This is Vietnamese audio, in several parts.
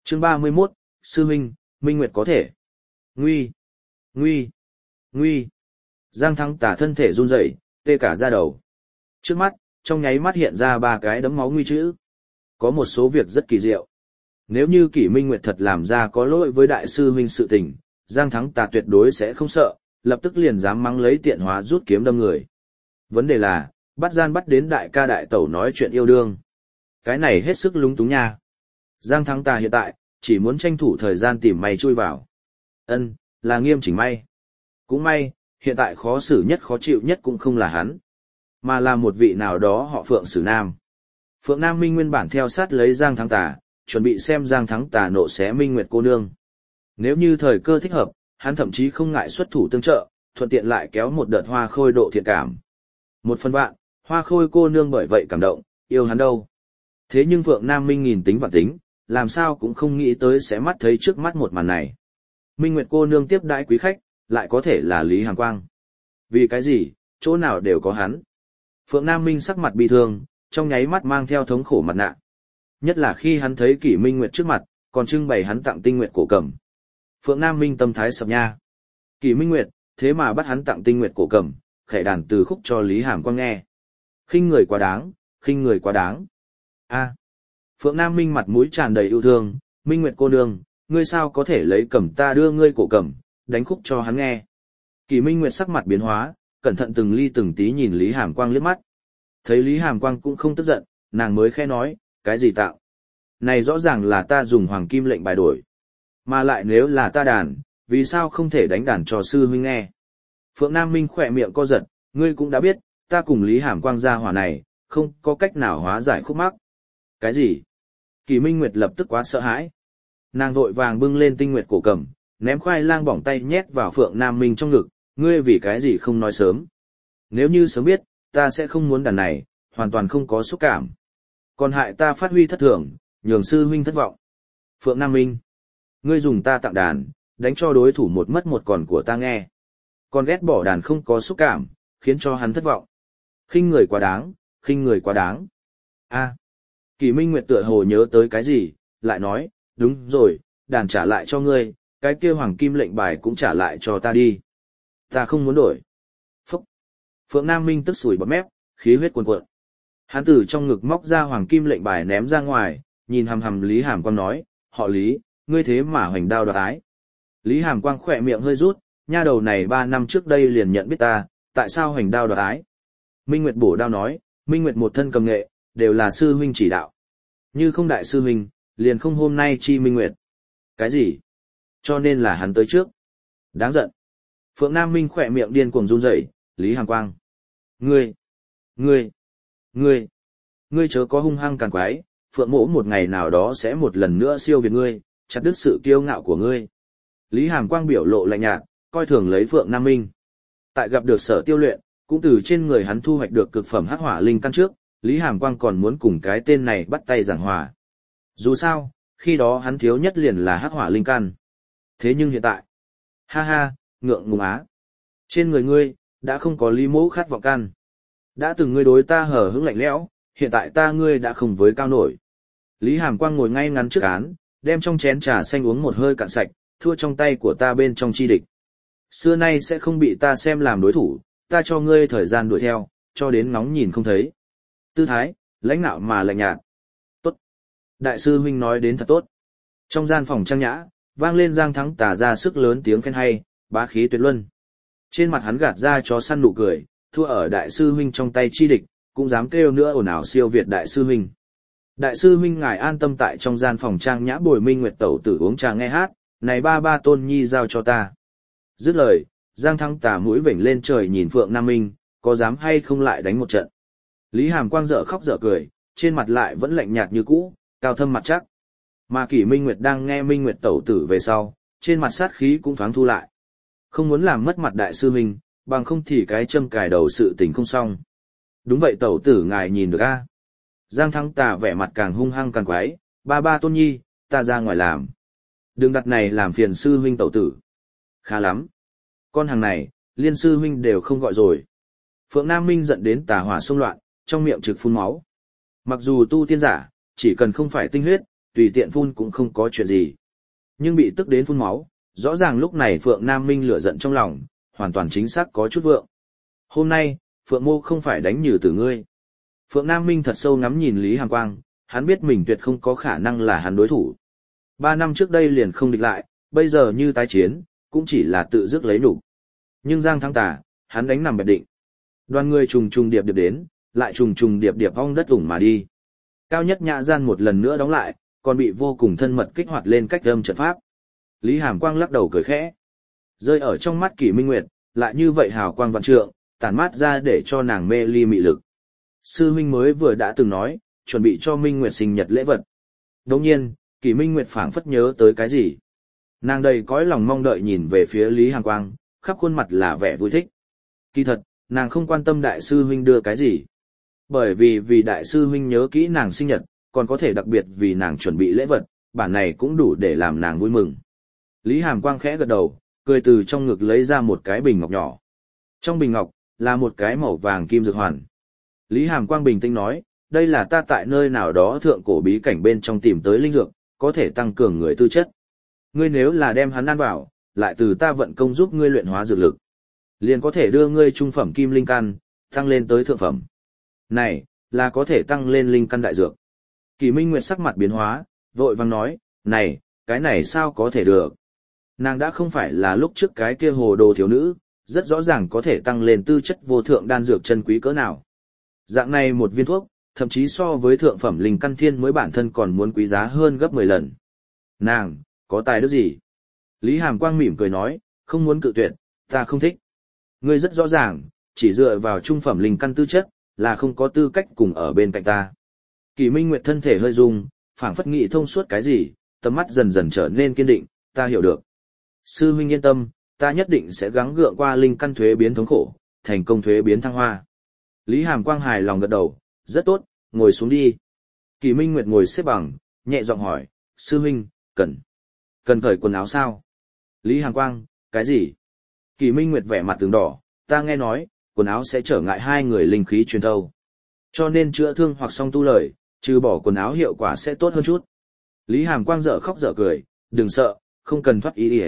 Chương 31, Sư Minh, Minh Nguyệt có thể. Nguy, nguy, nguy. Giang Thắng Tà thân thể run rẩy, tê cả da đầu. Trước mắt, trong nháy mắt hiện ra 3 cái đấm máu nguy chữ. Có một số việc rất kỳ diệu. Nếu như Kỷ Minh Nguyệt thật làm ra có lỗi với đại sư huynh sự tình, Giang Thắng Tà tuyệt đối sẽ không sợ, lập tức liền dám mắng lấy tiện hóa rút kiếm đâm người. Vấn đề là, bắt gian bắt đến đại ca đại tẩu nói chuyện yêu đương. Cái này hết sức lúng túng nha. Giang Thắng Tà hiện tại, chỉ muốn tranh thủ thời gian tìm may chui vào. Là nghiêm chỉnh may. Cũng may, hiện tại khó xử nhất khó chịu nhất cũng không là hắn, mà là một vị nào đó họ Phượng Sử Nam. Phượng Nam Minh nguyên bản theo sát lấy Giang Thắng Tà, chuẩn bị xem Giang Thắng Tà nộ xé Minh Nguyệt cô nương. Nếu như thời cơ thích hợp, hắn thậm chí không ngại xuất thủ tương trợ, thuận tiện lại kéo một đợt Hoa Khôi độ thiện cảm. 1/1000, Hoa Khôi cô nương bởi vậy cảm động, yêu hắn đâu. Thế nhưng Phượng Nam Minh nghìn tính vạn tính, làm sao cũng không nghĩ tới sẽ mắt thấy trước mắt một màn này. Minh Nguyệt cô nương tiếp đãi quý khách, lại có thể là Lý Hàm Quang. Vì cái gì, chỗ nào đều có hắn. Phượng Nam Minh sắc mặt bi thương, trong nháy mắt mang theo thống khổ mặt nạ. Nhất là khi hắn thấy Kỷ Minh Nguyệt trước mặt, còn trưng bày hắn tặng tinh nguyệt cổ cầm. Phượng Nam Minh tâm thái sập nha. Kỷ Minh Nguyệt, thế mà bắt hắn tặng tinh nguyệt cổ cầm, khẽ đàn từ khúc cho Lý Hàm Quang nghe. Khinh người quá đáng, khinh người quá đáng. Phượng Nam Minh mặt mũi tràn đầy yêu thương, Minh Nguyệt cô nương, ngươi sao có thể lấy cầm ta đưa ngươi cổ cầm, đánh khúc cho hắn nghe. Kỷ Minh Nguyệt sắc mặt biến hóa, cẩn thận từng ly từng tí nhìn Lý Hàm Quang liếc mắt. Thấy Lý Hàm Quang cũng không tức giận, nàng mới khẽ nói, cái gì tạo? Này rõ ràng là ta dùng hoàng kim lệnh bài đổi. Mà lại nếu là ta đàn, vì sao không thể đánh đàn cho sư huynh nghe? Phượng Nam Minh khỏe miệng co giật, ngươi cũng đã biết, ta cùng Lý Hàm Quang gia hỏa này, không có cách nào hóa giải khúc mắc. Cái gì? Kỷ Minh Nguyệt lập tức quá sợ hãi. Nàng vội vàng bưng lên tinh nguyệt cổ cầm, ném khoai lang bỏng tay nhét vào Phượng Nam Minh trong ngực, ngươi vì cái gì không nói sớm. Nếu như sớm biết, ta sẽ không muốn đàn này, hoàn toàn không có xúc cảm. Còn hại ta phát huy thất thường, nhường sư huynh thất vọng. Phượng Nam Minh, ngươi dùng ta tặng đàn, đánh cho đối thủ một mất một còn của ta nghe. Còn ghét bỏ đàn không có xúc cảm, khiến cho hắn thất vọng. Khinh người quá đáng, khinh người quá đáng. Kỷ Minh Nguyệt tựa hồ nhớ tới cái gì, lại nói, đúng rồi, đàn trả lại cho ngươi, cái kia hoàng kim lệnh bài cũng trả lại cho ta đi. Ta không muốn đổi. Phúc. Phượng Nam Minh tức sủi bọt mép, khí huyết cuồn cuộn. Hắn từ trong ngực móc ra hoàng kim lệnh bài ném ra ngoài, nhìn hằm hằm Lý Hàm Quang nói, họ Lý, ngươi thế mà hoành đao đoạt ái. Lý Hàm Quang khỏe miệng hơi rút, nha đầu này 3 năm trước đây liền nhận biết ta, tại sao hoành đao đoạt ái. Minh Nguyệt bổ đao nói, Minh Nguyệt một thân cầm nghệ, đều là sư huynh chỉ đạo. Như không đại sư huynh, liền không hôm nay chi Minh Nguyệt. Cái gì? Cho nên là hắn tới trước. Đáng giận. Phượng Nam Minh khỏe miệng điên cuồng run rẩy, Lý Hàm Quang. Ngươi chớ có hung hăng càn quái, Phượng Mỗ một ngày nào đó sẽ một lần nữa siêu việt ngươi, chặt đứt sự kiêu ngạo của ngươi. Lý Hàm Quang biểu lộ lạnh nhạt, coi thường lấy Phượng Nam Minh. Tại gặp được Sở Tiêu Luyện, cũng từ trên người hắn thu hoạch được cực phẩm hắc hỏa linh căn trước, Lý Hàm Quang còn muốn cùng cái tên này bắt tay giảng hòa. Dù sao, khi đó hắn thiếu nhất liền là hắc hỏa linh căn. Thế nhưng hiện tại, ngượng ngùng á. Trên người ngươi, đã không có Lý Mỗ khát vọng căn. Đã từng ngươi đối ta hở hững lạnh lẽo, hiện tại ta ngươi đã không với cao nổi. Lý Hàm Quang ngồi ngay ngắn trước án, đem trong chén trà xanh uống một hơi cạn sạch, thua trong tay của ta bên trong chi địch. Xưa nay sẽ không bị ta xem làm đối thủ, ta cho ngươi thời gian đuổi theo, cho đến ngóng nhìn không thấy. Tư thái, lãnh nạo mà lạnh nhạt. Tốt. Đại sư huynh nói đến thật tốt. Trong gian phòng trang nhã, vang lên Giang Thắng Tà ra sức lớn tiếng khen hay, bá khí tuyệt luân. Trên mặt hắn gạt ra chó săn nụ cười, thua ở đại sư huynh trong tay chi địch, cũng dám kêu nữa ồn ào siêu việt đại sư huynh. Đại sư huynh ngài an tâm tại trong gian phòng trang nhã bồi Minh Nguyệt tẩu tử uống trà nghe hát, này ba tôn nhi giao cho ta. Dứt lời, Giang Thắng Tà mũi vểnh lên trời nhìn Phượng Nam Minh, có dám hay không lại đánh một trận. Lý Hàm Quang dở khóc dở cười, trên mặt lại vẫn lạnh nhạt như cũ, cao thâm mặt chắc. Mà Kỷ Minh Nguyệt đang nghe Minh Nguyệt tẩu tử về sau, trên mặt sát khí cũng thoáng thu lại. Không muốn làm mất mặt đại sư huynh, bằng không thì cái châm cài đầu sự tình không xong. Đúng vậy tẩu tử ngài nhìn được a? Giang Thắng Tà vẻ mặt càng hung hăng càng quái, ba tôn nhi, ta ra ngoài làm. Đừng đặt này làm phiền sư huynh tẩu tử. Khá lắm. Con hàng này, liên sư huynh đều không gọi rồi. Phượng Nam Minh giận đến tà hỏa xông loạn, trong miệng trực phun máu. Mặc dù tu tiên giả, chỉ cần không phải tinh huyết, tùy tiện phun cũng không có chuyện gì. Nhưng bị tức đến phun máu, rõ ràng lúc này Phượng Nam Minh lửa giận trong lòng, hoàn toàn chính xác có chút vượng. Hôm nay, Phượng Mô không phải đánh nhừ từ ngươi. Phượng Nam Minh thật sâu ngắm nhìn Lý Hàm Quang, hắn biết mình tuyệt không có khả năng là hắn đối thủ. 3 năm trước đây liền không địch lại, bây giờ như tái chiến, cũng chỉ là tự dứt lấy nhục. Nhưng Giang Thắng Tà, hắn đánh nằm bẹp định. Đoàn người trùng trùng điệp điệp đến, lại trùng trùng điệp điệp vong đất ủng mà đi. Cao nhất nhã gian một lần nữa đóng lại, còn bị vô cùng thân mật kích hoạt lên cách âm trận pháp. Lý Hàm Quang lắc đầu cười khẽ. Rơi ở trong mắt Kỷ Minh Nguyệt, lại như vậy hào quang vạn trượng, tản mát ra để cho nàng mê ly mị lực. Sư huynh mới vừa đã từng nói, chuẩn bị cho Minh Nguyệt sinh nhật lễ vật. Đồng nhiên, Kỷ Minh Nguyệt phảng phất nhớ tới cái gì. Nàng đầy cõi lòng mong đợi nhìn về phía Lý Hàm Quang, khắp khuôn mặt là vẻ vui thích. Kỳ thật, nàng không quan tâm đại sư huynh đưa cái gì. Bởi vì đại sư huynh nhớ kỹ nàng sinh nhật, còn có thể đặc biệt vì nàng chuẩn bị lễ vật, bản này cũng đủ để làm nàng vui mừng. Lý Hàm Quang khẽ gật đầu, cười từ trong ngực lấy ra một cái bình ngọc nhỏ. Trong bình ngọc, là một cái màu vàng kim dược hoàn. Lý Hàm Quang bình tĩnh nói, đây là ta tại nơi nào đó thượng cổ bí cảnh bên trong tìm tới linh dược, có thể tăng cường người tư chất. Ngươi nếu là đem hắn ăn vào, lại từ ta vận công giúp ngươi luyện hóa dược lực, liền có thể đưa ngươi trung phẩm kim linh căn, tăng lên tới thượng phẩm. Này, là có thể tăng lên linh căn đại dược. Kỷ Minh Nguyệt sắc mặt biến hóa, vội vàng nói, này, cái này sao có thể được. Nàng đã không phải là lúc trước cái kia hồ đồ thiếu nữ, rất rõ ràng có thể tăng lên tư chất vô thượng đan dược chân quý cỡ nào. Dạng này một viên thuốc, thậm chí so với thượng phẩm linh căn thiên mới bản thân còn muốn quý giá hơn gấp 10 lần. Nàng, có tài đức gì? Lý Hàm Quang mỉm cười nói, không muốn cự tuyệt, ta không thích. Ngươi rất rõ ràng, chỉ dựa vào trung phẩm linh căn tư chất, là không có tư cách cùng ở bên cạnh ta. Kỷ Minh Nguyệt thân thể hơi rung, phảng phất nghĩ thông suốt cái gì, tầm mắt dần dần trở nên kiên định, ta hiểu được. Sư huynh yên tâm, ta nhất định sẽ gắng gượng qua linh căn thuế biến thống khổ, thành công thuế biến thăng hoa. Lý Hàm Quang hài lòng gật đầu, rất tốt, ngồi xuống đi. Kỷ Minh Nguyệt ngồi xếp bằng, nhẹ giọng hỏi, sư huynh, cần cởi quần áo sao? Lý Hàm Quang, cái gì? Kỷ Minh Nguyệt vẻ mặt tướng đỏ, ta nghe nói, quần áo sẽ trở ngại hai người linh khí truyền thâu. Cho nên chữa thương hoặc song tu lời, trừ bỏ quần áo hiệu quả sẽ tốt hơn chút. Lý Hàm Quang dở khóc dở cười, đừng sợ, không cần thoát ý đi.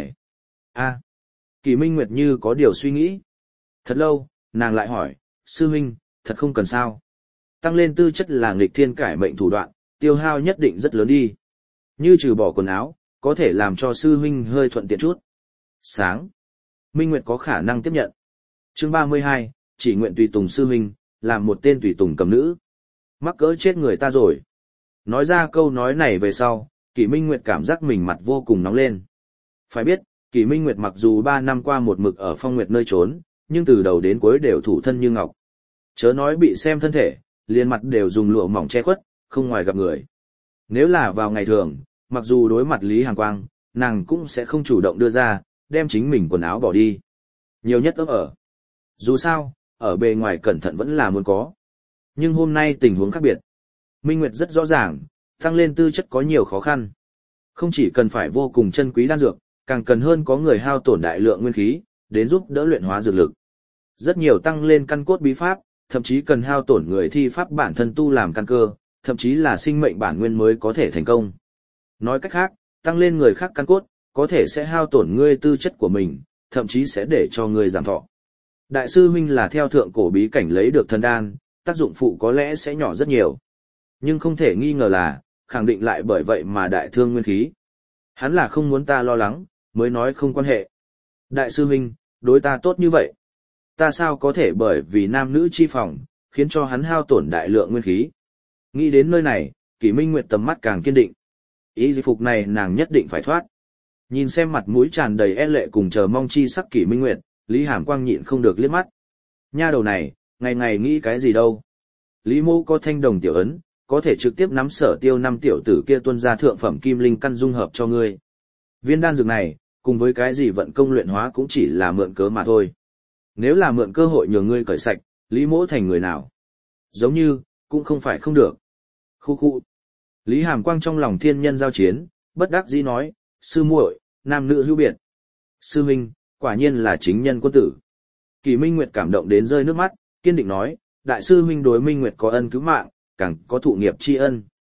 Kỷ Minh Nguyệt như có điều suy nghĩ. Thật lâu, nàng lại hỏi, sư huynh, thật không cần sao? Tăng lên tư chất là nghịch thiên cải mệnh thủ đoạn, tiêu hao nhất định rất lớn đi. Như trừ bỏ quần áo, có thể làm cho sư huynh hơi thuận tiện chút. Sáng. Minh Nguyệt có khả năng tiếp nhận. Chương 32, chỉ nguyện tùy tùng sư huynh, làm một tên tùy tùng cầm nữ. Mắc cỡ chết người ta rồi. Nói ra câu nói này về sau, Kỷ Minh Nguyệt cảm giác mình mặt vô cùng nóng lên. Phải biết, Kỷ Minh Nguyệt mặc dù 3 năm qua một mực ở Phong Nguyệt nơi trốn, nhưng từ đầu đến cuối đều thủ thân như ngọc. Chớ nói bị xem thân thể, liền mặt đều dùng lụa mỏng che khuất, không ngoài gặp người. Nếu là vào ngày thường, mặc dù đối mặt Lý Hàm Quang, nàng cũng sẽ không chủ động đưa ra, đem chính mình quần áo bỏ đi. Nhiều nhất ấp ở. Dù sao, ở bề ngoài cẩn thận vẫn là muốn có. Nhưng hôm nay tình huống khác biệt. Minh Nguyệt rất rõ ràng, tăng lên tư chất có nhiều khó khăn. Không chỉ cần phải vô cùng chân quý đan dược, càng cần hơn có người hao tổn đại lượng nguyên khí, đến giúp đỡ luyện hóa dược lực. Rất nhiều tăng lên căn cốt bí pháp, thậm chí cần hao tổn người thi pháp bản thân tu làm căn cơ, thậm chí là sinh mệnh bản nguyên mới có thể thành công. Nói cách khác, tăng lên người khác căn cốt, có thể sẽ hao tổn ngươi tư chất của mình, thậm chí sẽ để cho ngươi giảm thọ. Đại sư huynh là theo thượng cổ bí cảnh lấy được thần đan, tác dụng phụ có lẽ sẽ nhỏ rất nhiều. Nhưng không thể nghi ngờ là, khẳng định lại bởi vậy mà đại thương nguyên khí. Hắn là không muốn ta lo lắng, mới nói không quan hệ. Đại sư huynh, đối ta tốt như vậy. Ta sao có thể bởi vì nam nữ chi phòng, khiến cho hắn hao tổn đại lượng nguyên khí. Nghĩ đến nơi này, Kỷ Minh Nguyệt tầm mắt càng kiên định. Ý di phục này nàng nhất định phải thoát. Nhìn xem mặt mũi tràn đầy e lệ cùng chờ mong chi sắc Kỷ Minh Nguyệt, Lý Hàm Quang nhịn không được liếc mắt. Nha đầu này, ngày ngày nghĩ cái gì đâu. Lý Mô có thanh đồng tiểu ấn, có thể trực tiếp nắm Sở Tiêu 5 tiểu tử kia tuân ra thượng phẩm kim linh căn dung hợp cho ngươi. Viên đan dược này, cùng với cái gì vận công luyện hóa cũng chỉ là mượn cớ mà thôi. Nếu là mượn cơ hội nhường ngươi cởi sạch, Lý Mỗ thành người nào? Giống như, cũng không phải không được. Khu khu. Lý Hàm Quang trong lòng thiên nhân giao chiến, bất đắc dĩ nói, sư muội, nam nữ hữu biệt. Sư huynh, quả nhiên là chính nhân quân tử. Kỷ Minh Nguyệt cảm động đến rơi nước mắt, kiên định nói, đại sư huynh đối Minh Nguyệt có ân cứu mạng, càng có thụ nghiệp tri ân.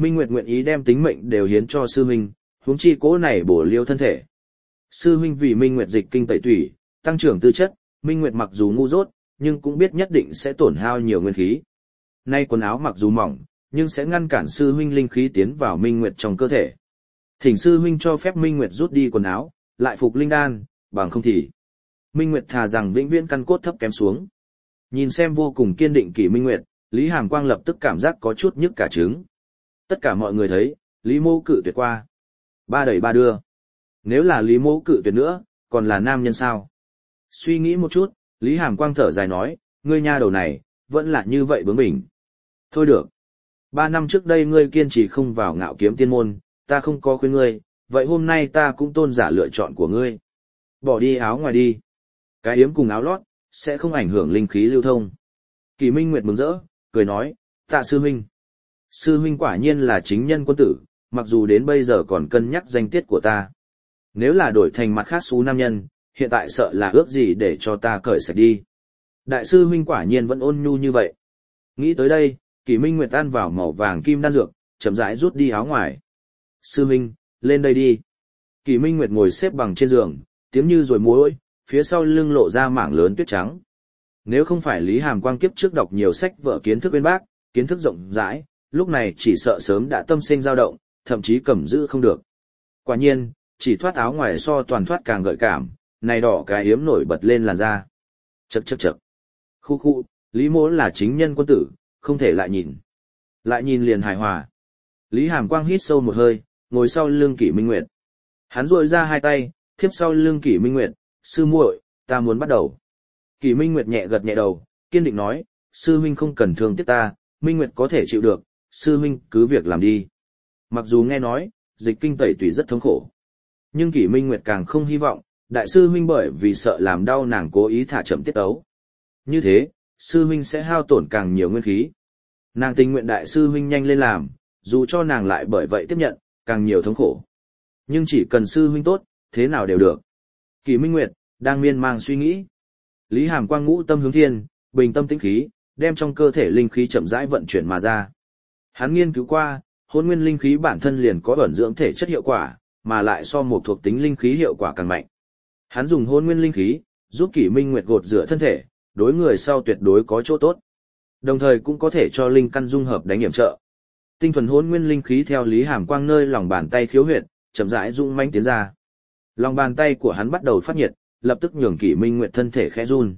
Minh Nguyệt nguyện ý đem tính mệnh đều hiến cho sư huynh, huống chi cố này bổ liêu thân thể. Sư huynh vì Minh Nguyệt dịch kinh tẩy tủy, tăng trưởng tư chất, Minh Nguyệt mặc dù ngu dốt, nhưng cũng biết nhất định sẽ tổn hao nhiều nguyên khí. Nay quần áo mặc dù mỏng, nhưng sẽ ngăn cản sư huynh linh khí tiến vào Minh Nguyệt trong cơ thể. Thỉnh sư huynh cho phép Minh Nguyệt rút đi quần áo, lại phục linh đan, bằng không thì Minh Nguyệt thà rằng vĩnh viễn căn cốt thấp kém xuống. Nhìn xem vô cùng kiên định Kỷ Minh Nguyệt, Lý Hàm Quang lập tức cảm giác có chút nhức cả trứng. Tất cả mọi người thấy, Lý Mô cự tuyệt qua. Ba đẩy ba đưa. Nếu là Lý Mô cự tuyệt nữa, còn là nam nhân sao? Suy nghĩ một chút, Lý Hàm Quang thở dài nói, ngươi nha đầu này, vẫn là như vậy bướng bỉnh. Thôi được. 3 năm trước đây ngươi kiên trì không vào Ngạo Kiếm Tiên môn, ta không có khuyên ngươi, vậy hôm nay ta cũng tôn giả lựa chọn của ngươi. Bỏ đi áo ngoài đi. Cái yếm cùng áo lót, sẽ không ảnh hưởng linh khí lưu thông. Kỷ Minh Nguyệt mừng rỡ, cười nói, tạ sư huynh. Sư huynh quả nhiên là chính nhân quân tử, mặc dù đến bây giờ còn cân nhắc danh tiết của ta. Nếu là đổi thành mặt khác xú nam nhân, hiện tại sợ là ước gì để cho ta cởi sạch đi. Đại sư huynh quả nhiên vẫn ôn nhu như vậy. Nghĩ tới đây, Kỷ Minh Nguyệt ăn vào màu vàng kim đan dược, chậm rãi rút đi áo ngoài. Sư huynh, lên đây đi. Kỷ Minh Nguyệt ngồi xếp bằng trên giường, tiếng như rồi muối, phía sau lưng lộ ra mảng lớn tuyết trắng. Nếu không phải Lý Hàm Quang kiếp trước đọc nhiều sách vở kiến thức bên bác, kiến thức rộng rãi, lúc này chỉ sợ sớm đã tâm sinh dao động, thậm chí cầm giữ không được. Quả nhiên, chỉ thoát áo ngoài so toàn thoát càng gợi cảm, này đỏ cái yếm nổi bật lên làn da. Chậc chậc chậc. Khu khu, Lý Mỗ là chính nhân quân tử, không thể lại nhìn. Lại nhìn liền hài hòa. Lý Hàm Quang hít sâu một hơi, ngồi sau lưng Kỷ Minh Nguyệt. Hắn duỗi ra hai tay, thiếp sau lưng Kỷ Minh Nguyệt, sư muội, ta muốn bắt đầu. Kỷ Minh Nguyệt nhẹ gật nhẹ đầu, kiên định nói, sư huynh không cần thương tiếc ta, Minh Nguyệt có thể chịu được, sư huynh cứ việc làm đi. Mặc dù nghe nói, dịch kinh tẩy tủy rất thống khổ. Nhưng Kỷ Minh Nguyệt càng không hy vọng, đại sư huynh bởi vì sợ làm đau nàng cố ý thả chậm tiết ấu. Như thế, sư huynh sẽ hao tổn càng nhiều nguyên khí. Nàng tình nguyện đại sư huynh nhanh lên làm, dù cho nàng lại bởi vậy tiếp nhận, càng nhiều thống khổ. Nhưng chỉ cần sư huynh tốt, thế nào đều được. Kỷ Minh Nguyệt, đang miên man suy nghĩ. Lý Hàm Quang ngũ tâm hướng thiên, bình tâm tĩnh khí, đem trong cơ thể linh khí chậm rãi vận chuyển mà ra. Hắn nghiên cứu qua, hỗn nguyên linh khí bản thân liền có ẩn dưỡng thể chất hiệu quả, mà lại so một thuộc tính linh khí hiệu quả càng mạnh. Hắn dùng hỗn nguyên linh khí, giúp Kỷ Minh Nguyệt gột rửa thân thể, đối người sau tuyệt đối có chỗ tốt. Đồng thời cũng có thể cho linh căn dung hợp đánh hiểm trợ. Tinh thuần hỗn nguyên linh khí theo Lý Hàm Quang nơi lòng bàn tay khiếu huyệt, chậm rãi dũng mãnh tiến ra. Lòng bàn tay của hắn bắt đầu phát nhiệt, lập tức nhường Kỷ Minh Nguyệt thân thể khẽ run.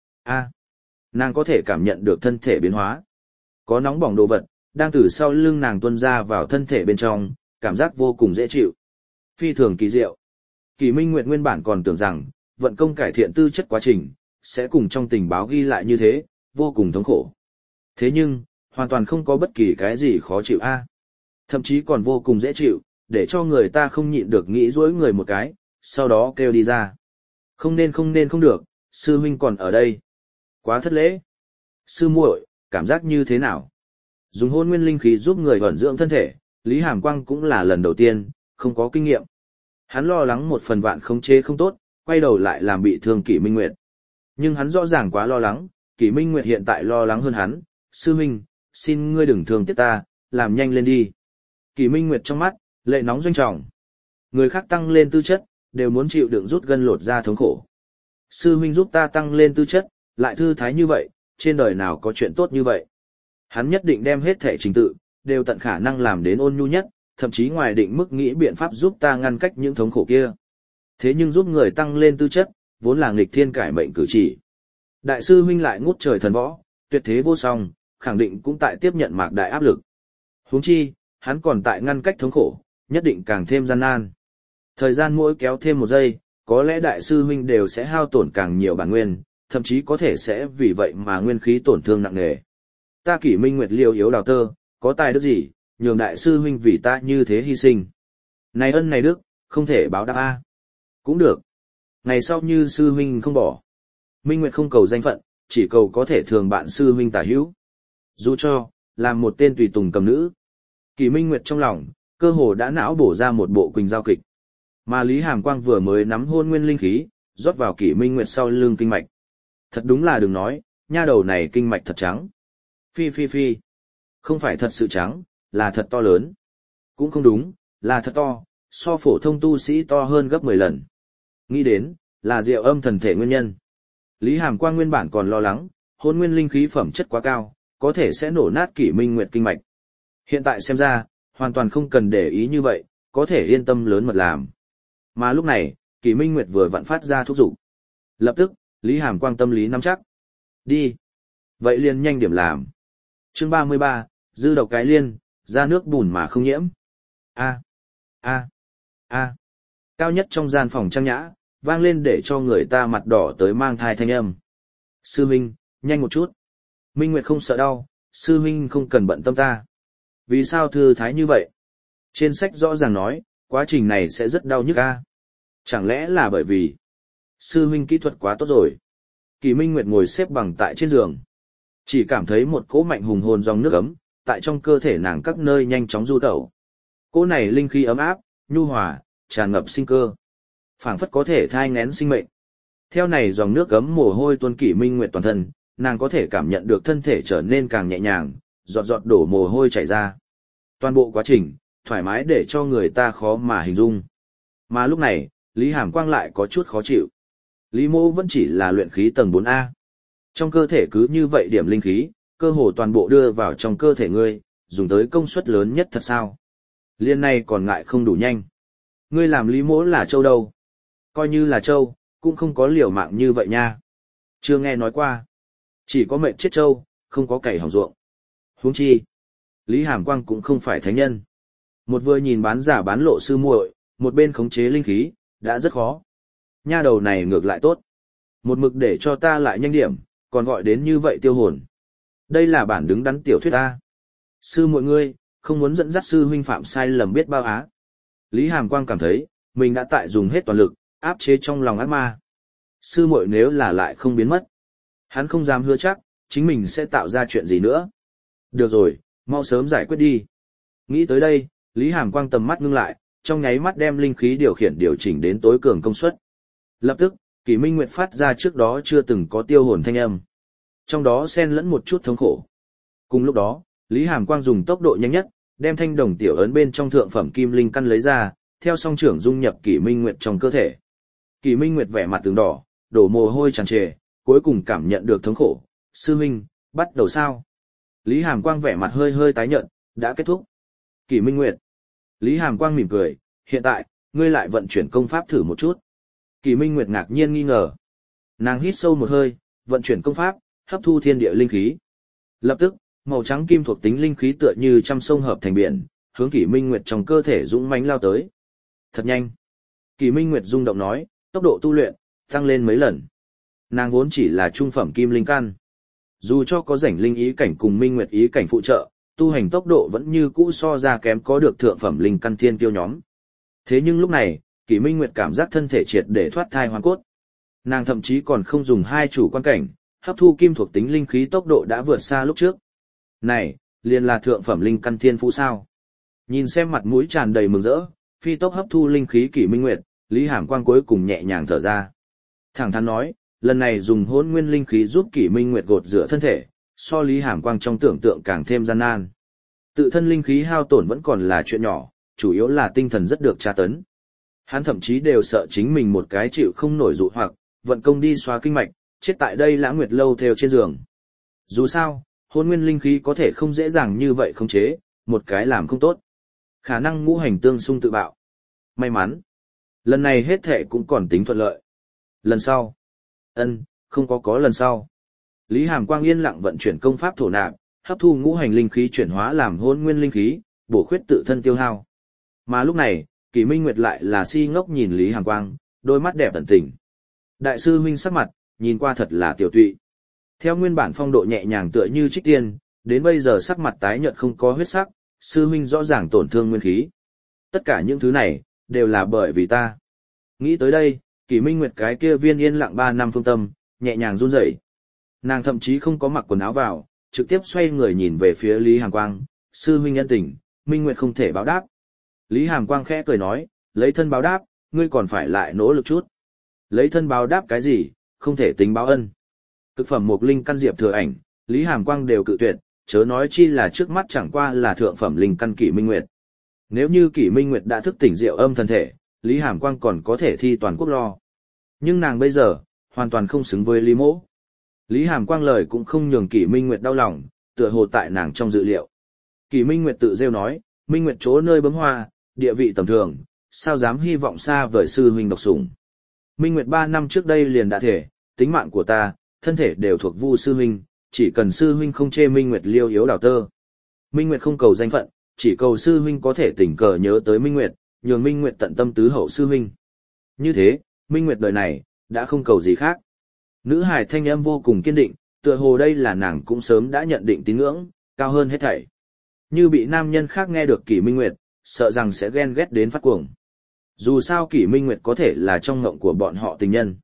Nàng có thể cảm nhận được thân thể biến hóa. Có nóng bỏng đồ vật, đang từ sau lưng nàng tuôn ra vào thân thể bên trong, cảm giác vô cùng dễ chịu. Phi thường kỳ diệu. Kỷ Minh Nguyệt nguyên bản còn tưởng rằng, vận công cải thiện tư chất quá trình, sẽ cùng trong tình báo ghi lại như thế, vô cùng thống khổ. Thế nhưng, hoàn toàn không có bất kỳ cái gì khó chịu thậm chí còn vô cùng dễ chịu, để cho người ta không nhịn được nghĩ duỗi người một cái, sau đó kêu đi ra. Không nên không được, sư huynh còn ở đây. Quá thất lễ. Sư muội, cảm giác như thế nào? Dùng hôn nguyên linh khí giúp người ẩn dưỡng thân thể, Lý Hàm Quang cũng là lần đầu tiên, không có kinh nghiệm. Hắn lo lắng một phần vạn khống chế không tốt, quay đầu lại làm bị thương Kỷ Minh Nguyệt. Nhưng hắn rõ ràng quá lo lắng, Kỷ Minh Nguyệt hiện tại lo lắng hơn hắn. Sư huynh, xin ngươi đừng thương tiếc ta, làm nhanh lên đi. Kỷ Minh Nguyệt trong mắt, lệ nóng doanh trọng. Người khác tăng lên tư chất, đều muốn chịu đựng rút gân lột da thống khổ. Sư huynh giúp ta tăng lên tư chất, lại thư thái như vậy, trên đời nào có chuyện tốt như vậy. Hắn nhất định đem hết thể trình tự, đều tận khả năng làm đến ôn nhu nhất, thậm chí ngoài định mức nghĩ biện pháp giúp ta ngăn cách những thống khổ kia. Thế nhưng giúp người tăng lên tư chất, vốn là nghịch thiên cải mệnh cử chỉ. Đại sư huynh lại ngút trời thần võ, tuyệt thế vô song, khẳng định cũng tại tiếp nhận mạc đại áp lực. Huống chi, hắn còn tại ngăn cách thống khổ, nhất định càng thêm gian nan. Thời gian mỗi kéo thêm một giây, có lẽ đại sư huynh đều sẽ hao tổn càng nhiều bản nguyên, thậm chí có thể sẽ vì vậy mà nguyên khí tổn thương nặng nề. Ta Kỷ Minh Nguyệt liều yếu đào tơ, có tài đức gì, nhường đại sư huynh vì ta như thế hy sinh. Này ân này đức, không thể báo đáp Cũng được. Ngày sau như sư huynh không bỏ. Minh Nguyệt không cầu danh phận, chỉ cầu có thể thường bạn sư huynh tả hữu. Dù cho, làm một tên tùy tùng cầm nữ. Kỷ Minh Nguyệt trong lòng, cơ hồ đã não bổ ra một bộ quỳnh giao kịch. Mà Lý Hàm Quang vừa mới nắm hôn nguyên linh khí, rót vào Kỷ Minh Nguyệt sau lưng kinh mạch. Thật đúng là đừng nói, nha đầu này kinh mạch thật trắng. Phi. Không phải thật sự trắng, là thật to lớn. Cũng không đúng, là thật to, so phổ thông tu sĩ to hơn gấp 10 lần. Nghĩ đến, là Diệu Âm thần thể nguyên nhân. Lý Hàm Quang nguyên bản còn lo lắng, hôn nguyên linh khí phẩm chất quá cao, có thể sẽ nổ nát Kỷ Minh Nguyệt kinh mạch. Hiện tại xem ra, hoàn toàn không cần để ý như vậy, có thể yên tâm lớn mật làm. Mà lúc này, Kỷ Minh Nguyệt vừa vặn phát ra thúc giục. Lập tức, Lý Hàm Quang tâm lý nắm chắc. Đi. Vậy liền nhanh điểm làm. Chương 33, dư độc cái liên, ra nước bùn mà không nhiễm. A. A. A. Cao nhất trong gian phòng trang nhã, vang lên để cho người ta mặt đỏ tới mang thai thanh âm. Sư Minh, nhanh một chút. Minh Nguyệt không sợ đau, sư Minh không cần bận tâm ta. Vì sao thư thái như vậy? Trên sách rõ ràng nói, quá trình này sẽ rất đau nhức a. Chẳng lẽ là bởi vì sư Minh kỹ thuật quá tốt rồi? Kỳ Minh Nguyệt ngồi xếp bằng tại trên giường. Chỉ cảm thấy một cỗ mạnh hùng hồn dòng nước ấm, tại trong cơ thể nàng các nơi nhanh chóng du tẩu. Cỗ này linh khí ấm áp, nhu hòa, tràn ngập sinh cơ. Phảng phất có thể thai nghén sinh mệnh. Theo này dòng nước ấm mồ hôi tuôn Kỷ Minh Nguyệt toàn thân, nàng có thể cảm nhận được thân thể trở nên càng nhẹ nhàng, giọt giọt đổ mồ hôi chảy ra. Toàn bộ quá trình, thoải mái để cho người ta khó mà hình dung. Mà lúc này, Lý Hàm Quang lại có chút khó chịu. Lý Mô vẫn chỉ là luyện khí tầng 4A. Trong cơ thể cứ như vậy điểm linh khí, cơ hồ toàn bộ đưa vào trong cơ thể ngươi, dùng tới công suất lớn nhất thật sao? Liên này còn ngại không đủ nhanh. Ngươi làm Lý Mỗ là châu đâu? Coi như là châu, cũng không có liều mạng như vậy nha. Chưa nghe nói qua. Chỉ có mệnh chết châu, không có cày hỏng ruộng. Huống chi. Lý Hàm Quang cũng không phải thánh nhân. Một vừa nhìn bán giả bán lộ sư muội, một bên khống chế linh khí, đã rất khó. Nha đầu này ngược lại tốt. Một mực để cho ta lại nhanh điểm, còn gọi đến như vậy tiêu hồn. Đây là bản đứng đắn tiểu thuyết ta. Sư muội ngươi, không muốn dẫn dắt sư huynh phạm sai lầm biết bao á. Lý Hàm Quang cảm thấy, mình đã tại dùng hết toàn lực, áp chế trong lòng ác ma. Sư muội nếu là lại không biến mất. Hắn không dám hứa chắc, chính mình sẽ tạo ra chuyện gì nữa. Được rồi, mau sớm giải quyết đi. Nghĩ tới đây, Lý Hàm Quang tầm mắt ngưng lại, trong nháy mắt đem linh khí điều chỉnh đến tối cường công suất. Lập tức, Kỷ Minh Nguyệt phát ra trước đó chưa từng có tiêu hồn thanh âm. Trong đó xen lẫn một chút thống khổ. Cùng lúc đó, Lý Hàm Quang dùng tốc độ nhanh nhất, đem thanh đồng tiểu ấn bên trong thượng phẩm kim linh căn lấy ra, theo song trưởng dung nhập Kỷ Minh Nguyệt trong cơ thể. Kỷ Minh Nguyệt vẻ mặt tướng đỏ, đổ mồ hôi tràn trề, cuối cùng cảm nhận được thống khổ. Sư huynh, bắt đầu sao? Lý Hàm Quang vẻ mặt hơi hơi tái nhợt, đã kết thúc. Kỷ Minh Nguyệt. Lý Hàm Quang mỉm cười, hiện tại, ngươi lại vận chuyển công pháp thử một chút. Kỷ Minh Nguyệt ngạc nhiên nghi ngờ. Nàng hít sâu một hơi, vận chuyển công pháp, hấp thu thiên địa linh khí. Lập tức, màu trắng kim thuộc tính linh khí tựa như trăm sông hợp thành biển, hướng Kỷ Minh Nguyệt trong cơ thể dũng mãnh lao tới. Thật nhanh. Kỷ Minh Nguyệt rung động nói, tốc độ tu luyện tăng lên mấy lần. Nàng vốn chỉ là trung phẩm kim linh căn. Dù cho có rảnh linh ý cảnh cùng Minh Nguyệt ý cảnh phụ trợ, tu hành tốc độ vẫn như cũ so ra kém có được thượng phẩm linh căn thiên kiêu nhóm. Thế nhưng lúc này, Kỷ Minh Nguyệt cảm giác thân thể triệt để thoát thai hoàn cốt. Nàng thậm chí còn không dùng hai chủ quan cảnh, hấp thu kim thuộc tính linh khí tốc độ đã vượt xa lúc trước. Này, liền là thượng phẩm linh căn thiên phú sao? Nhìn xem mặt mũi tràn đầy mừng rỡ, phi tốc hấp thu linh khí Kỷ Minh Nguyệt, Lý Hàm Quang cuối cùng nhẹ nhàng thở ra. Thẳng thắn nói, lần này dùng hỗn nguyên linh khí giúp Kỷ Minh Nguyệt gột rửa thân thể, so Lý Hàm Quang trong tưởng tượng càng thêm gian nan. Tự thân linh khí hao tổn vẫn còn là chuyện nhỏ, chủ yếu là tinh thần rất được tra tấn. Hắn thậm chí đều sợ chính mình một cái chịu không nổi dụ hoặc, vận công đi xóa kinh mạch, chết tại đây Lãng Nguyệt lâu theo trên giường. Dù sao, hỗn nguyên linh khí có thể không dễ dàng như vậy khống chế, một cái làm không tốt. Khả năng ngũ hành tương xung tự bạo. May mắn. Lần này hết thệ cũng còn tính thuận lợi. Lần sau. Không có lần sau. Lý Hàm Quang yên lặng vận chuyển công pháp thổ nạp, hấp thu ngũ hành linh khí chuyển hóa làm hỗn nguyên linh khí, bổ khuyết tự thân tiêu hao. Mà lúc này, Kỷ Minh Nguyệt lại là si ngốc nhìn Lý Hàm Quang, đôi mắt đẹp tận tình. Đại sư huynh sắc mặt, nhìn qua thật là tiểu tụy. Theo nguyên bản phong độ nhẹ nhàng tựa như trích tiên, đến bây giờ sắc mặt tái nhợt không có huyết sắc, sư huynh rõ ràng tổn thương nguyên khí. Tất cả những thứ này, đều là bởi vì ta. Nghĩ tới đây, Kỷ Minh Nguyệt cái kia viên yên lặng 3 năm phương tâm, nhẹ nhàng run rẩy. Nàng thậm chí không có mặc quần áo vào, trực tiếp xoay người nhìn về phía Lý Hàm Quang, sư huynh nhân tình, Minh Nguyệt không thể báo đáp. Lý Hàm Quang khẽ cười nói, lấy thân báo đáp, ngươi còn phải lại nỗ lực chút. Lấy thân báo đáp cái gì, không thể tính báo ân. Cực phẩm một linh căn diệp thừa ảnh, Lý Hàm Quang đều cự tuyệt, chớ nói chi là trước mắt chẳng qua là thượng phẩm linh căn Kỷ Minh Nguyệt. Nếu như Kỷ Minh Nguyệt đã thức tỉnh diệu âm thần thể, Lý Hàm Quang còn có thể thi toàn quốc lo. Nhưng nàng bây giờ, hoàn toàn không xứng với Lý Mỗ. Lý Hàm Quang lời cũng không nhường Kỷ Minh Nguyệt đau lòng, tựa hồ tại nàng trong dự liệu. Kỷ Minh Nguyệt tự rêu nói, Minh Nguyệt chỗ nơi bấm hoa, địa vị tầm thường, sao dám hy vọng xa vời sư huynh độc sủng. Minh Nguyệt 3 năm trước đây liền đã thể, tính mạng của ta, thân thể đều thuộc Vu sư huynh, chỉ cần sư huynh không chê Minh Nguyệt liêu yếu đào tơ. Minh Nguyệt không cầu danh phận, chỉ cầu sư huynh có thể tình cờ nhớ tới Minh Nguyệt, nhường Minh Nguyệt tận tâm tứ hậu sư huynh. Như thế, Minh Nguyệt đời này, đã không cầu gì khác. Nữ hài thanh âm vô cùng kiên định, tựa hồ đây là nàng cũng sớm đã nhận định tín ngưỡng, cao hơn hết thảy. Như bị nam nhân khác nghe được Kỷ Minh Nguyệt, sợ rằng sẽ ghen ghét đến phát cuồng. Dù sao Kỷ Minh Nguyệt có thể là trong ngộng của bọn họ tình nhân.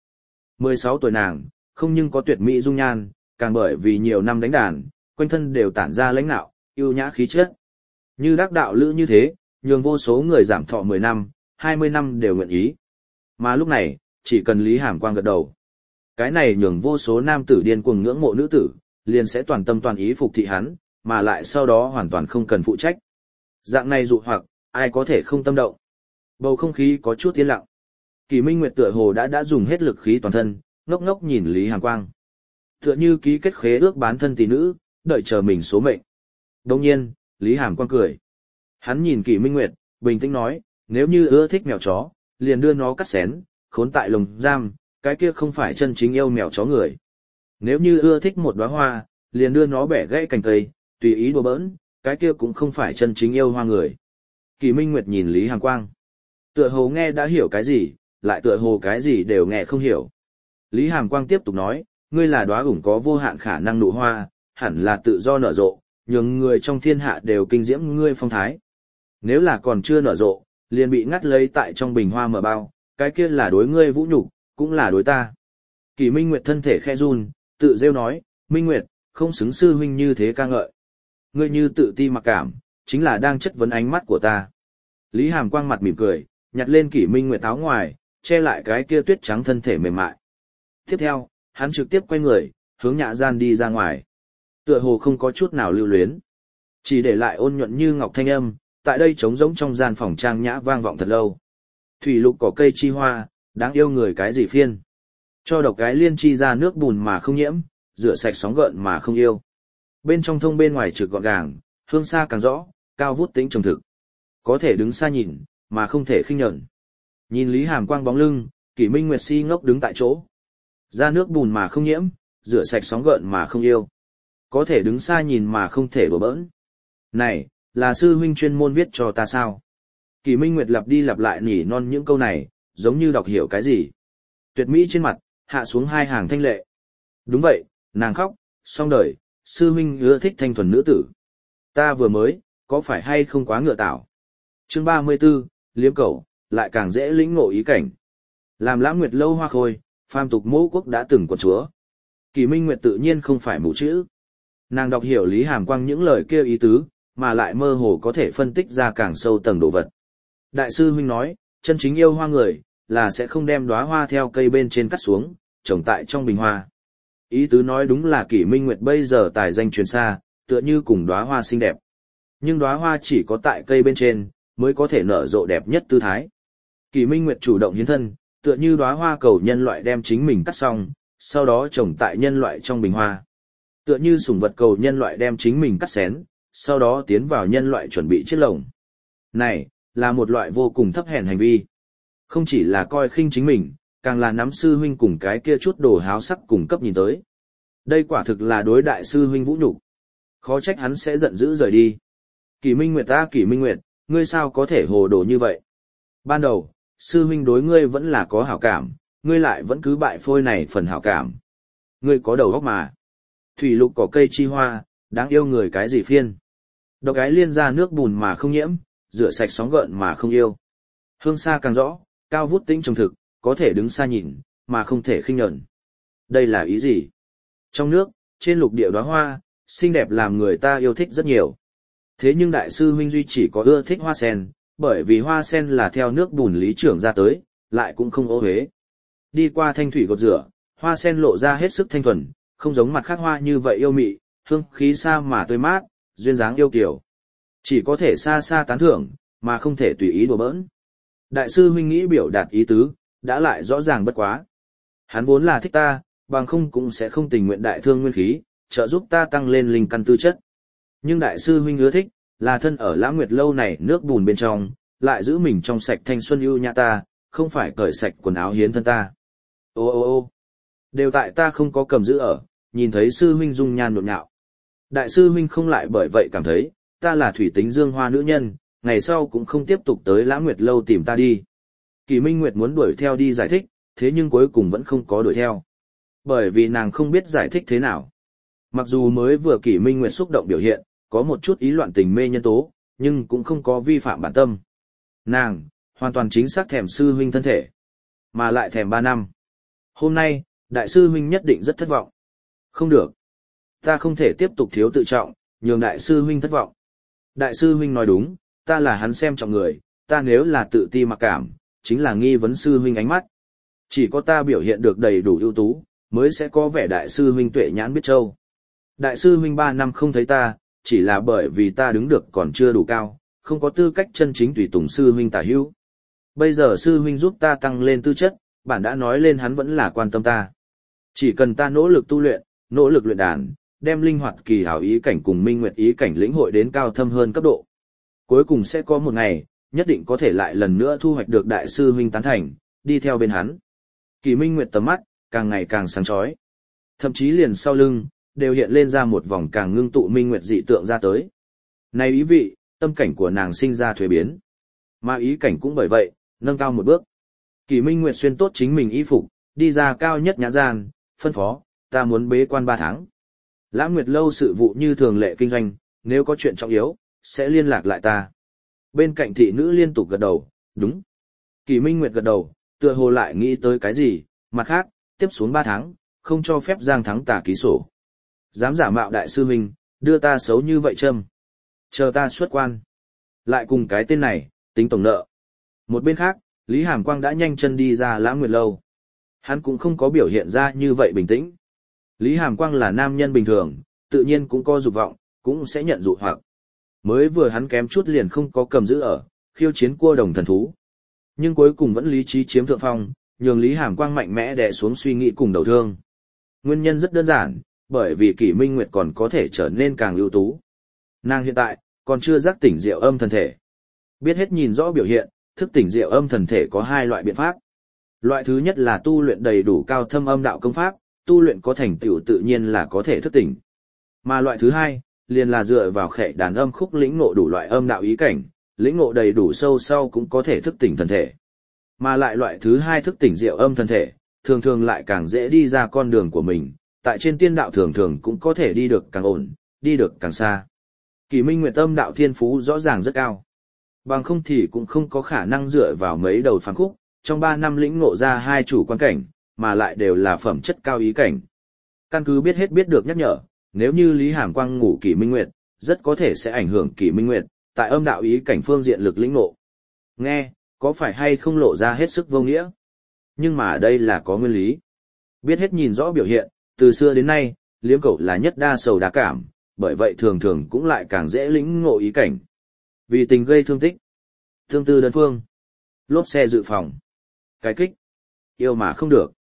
16 tuổi nàng, không nhưng có tuyệt mỹ dung nhan, càng bởi vì nhiều năm đánh đàn, quanh thân đều tản ra lãnh nạo, yêu nhã khí chất. Như đắc đạo lữ như thế, nhường vô số người giảm thọ 10 năm, 20 năm đều nguyện ý. Mà lúc này, chỉ cần Lý Hàm Quang gật đầu. Cái này nhường vô số nam tử điên cuồng ngưỡng mộ nữ tử, liền sẽ toàn tâm toàn ý phục thị hắn, mà lại sau đó hoàn toàn không cần phụ trách. Dạng này dụ hoặc, ai có thể không tâm động. Bầu không khí có chút yên lặng. Kỷ Minh Nguyệt tựa hồ đã dùng hết lực khí toàn thân, ngốc ngốc nhìn Lý Hàm Quang. Tựa như ký kết khế ước bán thân tỷ nữ, đợi chờ mình số mệnh. Đồng nhiên, Lý Hàm Quang cười. Hắn nhìn Kỷ Minh Nguyệt, bình tĩnh nói, nếu như ưa thích mèo chó, liền đưa nó cắt xén, khốn tại lồng giam, cái kia không phải chân chính yêu mèo chó người. Nếu như ưa thích một đóa hoa, liền đưa nó bẻ gãy cành cây, tùy ý đùa bỡn, cái kia cũng không phải chân chính yêu hoa người. Kỷ Minh Nguyệt nhìn Lý Hàm Quang. Tựa hồ nghe đã hiểu cái gì, lại tựa hồ cái gì đều nghe không hiểu. Lý Hàm Quang tiếp tục nói, ngươi là đóa ủng có vô hạn khả năng nụ hoa, hẳn là tự do nở rộ, nhường người trong thiên hạ đều kinh diễm ngươi phong thái. Nếu là còn chưa nở rộ, liền bị ngắt lấy tại trong bình hoa mở bao, cái kia là đối ngươi vũ nhục, cũng là đối ta. Kỷ Minh Nguyệt thân thể khe run, tự rêu nói, Minh Nguyệt, không xứng sư huynh như thế ca ngợi. Ngươi như tự ti mặc cảm, chính là đang chất vấn ánh mắt của ta. Lý Hàm Quang mặt mỉm cười, nhặt lên Kỷ Minh Nguyệt áo ngoài, che lại cái kia tuyết trắng thân thể mềm mại. Tiếp theo, hắn trực tiếp quay người, hướng nhã gian đi ra ngoài. Tựa hồ không có chút nào lưu luyến. Chỉ để lại ôn nhuận như ngọc thanh âm, tại đây trống rỗng trong gian phòng trang nhã vang vọng thật lâu. Thủy lục cỏ cây chi hoa, đáng yêu người cái gì phiên. Cho độc cái liên chi ra nước bùn mà không nhiễm, rửa sạch sóng gợn mà không yêu. Bên trong thông bên ngoài trực gọn gàng, hương xa càng rõ, cao vút tính trầm thực. Có thể đứng xa nhìn, mà không thể khinh nhẫn. Nhìn Lý Hàm Quang bóng lưng, Kỷ Minh Nguyệt si ngốc đứng tại chỗ. Ra nước bùn mà không nhiễm, rửa sạch sóng gợn mà không yêu. Có thể đứng xa nhìn mà không thể đùa bỡn. Này, là sư huynh chuyên môn viết cho ta sao? Kỷ Minh Nguyệt lặp đi lặp lại nỉ non những câu này, giống như đọc hiểu cái gì. Tuyệt mỹ trên mặt, hạ xuống hai hàng thanh lệ. Đúng vậy, nàng khóc, xong đời, sư huynh ưa thích thanh thuần nữ tử. Ta vừa mới, có phải hay không quá ngựa tảo? Chương 34, liếm cẩu, lại càng dễ lĩnh ngộ ý cảnh. Làm Lãng Nguyệt lâu hoa khôi, phàm tục mẫu quốc đã từng quận chúa. Kỷ Minh Nguyệt tự nhiên không phải mù chữ. Nàng đọc hiểu Lý Hàm Quang những lời kia ý tứ, mà lại mơ hồ có thể phân tích ra càng sâu tầng đồ vật. Đại sư huynh nói, chân chính yêu hoa người, là sẽ không đem đóa hoa theo cây bên trên cắt xuống, trồng tại trong bình hoa. Ý tứ nói đúng là Kỷ Minh Nguyệt bây giờ tài danh truyền xa, tựa như cùng đóa hoa xinh đẹp. Nhưng đóa hoa chỉ có tại cây bên trên, mới có thể nở rộ đẹp nhất tư thái. Kỷ Minh Nguyệt chủ động hiến thân, tựa như đóa hoa cầu nhân loại đem chính mình cắt xong, sau đó trồng tại nhân loại trong bình hoa. Tựa như sủng vật cầu nhân loại đem chính mình cắt xén, sau đó tiến vào nhân loại chuẩn bị chiếc lồng. Này, là một loại vô cùng thấp hèn hành vi. Không chỉ là coi khinh chính mình, càng là nắm sư huynh cùng cái kia chút đồ háo sắc cùng cấp nhìn tới. Đây quả thực là đối đại sư huynh vũ nhục. Khó trách hắn sẽ giận dữ rời đi. Kỷ Minh Nguyệt ta Kỷ Minh Nguyệt, ngươi sao có thể hồ đồ như vậy? Ban đầu, sư huynh đối ngươi vẫn là có hảo cảm, ngươi lại vẫn cứ bại phôi này phần hảo cảm. Ngươi có đầu óc mà. Thủy lục cỏ cây chi hoa, đáng yêu người cái gì phiên. Độc cái liên ra nước bùn mà không nhiễm, rửa sạch sóng gợn mà không yêu. Hương xa càng rõ, cao vút tĩnh trầm thực, có thể đứng xa nhìn, mà không thể khinh nhẫn. Đây là ý gì? Trong nước, trên lục địa đóa hoa, xinh đẹp làm người ta yêu thích rất nhiều. Thế nhưng đại sư huynh duy chỉ có ưa thích hoa sen, bởi vì hoa sen là theo nước bùn lý trưởng ra tới, lại cũng không ô uế. Đi qua thanh thủy gột rửa, hoa sen lộ ra hết sức thanh thuần, không giống mặt khác hoa như vậy yêu mị, hương khí xa mà tươi mát, duyên dáng yêu kiều. Chỉ có thể xa xa tán thưởng, mà không thể tùy ý đùa bỡn. Đại sư huynh nghĩ biểu đạt ý tứ, đã lại rõ ràng bất quá. Hắn vốn là thích ta, bằng không cũng sẽ không tình nguyện đại thương nguyên khí, trợ giúp ta tăng lên linh căn tư chất. Nhưng đại sư huynh ưa thích, là thân ở Lãng Nguyệt lâu này nước bùn bên trong, lại giữ mình trong sạch thanh xuân ưu nhã ta, không phải cởi sạch quần áo hiến thân ta. Ô ô ô đều tại ta không có cầm giữ ở, nhìn thấy sư huynh dung nhan nhộn nhạo. Đại sư huynh không lại bởi vậy cảm thấy, ta là thủy tính dương hoa nữ nhân, ngày sau cũng không tiếp tục tới Lãng Nguyệt lâu tìm ta đi. Kỳ Minh Nguyệt muốn đuổi theo đi giải thích, thế nhưng cuối cùng vẫn không có đuổi theo. Bởi vì nàng không biết giải thích thế nào. Mặc dù mới vừa Kỳ Minh Nguyệt xúc động biểu hiện, có một chút ý loạn tình mê nhân tố, nhưng cũng không có vi phạm bản tâm. Nàng, hoàn toàn chính xác thèm sư huynh thân thể, mà lại thèm 3 năm. Hôm nay, đại sư huynh nhất định rất thất vọng. Không được. Ta không thể tiếp tục thiếu tự trọng, nhường đại sư huynh thất vọng. Đại sư huynh nói đúng, ta là hắn xem trọng người, ta nếu là tự ti mặc cảm, chính là nghi vấn sư huynh ánh mắt. Chỉ có ta biểu hiện được đầy đủ ưu tú, mới sẽ có vẻ đại sư huynh tuệ nhãn biết châu. Đại sư huynh 3 năm không thấy ta, chỉ là bởi vì ta đứng được còn chưa đủ cao, không có tư cách chân chính tùy tùng sư huynh tả hữu. Bây giờ sư huynh giúp ta tăng lên tư chất, bản đã nói lên hắn vẫn là quan tâm ta. Chỉ cần ta nỗ lực tu luyện, nỗ lực luyện đàn, đem linh hoạt kỳ hảo ý cảnh cùng minh nguyệt ý cảnh lĩnh hội đến cao thâm hơn cấp độ. Cuối cùng sẽ có một ngày, nhất định có thể lại lần nữa thu hoạch được đại sư huynh tán thành, đi theo bên hắn. Kỳ Minh Nguyệt tầm mắt, càng ngày càng sáng chói. Thậm chí liền sau lưng, đều hiện lên ra một vòng càng ngưng tụ minh nguyệt dị tượng ra tới. Này ý vị, tâm cảnh của nàng sinh ra thuế biến. Mà ý cảnh cũng bởi vậy, nâng cao một bước. Kỳ Minh Nguyệt xuyên tốt chính mình y phục, đi ra cao nhất nhã gian, phân phó, ta muốn bế quan 3 tháng. Lãng Nguyệt lâu sự vụ như thường lệ kinh doanh, nếu có chuyện trọng yếu, sẽ liên lạc lại ta. Bên cạnh thị nữ liên tục gật đầu, đúng. Kỳ Minh Nguyệt gật đầu, tựa hồ lại nghĩ tới cái gì, mặt khác, tiếp xuống 3 tháng, không cho phép Giang Thắng Tà ký sổ. Dám giả mạo đại sư huynh, đưa ta xấu như vậy châm. Chờ ta xuất quan. Lại cùng cái tên này, tính tổng nợ. Một bên khác, Lý Hàm Quang đã nhanh chân đi ra Lãng Nguyệt lâu. Hắn cũng không có biểu hiện ra như vậy bình tĩnh. Lý Hàm Quang là nam nhân bình thường, tự nhiên cũng có dục vọng, cũng sẽ nhận dụ hoặc. Mới vừa hắn kém chút liền không có cầm giữ ở, khiêu chiến cua đồng thần thú. Nhưng cuối cùng vẫn lý trí chiếm thượng phong, nhường Lý Hàm Quang mạnh mẽ đè xuống suy nghĩ cùng đầu thương. Nguyên nhân rất đơn giản, bởi vì Kỷ Minh Nguyệt còn có thể trở nên càng ưu tú. Nàng hiện tại, còn chưa giác tỉnh diệu âm thần thể. Biết hết nhìn rõ biểu hiện, thức tỉnh diệu âm thần thể có 2 loại biện pháp. Loại thứ nhất là tu luyện đầy đủ cao thâm âm đạo công pháp, tu luyện có thành tựu tự nhiên là có thể thức tỉnh. Mà loại thứ hai, liền là dựa vào khệ đàn âm khúc lĩnh ngộ đủ loại âm đạo ý cảnh, lĩnh ngộ đầy đủ sâu sau cũng có thể thức tỉnh thần thể. Mà lại loại thứ hai thức tỉnh diệu âm thần thể, thường thường lại càng dễ đi ra con đường của mình, tại trên tiên đạo thường thường cũng có thể đi được càng ổn, đi được càng xa. Kỳ Minh Nguyệt âm đạo thiên phú rõ ràng rất cao. Bằng không thì cũng không có khả năng dựa vào mấy đầu phàm khúc, trong 3 năm lĩnh ngộ ra 2 chủ quan cảnh, mà lại đều là phẩm chất cao ý cảnh. Căn cứ biết hết biết được nhắc nhở, nếu như Lý Hàm Quang ngủ Kỷ Minh Nguyệt, rất có thể sẽ ảnh hưởng Kỷ Minh Nguyệt, tại âm đạo ý cảnh phương diện lực lĩnh ngộ. Nghe, có phải hay không lộ ra hết sức vô nghĩa? Nhưng mà đây là có nguyên lý. Biết hết nhìn rõ biểu hiện, từ xưa đến nay, Liếm Cẩu là nhất đa sầu đa cảm, bởi vậy thường thường cũng lại càng dễ lĩnh ngộ ý cảnh. Vì tình gây thương tích, thương tư đơn phương, lốp xe dự phòng, cái kích, yêu mà không được.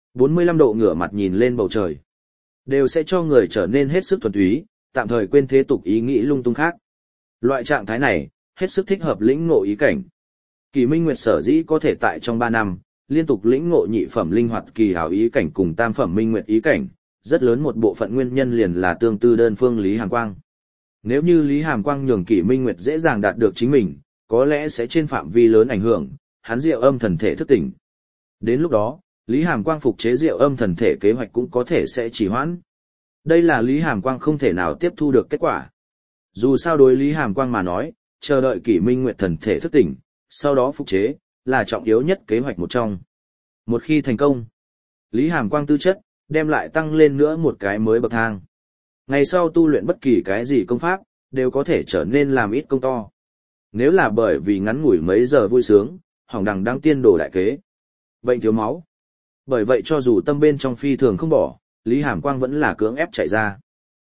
45 độ ngửa mặt nhìn lên bầu trời, đều sẽ cho người trở nên hết sức thuần túy, tạm thời quên thế tục ý nghĩ lung tung khác. Loại trạng thái này, hết sức thích hợp lĩnh ngộ ý cảnh. Kỳ Minh Nguyệt sở dĩ có thể tại trong 3 năm, liên tục lĩnh ngộ nhị phẩm linh hoạt kỳ hảo ý cảnh cùng tam phẩm minh nguyệt ý cảnh, rất lớn một bộ phận nguyên nhân liền là tương tư đơn phương Lý Hàm Quang. Nếu như Lý Hàm Quang nhường Kỳ Minh Nguyệt dễ dàng đạt được chính mình, có lẽ sẽ trên phạm vi lớn ảnh hưởng, hắn diệu âm thần thể thức tỉnh. Đến lúc đó, Lý Hàm Quang phục chế diệu âm thần thể kế hoạch cũng có thể sẽ trì hoãn. Đây là Lý Hàm Quang không thể nào tiếp thu được kết quả. Dù sao đối Lý Hàm Quang mà nói, chờ đợi Kỷ Minh Nguyệt thần thể thức tỉnh, sau đó phục chế, là trọng yếu nhất kế hoạch một trong. Một khi thành công, Lý Hàm Quang tư chất, đem lại tăng lên nữa một cái mới bậc thang. Ngày sau tu luyện bất kỳ cái gì công pháp, đều có thể trở nên làm ít công to. Nếu là bởi vì ngắn ngủi mấy giờ vui sướng, hỏng đằng đang tiên đổ đại kế. Bệnh thiếu máu. Bởi vậy cho dù tâm bên trong phi thường không bỏ, Lý Hàm Quang vẫn là cưỡng ép chạy ra.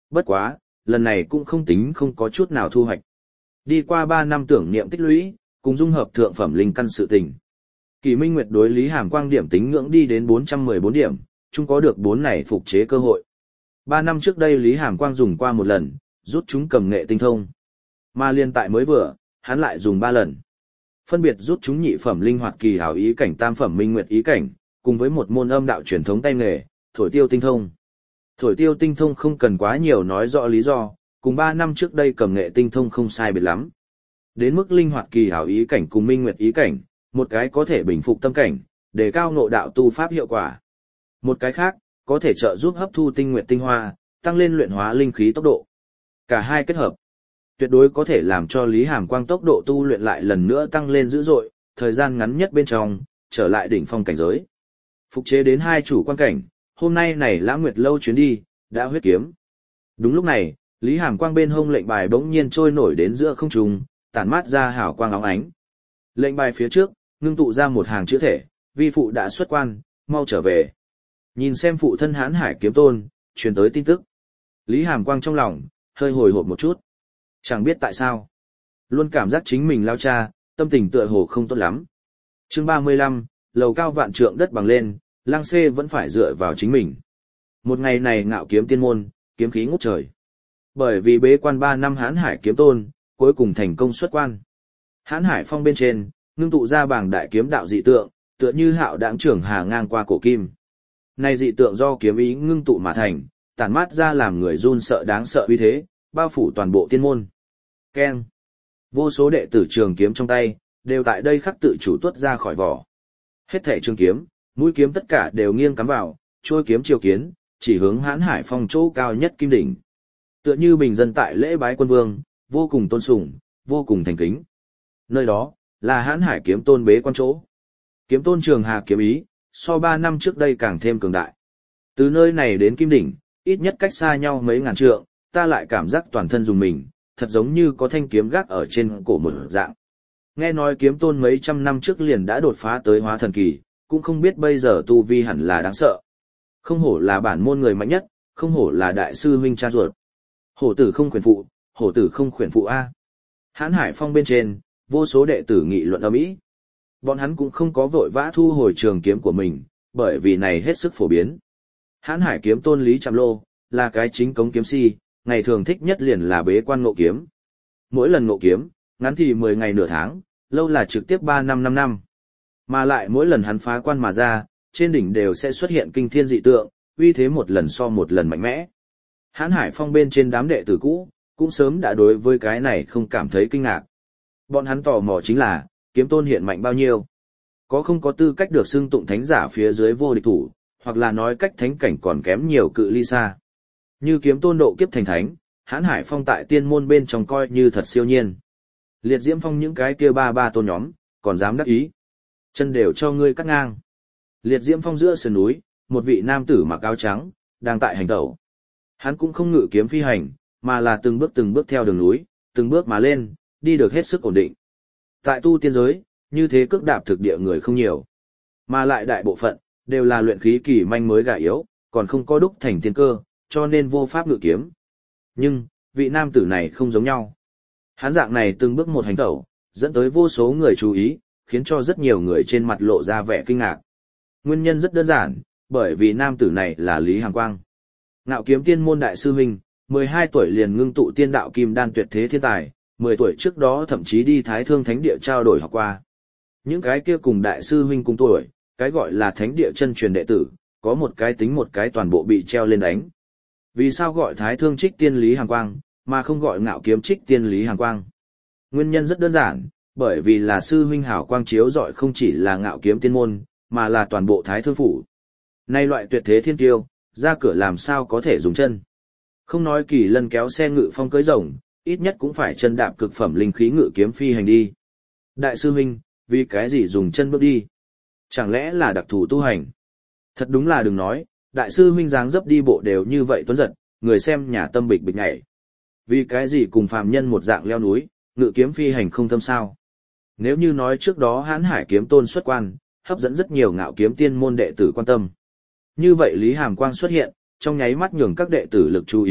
Bất quá, lần này cũng không tính không có chút nào thu hoạch. Đi qua 3 năm tưởng niệm tích lũy, cùng dung hợp thượng phẩm linh căn sự tình. Kỳ Minh Nguyệt đối Lý Hàm Quang điểm tính ngưỡng đi đến 414 điểm, chung có được 4 này phục chế cơ hội. 3 năm trước đây Lý Hàm Quang dùng qua một lần, rút chúng cầm nghệ tinh thông. Mà liên tại mới vừa, hắn lại dùng 3 lần. Phân biệt rút chúng nhị phẩm linh hoạt kỳ hảo ý cảnh tam phẩm minh nguyệt ý cảnh, cùng với một môn âm đạo truyền thống tay nghề, thổi tiêu tinh thông. Thổi tiêu tinh thông không cần quá nhiều nói rõ lý do, cùng 3 năm trước đây cầm nghệ tinh thông không sai biệt lắm. Đến mức linh hoạt kỳ hảo ý cảnh cùng minh nguyệt ý cảnh, một cái có thể bình phục tâm cảnh, đề cao ngộ đạo tu pháp hiệu quả. Một cái khác, có thể trợ giúp hấp thu tinh nguyệt tinh hoa, tăng lên luyện hóa linh khí tốc độ. Cả hai kết hợp, tuyệt đối có thể làm cho Lý Hàm Quang tốc độ tu luyện lại lần nữa tăng lên dữ dội, thời gian ngắn nhất bên trong, trở lại đỉnh phong cảnh giới. Phục chế đến 2 chủ quan cảnh, hôm nay này Lãng Nguyệt lâu chuyến đi, đã huyết kiếm. Đúng lúc này, Lý Hàm Quang bên hông lệnh bài bỗng nhiên trôi nổi đến giữa không trung, tản mát ra hào quang óng ánh. Lệnh bài phía trước, ngưng tụ ra một hàng chữ thể, vi phụ đã xuất quan, mau trở về. Nhìn xem phụ thân Hán Hải Kiếm Tôn, truyền tới tin tức. Lý Hàm Quang trong lòng, hơi hồi hộp một chút. Chẳng biết tại sao. Luôn cảm giác chính mình lao cha, tâm tình tựa hồ không tốt lắm. Chương 35, lầu cao vạn trượng đất bằng lên, Lăng Xê vẫn phải dựa vào chính mình. Một ngày này ngạo kiếm tiên môn, kiếm khí ngút trời. Bởi vì bế quan 3 năm Hán Hải Kiếm Tôn, cuối cùng thành công xuất quan. Hán Hải Phong bên trên, ngưng tụ ra bảng đại kiếm đạo dị tượng, tựa như hạo đãng trưởng hà ngang qua cổ kim. Này dị tượng do kiếm ý ngưng tụ mà thành, tản mát ra làm người run sợ đáng sợ uy thế, bao phủ toàn bộ tiên môn. Keng. Vô số đệ tử trường kiếm trong tay, đều tại đây khắc tự chủ tuốt ra khỏi vỏ. Hết thảy trường kiếm, mũi kiếm tất cả đều nghiêng cắm vào, trôi kiếm chiều kiến, chỉ hướng Hán Hải Phong chỗ cao nhất kim đỉnh. Tựa như bình dân tại lễ bái quân vương, vô cùng tôn sùng, vô cùng thành kính. Nơi đó, là Hán Hải Kiếm Tôn bế quan chỗ. Kiếm Tôn trường hà kiếm ý, so 3 năm trước đây càng thêm cường đại. Từ nơi này đến kim đỉnh, ít nhất cách xa nhau mấy ngàn trượng, ta lại cảm giác toàn thân dùng mình, thật giống như có thanh kiếm gác ở trên cổ một dạng. Nghe nói Kiếm Tôn mấy trăm năm trước liền đã đột phá tới hóa thần kỳ, cũng không biết bây giờ tu vi hẳn là đáng sợ. Không hổ là bản môn người mạnh nhất, không hổ là đại sư huynh cha ruột. Hổ tử không khuyển phụ, hổ tử không khuyển phụ A. Hán Hải Phong bên trên, vô số đệ tử nghị luận ầm ĩ. Bọn hắn cũng không có vội vã thu hồi trường kiếm của mình, bởi vì này hết sức phổ biến. Hán Hải Kiếm Tôn Lý Trạm Lô, là cái chính cống kiếm si, ngày thường thích nhất liền là bế quan ngộ kiếm. Mỗi lần ngộ kiếm, ngắn thì 10 ngày nửa tháng, lâu là trực tiếp 3 năm 5 năm. Mà lại mỗi lần hắn phá quan mà ra, trên đỉnh đều sẽ xuất hiện kinh thiên dị tượng, uy thế một lần so một lần mạnh mẽ. Hán Hải Phong bên trên đám đệ tử cũ, cũng sớm đã đối với cái này không cảm thấy kinh ngạc. Bọn hắn tò mò chính là, Kiếm Tôn hiện mạnh bao nhiêu? Có không có tư cách được xưng tụng thánh giả phía dưới vô địch thủ, hoặc là nói cách thánh cảnh còn kém nhiều cự ly xa. Như Kiếm Tôn độ kiếp thành thánh, Hán Hải Phong tại tiên môn bên trong coi như thật siêu nhiên. Liệt Diễm Phong những cái kia ba tôn nhóm, còn dám đắc ý. Chân đều cho ngươi cắt ngang. Liệt Diễm Phong giữa sườn núi, một vị nam tử mặc áo trắng, đang tại hành tẩu. Hắn cũng không ngự kiếm phi hành, mà là từng bước theo đường núi, từng bước mà lên, đi được hết sức ổn định. Tại tu tiên giới, như thế cước đạp thực địa người không nhiều. Mà lại đại bộ phận, đều là luyện khí kỳ manh mới gà yếu, còn không có đúc thành tiên cơ, cho nên vô pháp ngự kiếm. Nhưng, vị nam tử này không giống nhau. Hắn dạng này từng bước một hành tẩu, dẫn tới vô số người chú ý, khiến cho rất nhiều người trên mặt lộ ra vẻ kinh ngạc. Nguyên nhân rất đơn giản, bởi vì nam tử này là Lý Hàm Quang. Ngạo kiếm tiên môn đại sư huynh, 12 tuổi liền ngưng tụ tiên đạo kim đan tuyệt thế thiên tài, 10 tuổi trước đó thậm chí đi Thái Thương Thánh Địa trao đổi học qua. Những cái kia cùng đại sư huynh cùng tuổi, cái gọi là Thánh Địa chân truyền đệ tử, có một cái tính một cái toàn bộ bị treo lên đánh. Vì sao gọi Thái Thương Trích Tiên Lý Hàm Quang, mà không gọi Ngạo Kiếm Trích Tiên Lý Hàm Quang? Nguyên nhân rất đơn giản, bởi vì là sư huynh hảo quang chiếu rọi không chỉ là Ngạo Kiếm tiên môn, mà là toàn bộ Thái Thương phủ. Nay loại tuyệt thế thiên kiêu, ra cửa làm sao có thể dùng chân? Không nói Kỳ Lân kéo xe ngự phong cưỡi rồng, ít nhất cũng phải chân đạp cực phẩm linh khí ngự kiếm phi hành đi. Đại sư huynh, vì cái gì dùng chân bước đi? Chẳng lẽ là đặc thù tu hành? Thật đúng là đừng nói, đại sư huynh dáng dấp đi bộ đều như vậy tuấn giật, người xem nhà tâm bịch bịch nhảy. Vì cái gì cùng phàm nhân một dạng leo núi, ngự kiếm phi hành không thâm sao? Nếu như nói trước đó Hán Hải Kiếm Tôn xuất quan, hấp dẫn rất nhiều Ngạo Kiếm tiên môn đệ tử quan tâm. Như vậy Lý Hàm Quang xuất hiện, trong nháy mắt nhường các đệ tử lực chú ý,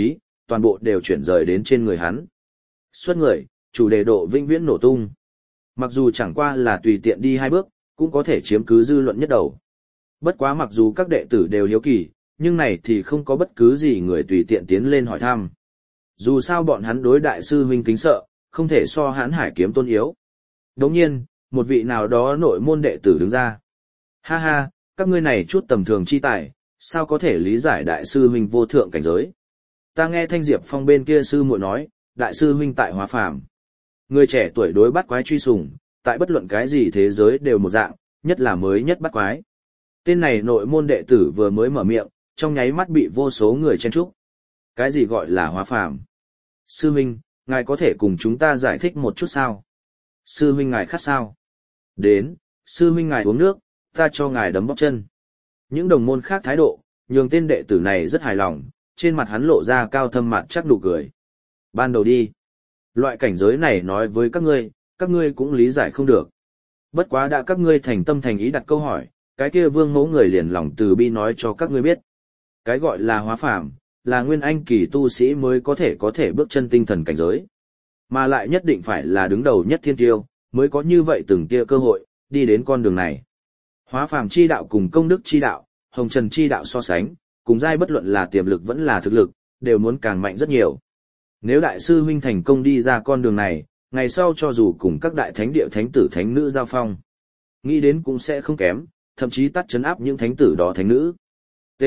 toàn bộ đều chuyển rời đến trên người hắn. Xuất người, chủ đề độ vĩnh viễn nổ tung. Mặc dù chẳng qua là tùy tiện đi 2 bước, cũng có thể chiếm cứ dư luận nhất đầu. Bất quá mặc dù các đệ tử đều hiếu kỳ, nhưng này thì không có bất cứ gì người tùy tiện tiến lên hỏi thăm. Dù sao bọn hắn đối đại sư huynh kính sợ, không thể so Hán Hải Kiếm Tôn yếu. Đồng nhiên, một vị nào đó nội môn đệ tử đứng ra. Ha ha, các ngươi này chút tầm thường chi tài, sao có thể lý giải đại sư huynh vô thượng cảnh giới. Ta nghe Thanh Diệp Phong bên kia sư muội nói, đại sư huynh tại hóa phàm. Người trẻ tuổi đối bắt quái truy sùng, tại bất luận cái gì thế giới đều một dạng, nhất là mới nhất bắt quái. Tên này nội môn đệ tử vừa mới mở miệng, trong nháy mắt bị vô số người chen chúc. Cái gì gọi là hóa phàm? Sư huynh, ngài có thể cùng chúng ta giải thích một chút sao? Sư huynh ngài khát sao? Đến, sư huynh ngài uống nước, ta cho ngài đấm bóp chân. Những đồng môn khác thái độ, nhường tên đệ tử này rất hài lòng, trên mặt hắn lộ ra cao thâm mặt chắc nụ cười. Ban đầu đi. Loại cảnh giới này nói với các ngươi cũng lý giải không được. Bất quá đã các ngươi thành tâm thành ý đặt câu hỏi, cái kia Vương Mẫu người liền lòng từ bi nói cho các ngươi biết. Cái gọi là hóa phàm, là nguyên anh kỳ tu sĩ mới có thể bước chân tinh thần cảnh giới. Mà lại nhất định phải là đứng đầu nhất thiên tiêu, mới có như vậy từng tia cơ hội, đi đến con đường này. Hóa phàm chi đạo cùng công đức chi đạo, hồng trần chi đạo so sánh, cùng giai bất luận là tiềm lực vẫn là thực lực, đều muốn càng mạnh rất nhiều. Nếu đại sư huynh thành công đi ra con đường này, ngày sau cho dù cùng các đại thánh địa thánh tử thánh nữ giao phong, nghĩ đến cũng sẽ không kém, thậm chí tắt chấn áp những thánh tử đó thánh nữ. T.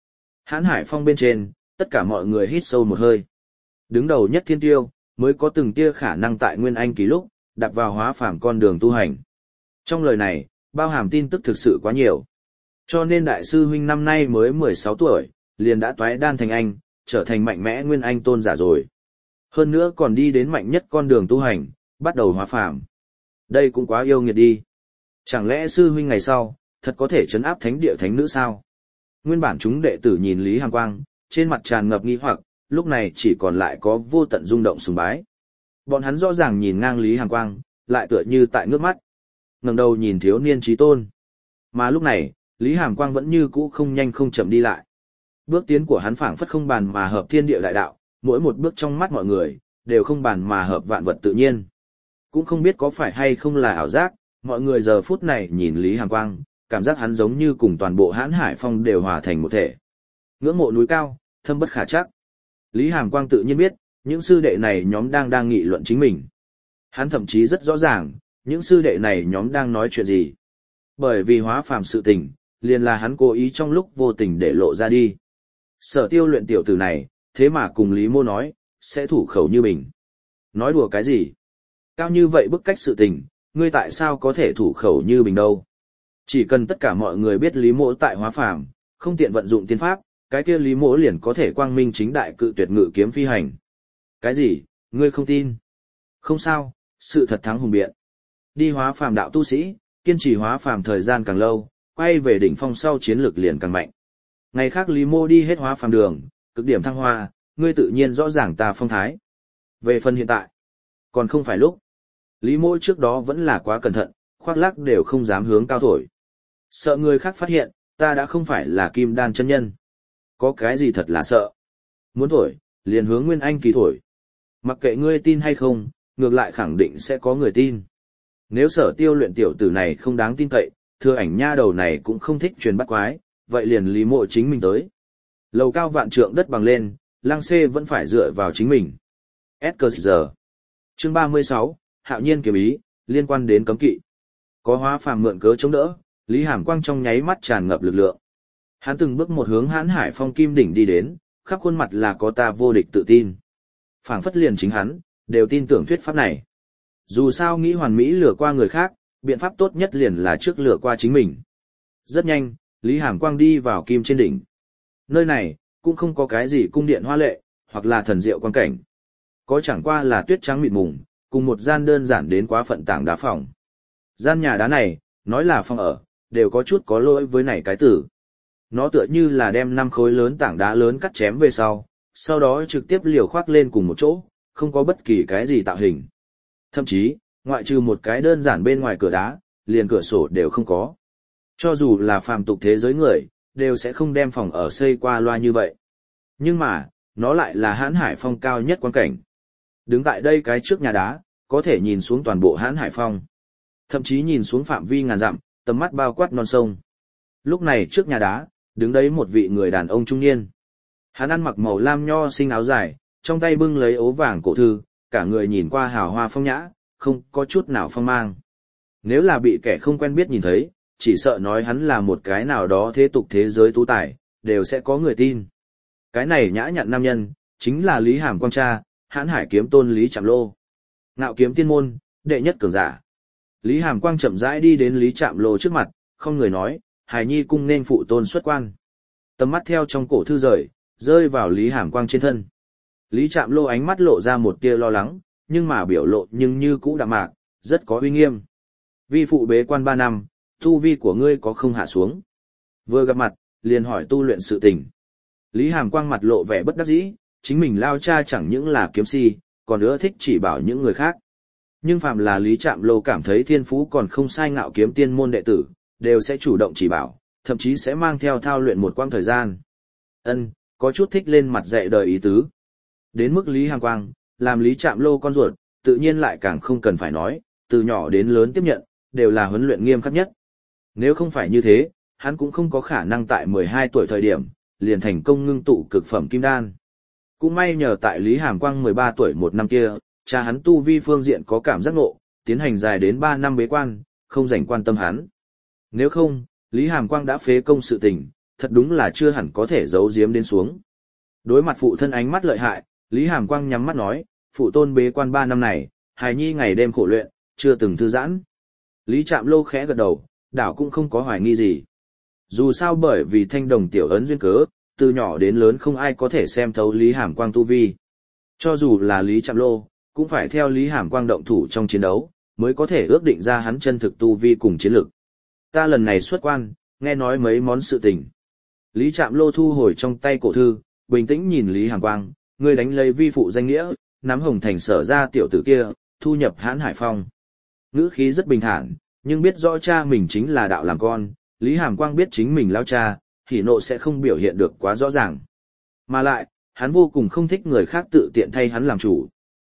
Hán Hải Phong bên trên, tất cả mọi người hít sâu một hơi. Đứng đầu nhất thiên tiêu, mới có từng tia khả năng tại nguyên anh kỳ lúc, đạp vào hóa phàm con đường tu hành. Trong lời này, bao hàm tin tức thực sự quá nhiều. Cho nên đại sư huynh năm nay mới 16 tuổi, liền đã toái đan thành anh, trở thành mạnh mẽ nguyên anh tôn giả rồi. Hơn nữa còn đi đến mạnh nhất con đường tu hành, bắt đầu hóa phàm. Đây cũng quá yêu nghiệt đi. Chẳng lẽ sư huynh ngày sau, thật có thể trấn áp thánh địa thánh nữ sao? Nguyên bản chúng đệ tử nhìn Lý Hàm Quang, trên mặt tràn ngập nghi hoặc, lúc này chỉ còn lại có vô tận rung động sùng bái. Bọn hắn rõ ràng nhìn ngang Lý Hàm Quang, lại tựa như tại ngước mắt. Ngẩng đầu nhìn thiếu niên trí tôn. Mà lúc này, Lý Hàm Quang vẫn như cũ không nhanh không chậm đi lại. Bước tiến của hắn phảng phất không bàn mà hợp thiên địa đại đạo, mỗi một bước trong mắt mọi người, đều không bàn mà hợp vạn vật tự nhiên. Cũng không biết có phải hay không là ảo giác, mọi người giờ phút này nhìn Lý Hàm Quang, cảm giác hắn giống như cùng toàn bộ Hán Hải Phong đều hòa thành một thể. Ngưỡng mộ núi cao, thâm bất khả trắc. Lý Hàm Quang tự nhiên biết, những sư đệ này nhóm đang nghị luận chính mình. Hắn thậm chí rất rõ ràng, những sư đệ này nhóm đang nói chuyện gì. Bởi vì hóa phàm sự tình, liền là hắn cố ý trong lúc vô tình để lộ ra đi. Sở Tiêu luyện tiểu tử này, thế mà cùng Lý Mô nói, sẽ thủ khẩu như mình. Nói đùa cái gì? Cao như vậy bức cách sự tình, ngươi tại sao có thể thủ khẩu như mình đâu? Chỉ cần tất cả mọi người biết Lý Mỗ tại hóa phàm, không tiện vận dụng tiên pháp, cái kia Lý Mỗ liền có thể quang minh chính đại cự tuyệt ngự kiếm phi hành. Cái gì? Ngươi không tin? Không sao, sự thật thắng hùng biện. Đi hóa phàm đạo tu sĩ, kiên trì hóa phàm thời gian càng lâu, quay về đỉnh phong sau chiến lược liền càng mạnh. Ngày khác Lý Mô đi hết hóa phàm đường, cực điểm thăng hoa, ngươi tự nhiên rõ ràng ta phong thái. Về phần hiện tại, còn không phải lúc. Lý Mô trước đó vẫn là quá cẩn thận, khoác lác đều không dám hướng cao thổi. Sợ người khác phát hiện, ta đã không phải là kim đan chân nhân. Có cái gì thật là sợ. Muốn thổi, liền hướng nguyên anh kỳ thổi. Mặc kệ ngươi tin hay không, ngược lại khẳng định sẽ có người tin. Nếu Sở Tiêu luyện tiểu tử này không đáng tin cậy, Thừa Ảnh nha đầu này cũng không thích truyền bắt quái, vậy liền Lý Mộ chính mình tới. Lầu cao vạn trượng đất bằng lên, Lăng Xê vẫn phải dựa vào chính mình. SKG. Chương 36, Hạo Nhiên kiếm ý, liên quan đến cấm kỵ. Có hóa phàm mượn cớ chống đỡ, Lý Hàm Quang trong nháy mắt tràn ngập lực lượng. Hắn từng bước một hướng Hán Hải Phong Kim đỉnh đi đến, khắp khuôn mặt là có ta vô địch tự tin. Phảng phất liền chính hắn, đều tin tưởng thuyết pháp này. Dù sao nghĩ hoàn mỹ lừa qua người khác, biện pháp tốt nhất liền là trước lừa qua chính mình. Rất nhanh, Lý Hàm Quang đi vào Kim trên đỉnh. Nơi này, cũng không có cái gì cung điện hoa lệ, hoặc là thần diệu quan cảnh. Có chẳng qua là tuyết trắng mịt mùng, cùng một gian đơn giản đến quá phận tảng đá phòng. Gian nhà đá này, nói là phòng ở, đều có chút có lỗi với này cái tử. Nó tựa như là đem 5 khối lớn tảng đá lớn cắt chém về sau đó trực tiếp liều khoác lên cùng một chỗ, không có bất kỳ cái gì tạo hình. Thậm chí, ngoại trừ một cái đơn giản bên ngoài cửa đá, liền cửa sổ đều không có. Cho dù là phàm tục thế giới người, đều sẽ không đem phòng ở xây qua loa như vậy. Nhưng mà, nó lại là Hãn Hải Phong cao nhất quan cảnh. Đứng tại đây cái trước nhà đá, có thể nhìn xuống toàn bộ Hãn Hải Phong. Thậm chí nhìn xuống phạm vi ngàn dặm, tầm mắt bao quát non sông. Lúc này trước nhà đá, đứng đấy một vị người đàn ông trung niên. Hắn ăn mặc màu lam nho xinh áo dài, trong tay bưng lấy ố vàng cổ thư, cả người nhìn qua hào hoa phong nhã, không có chút nào phong mang. Nếu là bị kẻ không quen biết nhìn thấy, chỉ sợ nói hắn là một cái nào đó thế tục thế giới tú tài, đều sẽ có người tin. Cái này nhã nhặn nam nhân, chính là Lý Hàm Quang cha, Hãn Hải kiếm tôn Lý Trạm Lô. Ngạo kiếm tiên môn, đệ nhất cường giả. Lý Hàm Quang chậm rãi đi đến Lý Trạm Lô trước mặt, không người nói, hài nhi cung nên phụ tôn xuất quan. Tầm mắt theo trong cổ thư rơi vào Lý Hàm Quang trên thân. Lý Trạm Lô ánh mắt lộ ra một tia lo lắng, nhưng mà biểu lộ nhưng như cũ đạm mạc, rất có uy nghiêm. Vi phụ bế quan 3 năm, tu vi của ngươi có không hạ xuống? Vừa gặp mặt, liền hỏi tu luyện sự tình. Lý Hàm Quang mặt lộ vẻ bất đắc dĩ, chính mình lao cha chẳng những là kiếm si, còn nữa thích chỉ bảo những người khác. Nhưng phạm là Lý Trạm Lô cảm thấy thiên phú còn không sai ngạo kiếm tiên môn đệ tử, đều sẽ chủ động chỉ bảo, thậm chí sẽ mang theo thao luyện một quãng thời gian. Có chút thích lên mặt dạy đời ý tứ. Đến mức Lý Hàm Quang, làm Lý Trạm Lô con ruột, tự nhiên lại càng không cần phải nói, từ nhỏ đến lớn tiếp nhận, đều là huấn luyện nghiêm khắc nhất. Nếu không phải như thế, hắn cũng không có khả năng tại 12 tuổi thời điểm, liền thành công ngưng tụ cực phẩm kim đan. Cũng may nhờ tại Lý Hàm Quang 13 tuổi một năm kia, cha hắn tu vi phương diện có cảm giác ngộ, tiến hành dài đến 3 năm bế quan, không dành quan tâm hắn. Nếu không, Lý Hàm Quang đã phế công sự tình, thật đúng là chưa hẳn có thể giấu giếm đến xuống. Đối mặt phụ thân ánh mắt lợi hại, Lý Hàm Quang nhắm mắt nói, phụ tôn bế quan 3 năm này, hài nhi ngày đêm khổ luyện, chưa từng thư giãn. Lý Trạm Lô khẽ gật đầu, đảo cũng không có hoài nghi gì. Dù sao bởi vì thanh đồng tiểu ấn duyên cớ, từ nhỏ đến lớn không ai có thể xem thấu Lý Hàm Quang tu vi. Cho dù là Lý Trạm Lô, cũng phải theo Lý Hàm Quang động thủ trong chiến đấu, mới có thể ước định ra hắn chân thực tu vi cùng chiến lực. Ta lần này xuất quan, nghe nói mấy món sự tình. Lý Trạm Lô thu hồi trong tay cổ thư, bình tĩnh nhìn Lý Hàm Quang, ngươi đánh lấy vi phụ danh nghĩa, nắm Hồng Thành Sở ra tiểu tử kia, thu nhập Hãn Hải Phong. Ngữ khí rất bình thản, nhưng biết rõ cha mình chính là đạo làm con, Lý Hàm Quang biết chính mình lao cha, hỉ nộ sẽ không biểu hiện được quá rõ ràng. Mà lại, hắn vô cùng không thích người khác tự tiện thay hắn làm chủ.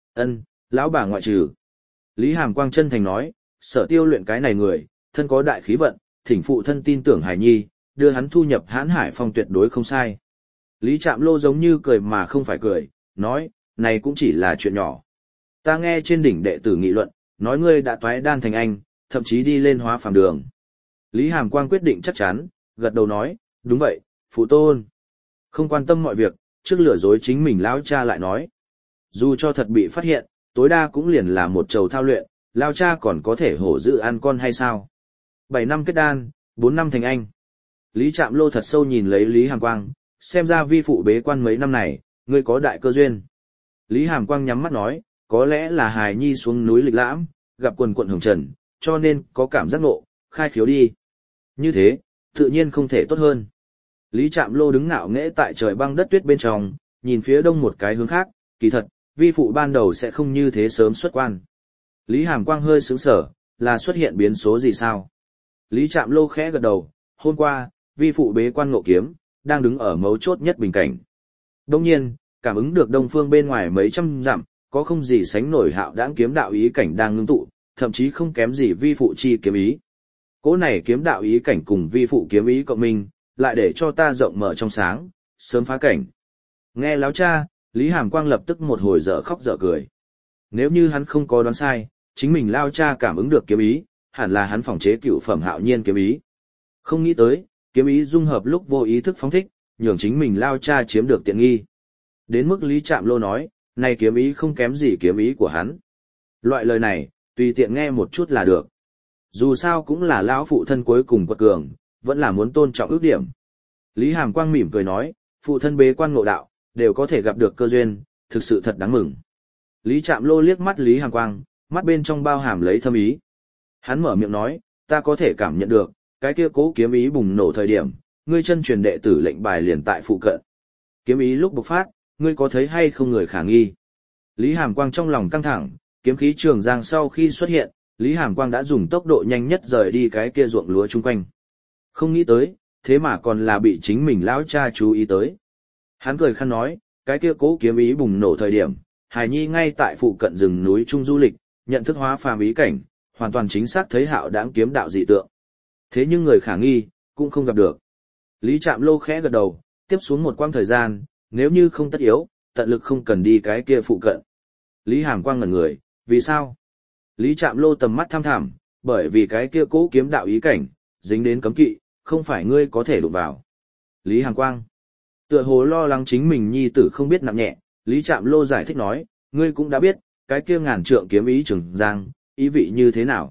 Lão bà ngoại trừ. Lý Hàm Quang chân thành nói, Sở Tiêu luyện cái này người, thân có đại khí vận, thỉnh phụ thân tin tưởng Hải nhi, đưa hắn thu nhập Hãn Hải Phong tuyệt đối không sai. Lý Trạm Lô giống như cười mà không phải cười, nói, này cũng chỉ là chuyện nhỏ. Ta nghe trên đỉnh đệ tử nghị luận, nói ngươi đã toái đan thành anh, thậm chí đi lên hóa phàm đường. Lý Hàm Quang quyết định chắc chắn, gật đầu nói, đúng vậy, phụ tôn. Không quan tâm mọi việc, trước lừa dối chính mình lão cha lại nói. Dù cho thật bị phát hiện, tối đa cũng liền là một trầu thao luyện, lão cha còn có thể hổ dự ăn con hay sao? 7 năm kết đan, 4 năm thành anh. Lý Trạm Lô thật sâu nhìn lấy Lý Hàm Quang, xem ra vi phụ bế quan mấy năm này, ngươi có đại cơ duyên. Lý Hàm Quang nhắm mắt nói, có lẽ là hài nhi xuống núi lịch lãm, gặp quần quận hồng trần, cho nên có cảm giác ngộ, khai khiếu đi. Như thế, tự nhiên không thể tốt hơn. Lý Trạm Lô đứng ngạo nghễ tại trời băng đất tuyết bên trong, nhìn phía đông một cái hướng khác, kỳ thật, vi phụ ban đầu sẽ không như thế sớm xuất quan. Lý Hàm Quang hơi sững sờ, là xuất hiện biến số gì sao? Lý Trạm Lô khẽ gật đầu, hôm qua, vi phụ bế quan ngộ kiếm, đang đứng ở mấu chốt nhất bình cảnh. Đông nhiên, cảm ứng được đông phương bên ngoài mấy trăm dặm, có không gì sánh nổi hạo đãng kiếm đạo ý cảnh đang ngưng tụ, thậm chí không kém gì vi phụ chi kiếm ý. Cỗ này kiếm đạo ý cảnh cùng vi phụ kiếm ý cộng minh, lại để cho ta rộng mở trong sáng, sớm phá cảnh. Nghe láo cha, Lý Hàm Quang lập tức một hồi dở khóc dở cười. Nếu như hắn không có đoán sai, chính mình lao cha cảm ứng được kiếm ý, hẳn là hắn phỏng chế cựu phẩm hạo nhiên kiếm ý. Không nghĩ tới, kiếm ý dung hợp lúc vô ý thức phóng thích, nhường chính mình lao cha chiếm được tiện nghi. Đến mức Lý Trạm Lô nói, này kiếm ý không kém gì kiếm ý của hắn. Loại lời này, tùy tiện nghe một chút là được. Dù sao cũng là lão phụ thân cuối cùng quật cường, vẫn là muốn tôn trọng ước điểm. Lý Hàm Quang mỉm cười nói, phụ thân bế quan ngộ đạo, đều có thể gặp được cơ duyên, thực sự thật đáng mừng. Lý Trạm Lô liếc mắt Lý Hàm Quang, mắt bên trong bao hàm lấy thâm ý. Hắn mở miệng nói, ta có thể cảm nhận được, cái kia cố kiếm ý bùng nổ thời điểm, ngươi chân truyền đệ tử lệnh bài liền tại phụ cận. Kiếm ý lúc bộc phát, ngươi có thấy hay không người khả nghi? Lý Hàm Quang trong lòng căng thẳng, kiếm khí trường giang sau khi xuất hiện, Lý Hàm Quang đã dùng tốc độ nhanh nhất rời đi cái kia ruộng lúa chung quanh. Không nghĩ tới, thế mà còn là bị chính mình lão cha chú ý tới. Hắn cười khăn nói, cái kia cố kiếm ý bùng nổ thời điểm, Hải Nhi ngay tại phụ cận rừng núi trung du lịch, nhận thức hóa phàm ý cảnh, hoàn toàn chính xác thấy hạo đãng kiếm đạo dị tượng. Thế nhưng người khả nghi, cũng không gặp được. Lý Trạm Lô khẽ gật đầu, tiếp xuống một quãng thời gian, nếu như không tất yếu, tận lực không cần đi cái kia phụ cận. Lý Hàm Quang ngẩn người, vì sao? Lý Trạm Lô tầm mắt thăm thẳm, bởi vì cái kia cố kiếm đạo ý cảnh, dính đến cấm kỵ, không phải ngươi có thể đụng vào. Lý Hàm Quang, tựa hồ lo lắng chính mình nhi tử không biết nặng nhẹ, Lý Trạm Lô giải thích nói, ngươi cũng đã biết, cái kia ngàn trượng kiếm ý Trường Giang, ý vị như thế nào.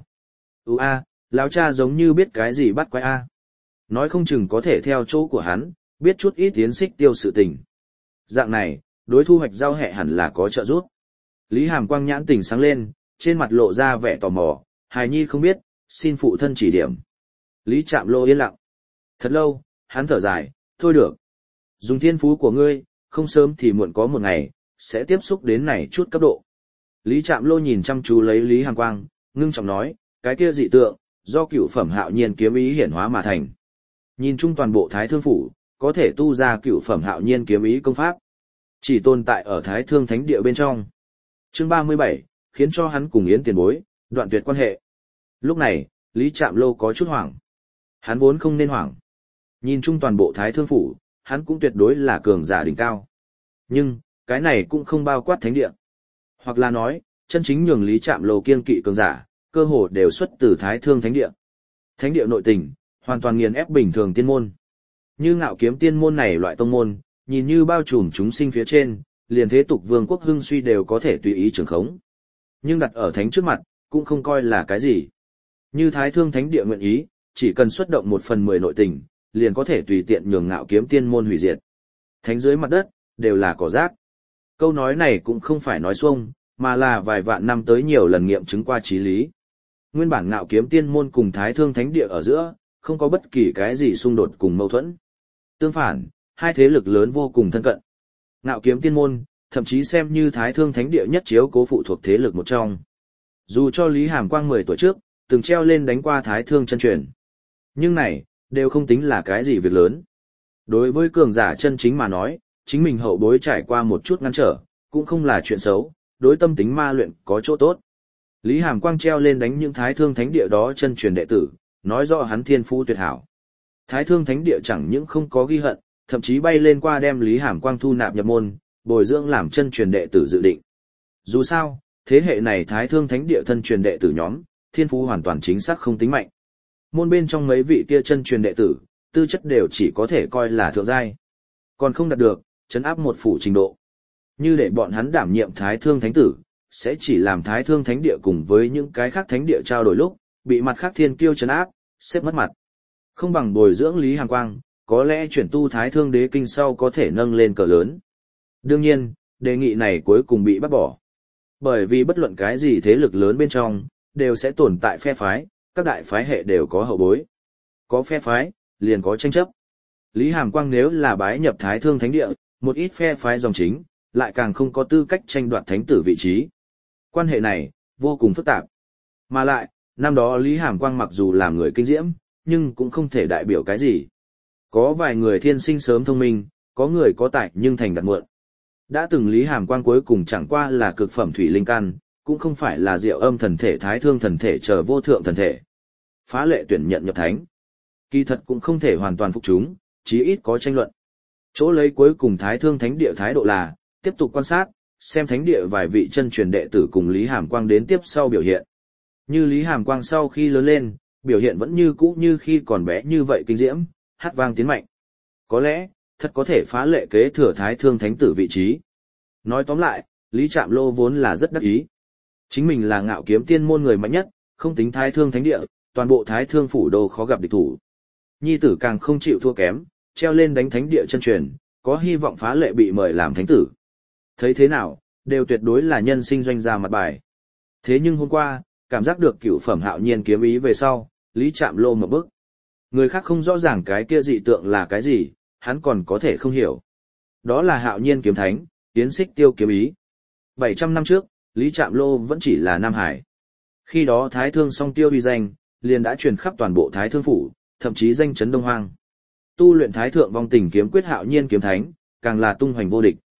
Lão cha giống như biết cái gì bắt quái a. Nói không chừng có thể theo chỗ của hắn, biết chút ít tiến xích tiêu sự tình. Dạng này, đối thu hoạch rau hẹ hẳn là có trợ giúp. Lý Hàm Quang nhãn tỉnh sáng lên, trên mặt lộ ra vẻ tò mò, hài nhi không biết, xin phụ thân chỉ điểm. Lý Trạm Lô yên lặng. Thật lâu, hắn thở dài, thôi được. Dùng thiên phú của ngươi, không sớm thì muộn có một ngày, sẽ tiếp xúc đến này chút cấp độ. Lý Trạm Lô nhìn chăm chú lấy Lý Hàm Quang, ngưng trọng nói, cái kia dị tượng, do cửu phẩm hạo nhiên kiếm ý hiển hóa mà thành. Nhìn chung toàn bộ Thái Thương Phủ, có thể tu ra cửu phẩm hạo nhiên kiếm ý công pháp. Chỉ tồn tại ở Thái Thương Thánh Địa bên trong. Chương 37, khiến cho hắn cùng Yến tiền bối, đoạn tuyệt quan hệ. Lúc này, Lý Trạm Lô có chút hoảng. Hắn vốn không nên hoảng. Nhìn chung toàn bộ Thái Thương Phủ, hắn cũng tuyệt đối là cường giả đỉnh cao. Nhưng, cái này cũng không bao quát Thánh Địa. Hoặc là nói, chân chính nhường Lý Trạm Lô kiêng kỵ cường giả, cơ hồ đều xuất từ Thái Thương Thánh Địa. Thánh Địa nội tình, hoàn toàn nghiền ép bình thường tiên môn. Như Ngạo Kiếm tiên môn này loại tông môn, nhìn như bao trùm chúng sinh phía trên, liền thế tục vương quốc hưng suy đều có thể tùy ý trường khống. Nhưng đặt ở thánh trước mặt, cũng không coi là cái gì. Như Thái Thương Thánh Địa nguyện ý, chỉ cần xuất động 1/10 nội tình, liền có thể tùy tiện nhường Ngạo Kiếm tiên môn hủy diệt. Thánh dưới mặt đất, đều là cỏ rác. Câu nói này cũng không phải nói xuông, mà là vài vạn năm tới nhiều lần nghiệm chứng qua chí lý. Nguyên bản Ngạo Kiếm tiên môn cùng Thái Thương Thánh Địa ở giữa, không có bất kỳ cái gì xung đột cùng mâu thuẫn. Tương phản, hai thế lực lớn vô cùng thân cận. Ngạo Kiếm tiên môn, thậm chí xem như Thái Thương Thánh Địa nhất chiếu cố phụ thuộc thế lực một trong. Dù cho Lý Hàm Quang 10 tuổi trước, từng treo lên đánh qua Thái Thương chân truyền. Nhưng này, đều không tính là cái gì việc lớn. Đối với cường giả chân chính mà nói, chính mình hậu bối trải qua một chút ngăn trở, cũng không là chuyện xấu, đối tâm tính ma luyện có chỗ tốt. Lý Hàm Quang treo lên đánh những Thái Thương Thánh Địa đó chân truyền đệ tử, nói rõ hắn thiên phú tuyệt hảo. Thái Thương Thánh Địa chẳng những không có ghi hận, thậm chí bay lên qua đem Lý Hàm Quang thu nạp nhập môn, bồi dưỡng làm chân truyền đệ tử dự định. Dù sao, thế hệ này Thái Thương Thánh Địa thân truyền đệ tử nhóm, thiên phú hoàn toàn chính xác không tính mạnh. Môn bên trong mấy vị kia chân truyền đệ tử, tư chất đều chỉ có thể coi là thượng giai. Còn không đạt được, trấn áp một phủ trình độ. Như để bọn hắn đảm nhiệm Thái Thương Thánh Tử, sẽ chỉ làm Thái Thương Thánh Địa cùng với những cái khác thánh địa trao đổi lúc, bị mặt khác thiên kiêu trấn áp, xếp mất mặt. Không bằng bồi dưỡng Lý Hàm Quang, có lẽ chuyển tu Thái Thương Đế Kinh sau có thể nâng lên cờ lớn. Đương nhiên, đề nghị này cuối cùng bị bác bỏ. Bởi vì bất luận cái gì thế lực lớn bên trong, đều sẽ tồn tại phe phái, các đại phái hệ đều có hậu bối. Có phe phái, liền có tranh chấp. Lý Hàm Quang nếu là bái nhập Thái Thương Thánh Địa, một ít phe phái dòng chính, lại càng không có tư cách tranh đoạt thánh tử vị trí. Quan hệ này, vô cùng phức tạp. Mà lại, năm đó Lý Hàm Quang mặc dù làm người kinh diễm, nhưng cũng không thể đại biểu cái gì. Có vài người thiên sinh sớm thông minh, có người có tài nhưng thành đạt muộn. Đã từng Lý Hàm Quang cuối cùng chẳng qua là cực phẩm thủy linh căn, cũng không phải là diệu âm thần thể Thái Thương thần thể chờ vô thượng thần thể. Phá lệ tuyển nhận nhập thánh. Kỳ thật cũng không thể hoàn toàn phục chúng, chí ít có tranh luận. Chỗ lấy cuối cùng Thái Thương Thánh Địa thái độ là, tiếp tục quan sát, xem thánh địa vài vị chân truyền đệ tử cùng Lý Hàm Quang đến tiếp sau biểu hiện. Như Lý Hàm Quang sau khi lớn lên, biểu hiện vẫn như cũ như khi còn bé như vậy kinh diễm, hát vang tiến mạnh. Có lẽ, thật có thể phá lệ kế thừa Thái Thương Thánh Tử vị trí. Nói tóm lại, Lý Trạm Lô vốn là rất đắc ý. Chính mình là Ngạo Kiếm tiên môn người mạnh nhất, không tính Thái Thương Thánh Địa, toàn bộ Thái Thương phủ đô khó gặp địch thủ. Nhi tử càng không chịu thua kém, treo lên đánh thánh địa chân truyền, có hy vọng phá lệ bị mời làm thánh tử. Thấy thế nào, đều tuyệt đối là nhân sinh doanh gia mặt bài. Thế nhưng hôm qua, cảm giác được cửu phẩm hạo nhiên kiếm ý về sau, Lý Trạm Lô một bức. Người khác không rõ ràng cái kia dị tượng là cái gì, hắn còn có thể không hiểu. Đó là hạo nhiên kiếm thánh, tiến xích tiêu kiếm ý. 700 năm trước, Lý Trạm Lô vẫn chỉ là Nam Hải. Khi đó Thái Thương song tiêu uy danh, liền đã truyền khắp toàn bộ Thái Thương phủ, thậm chí danh chấn Đông Hoang. Tu luyện Thái Thượng vong tình kiếm quyết hạo nhiên kiếm thánh, càng là tung hoành vô địch.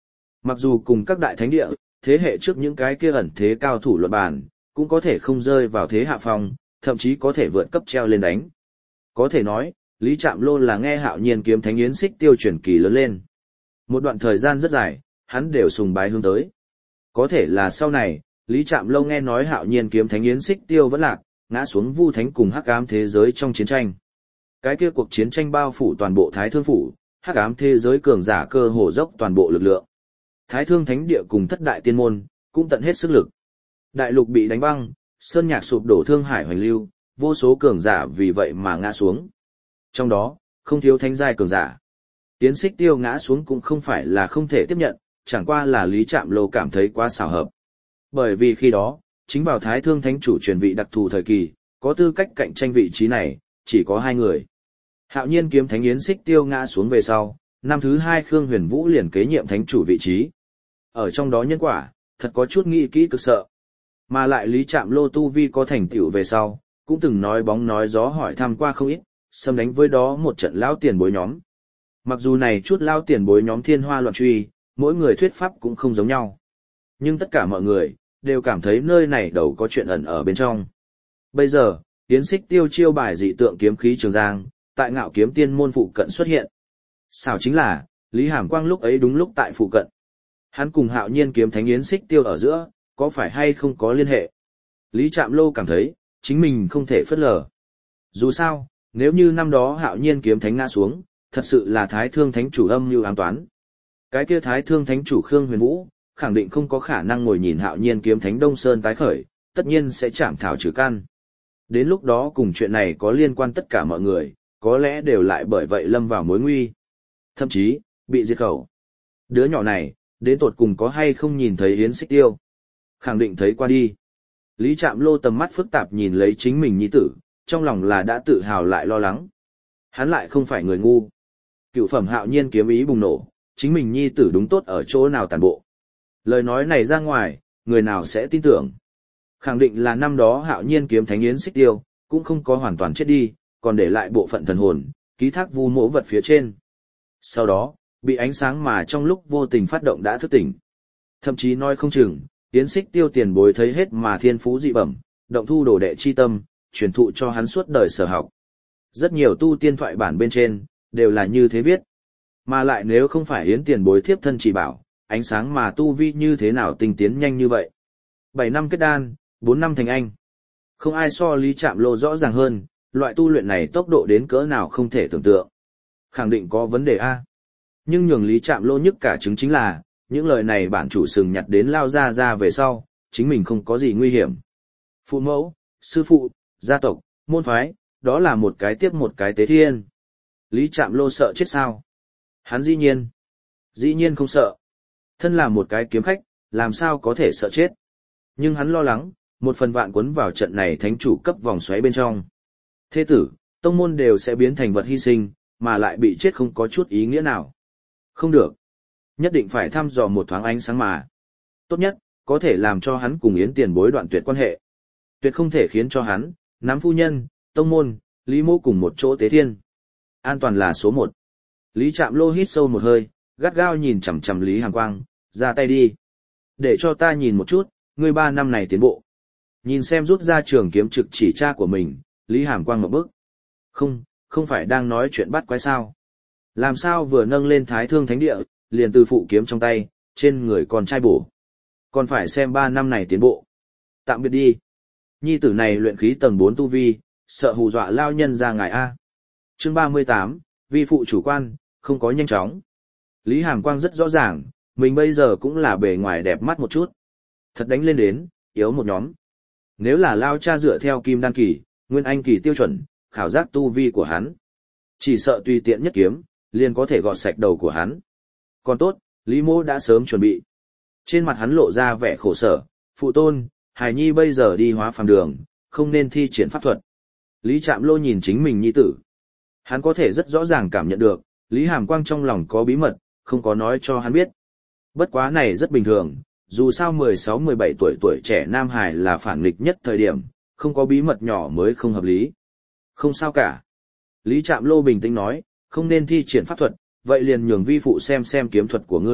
Mặc dù cùng các đại thánh địa, thế hệ trước những cái kia ẩn thế cao thủ luận bàn, cũng có thể không rơi vào thế hạ phong, thậm chí có thể vượt cấp treo lên đánh. Có thể nói, Lý Trạm Lô là nghe Hạo Nhiên kiếm thánh yến xích tiêu truyền kỳ lớn lên. Một đoạn thời gian rất dài, hắn đều sùng bái hướng tới. Có thể là sau này, Lý Trạm Lô nghe nói Hạo Nhiên kiếm thánh yến xích tiêu vẫn lạc, ngã xuống Vu Thánh cùng Hắc Ám thế giới trong chiến tranh. Cái kia cuộc chiến tranh bao phủ toàn bộ Thái Thương phủ, Hắc Ám thế giới cường giả cơ hồ dốc toàn bộ lực lượng. Thái Thương thánh địa cùng thất đại tiên môn cũng tận hết sức lực. Đại lục bị đánh băng, sơn nhạc sụp đổ, thương hải hoành lưu, vô số cường giả vì vậy mà ngã xuống. Trong đó, không thiếu thánh giai cường giả. Yến xích tiêu ngã xuống cũng không phải là không thể tiếp nhận, chẳng qua là Lý Trạm Lô cảm thấy quá xảo hợp. Bởi vì khi đó, chính vào Thái Thương thánh chủ truyền vị đặc thù thời kỳ, có tư cách cạnh tranh vị trí này, chỉ có 2 người. Hạo Nhiên kiếm thánh yến xích tiêu ngã xuống về sau, năm thứ 2 Khương Huyền Vũ liền kế nhiệm thánh chủ vị trí. Ở trong đó nhân quả, thật có chút nghĩ kỹ cực sợ. Mà lại Lý Trạm Lô tu vi có thành tựu về sau, cũng từng nói bóng nói gió hỏi thăm qua không ít, xâm đánh với đó một trận lao tiền bối nhóm. Mặc dù này chút lao tiền bối nhóm thiên hoa loạn truy, mỗi người thuyết pháp cũng không giống nhau. Nhưng tất cả mọi người, đều cảm thấy nơi này đầu có chuyện ẩn ở bên trong. Bây giờ, Yến xích tiêu chiêu bài dị tượng kiếm khí Trường Giang, tại Ngạo Kiếm Tiên môn phụ cận xuất hiện. Xảo chính là, Lý Hàm Quang lúc ấy đúng lúc tại phụ cận. Hắn cùng Hạo Nhiên kiếm thánh yến xích tiêu ở giữa, có phải hay không có liên hệ? Lý Trạm Lô cảm thấy, chính mình không thể phớt lờ. Dù sao, nếu như năm đó Hạo Nhiên kiếm thánh ngã xuống, thật sự là Thái Thương thánh chủ âm mưu ám toán. Cái kia Thái Thương thánh chủ Khương Huyền Vũ, khẳng định không có khả năng ngồi nhìn Hạo Nhiên kiếm thánh Đông Sơn tái khởi, tất nhiên sẽ chạm thảo trừ căn. Đến lúc đó cùng chuyện này có liên quan tất cả mọi người, có lẽ đều lại bởi vậy lâm vào mối nguy. Thậm chí, bị diệt khẩu. Đứa nhỏ này, đến tột cùng có hay không nhìn thấy yến xích tiêu? Khẳng định thấy qua đi. Lý Trạm Lô tầm mắt phức tạp nhìn lấy chính mình nhi tử, trong lòng là đã tự hào lại lo lắng. Hắn lại không phải người ngu. Cựu phẩm Hạo Nhiên kiếm ý bùng nổ, chính mình nhi tử đúng tốt ở chỗ nào tàn bộ. Lời nói này ra ngoài, người nào sẽ tin tưởng? Khẳng định là năm đó Hạo Nhiên kiếm thánh yến xích tiêu, cũng không có hoàn toàn chết đi, còn để lại bộ phận thần hồn, ký thác vu mỗ vật phía trên. Sau đó, bị ánh sáng mà trong lúc vô tình phát động đã thức tỉnh. Thậm chí nói không chừng, yến xích tiêu tiền bối thấy hết mà thiên phú dị bẩm, động thu đồ đệ chi tâm, truyền thụ cho hắn suốt đời sở học. Rất nhiều tu tiên thoại bản bên trên, đều là như thế viết. Mà lại nếu không phải yến tiền bối thiếp thân chỉ bảo, ánh sáng mà tu vi như thế nào tinh tiến nhanh như vậy. 7 năm kết đan, 4 năm thành anh. Không ai so Lý Trạm Lô rõ ràng hơn, loại tu luyện này tốc độ đến cỡ nào không thể tưởng tượng. Khẳng định có vấn đề A. Nhưng nhường Lý Trạm Lô nhức cả trứng chính là, những lời này bản chủ sừng nhặt đến lao ra về sau, chính mình không có gì nguy hiểm. Phụ mẫu, sư phụ, gia tộc, môn phái, đó là một cái tiếp một cái tế thiên. Lý Trạm Lô sợ chết sao? Hắn dĩ nhiên không sợ. Thân là một cái kiếm khách, làm sao có thể sợ chết? Nhưng hắn lo lắng, một phần vạn cuốn vào trận này thánh chủ cấp vòng xoáy bên trong. Thế tử, tông môn đều sẽ biến thành vật hy sinh, mà lại bị chết không có chút ý nghĩa nào. Không được. Nhất định phải thăm dò một thoáng ánh sáng mà. Tốt nhất, có thể làm cho hắn cùng Yến tiền bối đoạn tuyệt quan hệ. Tuyệt không thể khiến cho hắn, nắm phu nhân, tông môn, Lý Mô cùng một chỗ tế thiên. An toàn là số 1. Lý Trạm Lô hít sâu một hơi, gắt gao nhìn chằm chằm Lý Hàm Quang, ra tay đi. Để cho ta nhìn một chút, ngươi 3 năm này tiến bộ. Nhìn xem rút ra trường kiếm trực chỉ cha của mình, Lý Hàm Quang một bước. Không phải đang nói chuyện bắt quái sao. Làm sao vừa nâng lên Thái Thương thánh địa, liền từ phụ kiếm trong tay, trên người còn trai bổ. Còn phải xem 3 năm này tiến bộ. Tạm biệt đi. Nhi tử này luyện khí tầng 4 tu vi, sợ hù dọa lao nhân ra ngài A. Chương 38, vi phụ chủ quan, không có nhanh chóng. Lý Hàm Quang rất rõ ràng, mình bây giờ cũng là bề ngoài đẹp mắt một chút. Thật đánh lên đến, yếu một nhóm. Nếu là lao cha dựa theo kim đan kỳ, nguyên anh kỳ tiêu chuẩn, khảo giác tu vi của hắn. Chỉ sợ tùy tiện nhất kiếm, liền có thể gọt sạch đầu của hắn. Còn tốt, Lý Mô đã sớm chuẩn bị. Trên mặt hắn lộ ra vẻ khổ sở, phụ tôn, hài nhi bây giờ đi hóa phàm đường, không nên thi triển pháp thuật. Lý Trạm Lô nhìn chính mình nhi tử. Hắn có thể rất rõ ràng cảm nhận được, Lý Hàm Quang trong lòng có bí mật, không có nói cho hắn biết. Bất quá này rất bình thường, dù sao 16-17 tuổi trẻ Nam Hải là phản nghịch nhất thời điểm, không có bí mật nhỏ mới không hợp lý. Không sao cả. Lý Trạm Lô bình tĩnh nói, không nên thi triển pháp thuật, vậy liền nhường vi phụ xem kiếm thuật của ngươi,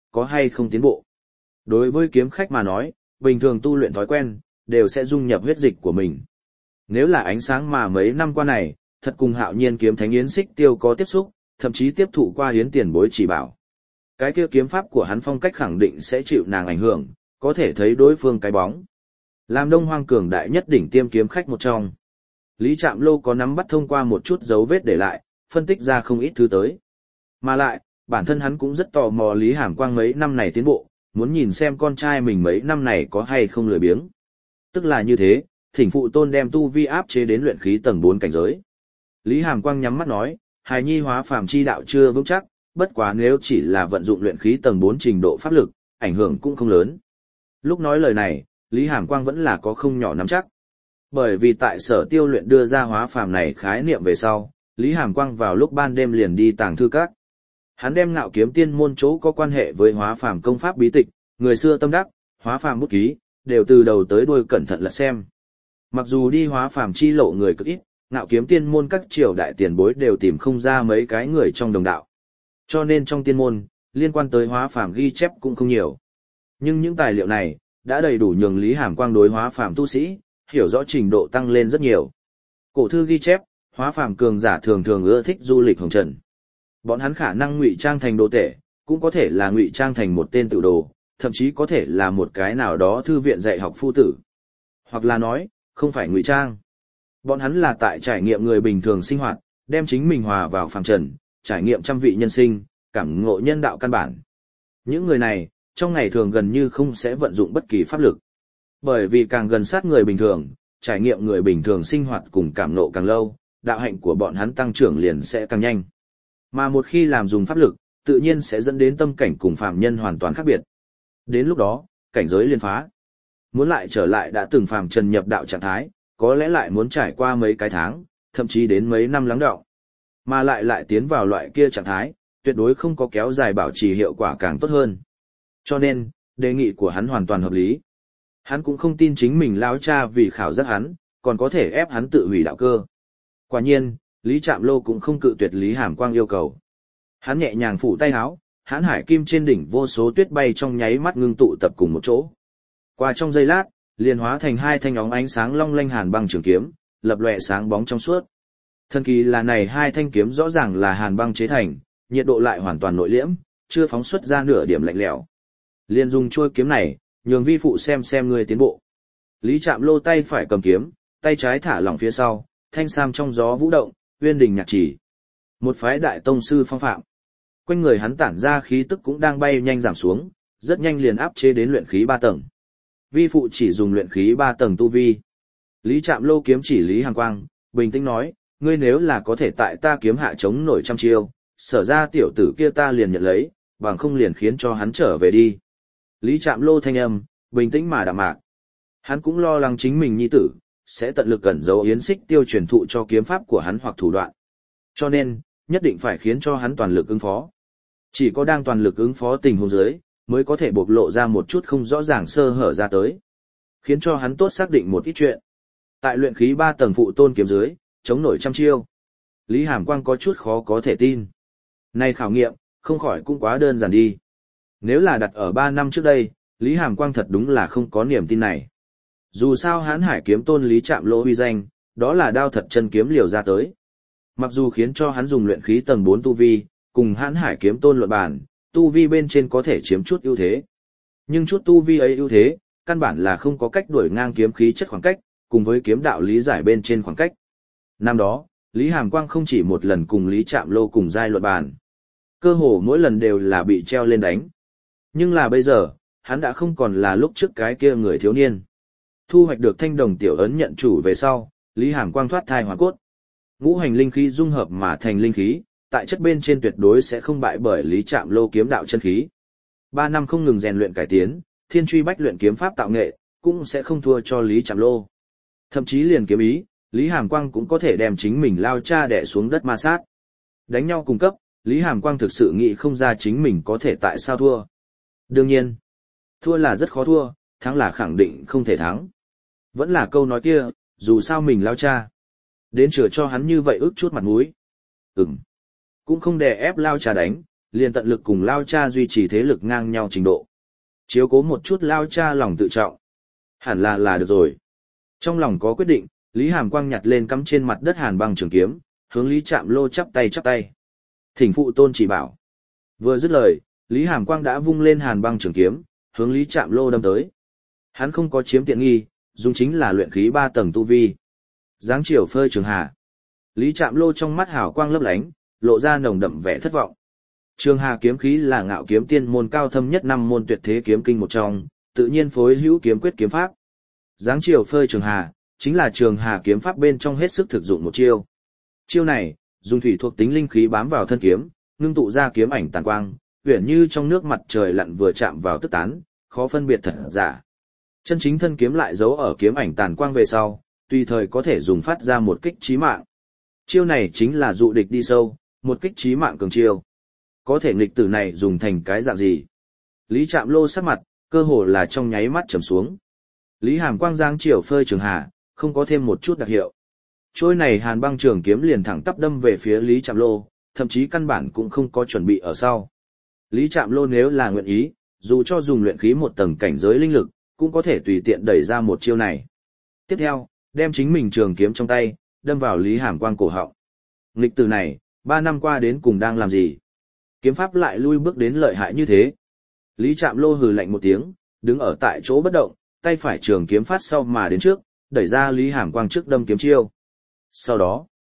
có hay không tiến bộ. Đối với kiếm khách mà nói, bình thường tu luyện thói quen, đều sẽ dung nhập huyết dịch của mình. Nếu là ánh sáng mà mấy năm qua này, thật cùng Hạo Nhiên kiếm thánh Yến Xích Tiêu có tiếp xúc, thậm chí tiếp thụ qua Yến tiền bối chỉ bảo. Cái kia kiếm pháp của hắn phong cách khẳng định sẽ chịu nàng ảnh hưởng, có thể thấy đối phương cái bóng. Làm Đông Hoang cường đại nhất đỉnh tiêm kiếm khách một trong. Lý Trạm Lô có nắm bắt thông qua một chút dấu vết để lại, phân tích ra không ít thứ tới. Mà lại, bản thân hắn cũng rất tò mò Lý Hàm Quang mấy năm này tiến bộ, muốn nhìn xem con trai mình mấy năm này có hay không lười biếng. Tức là như thế, Thỉnh Phụ Tôn đem tu vi áp chế đến luyện khí tầng 4 cảnh giới. Lý Hàm Quang nhắm mắt nói, hài nhi hóa phàm chi đạo chưa vững chắc, bất quá nếu chỉ là vận dụng luyện khí tầng 4 trình độ pháp lực, ảnh hưởng cũng không lớn. Lúc nói lời này, Lý Hàm Quang vẫn là có không nhỏ nắm chắc. Bởi vì tại Sở Tiêu luyện đưa ra hóa phàm này khái niệm về sau, Lý Hàm Quang vào lúc ban đêm liền đi tàng thư các. Hắn đem Ngạo Kiếm Tiên môn chỗ có quan hệ với hóa phàm công pháp bí tịch, người xưa tâm đắc, hóa phàm bút ký, đều từ đầu tới đuôi cẩn thận lật xem. Mặc dù đi hóa phàm chi lộ người cực ít, Ngạo Kiếm Tiên môn các triều đại tiền bối đều tìm không ra mấy cái người trong đồng đạo. Cho nên trong tiên môn, liên quan tới hóa phàm ghi chép cũng không nhiều. Nhưng những tài liệu này đã đầy đủ nhường Lý Hàm Quang đối hóa phàm tu sĩ hiểu rõ trình độ tăng lên rất nhiều. Cổ thư ghi chép, hóa phàm cường giả thường thường ưa thích du lịch hồng trần. Bọn hắn khả năng ngụy trang thành đồ tể, cũng có thể là ngụy trang thành một tên tự đồ, thậm chí có thể là một cái nào đó thư viện dạy học phu tử. Hoặc là nói, không phải ngụy trang. Bọn hắn là tại trải nghiệm người bình thường sinh hoạt, đem chính mình hòa vào phàm trần, trải nghiệm trăm vị nhân sinh, cảm ngộ nhân đạo căn bản. Những người này, trong ngày thường gần như không sẽ vận dụng bất kỳ pháp lực. Bởi vì càng gần sát người bình thường, trải nghiệm người bình thường sinh hoạt cùng cảm ngộ càng lâu, đạo hạnh của bọn hắn tăng trưởng liền sẽ càng nhanh. Mà một khi làm dùng pháp lực, tự nhiên sẽ dẫn đến tâm cảnh cùng phàm nhân hoàn toàn khác biệt. Đến lúc đó, cảnh giới liên phá. Muốn lại trở lại đã từng phàm trần nhập đạo trạng thái, có lẽ lại muốn trải qua mấy cái tháng, thậm chí đến mấy năm lắng đọng. Mà lại tiến vào loại kia trạng thái, tuyệt đối không có kéo dài bảo trì hiệu quả càng tốt hơn. Cho nên, đề nghị của hắn hoàn toàn hợp lý. Hắn cũng không tin chính mình lão cha vì khảo giác hắn, còn có thể ép hắn tự hủy đạo cơ. Quả nhiên, Lý Trạm Lô cũng không cự tuyệt Lý Hàm Quang yêu cầu. Hắn nhẹ nhàng phủ tay áo, Hán Hải Kim trên đỉnh vô số tuyết bay trong nháy mắt ngưng tụ tập cùng một chỗ. Qua trong giây lát, liền hóa thành hai thanh óng ánh sáng long lanh hàn băng trường kiếm, lập lòe sáng bóng trong suốt. Thần kỳ là này hai thanh kiếm rõ ràng là hàn băng chế thành, nhiệt độ lại hoàn toàn nội liễm, chưa phóng xuất ra nửa điểm lạnh lẽo. Liền dùng chuôi kiếm này, nhường vi phụ xem người tiến bộ. Lý Trạm Lô tay phải cầm kiếm, tay trái thả lỏng phía sau, thanh sam trong gió vũ động, uyên đình nhạc chỉ. Một phái đại tông sư phong phạm. Quanh người hắn tản ra khí tức cũng đang bay nhanh giảm xuống, rất nhanh liền áp chế đến luyện khí 3 tầng. Vi phụ chỉ dùng luyện khí 3 tầng tu vi. Lý Trạm Lô kiếm chỉ Lý Hàm Quang, bình tĩnh nói, ngươi nếu là có thể tại ta kiếm hạ chống nổi trăm chiêu, sở ra tiểu tử kia ta liền nhận lấy, bằng không liền khiến cho hắn trở về đi. Lý Trạm Lô thanh âm, bình tĩnh mà đạm mạc. Hắn cũng lo lắng chính mình nhi tử, sẽ tận lực cẩn giấu Yến Xích Tiêu truyền thụ cho kiếm pháp của hắn hoặc thủ đoạn. Cho nên, nhất định phải khiến cho hắn toàn lực ứng phó. Chỉ có đang toàn lực ứng phó tình huống dưới, mới có thể bộc lộ ra một chút không rõ ràng sơ hở ra tới. Khiến cho hắn tốt xác định một ít chuyện. Tại luyện khí 3 tầng phụ tôn kiếm dưới, chống nổi trăm chiêu. Lý Hàm Quang có chút khó có thể tin. Này khảo nghiệm, không khỏi cũng quá đơn giản đi. Nếu là đặt ở 3 năm trước đây, Lý Hàm Quang thật đúng là không có niềm tin này. Dù sao Hán Hải kiếm tôn Lý Trạm Lô uy danh, đó là đao thật chân kiếm liều ra tới. Mặc dù khiến cho hắn dùng luyện khí tầng 4 tu vi, cùng Hán Hải kiếm tôn luận bàn, tu vi bên trên có thể chiếm chút ưu thế. Nhưng chút tu vi ấy ưu thế, căn bản là không có cách đuổi ngang kiếm khí chất khoảng cách, cùng với kiếm đạo lý giải bên trên khoảng cách. Năm đó, Lý Hàm Quang không chỉ một lần cùng Lý Trạm Lô cùng giai luận bàn. Cơ hồ mỗi lần đều là bị treo lên đánh. Nhưng là bây giờ, hắn đã không còn là lúc trước cái kia người thiếu niên. Thu hoạch được thanh đồng tiểu ấn nhận chủ về sau, Lý Hàm Quang thoát thai hoàn cốt. Ngũ hành linh khí dung hợp mà thành linh khí, tại chất bên trên tuyệt đối sẽ không bại bởi Lý Trạm Lô kiếm đạo chân khí. 3 năm không ngừng rèn luyện cải tiến, thiên truy bách luyện kiếm pháp tạo nghệ, cũng sẽ không thua cho Lý Trạm Lô. Thậm chí liền kiếm ý, Lý Hàm Quang cũng có thể đem chính mình lao cha đè xuống đất ma sát. Đánh nhau cùng cấp, Lý Hàm Quang thực sự nghĩ không ra chính mình có thể tại sao thua. Đương nhiên, thua là rất khó thua, thắng là khẳng định không thể thắng. Vẫn là câu nói kia, dù sao mình lao cha. Đến chừa cho hắn như vậy ức chút mặt mũi. Cũng không đè ép lao cha đánh, liền tận lực cùng lao cha duy trì thế lực ngang nhau trình độ. Chiếu cố một chút lao cha lòng tự trọng. Hẳn là được rồi. Trong lòng có quyết định, Lý Hàm Quang nhặt lên cắm trên mặt đất hàn băng trường kiếm, hướng Lý Trạm Lô chắp tay. Thỉnh phụ tôn chỉ bảo. Vừa dứt lời, Lý Hàm Quang đã vung lên hàn băng trường kiếm, hướng Lý Trạm Lô đâm tới. Hắn không có chiếm tiện nghi, dùng chính là luyện khí 3 tầng tu vi. Giáng chiều phơi trường hà. Lý Trạm Lô trong mắt hào quang lấp lánh, lộ ra nồng đậm vẻ thất vọng. Trường hà kiếm khí là ngạo kiếm tiên môn cao thâm nhất 5 môn tuyệt thế kiếm kinh một trong, tự nhiên phối hữu kiếm quyết kiếm pháp. Giáng chiều phơi trường hà, chính là trường hà kiếm pháp bên trong hết sức thực dụng một chiêu. Chiêu này, dùng thủy thuộc tính linh khí bám vào thân kiếm, ngưng tụ ra kiếm ảnh tàn quang, uyển như trong nước mặt trời lặn vừa chạm vào tức tán, khó phân biệt thật giả. Chân chính thân kiếm lại giấu ở kiếm ảnh tàn quang về sau, tùy thời có thể dùng phát ra một kích chí mạng. Chiêu này chính là dụ địch đi sâu, một kích chí mạng cường chiêu. Có thể nghịch tử này dùng thành cái dạng gì? Lý Trạm Lô sắc mặt, cơ hồ là trong nháy mắt trầm xuống. Lý Hàm Quang giáng chiều phơi trường hà, không có thêm một chút đặc hiệu. Trôi này hàn băng trường kiếm liền thẳng tắp đâm về phía Lý Trạm Lô, thậm chí căn bản cũng không có chuẩn bị ở sau. Lý Trạm Lô nếu là nguyện ý, dù cho dùng luyện khí 1 tầng cảnh giới linh lực, cũng có thể tùy tiện đẩy ra một chiêu này. Tiếp theo, đem chính mình trường kiếm trong tay, đâm vào Lý Hàm Quang cổ họng. Nghịch tử này, 3 năm qua đến cùng đang làm gì? Kiếm pháp lại lui bước đến lợi hại như thế. Lý Trạm Lô hừ lạnh một tiếng, đứng ở tại chỗ bất động, tay phải trường kiếm phát sau mà đến trước, đẩy ra Lý Hàm Quang trước đâm kiếm chiêu. Sau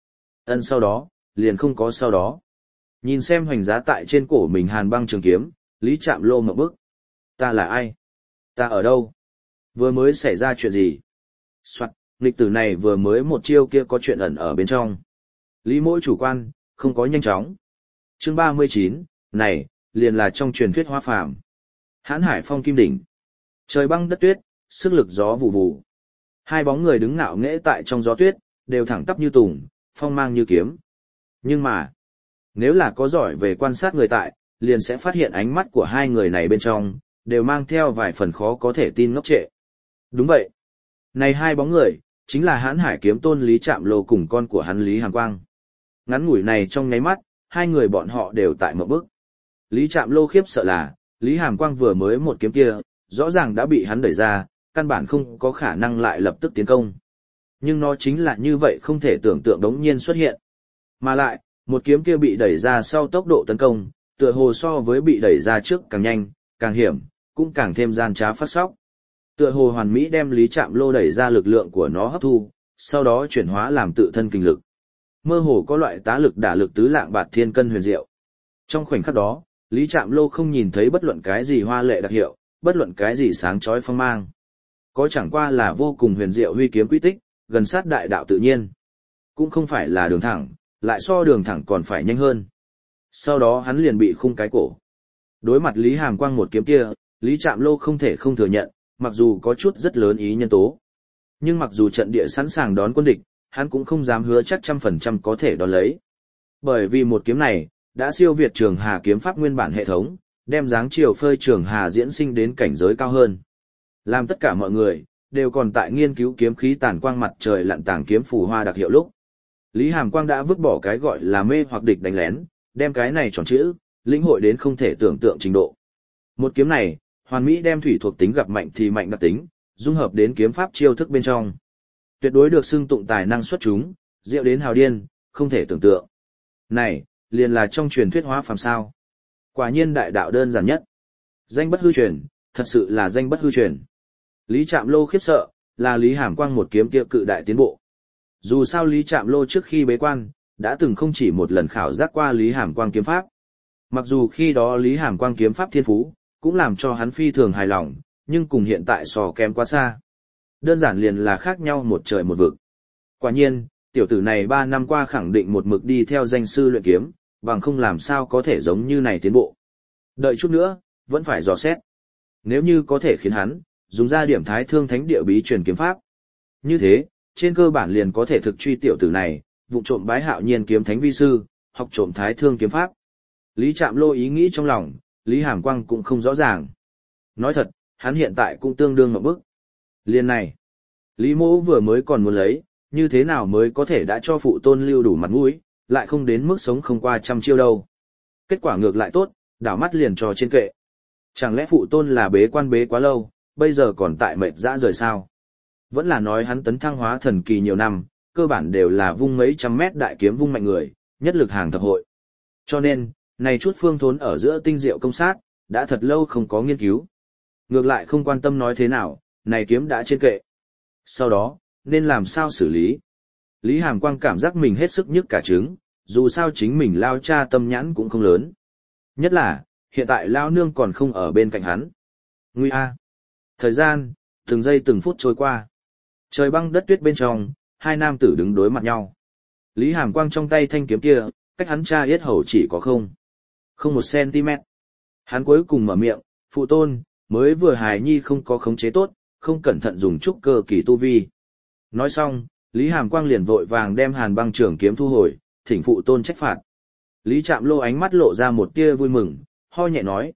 đó, liền không có sau đó. Nhìn xem hoành giá tại trên cổ mình hàn băng trường kiếm, Lý Trạm Lô ngậm bức. Ta là ai? Ta ở đâu? Vừa mới xảy ra chuyện gì? Soạt, nghịch tử này vừa mới một chiêu kia có chuyện ẩn ở bên trong. Lý Mỗ chủ quan, không có nhanh chóng. Chương 39, này, liền là trong truyền thuyết hóa phàm. Hãn Hải Phong Kim Đỉnh. Trời băng đất tuyết, sức lực gió vù vù. Hai bóng người đứng ngạo nghễ tại trong gió tuyết, đều thẳng tắp như tùng, phong mang như kiếm. Nhưng mà, nếu là có giỏi về quan sát người tại, liền sẽ phát hiện ánh mắt của hai người này bên trong, đều mang theo vài phần khó có thể tin ngốc trệ. Đúng vậy. Này hai bóng người, chính là Hãn Hải kiếm tôn Lý Trạm Lô cùng con của hắn Lý Hàm Quang. Ngắn ngủi này trong nháy mắt, hai người bọn họ đều tại một bước. Lý Trạm Lô khiếp sợ là, Lý Hàm Quang vừa mới một kiếm kia, rõ ràng đã bị hắn đẩy ra, căn bản không có khả năng lại lập tức tiến công. Nhưng nó chính là như vậy không thể tưởng tượng đống nhiên xuất hiện. Mà lại, một kiếm kia bị đẩy ra sau tốc độ tấn công, tựa hồ so với bị đẩy ra trước càng nhanh, càng hiểm, cũng càng thêm gian trá phát sóc. Tựa hồ hoàn mỹ đem Lý Trạm Lô đẩy ra lực lượng của nó hấp thu, sau đó chuyển hóa làm tự thân kinh lực. Mơ hồ có loại tá lực đả lực tứ lạng bạt thiên cân huyền diệu. Trong khoảnh khắc đó, Lý Trạm Lô không nhìn thấy bất luận cái gì hoa lệ đặc hiệu, bất luận cái gì sáng chói phong mang. Có chẳng qua là vô cùng huyền diệu huy kiếm quy tích, gần sát đại đạo tự nhiên. Cũng không phải là đường thẳng, lại so đường thẳng còn phải nhanh hơn. Sau đó hắn liền bị khung cái cổ. Đối mặt Lý Hàm Quang một kiếm kia, Lý Trạm Lô không thể không thừa nhận, mặc dù có chút rất lớn ý nhân tố. Nhưng mặc dù trận địa sẵn sàng đón quân địch, hắn cũng không dám hứa chắc 100% có thể đón lấy. Bởi vì một kiếm này, đã siêu việt Trường Hà kiếm pháp nguyên bản hệ thống, đem dáng chiều phơi Trường Hà diễn sinh đến cảnh giới cao hơn. Làm tất cả mọi người, đều còn tại nghiên cứu kiếm khí tàn quang mặt trời lặn tàng kiếm phù hoa đặc hiệu lúc. Lý Hàm Quang đã vứt bỏ cái gọi là mê hoặc địch đánh lén, đem cái này tròn chữ, lĩnh hội đến không thể tưởng tượng trình độ. Một kiếm này, hoàn mỹ đem thủy thuộc tính gặp mạnh thì mạnh đặc tính, dung hợp đến kiếm pháp chiêu thức bên trong. Tuyệt đối được xưng tụng tài năng xuất chúng, diệu đến hào điên, không thể tưởng tượng. Này, liền là trong truyền thuyết hóa phàm sao. Quả nhiên đại đạo đơn giản nhất. Danh bất hư truyền, thật sự là danh bất hư truyền. Lý Trạm Lô khiếp sợ, là Lý Hàm Quang một kiếm kia cự đại tiến bộ. Dù sao Lý Trạm Lô trước khi bế quan, đã từng không chỉ một lần khảo giác qua Lý Hàm Quang kiếm pháp. Mặc dù khi đó Lý Hàm Quang kiếm pháp thiên phú, cũng làm cho hắn phi thường hài lòng, nhưng cùng hiện tại so kém quá xa. Đơn giản liền là khác nhau một trời một vực. Quả nhiên, tiểu tử này 3 năm qua khẳng định một mực đi theo danh sư luyện kiếm, bằng không làm sao có thể giống như này tiến bộ. Đợi chút nữa, vẫn phải dò xét. Nếu như có thể khiến hắn, dùng ra điểm Thái Thương Thánh Địa bí truyền kiếm pháp. Như thế, trên cơ bản liền có thể thực truy tiểu tử này, vụng trộm bái Hạo Nhiên kiếm thánh vi sư, học trộm Thái Thương kiếm pháp. Lý Trạm Lô ý nghĩ trong lòng, Lý Hàm Quang cũng không rõ ràng. Nói thật, hắn hiện tại cũng tương đương ngộp bức. Liên này, Lý Mỗ vừa mới còn muốn lấy, như thế nào mới có thể đã cho phụ tôn lưu đủ mặt mũi, lại không đến mức sống không qua 100 chiêu đâu. Kết quả ngược lại tốt, đảo mắt liền cho trên kệ. Chẳng lẽ phụ tôn là bế quan bế quá lâu, bây giờ còn tại mệt dã rời sao? Vẫn là nói hắn tấn thăng hóa thần kỳ nhiều năm, cơ bản đều là vung mấy trăm mét đại kiếm vung mạnh người, nhất lực hàng thập hội. Cho nên, này chút phương thốn ở giữa tinh diệu công sát, đã thật lâu không có nghiên cứu. Ngược lại không quan tâm nói thế nào, này kiếm đã trên kệ. Sau đó, nên làm sao xử lý? Lý Hàm Quang cảm giác mình hết sức nhức cả trứng, dù sao chính mình lao cha tâm nhãn cũng không lớn. Nhất là, hiện tại lao nương còn không ở bên cạnh hắn. Nguy a. Thời gian, từng giây từng phút trôi qua. Trời băng đất tuyết bên trong, hai nam tử đứng đối mặt nhau. Lý Hàm Quang trong tay thanh kiếm kia, cách hắn cha yết hầu chỉ có không 1 cm. Hắn cuối cùng mở miệng, phụ tôn, mới vừa hài nhi không có khống chế tốt, không cẩn thận dùng trúc cơ kỳ tu vi. Nói xong, Lý Hàm Quang liền vội vàng đem Hàn Băng Trường kiếm thu hồi, thỉnh phụ tôn trách phạt. Lý Trạm Lô ánh mắt lộ ra một tia vui mừng, ho nhẹ nói,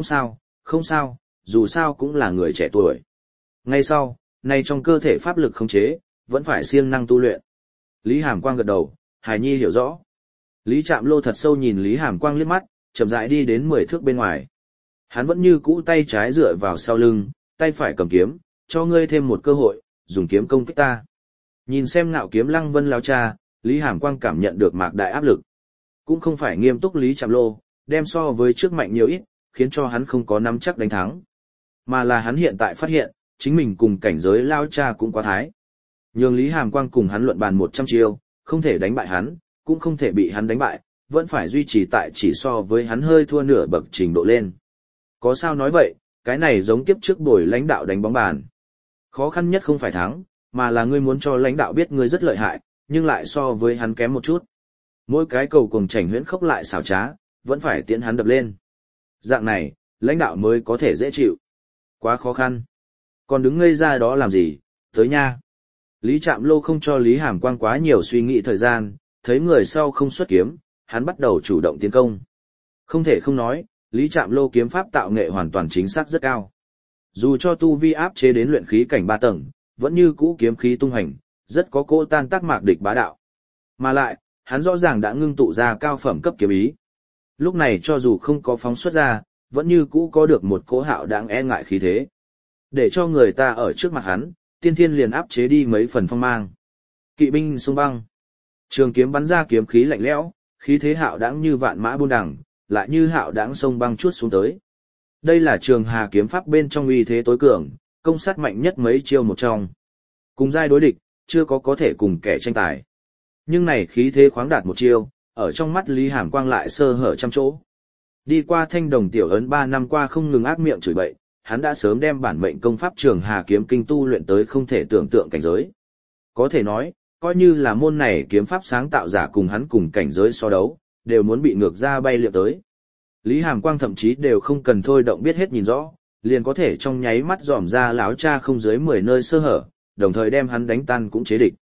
không sao, dù sao cũng là người trẻ tuổi. Ngay sau, nay trong cơ thể pháp lực khống chế, vẫn phải siêng năng tu luyện. Lý Hàm Quang gật đầu, hài nhi hiểu rõ. Lý Trạm Lô thật sâu nhìn Lý Hàm Quang liếc mắt, chậm rãi đi đến 10 thước bên ngoài. Hắn vẫn như cũ tay trái dựa vào sau lưng, tay phải cầm kiếm, cho ngươi thêm một cơ hội, dùng kiếm công kích ta. Nhìn xem Ngạo Kiếm Lăng Vân lao cha, Lý Hàm Quang cảm nhận được mạc đại áp lực. Cũng không phải nghiêm túc Lý Trạm Lô, đem so với trước mạnh nhiều ít, khiến cho hắn không có nắm chắc đánh thắng. Mà là hắn hiện tại phát hiện, chính mình cùng cảnh giới lao cha cũng quá thái. Nhường Lý Hàm Quang cùng hắn luận bàn 100 chiêu, không thể đánh bại hắn, cũng không thể bị hắn đánh bại, vẫn phải duy trì tại chỉ so với hắn hơi thua nửa bậc trình độ lên. Có sao nói vậy, cái này giống kiếp trước buổi lãnh đạo đánh bóng bàn. Khó khăn nhất không phải thắng, mà là ngươi muốn cho lãnh đạo biết ngươi rất lợi hại, nhưng lại so với hắn kém một chút. Mỗi cái cầu cuồng chảnh huyễn khốc lại xảo trá, vẫn phải tiễn hắn đập lên. Dạng này, lãnh đạo mới có thể dễ chịu. Quá khó khăn. Còn đứng ngây ra đó làm gì, tới nha. Lý Trạm Lô không cho Lý Hàm Quang quá nhiều suy nghĩ thời gian, thấy người sau không xuất kiếm, hắn bắt đầu chủ động tiến công. Không thể không nói, Lý Trạm Lô kiếm pháp tạo nghệ hoàn toàn chính xác rất cao. Dù cho tu vi áp chế đến luyện khí cảnh 3 tầng, vẫn như cũ kiếm khí tung hành, rất có cỗ tan tác mạc địch bá đạo. Mà lại, hắn rõ ràng đã ngưng tụ ra cao phẩm cấp kiếm ý. Lúc này cho dù không có phóng xuất ra, vẫn như cũ có được một cỗ hạo đáng e ngại khí thế. Để cho người ta ở trước mặt hắn, tiên thiên liền áp chế đi mấy phần phong mang. Kỵ binh sông băng. Trường kiếm bắn ra kiếm khí lạnh lẽo, khí thế hạo đáng như vạn mã buôn đằng, lại như hạo đáng sông băng chuốt xuống tới. Đây là Trường Hà kiếm pháp bên trong uy thế tối cường, công sát mạnh nhất mấy chiêu một trong. Cùng giai đối địch, chưa có thể cùng kẻ tranh tài. Nhưng này khí thế khoáng đạt một chiêu, ở trong mắt Lý Hàm Quang lại sơ hở trăm chỗ. Đi qua Thanh Đồng tiểu ấn 3 năm qua không ngừng ác miệng chửi bậy, hắn đã sớm đem bản mệnh công pháp Trường Hà kiếm kinh tu luyện tới không thể tưởng tượng cảnh giới. Có thể nói, coi như là môn này kiếm pháp sáng tạo giả cùng hắn cùng cảnh giới so đấu, đều muốn bị ngược ra bay liệu tới. Lý Hàm Quang thậm chí đều không cần thôi động biết hết nhìn rõ, liền có thể trong nháy mắt dòm ra láo cha không dưới 10 nơi sơ hở, đồng thời đem hắn đánh tan cũng chế địch.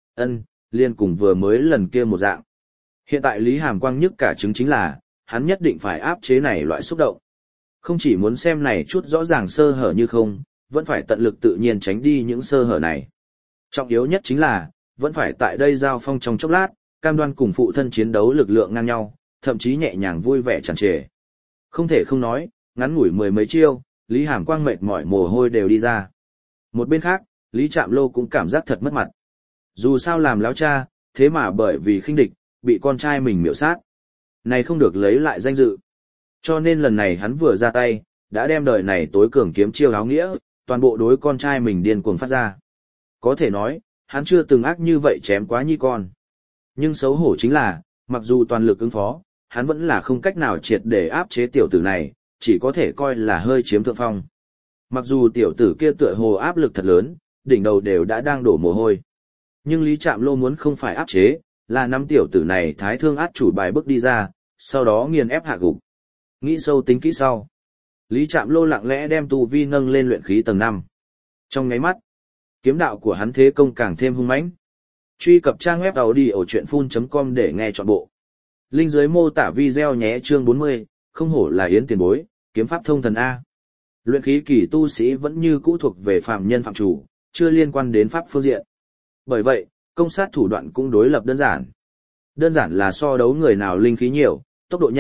Liền cùng vừa mới lần kia một dạng. Hiện tại Lý Hàm Quang nhức cả chứng chính là, hắn nhất định phải áp chế này loại xúc động. Không chỉ muốn xem này chút rõ ràng sơ hở như không, vẫn phải tận lực tự nhiên tránh đi những sơ hở này. Trọng yếu nhất chính là, vẫn phải tại đây giao phong trong chốc lát, cam đoan cùng phụ thân chiến đấu lực lượng ngang nhau, thậm chí nhẹ nhàng vui vẻ tràn trề. Không thể không nói, ngắn ngủi 10 mấy chiêu, Lý Hàm Quang mệt mỏi mồ hôi đều đi ra. Một bên khác, Lý Trạm Lô cũng cảm giác thật mất mặt. Dù sao làm láo cha, thế mà bởi vì khinh địch, bị con trai mình miểu sát. Này không được lấy lại danh dự. Cho nên lần này hắn vừa ra tay, đã đem đời này tối cường kiếm chiêu áo nghĩa, toàn bộ đối con trai mình điên cuồng phát ra. Có thể nói, hắn chưa từng ác như vậy chém quá nhi con. Nhưng xấu hổ chính là, mặc dù toàn lực ứng phó, hắn vẫn là không cách nào triệt để áp chế tiểu tử này, chỉ có thể coi là hơi chiếm thượng phong. Mặc dù tiểu tử kia tựa hồ áp lực thật lớn, đỉnh đầu đều đã đang đổ mồ hôi. Nhưng Lý Trạm Lô muốn không phải áp chế, là nắm tiểu tử này thái thương át chủ bài bước đi ra, sau đó nghiền ép hạ gục. Nghĩ sâu tính kỹ sau. Lý Trạm Lô lặng lẽ đem tu vi nâng lên luyện khí tầng 5. Trong nháy mắt, kiếm đạo của hắn thế công càng thêm hung mãnh. Truy cập trang web audiochuyenphun.com để nghe trọn bộ. Link dưới mô tả video nhé. Chương 40, không hổ là Yến tiền bối, kiếm pháp thông thần A. Luyện khí kỳ tu sĩ vẫn như cũ thuộc về phàm nhân phạm chủ, chưa liên quan đến pháp phương diện. Bởi vậy, công sát thủ đoạn cũng đối lập đơn giản. Đơn giản là so đấu người nào linh khí nhiều, tốc độ nhanh,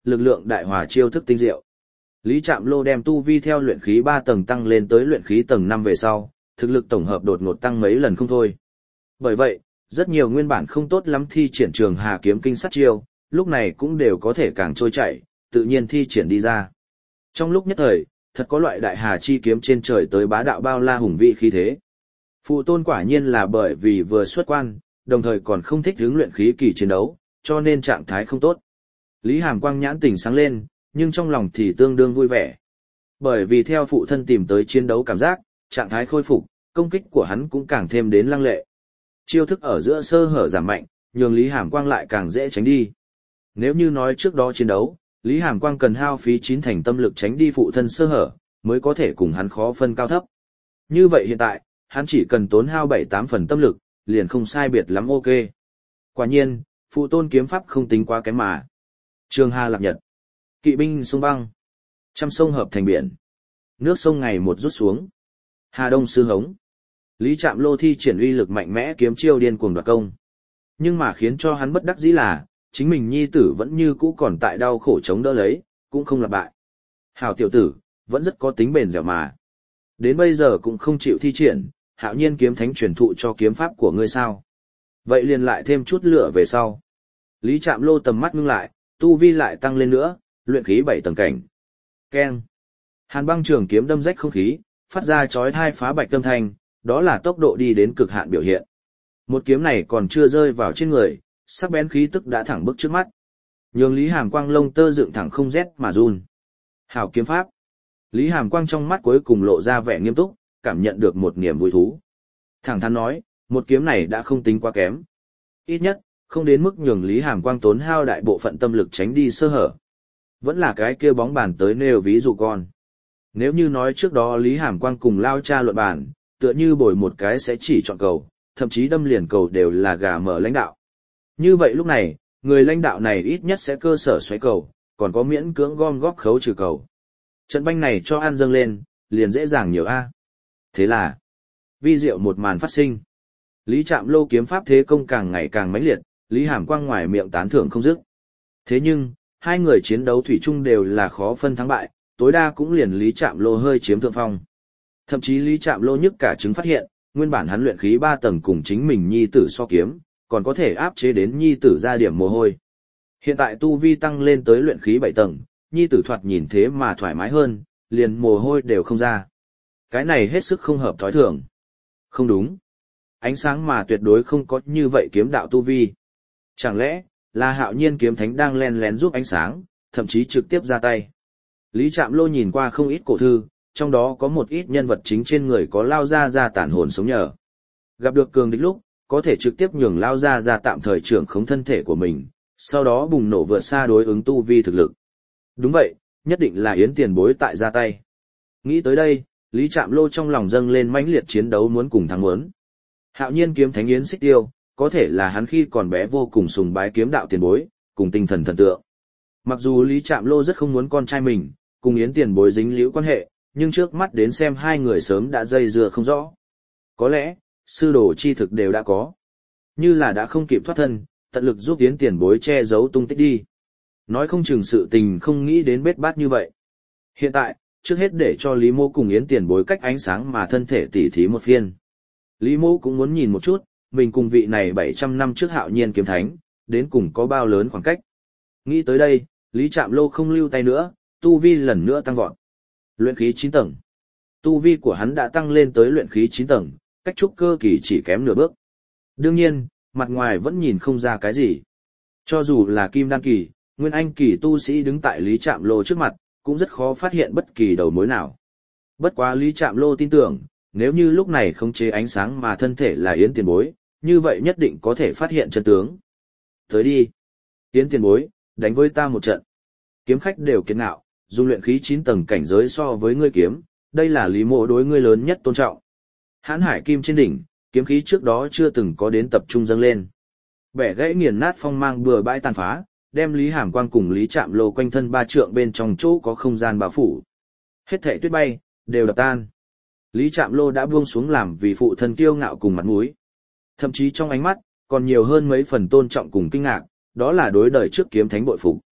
lực lượng đại hòa chiêu thức tinh diệu. Lý Trạm Lô đem tu vi theo luyện khí 3 tầng tăng lên tới luyện khí tầng 5 về sau, thực lực tổng hợp đột ngột tăng mấy lần không thôi. Bởi vậy, rất nhiều nguyên bản không tốt lắm thi triển Trường Hà kiếm kinh sát chiêu, lúc này cũng đều có thể càng trôi chảy, tự nhiên thi triển đi ra. Trong lúc nhất thời, thật có loại đại hà chi kiếm trên trời tới bá đạo bao la hùng vị khí thế. Phụ tôn quả nhiên là bởi vì vừa xuất quan, đồng thời còn không thích hướng luyện khí kỳ chiến đấu, cho nên trạng thái không tốt. Lý Hàm Quang nhãn tỉnh sáng lên, nhưng trong lòng thì tương đương vui vẻ. Bởi vì theo phụ thân tìm tới chiến đấu cảm giác, trạng thái khôi phục, công kích của hắn cũng càng thêm đến lăng lệ. Chiêu thức ở giữa sơ hở giảm mạnh, nhường Lý Hàm Quang lại càng dễ tránh đi. Nếu như nói trước đó chiến đấu, Lý Hàm Quang cần hao phí 9 thành tâm lực tránh đi phụ thân sơ hở, mới có thể cùng hắn khó phân cao thấp. Như vậy hiện tại, hắn chỉ cần tốn hao 7-8 phần tâm lực, liền không sai biệt lắm ok. Quả nhiên, phụ tôn kiếm pháp không tính quá kém mà. Trường Hà lạc nhật, kỵ binh sông băng, trăm sông hợp thành biển. Nước sông ngày một rút xuống. Hà Đông sư hống. Lý Trạm Lô thi triển uy lực mạnh mẽ kiếm chiêu điên cuồng đoạt công. Nhưng mà khiến cho hắn bất đắc dĩ là, chính mình nhi tử vẫn như cũ còn tại đau khổ chống đỡ lấy, cũng không lặp bại. Hảo tiểu tử, vẫn rất có tính bền dẻo mà. Đến bây giờ cũng không chịu thi triển, Hạo Nhiên kiếm thánh truyền thụ cho kiếm pháp của ngươi sao? Vậy liền lại thêm chút lửa về sau. Lý Trạm Lô tầm mắt ngưng lại, tu vi lại tăng lên nữa, luyện khí 7 tầng cảnh. Keng. Hàn băng trường kiếm đâm rách không khí, phát ra chói tai phá bạch âm thanh, đó là tốc độ đi đến cực hạn biểu hiện. Một kiếm này còn chưa rơi vào trên người, sắc bén khí tức đã thẳng bước trước mắt. Nhường Lý Hàm Quang lông tơ dựng thẳng không rét mà run. Hảo kiếm pháp. Lý Hàm Quang trong mắt cuối cùng lộ ra vẻ nghiêm túc, cảm nhận được một niềm vui thú. Thẳng thắn nói, một kiếm này đã không tính quá kém. Ít nhất, không đến mức nhường Lý Hàm Quang tốn hao đại bộ phận tâm lực tránh đi sơ hở. Vẫn là cái kia bóng bàn tới nêu ví dụ con. Nếu như nói trước đó Lý Hàm Quang cùng lao cha luận bàn, tựa như bồi một cái sẽ chỉ chọn cầu, thậm chí đâm liền cầu đều là gà mở lãnh đạo. Như vậy lúc này, người lãnh đạo này ít nhất sẽ cơ sở xoáy cầu, còn có miễn cưỡng gom góp khấu trừ cầu. Trận banh này cho ăn dâng lên, liền dễ dàng nhiều a. Thế là, vi diệu một màn phát sinh. Lý Trạm Lô kiếm pháp thế công càng ngày càng mãnh liệt, Lý Hàm Quang ngoài miệng tán thưởng không dứt. Thế nhưng, hai người chiến đấu thủy chung đều là khó phân thắng bại, tối đa cũng liền Lý Trạm Lô hơi chiếm thượng phong. Thậm chí Lý Trạm Lô nhức cả trứng phát hiện, nguyên bản hắn luyện khí 3 tầng cùng chính mình nhi tử so kiếm, còn có thể áp chế đến nhi tử ra điểm mồ hôi. Hiện tại tu vi tăng lên tới luyện khí 7 tầng, nhi tử thoạt nhìn thế mà thoải mái hơn, liền mồ hôi đều không ra. Cái này hết sức không hợp thói thường. Không đúng. Ánh sáng mà tuyệt đối không có như vậy kiếm đạo tu vi. Chẳng lẽ, là Hạo Nhiên kiếm thánh đang len lén giúp ánh sáng, thậm chí trực tiếp ra tay. Lý Trạm Lô nhìn qua không ít cổ thư, trong đó có một ít nhân vật chính trên người có lao ra tản hồn sống nhờ. Gặp được cường địch lúc, có thể trực tiếp nhường lao ra tạm thời trưởng khống thân thể của mình, sau đó bùng nổ vượt xa đối ứng tu vi thực lực. Đúng vậy, nhất định là Yến tiền bối tại ra tay. Nghĩ tới đây, Lý Trạm Lô trong lòng dâng lên mãnh liệt chiến đấu muốn cùng thắng muốn. Hạo Nhiên kiếm thánh Yến Xích Tiêu, có thể là hắn khi còn bé vô cùng sùng bái kiếm đạo tiền bối, cùng tinh thần thần tượng. Mặc dù Lý Trạm Lô rất không muốn con trai mình, cùng Yến tiền bối dính líu quan hệ, nhưng trước mắt đến xem hai người sớm đã dây dưa không rõ. Có lẽ, sư đồ chi thực đều đã có. Như là đã không kịp thoát thân, tận lực giúp Yến tiền bối che giấu tung tích đi. Nói không chừng sự tình không nghĩ đến bết bát như vậy. Hiện tại, trước hết để cho Lý Mô cùng Yến tiền bối cách ánh sáng mà thân thể tỉ thí một phiên. Lý Mô cũng muốn nhìn một chút, mình cùng vị này 700 năm trước Hạo Nhiên kiếm thánh, đến cùng có bao lớn khoảng cách. Nghĩ tới đây, Lý Trạm Lô không lưu tay nữa, tu vi lần nữa tăng vọt. Luyện khí 9 tầng. Tu vi của hắn đã tăng lên tới luyện khí 9 tầng, cách trúc cơ kỳ chỉ kém nửa bước. Đương nhiên, mặt ngoài vẫn nhìn không ra cái gì. Cho dù là kim đan kỳ, nguyên anh kỳ tu sĩ đứng tại Lý Trạm Lô trước mặt, cũng rất khó phát hiện bất kỳ đầu mối nào. Bất quá Lý Trạm Lô tin tưởng, nếu như lúc này không chế ánh sáng mà thân thể là Yến tiền bối, như vậy nhất định có thể phát hiện chân tướng. Tới đi. Yến tiền bối, đánh với ta một trận. Kiếm khách đều kiệt ngạo, dùng luyện khí 9 tầng cảnh giới so với ngươi kiếm, đây là Lý Mộ đối ngươi lớn nhất tôn trọng. Hãn hải kim trên đỉnh, kiếm khí trước đó chưa từng có đến tập trung dâng lên. Bẻ gãy nghiền nát phong mang bừa bãi tàn phá, đem Lý Hàm Quang cùng Lý Trạm Lô quanh thân 3 trượng bên trong chỗ có không gian bao phủ. Hết thảy tuyết bay, đều đập tan. Lý Trạm Lô đã buông xuống làm vì phụ thân kiêu ngạo cùng mặt mũi. Thậm chí trong ánh mắt, còn nhiều hơn mấy phần tôn trọng cùng kinh ngạc, đó là đối đời trước kiếm thánh bội phục.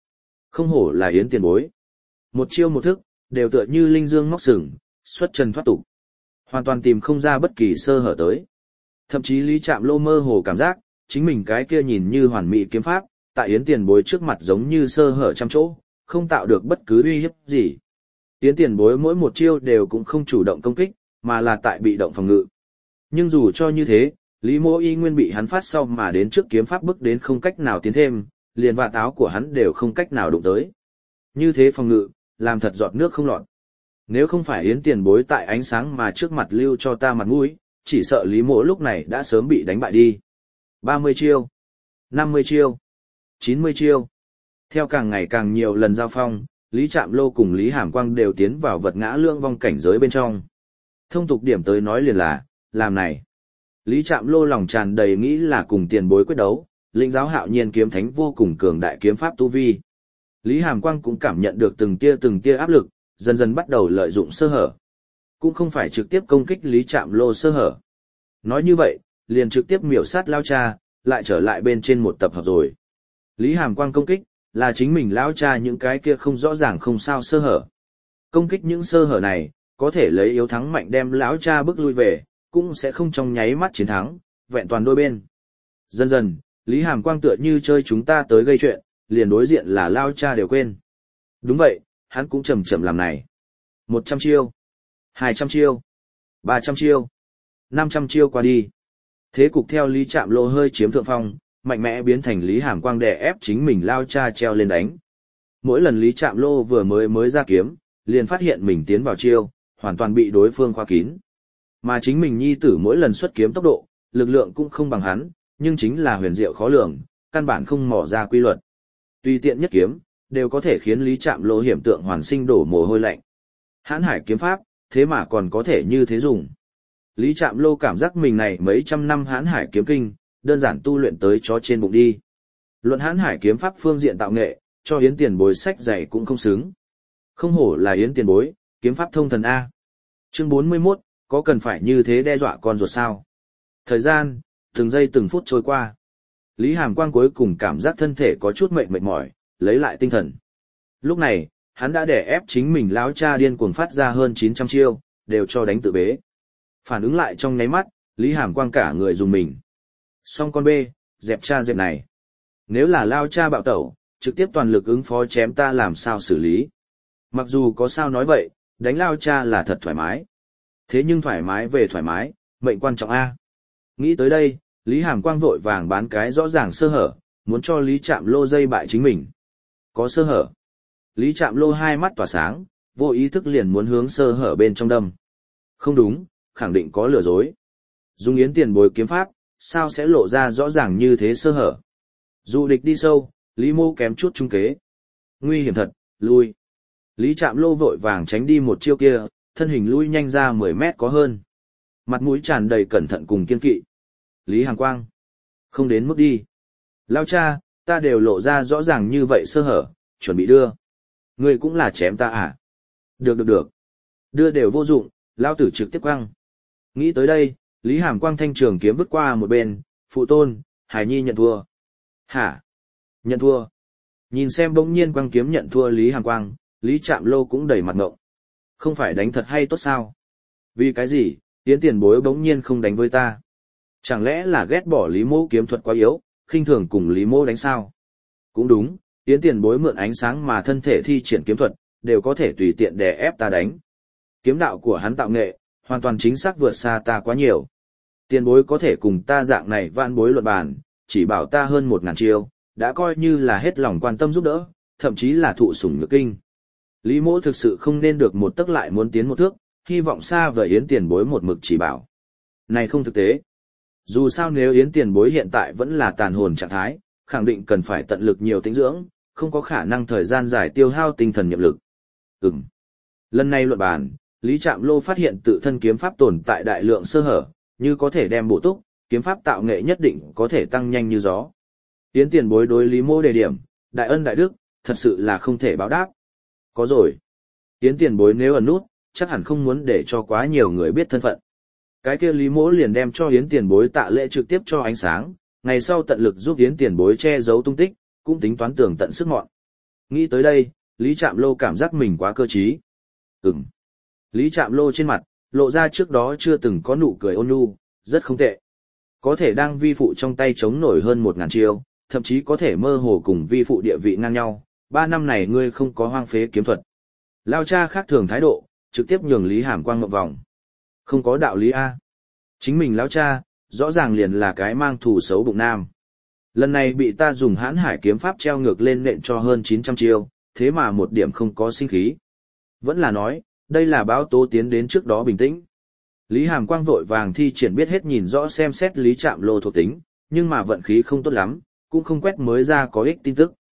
Không hổ là Yến tiền bối. Một chiêu một thức, đều tựa như linh dương móc sừng, xuất chân thoát tục. Hoàn toàn tìm không ra bất kỳ sơ hở tới. Thậm chí Lý Trạm Lô mơ hồ cảm giác, chính mình cái kia nhìn như hoàn mỹ kiếm pháp, tại Yến tiền bối trước mặt giống như sơ hở trăm chỗ, không tạo được bất cứ uy hiếp gì. Yến tiền bối mỗi một chiêu đều cũng không chủ động công kích, mà là tại bị động phòng ngự. Nhưng dù cho như thế, Lý Mỗ y nguyên bị hắn phát sau mà đến trước kiếm pháp bức đến không cách nào tiến thêm, liền vạt áo của hắn đều không cách nào đụng tới. Như thế phòng ngự, làm thật giọt nước không lọt. Nếu không phải Yến tiền bối tại ánh sáng mà trước mặt lưu cho ta mặt mũi, chỉ sợ Lý Mỗ lúc này đã sớm bị đánh bại đi. 30 chiêu, 50 chiêu, 90 chiêu. Theo càng ngày càng nhiều lần giao phong, Lý Trạm Lô cùng Lý Hàm Quang đều tiến vào vật ngã lưỡng vong cảnh giới bên trong. Thông tục điểm tới nói liền là, làm này. Lý Trạm Lô lòng tràn đầy nghĩ là cùng tiền bối quyết đấu, lĩnh giáo hạo nhiên kiếm thánh vô cùng cường đại kiếm pháp tu vi. Lý Hàm Quang cũng cảm nhận được từng tia áp lực, dần dần bắt đầu lợi dụng sơ hở. Cũng không phải trực tiếp công kích Lý Trạm Lô sơ hở. Nói như vậy, liền trực tiếp miểu sát lao cha, lại trở lại bên trên một tập hợp rồi. Lý Hàm Quang công kích, là chính mình lao cha những cái kia không rõ ràng không sao sơ hở. Công kích những sơ hở này, có thể lấy yếu thắng mạnh đem lão cha bước lui về, cũng sẽ không trong nháy mắt chiến thắng, vẹn toàn đôi bên. Dần dần, Lý Hàm Quang tựa như chơi chúng ta tới gây chuyện, liền đối diện là lao cha đều quên. Đúng vậy, hắn cũng chậm chậm làm này. 100 chiêu, 200 chiêu, 300 chiêu, 500 chiêu qua đi. Thế cục theo Lý Trạm Lô hơi chiếm thượng phong, mạnh mẽ biến thành Lý Hàm Quang đè ép chính mình lao cha treo lên đánh. Mỗi lần Lý Trạm Lô vừa mới ra kiếm, liền phát hiện mình tiến vào chiêu, hoàn toàn bị đối phương khóa kín. Mà chính mình nhi tử mỗi lần xuất kiếm tốc độ, lực lượng cũng không bằng hắn, nhưng chính là huyền diệu khó lường, căn bản không mò ra quy luật. Tùy tiện nhất kiếm, đều có thể khiến Lý Trạm Lô hiểm tượng hoàn sinh đổ mồ hôi lạnh. Hãn hải kiếm pháp, thế mà còn có thể như thế dùng. Lý Trạm Lô cảm giác mình này mấy trăm năm hãn hải kiếm kinh, đơn giản tu luyện tới chó trên bụng đi. Luận hãn hải kiếm pháp phương diện tạo nghệ, cho Yến tiền bối sách dạy cũng không xứng. Không hổ là Yến tiền bối, kiếm pháp thông thần A. Chương 41, có cần phải như thế đe dọa con ruột sao? Thời gian, từng giây từng phút trôi qua. Lý Hàm Quang cuối cùng cảm giác thân thể có chút mệt mỏi, lấy lại tinh thần. Lúc này, hắn đã đè ép chính mình lão cha điên cuồng phát ra hơn 900 chiêu, đều cho đánh tự bế. Phản ứng lại trong nháy mắt, Lý Hàm Quang cả người dùng mình. Xong con bê, dẹp cha dẹp này. Nếu là lao cha bạo tẩu, trực tiếp toàn lực ứng phó chém ta làm sao xử lý. Mặc dù có sao nói vậy, đánh lao cha là thật thoải mái. Thế nhưng thoải mái về thoải mái, mệnh quan trọng A. Nghĩ tới đây, Lý Hàm Quang vội vàng bán cái rõ ràng sơ hở, muốn cho Lý Trạm Lô dây bại chính mình. Có sơ hở. Lý Trạm Lô hai mắt tỏa sáng, vô ý thức liền muốn hướng sơ hở bên trong đâm. Không đúng, khẳng định có lừa dối. Dùng Yến tiền bối kiếm pháp, sao sẽ lộ ra rõ ràng như thế sơ hở. Dù địch đi sâu, Lý Mô kém chút trung kế. Nguy hiểm thật, lui. Lý Trạm Lô vội vàng tránh đi một chiêu kia, thân hình lui nhanh ra 10 mét có hơn. Mặt mũi tràn đầy cẩn thận cùng kiên kỵ. Lý Hàm Quang. Không đến mức đi. Lao cha, ta đều lộ ra rõ ràng như vậy sơ hở, chuẩn bị đưa. Ngươi cũng là chém ta à? Được. Đưa đều vô dụng, lao tử trực tiếp quăng. Nghĩ tới đây, Lý Hàm Quang thanh trường kiếm vứt qua một bên, phụ tôn, Hải Nhi nhận thua. Hả? Nhận thua. Nhìn xem bỗng nhiên quăng kiếm nhận thua Lý Hàm Quang, Lý Trạm Lô cũng đầy mặt ngộng. Không phải đánh thật hay tốt sao? Vì cái gì, Yến tiền bối bỗng nhiên không đánh với ta? Chẳng lẽ là ghét bỏ Lý Mô kiếm thuật quá yếu, khinh thường cùng Lý Mô đánh sao? Cũng đúng, Yến tiền bối mượn ánh sáng mà thân thể thi triển kiếm thuật, đều có thể tùy tiện đè ép ta đánh. Kiếm đạo của hắn tạo nghệ, hoàn toàn chính xác vượt xa ta quá nhiều. Tiền bối có thể cùng ta dạng này vạn bối luận bàn, chỉ bảo ta hơn 1000 chiêu, đã coi như là hết lòng quan tâm giúp đỡ, thậm chí là thụ sủng nhược kinh. Lý Mỗ thực sự không nên được một tấc lại muốn tiến một thước, hy vọng xa vời Yến tiền bối một mực chỉ bảo. Này không thực tế. Dù sao nếu Yến tiền bối hiện tại vẫn là tàn hồn trạng thái, khẳng định cần phải tận lực nhiều tĩnh dưỡng, không có khả năng thời gian dài tiêu hao tinh thần nhiệm lực. Lần này luận bàn, Lý Trạm Lô phát hiện tự thân kiếm pháp tồn tại đại lượng sơ hở, như có thể đem bổ túc, kiếm pháp tạo nghệ nhất định có thể tăng nhanh như gió. Yến tiền bối đối Lý Mô đề điểm, đại ân đại đức, thật sự là không thể báo đáp. Có rồi. Yến tiền bối nếu ẩn nút, chắc hẳn không muốn để cho quá nhiều người biết thân phận. Cái kia Lý Mỗ liền đem cho Yến tiền bối tạ lễ trực tiếp cho ánh sáng, ngày sau tận lực giúp Yến tiền bối che giấu tung tích, cũng tính toán tường tận sức mọn. Nghĩ tới đây, Lý Trạm Lô cảm giác mình quá cơ trí. Lý Trạm Lô trên mặt, lộ ra trước đó chưa từng có nụ cười ôn nhu, rất không tệ. Có thể đang vi phụ trong tay chống nổi hơn 1.000 chiêu, thậm chí có thể mơ hồ cùng vi phụ địa vị ngang nhau, 3 năm này ngươi không có hoang phế kiếm thuật. Lao cha khác thường thái độ, trực tiếp nhường Lý Hàm Quang ngậm vòng. Không có đạo lý A. Chính mình lão cha, rõ ràng liền là cái mang thù xấu bụng nam. Lần này bị ta dùng hãn hải kiếm pháp treo ngược lên nện cho hơn 900 chiêu, thế mà một điểm không có sinh khí. Vẫn là nói, đây là báo tố tiến đến trước đó bình tĩnh. Lý Hàm Quang vội vàng thi triển biết hết nhìn rõ xem xét Lý Trạm Lô thuộc tính, nhưng mà vận khí không tốt lắm, cũng không quét mới ra có ích tin tức.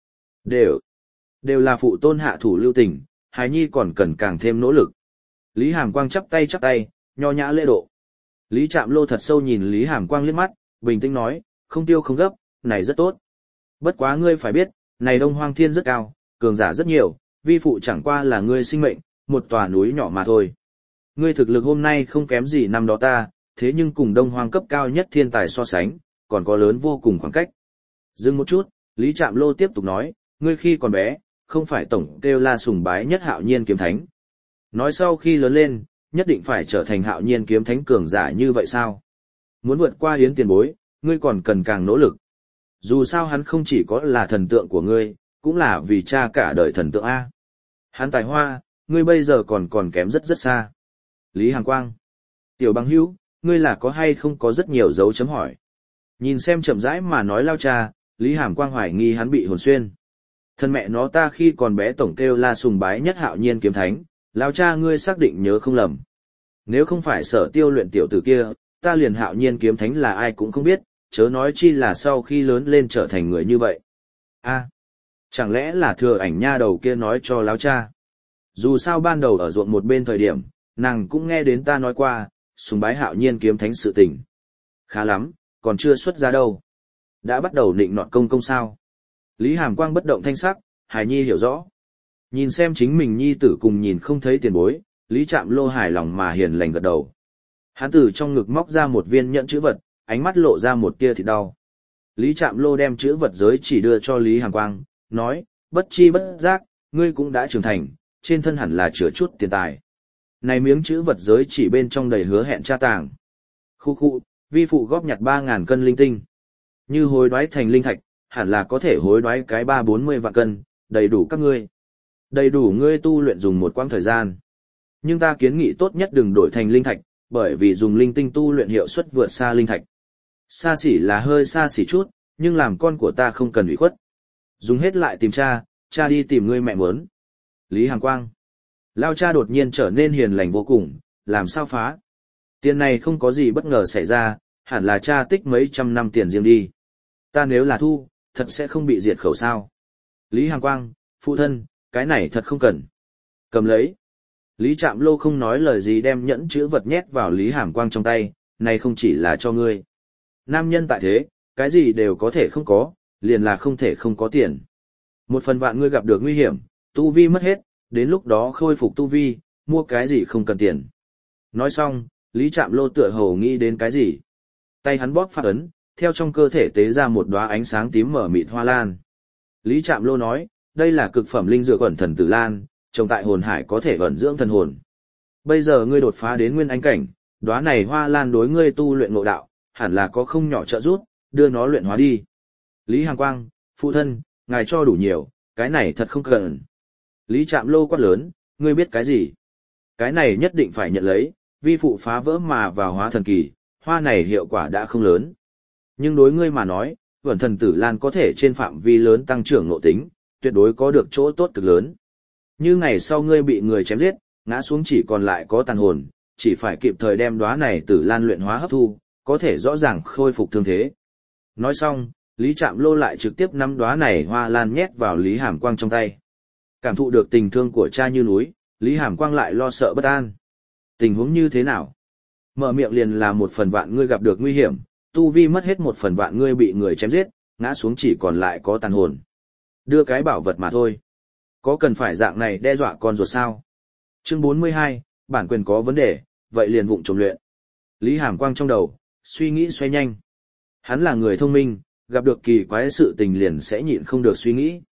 Đều là phụ tôn hạ thủ lưu tình, hài nhi còn cần càng thêm nỗ lực. Lý Hàm Quang chắp tay, nho nhã lễ độ. Lý Trạm Lô thật sâu nhìn Lý Hàm Quang liếc mắt, bình tĩnh nói, không tiêu không gấp, này rất tốt. Bất quá ngươi phải biết, này Đông Hoang Thiên rất cao, cường giả rất nhiều, vi phụ chẳng qua là ngươi sinh mệnh, một tòa núi nhỏ mà thôi. Ngươi thực lực hôm nay không kém gì năm đó ta, thế nhưng cùng Đông Hoang cấp cao nhất thiên tài so sánh, còn có lớn vô cùng khoảng cách. Dừng một chút, Lý Trạm Lô tiếp tục nói, ngươi khi còn bé, không phải tổng kêu la sùng bái nhất Hạo Nhiên kiếm thánh. Nói sau khi lớn lên, nhất định phải trở thành Hạo Nhiên kiếm thánh cường giả như vậy sao? Muốn vượt qua Yến tiền bối, ngươi còn cần càng nỗ lực. Dù sao hắn không chỉ có là thần tượng của ngươi, cũng là vì cha cả đời thần tượng A. Hắn tài hoa, ngươi bây giờ còn kém rất rất xa. Lý Hàm Quang. Tiểu bằng hữu, ngươi là có hay không có rất nhiều dấu chấm hỏi. Nhìn xem chậm rãi mà nói lao cha, Lý Hàm Quang hoài nghi hắn bị hồn xuyên. Thân mẹ nó ta khi còn bé tổng kêu la sùng bái nhất Hạo Nhiên kiếm thánh, lao cha ngươi xác định nhớ không lầm. Nếu không phải Sở Tiêu luyện tiểu tử kia, ta liền Hạo Nhiên kiếm thánh là ai cũng không biết, chớ nói chi là sau khi lớn lên trở thành người như vậy. A, chẳng lẽ là Thừa Ảnh nha đầu kia nói cho lão cha? Dù sao ban đầu ở ruộng một bên thời điểm, nàng cũng nghe đến ta nói qua, sùng bái Hạo Nhiên kiếm thánh sự tình. Khá lắm, còn chưa xuất ra đâu. Đã bắt đầu định nọt công sao? Lý Hàm Quang bất động thanh sắc, Hải Nhi hiểu rõ. Nhìn xem chính mình nhi tử cùng nhìn không thấy tiền bối, Lý Trạm Lô hài lòng mà hiền lành gật đầu. Hắn từ trong ngực móc ra một viên nhẫn chữ vật, ánh mắt lộ ra một tia thịt đau. Lý Trạm Lô đem chữ vật giới chỉ đưa cho Lý Hàm Quang, nói, bất chi bất giác, ngươi cũng đã trưởng thành, trên thân hẳn là chứa chút tiền tài. Này miếng chữ vật giới chỉ bên trong đầy hứa hẹn tra tàng. Khu, vi phụ góp nhặt 3.000 cân linh tinh. Như hối đoái thành linh thạch, hẳn là có thể hối đoái cái 30-40 vạn cân, đầy đủ các ngươi. Đầy đủ ngươi tu luyện dùng một quãng thời gian. Nhưng ta kiến nghị tốt nhất đừng đổi thành linh thạch, bởi vì dùng linh tinh tu luyện hiệu suất vượt xa linh thạch. Xa xỉ là hơi xa xỉ chút, nhưng làm con của ta không cần ủy khuất. Dùng hết lại tìm cha đi tìm ngươi mẹ muốn. Lý Hàm Quang. Lao cha đột nhiên trở nên hiền lành vô cùng, làm sao phá. Tiền này không có gì bất ngờ xảy ra, hẳn là cha tích mấy trăm năm tiền riêng đi. Ta nếu là thu, thật sẽ không bị diệt khẩu sao. Lý Hàm Quang, phụ thân, cái này thật không cần. Cầm lấy. Lý Trạm Lô không nói lời gì đem nhẫn chữ vật nhét vào Lý Hàm Quang trong tay, này không chỉ là cho ngươi. Nam nhân tại thế, cái gì đều có thể không có, liền là không thể không có tiền. Một phần vạn ngươi gặp được nguy hiểm, tu vi mất hết, đến lúc đó khôi phục tu vi, mua cái gì không cần tiền. Nói xong, Lý Trạm Lô tựa hồ nghĩ đến cái gì. Tay hắn bóp phát ấn, theo trong cơ thể tế ra một đóa ánh sáng tím mở mịt hoa lan. Lý Trạm Lô nói, đây là cực phẩm linh dược ẩn thần tử lan, trồng tại hồn hải có thể ẩn dưỡng thần hồn. Bây giờ ngươi đột phá đến nguyên anh cảnh, đóa này hoa lan đối ngươi tu luyện ngộ đạo, hẳn là có không nhỏ trợ giúp, đưa nó luyện hóa đi. Lý Hàm Quang, phụ thân, ngài cho đủ nhiều, cái này thật không cần. Lý Trạm Lô quát lớn, ngươi biết cái gì? Cái này nhất định phải nhận lấy, vi phụ phá vỡ mà vào hóa thần kỳ, hoa này hiệu quả đã không lớn. Nhưng đối ngươi mà nói, ẩn thần tử lan có thể trên phạm vi lớn tăng trưởng nội tính, tuyệt đối có được chỗ tốt cực lớn. Như ngày sau ngươi bị người chém giết, ngã xuống chỉ còn lại có tàn hồn, chỉ phải kịp thời đem đóa này tử lan luyện hóa hấp thu, có thể rõ ràng khôi phục thương thế. Nói xong, Lý Trạm Lô lại trực tiếp nắm đóa này hoa lan nhét vào Lý Hàm Quang trong tay. Cảm thụ được tình thương của cha như núi, Lý Hàm Quang lại lo sợ bất an. Tình huống như thế nào? Mở miệng liền là 1/1000 ngươi gặp được nguy hiểm, tu vi mất hết 1/1000 ngươi bị người chém giết, ngã xuống chỉ còn lại có tàn hồn. Đưa cái bảo vật mà thôi. Có cần phải dạng này đe dọa con ruột sao? Chương 42, bản quyền có vấn đề, vậy liền vụng trộm luyện. Lý Hàm Quang trong đầu, suy nghĩ xoay nhanh. Hắn là người thông minh, gặp được kỳ quái sự tình liền sẽ nhịn không được suy nghĩ.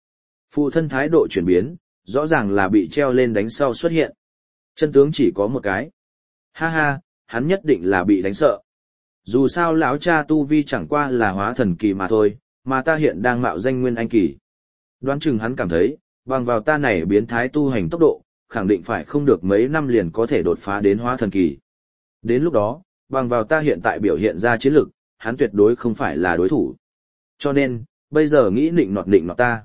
Phụ thân thái độ chuyển biến, rõ ràng là bị treo lên đánh sau xuất hiện. Chân tướng chỉ có một cái. Ha ha, hắn nhất định là bị đánh sợ. Dù sao lão cha tu vi chẳng qua là hóa thần kỳ mà thôi, mà ta hiện đang mạo danh nguyên anh kỳ. Đoán chừng hắn cảm thấy, bằng vào ta này biến thái tu hành tốc độ, khẳng định phải không được mấy năm liền có thể đột phá đến hóa thần kỳ. Đến lúc đó, bằng vào ta hiện tại biểu hiện ra chiến lực, hắn tuyệt đối không phải là đối thủ. Cho nên, bây giờ nghĩ nịnh nọt ta.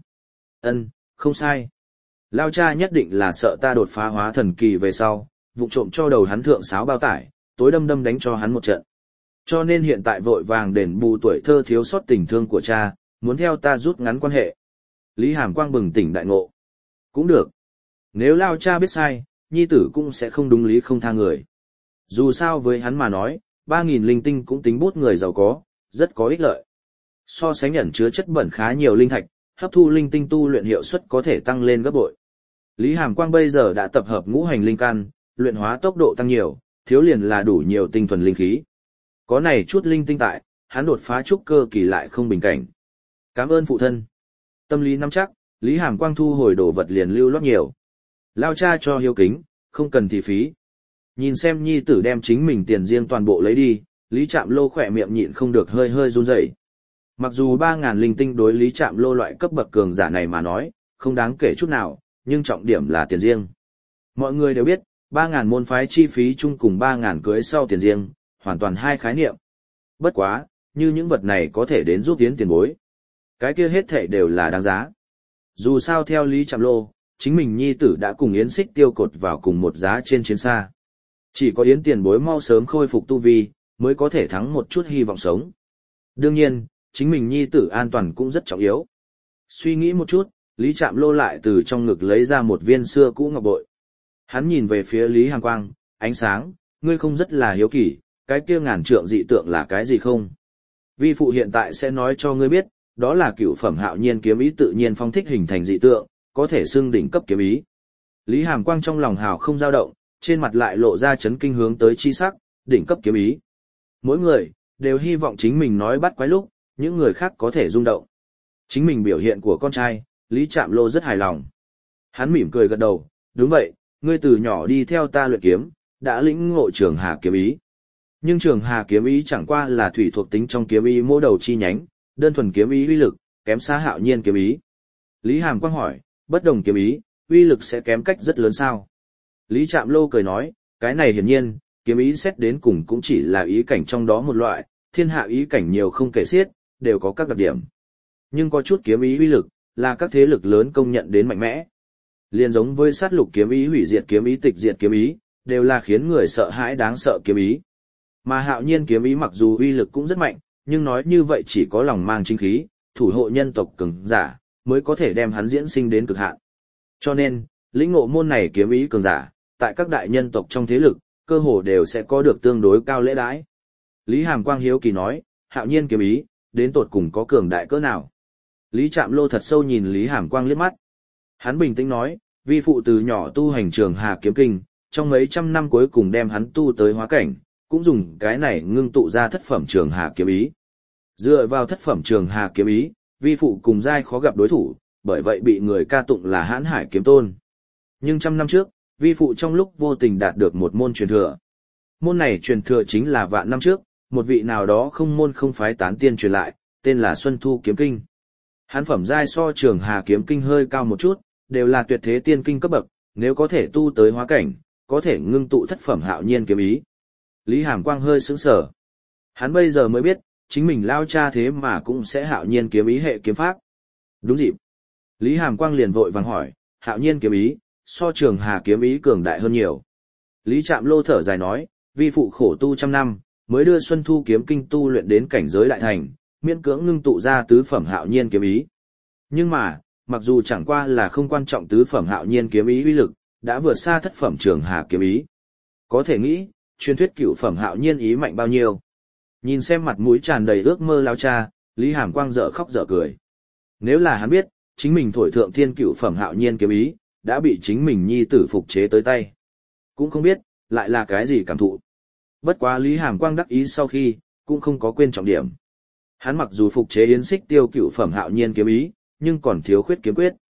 Không sai. Lao cha nhất định là sợ ta đột phá hóa thần kỳ về sau, vụng trộm cho đầu hắn thượng sáo bao tải, tối đâm đâm đánh cho hắn một trận. Cho nên hiện tại vội vàng đền bù tuổi thơ thiếu sót tình thương của cha, muốn theo ta rút ngắn quan hệ. Lý Hàm Quang bừng tỉnh đại ngộ. Cũng được. Nếu Lao cha biết sai, nhi tử cũng sẽ không đúng lý không tha người. Dù sao với hắn mà nói, 3.000 linh tinh cũng tính bút người giàu có, rất có ích lợi. So sánh ẩn chứa chất bẩn khá nhiều linh thạch, hấp thu linh tinh tu luyện hiệu suất có thể tăng lên gấp bội. Lý Hàm Quang bây giờ đã tập hợp ngũ hành linh căn, luyện hóa tốc độ tăng nhiều, thiếu liền là đủ nhiều tinh thuần linh khí. Có này chút linh tinh tại, hắn đột phá trúc cơ kỳ lại không bình cảnh. Cảm ơn phụ thân. Tâm lý nắm chắc, Lý Hàm Quang thu hồi đồ vật liền lưu loát nhiều. Lao cha cho hiếu kính, không cần thì phí. Nhìn xem nhi tử đem chính mình tiền riêng toàn bộ lấy đi, Lý Trạm Lô khỏe miệng nhịn không được hơi hơi run rẩy. Mặc dù 3.000 linh tinh đối Lý Trạm Lô loại cấp bậc cường giả này mà nói, không đáng kể chút nào, nhưng trọng điểm là tiền riêng. Mọi người đều biết, 3.000 môn phái chi phí chung cùng 3.000 cưới sau tiền riêng, hoàn toàn hai khái niệm. Bất quá, như những vật này có thể đến giúp tiến tiền bối. Cái kia hết thảy đều là đáng giá. Dù sao theo Lý Trạm Lô, chính mình nhi tử đã cùng Yến Xích Tiêu cột vào cùng một giá trên chiến xa. Chỉ có Yến tiền bối mau sớm khôi phục tu vi, mới có thể thắng một chút hy vọng sống. Đương nhiên, chính mình nhi tử an toàn cũng rất trọng yếu. Suy nghĩ một chút, Lý Trạm Lô lại từ trong ngực lấy ra một viên xưa cũ ngọc bội. Hắn nhìn về phía Lý Hàm Quang, ánh sáng, ngươi không rất là hiếu kỳ, cái kia ngàn trượng dị tượng là cái gì không? Vi phụ hiện tại sẽ nói cho ngươi biết, đó là cửu phẩm hạo nhiên kiếm ý tự nhiên phong thích hình thành dị tượng, có thể xưng đỉnh cấp kiếm ý. Lý Hàm Quang trong lòng hào không dao động, trên mặt lại lộ ra chấn kinh hướng tới chi sắc, đỉnh cấp kiếm ý. Mỗi người đều hy vọng chính mình nói bắt quái lúc, những người khác có thể rung động. Chính mình biểu hiện của con trai, Lý Trạm Lô rất hài lòng. Hắn mỉm cười gật đầu, đúng vậy, ngươi từ nhỏ đi theo ta luyện kiếm, đã lĩnh ngộ Trường Hà kiếm ý. Nhưng Trường Hà kiếm ý chẳng qua là thủy thuộc tính trong kiếm ý mô đầu chi nhánh, đơn thuần kiếm ý uy lực, kém xa hạo nhiên kiếm ý. Lý Hàm Quang hỏi, bất đồng kiếm ý, uy lực sẽ kém cách rất lớn sao? Lý Trạm Lô cười nói, cái này hiển nhiên, kiếm ý xét đến cùng cũng chỉ là ý cảnh trong đó một loại, thiên hạ ý cảnh nhiều không kể xiết, đều có các đặc điểm. Nhưng có chút kiếm ý uy lực, là các thế lực lớn công nhận đến mạnh mẽ. Liên giống với sát lục kiếm ý, hủy diệt kiếm ý, tịch diệt kiếm ý, đều là khiến người sợ hãi đáng sợ kiếm ý. Mà hạo nhiên kiếm ý mặc dù uy lực cũng rất mạnh, nhưng nói như vậy chỉ có lòng mang chính khí, thủ hộ nhân tộc cường giả, mới có thể đem hắn diễn sinh đến cực hạn. Cho nên, lĩnh ngộ môn này kiếm ý cường giả, tại các đại nhân tộc trong thế lực, cơ hồ đều sẽ có được tương đối cao lễ đãi. Lý Hàm Quang hiếu kỳ nói, hạo nhiên kiếm ý, đến tột cùng có cường đại cỡ nào? Lý Trạm Lô thật sâu nhìn Lý Hàm Quang liếc mắt. Hắn bình tĩnh nói, vi phụ từ nhỏ tu hành Trường Hà kiếm kinh, trong mấy trăm năm cuối cùng đem hắn tu tới hóa cảnh, cũng dùng cái này ngưng tụ ra thất phẩm Trường Hà kiếm ý. Dựa vào thất phẩm Trường Hà kiếm ý, vi phụ cùng giai khó gặp đối thủ, bởi vậy bị người ca tụng là Hãn Hải kiếm tôn. Nhưng trăm năm trước, vi phụ trong lúc vô tình đạt được một môn truyền thừa. Môn này truyền thừa chính là vạn năm trước, một vị nào đó không môn không phái tán tiên truyền lại, tên là Xuân Thu kiếm kinh. Hắn phẩm giai so Trường Hà kiếm kinh hơi cao một chút, đều là tuyệt thế tiên kinh cấp bậc, nếu có thể tu tới hóa cảnh, có thể ngưng tụ thất phẩm hạo nhiên kiếm ý. Lý Hàm Quang hơi sững sờ. Hắn bây giờ mới biết, chính mình lao cha thế mà cũng sẽ hạo nhiên kiếm ý hệ kiếm pháp. Đúng dịp. Lý Hàm Quang liền vội vàng hỏi, hạo nhiên kiếm ý, so Trường Hà kiếm ý cường đại hơn nhiều. Lý Trạm Lô thở dài nói, vi phụ khổ tu trăm năm, mới đưa Xuân Thu kiếm kinh tu luyện đến cảnh giới đại thành, miễn cưỡng ngưng tụ ra tứ phẩm hạo nhiên kiếm ý. Nhưng mà, mặc dù chẳng qua là không quan trọng tứ phẩm hạo nhiên kiếm ý uy lực, đã vượt xa thất phẩm Trường Hà kiếm ý. Có thể nghĩ, truyền thuyết cửu phẩm hạo nhiên ý mạnh bao nhiêu. Nhìn xem mặt mũi tràn đầy ước mơ lao cha, Lý Hàm Quang dở khóc dở cười. Nếu là hắn biết, chính mình thổi thượng thiên cửu phẩm hạo nhiên kiếm ý, đã bị chính mình nhi tử phục chế tới tay. Cũng không biết, lại là cái gì cảm thụ. Bất quá Lý Hàm Quang đắc ý sau khi, cũng không có quên trọng điểm. Hắn mặc dù phục chế Yến Xích Tiêu cửu phẩm hạo nhiên kiếm ý, nhưng còn thiếu khuyết kiếm quyết.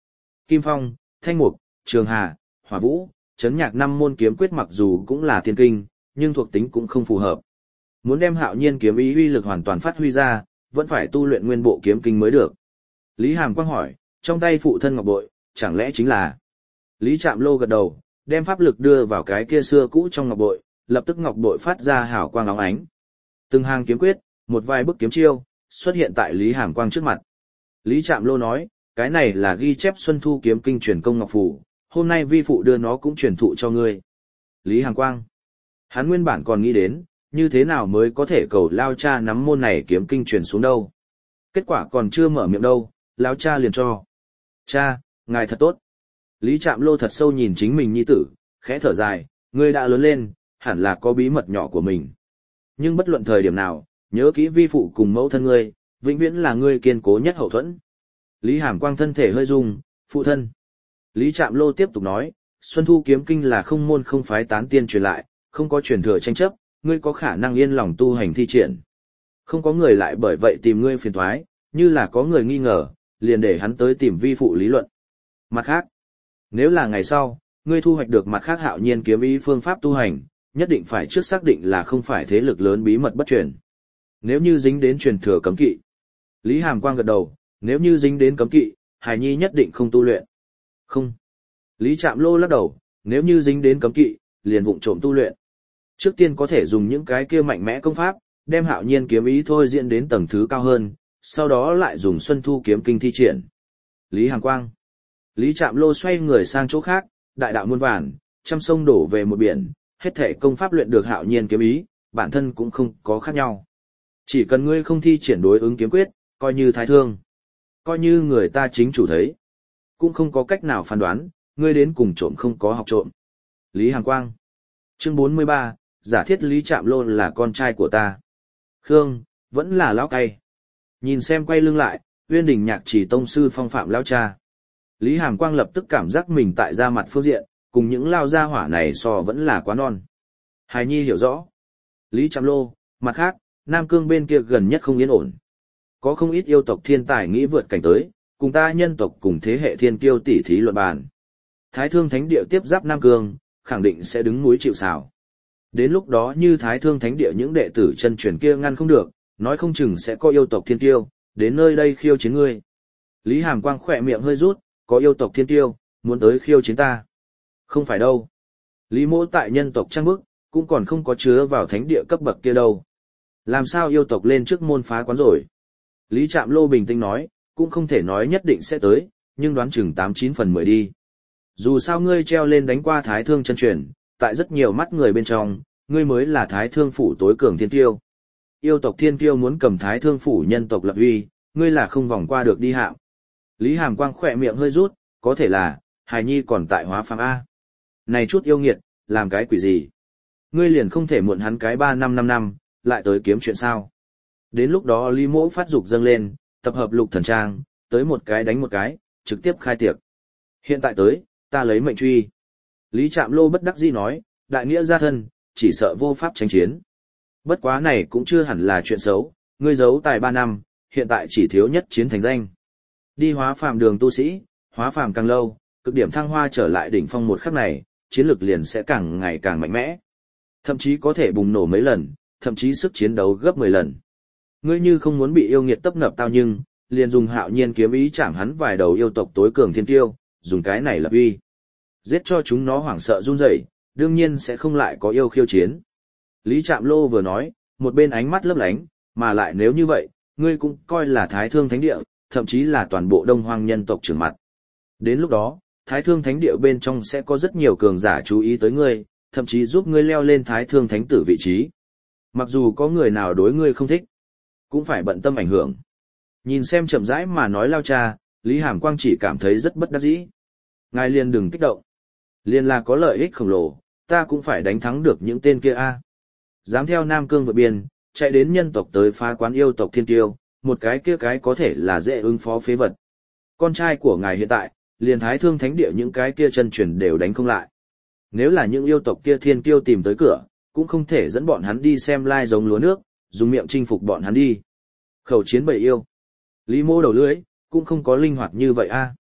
Kim Phong, Thanh Mục, Trường Hà, Hỏa Vũ, Chấn Nhạc 5 môn kiếm quyết mặc dù cũng là thiên kinh, nhưng thuộc tính cũng không phù hợp. Muốn đem Hạo Nhiên kiếm ý uy lực hoàn toàn phát huy ra, vẫn phải tu luyện nguyên bộ kiếm kinh mới được. Lý Hàm Quang hỏi, trong tay phụ thân ngọc bội, chẳng lẽ chính là... Lý Trạm Lô gật đầu, đem pháp lực đưa vào cái kia xưa cũ trong ngọc bội, lập tức ngọc bội phát ra hào quang óng ánh. Từng hàng kiếm quyết, một vài bức kiếm chiêu, xuất hiện tại Lý Hàm Quang trước mặt. Lý Trạm Lô nói, cái này là ghi chép Xuân Thu kiếm kinh truyền công ngọc phù, hôm nay vi phụ đưa nó cũng truyền thụ cho ngươi. Lý Hàm Quang, hắn nguyên bản còn nghĩ đến, như thế nào mới có thể cầu lao cha nắm môn này kiếm kinh truyền xuống đâu. Kết quả còn chưa mở miệng đâu, lao cha liền cho. Cha, ngài thật tốt. Lý Trạm Lô thật sâu nhìn chính mình nhi tử, khẽ thở dài, ngươi đã lớn lên, hẳn là có bí mật nhỏ của mình. Nhưng bất luận thời điểm nào, nhớ kỹ vi phụ cùng mẫu thân ngươi, vĩnh viễn là ngươi kiên cố nhất hậu thuẫn. Lý Hàm Quang thân thể hơi rung, phụ thân. Lý Trạm Lô tiếp tục nói, Xuân Thu kiếm kinh là không môn không phái tán tiên truyền lại, không có truyền thừa tranh chấp, ngươi có khả năng yên lòng tu hành thi triển. Không có người lại bởi vậy tìm ngươi phiền toái, như là có người nghi ngờ, liền để hắn tới tìm vi phụ lý luận. Mặt khác, nếu là ngày sau, ngươi thu hoạch được mặt khác Hạo Nhiên kiếm ý phương pháp tu hành, nhất định phải trước xác định là không phải thế lực lớn bí mật bất truyền. Nếu như dính đến truyền thừa cấm kỵ. Lý Hàm Quang gật đầu, nếu như dính đến cấm kỵ, hài nhi nhất định không tu luyện. Không. Lý Trạm Lô lắc đầu, nếu như dính đến cấm kỵ, liền vụng trộm tu luyện. Trước tiên có thể dùng những cái kia mạnh mẽ công pháp, đem Hạo Nhiên kiếm ý thôi diễn đến tầng thứ cao hơn, sau đó lại dùng Xuân Thu kiếm kinh thi triển. Lý Hàm Quang. Lý Trạm Lô xoay người sang chỗ khác, đại đạo muôn vàn, trăm sông đổ về một biển, hết thể công pháp luyện được Hạo Nhiên kiếm ý, bản thân cũng không có khác nhau. Chỉ cần ngươi không thi triển đối ứng kiếm quyết, coi như thái thương. Coi như người ta chính chủ thấy. Cũng không có cách nào phán đoán, ngươi đến cùng trộm không có học trộm. Lý Hàm Quang. Chương 43, giả thiết Lý Trạm Lô là con trai của ta. Khương, vẫn là lão cay. Nhìn xem quay lưng lại, Uyên Đình Nhạc Chỉ tông sư phong phạm lão cha. Lý Hàm Quang lập tức cảm giác mình tại ra mặt phương diện, cùng những lao gia hỏa này so vẫn là quá non. Hài nhi hiểu rõ. Lý Trạm Lô, mặt khác, Nam Cương bên kia gần nhất không yên ổn. Có không ít yêu tộc thiên tài nghĩ vượt cảnh tới, cùng ta nhân tộc cùng thế hệ thiên kiêu tỷ thí luận bàn. Thái Thương Thánh Địa tiếp giáp Nam Cương, khẳng định sẽ đứng núi chịu sào. Đến lúc đó như Thái Thương Thánh Địa những đệ tử chân truyền kia ngăn không được, nói không chừng sẽ có yêu tộc thiên kiêu, đến nơi đây khiêu chiến ngươi. Lý Hàm Quang khỏe miệng hơi rút, có yêu tộc thiên kiêu, muốn tới khiêu chiến ta. Không phải đâu. Lý Mỗ tại nhân tộc trang bức, cũng còn không có chứa vào thánh địa cấp bậc kia đâu. Làm sao yêu tộc lên trước môn phá quán rồi? Lý Trạm Lô bình tĩnh nói, cũng không thể nói nhất định sẽ tới, nhưng đoán chừng 89/10 đi. Dù sao ngươi treo lên đánh qua Thái Thương chân truyền, tại rất nhiều mắt người bên trong, ngươi mới là Thái Thương phủ tối cường thiên kiêu. Yêu tộc thiên kiêu muốn cầm Thái Thương phủ nhân tộc lập uy, ngươi là không vòng qua được đi hạng. Lý Hàm Quang khỏe miệng hơi rút, có thể là, hài nhi còn tại hóa phàm A. Này chút yêu nghiệt, làm cái quỷ gì? Ngươi liền không thể muộn hắn cái 3 năm, lại tới kiếm chuyện sao? Đến lúc đó Lý Mỗ phát dục dâng lên, tập hợp lục thần trang, tới một cái đánh một cái, trực tiếp khai tiệc. Hiện tại tới, ta lấy mệnh truy. Lý Trạm Lô bất đắc dĩ nói, đại nghĩa gia thân, chỉ sợ vô pháp tranh chiến. Bất quá này cũng chưa hẳn là chuyện xấu, ngươi giấu tài 3 năm, hiện tại chỉ thiếu nhất chiến thành danh. Đi hóa phàm đường tu sĩ, hóa phàm càng lâu, cực điểm thăng hoa trở lại đỉnh phong một khắc này, chiến lược liền sẽ càng ngày càng mạnh mẽ. Thậm chí có thể bùng nổ mấy lần, thậm chí sức chiến đấu gấp 10 lần. Ngươi như không muốn bị yêu nghiệt tấp nập tao nhưng, liền dùng Hạo Nhiên kiếm ý chạm hắn vài đầu yêu tộc tối cường thiên tiêu, dùng cái này lập uy. Giết cho chúng nó hoảng sợ run rẩy, đương nhiên sẽ không lại có yêu khiêu chiến. Lý Trạm Lô vừa nói, một bên ánh mắt lấp lánh, mà lại nếu như vậy, ngươi cũng coi là Thái Thương Thánh Địa, thậm chí là toàn bộ Đông Hoang nhân tộc trưởng mặt. Đến lúc đó, Thái Thương Thánh Địa bên trong sẽ có rất nhiều cường giả chú ý tới ngươi, thậm chí giúp ngươi leo lên Thái Thương Thánh Tử vị trí. Mặc dù có người nào đối ngươi không thích, cũng phải bận tâm ảnh hưởng. Nhìn xem chậm rãi mà nói lao cha, Lý Hàm Quang chỉ cảm thấy rất bất đắc dĩ. Ngài liền đừng kích động. Liền là có lợi ích khổng lồ, ta cũng phải đánh thắng được những tên kia a. Dám theo Nam Cương vượt biên, chạy đến nhân tộc tới phá quán yêu tộc thiên tiêu, một cái kia cái có thể là dễ ứng phó phế vật. Con trai của ngài hiện tại, liền Thái Thương Thánh Địa những cái kia chân truyền đều đánh không lại. Nếu là những yêu tộc kia thiên kiêu tìm tới cửa, cũng không thể dẫn bọn hắn đi xem lai giống lúa nước, dùng miệng chinh phục bọn hắn đi. Khẩu chiến bầy yêu. Lý Mô đầu lưỡi, cũng không có linh hoạt như vậy a.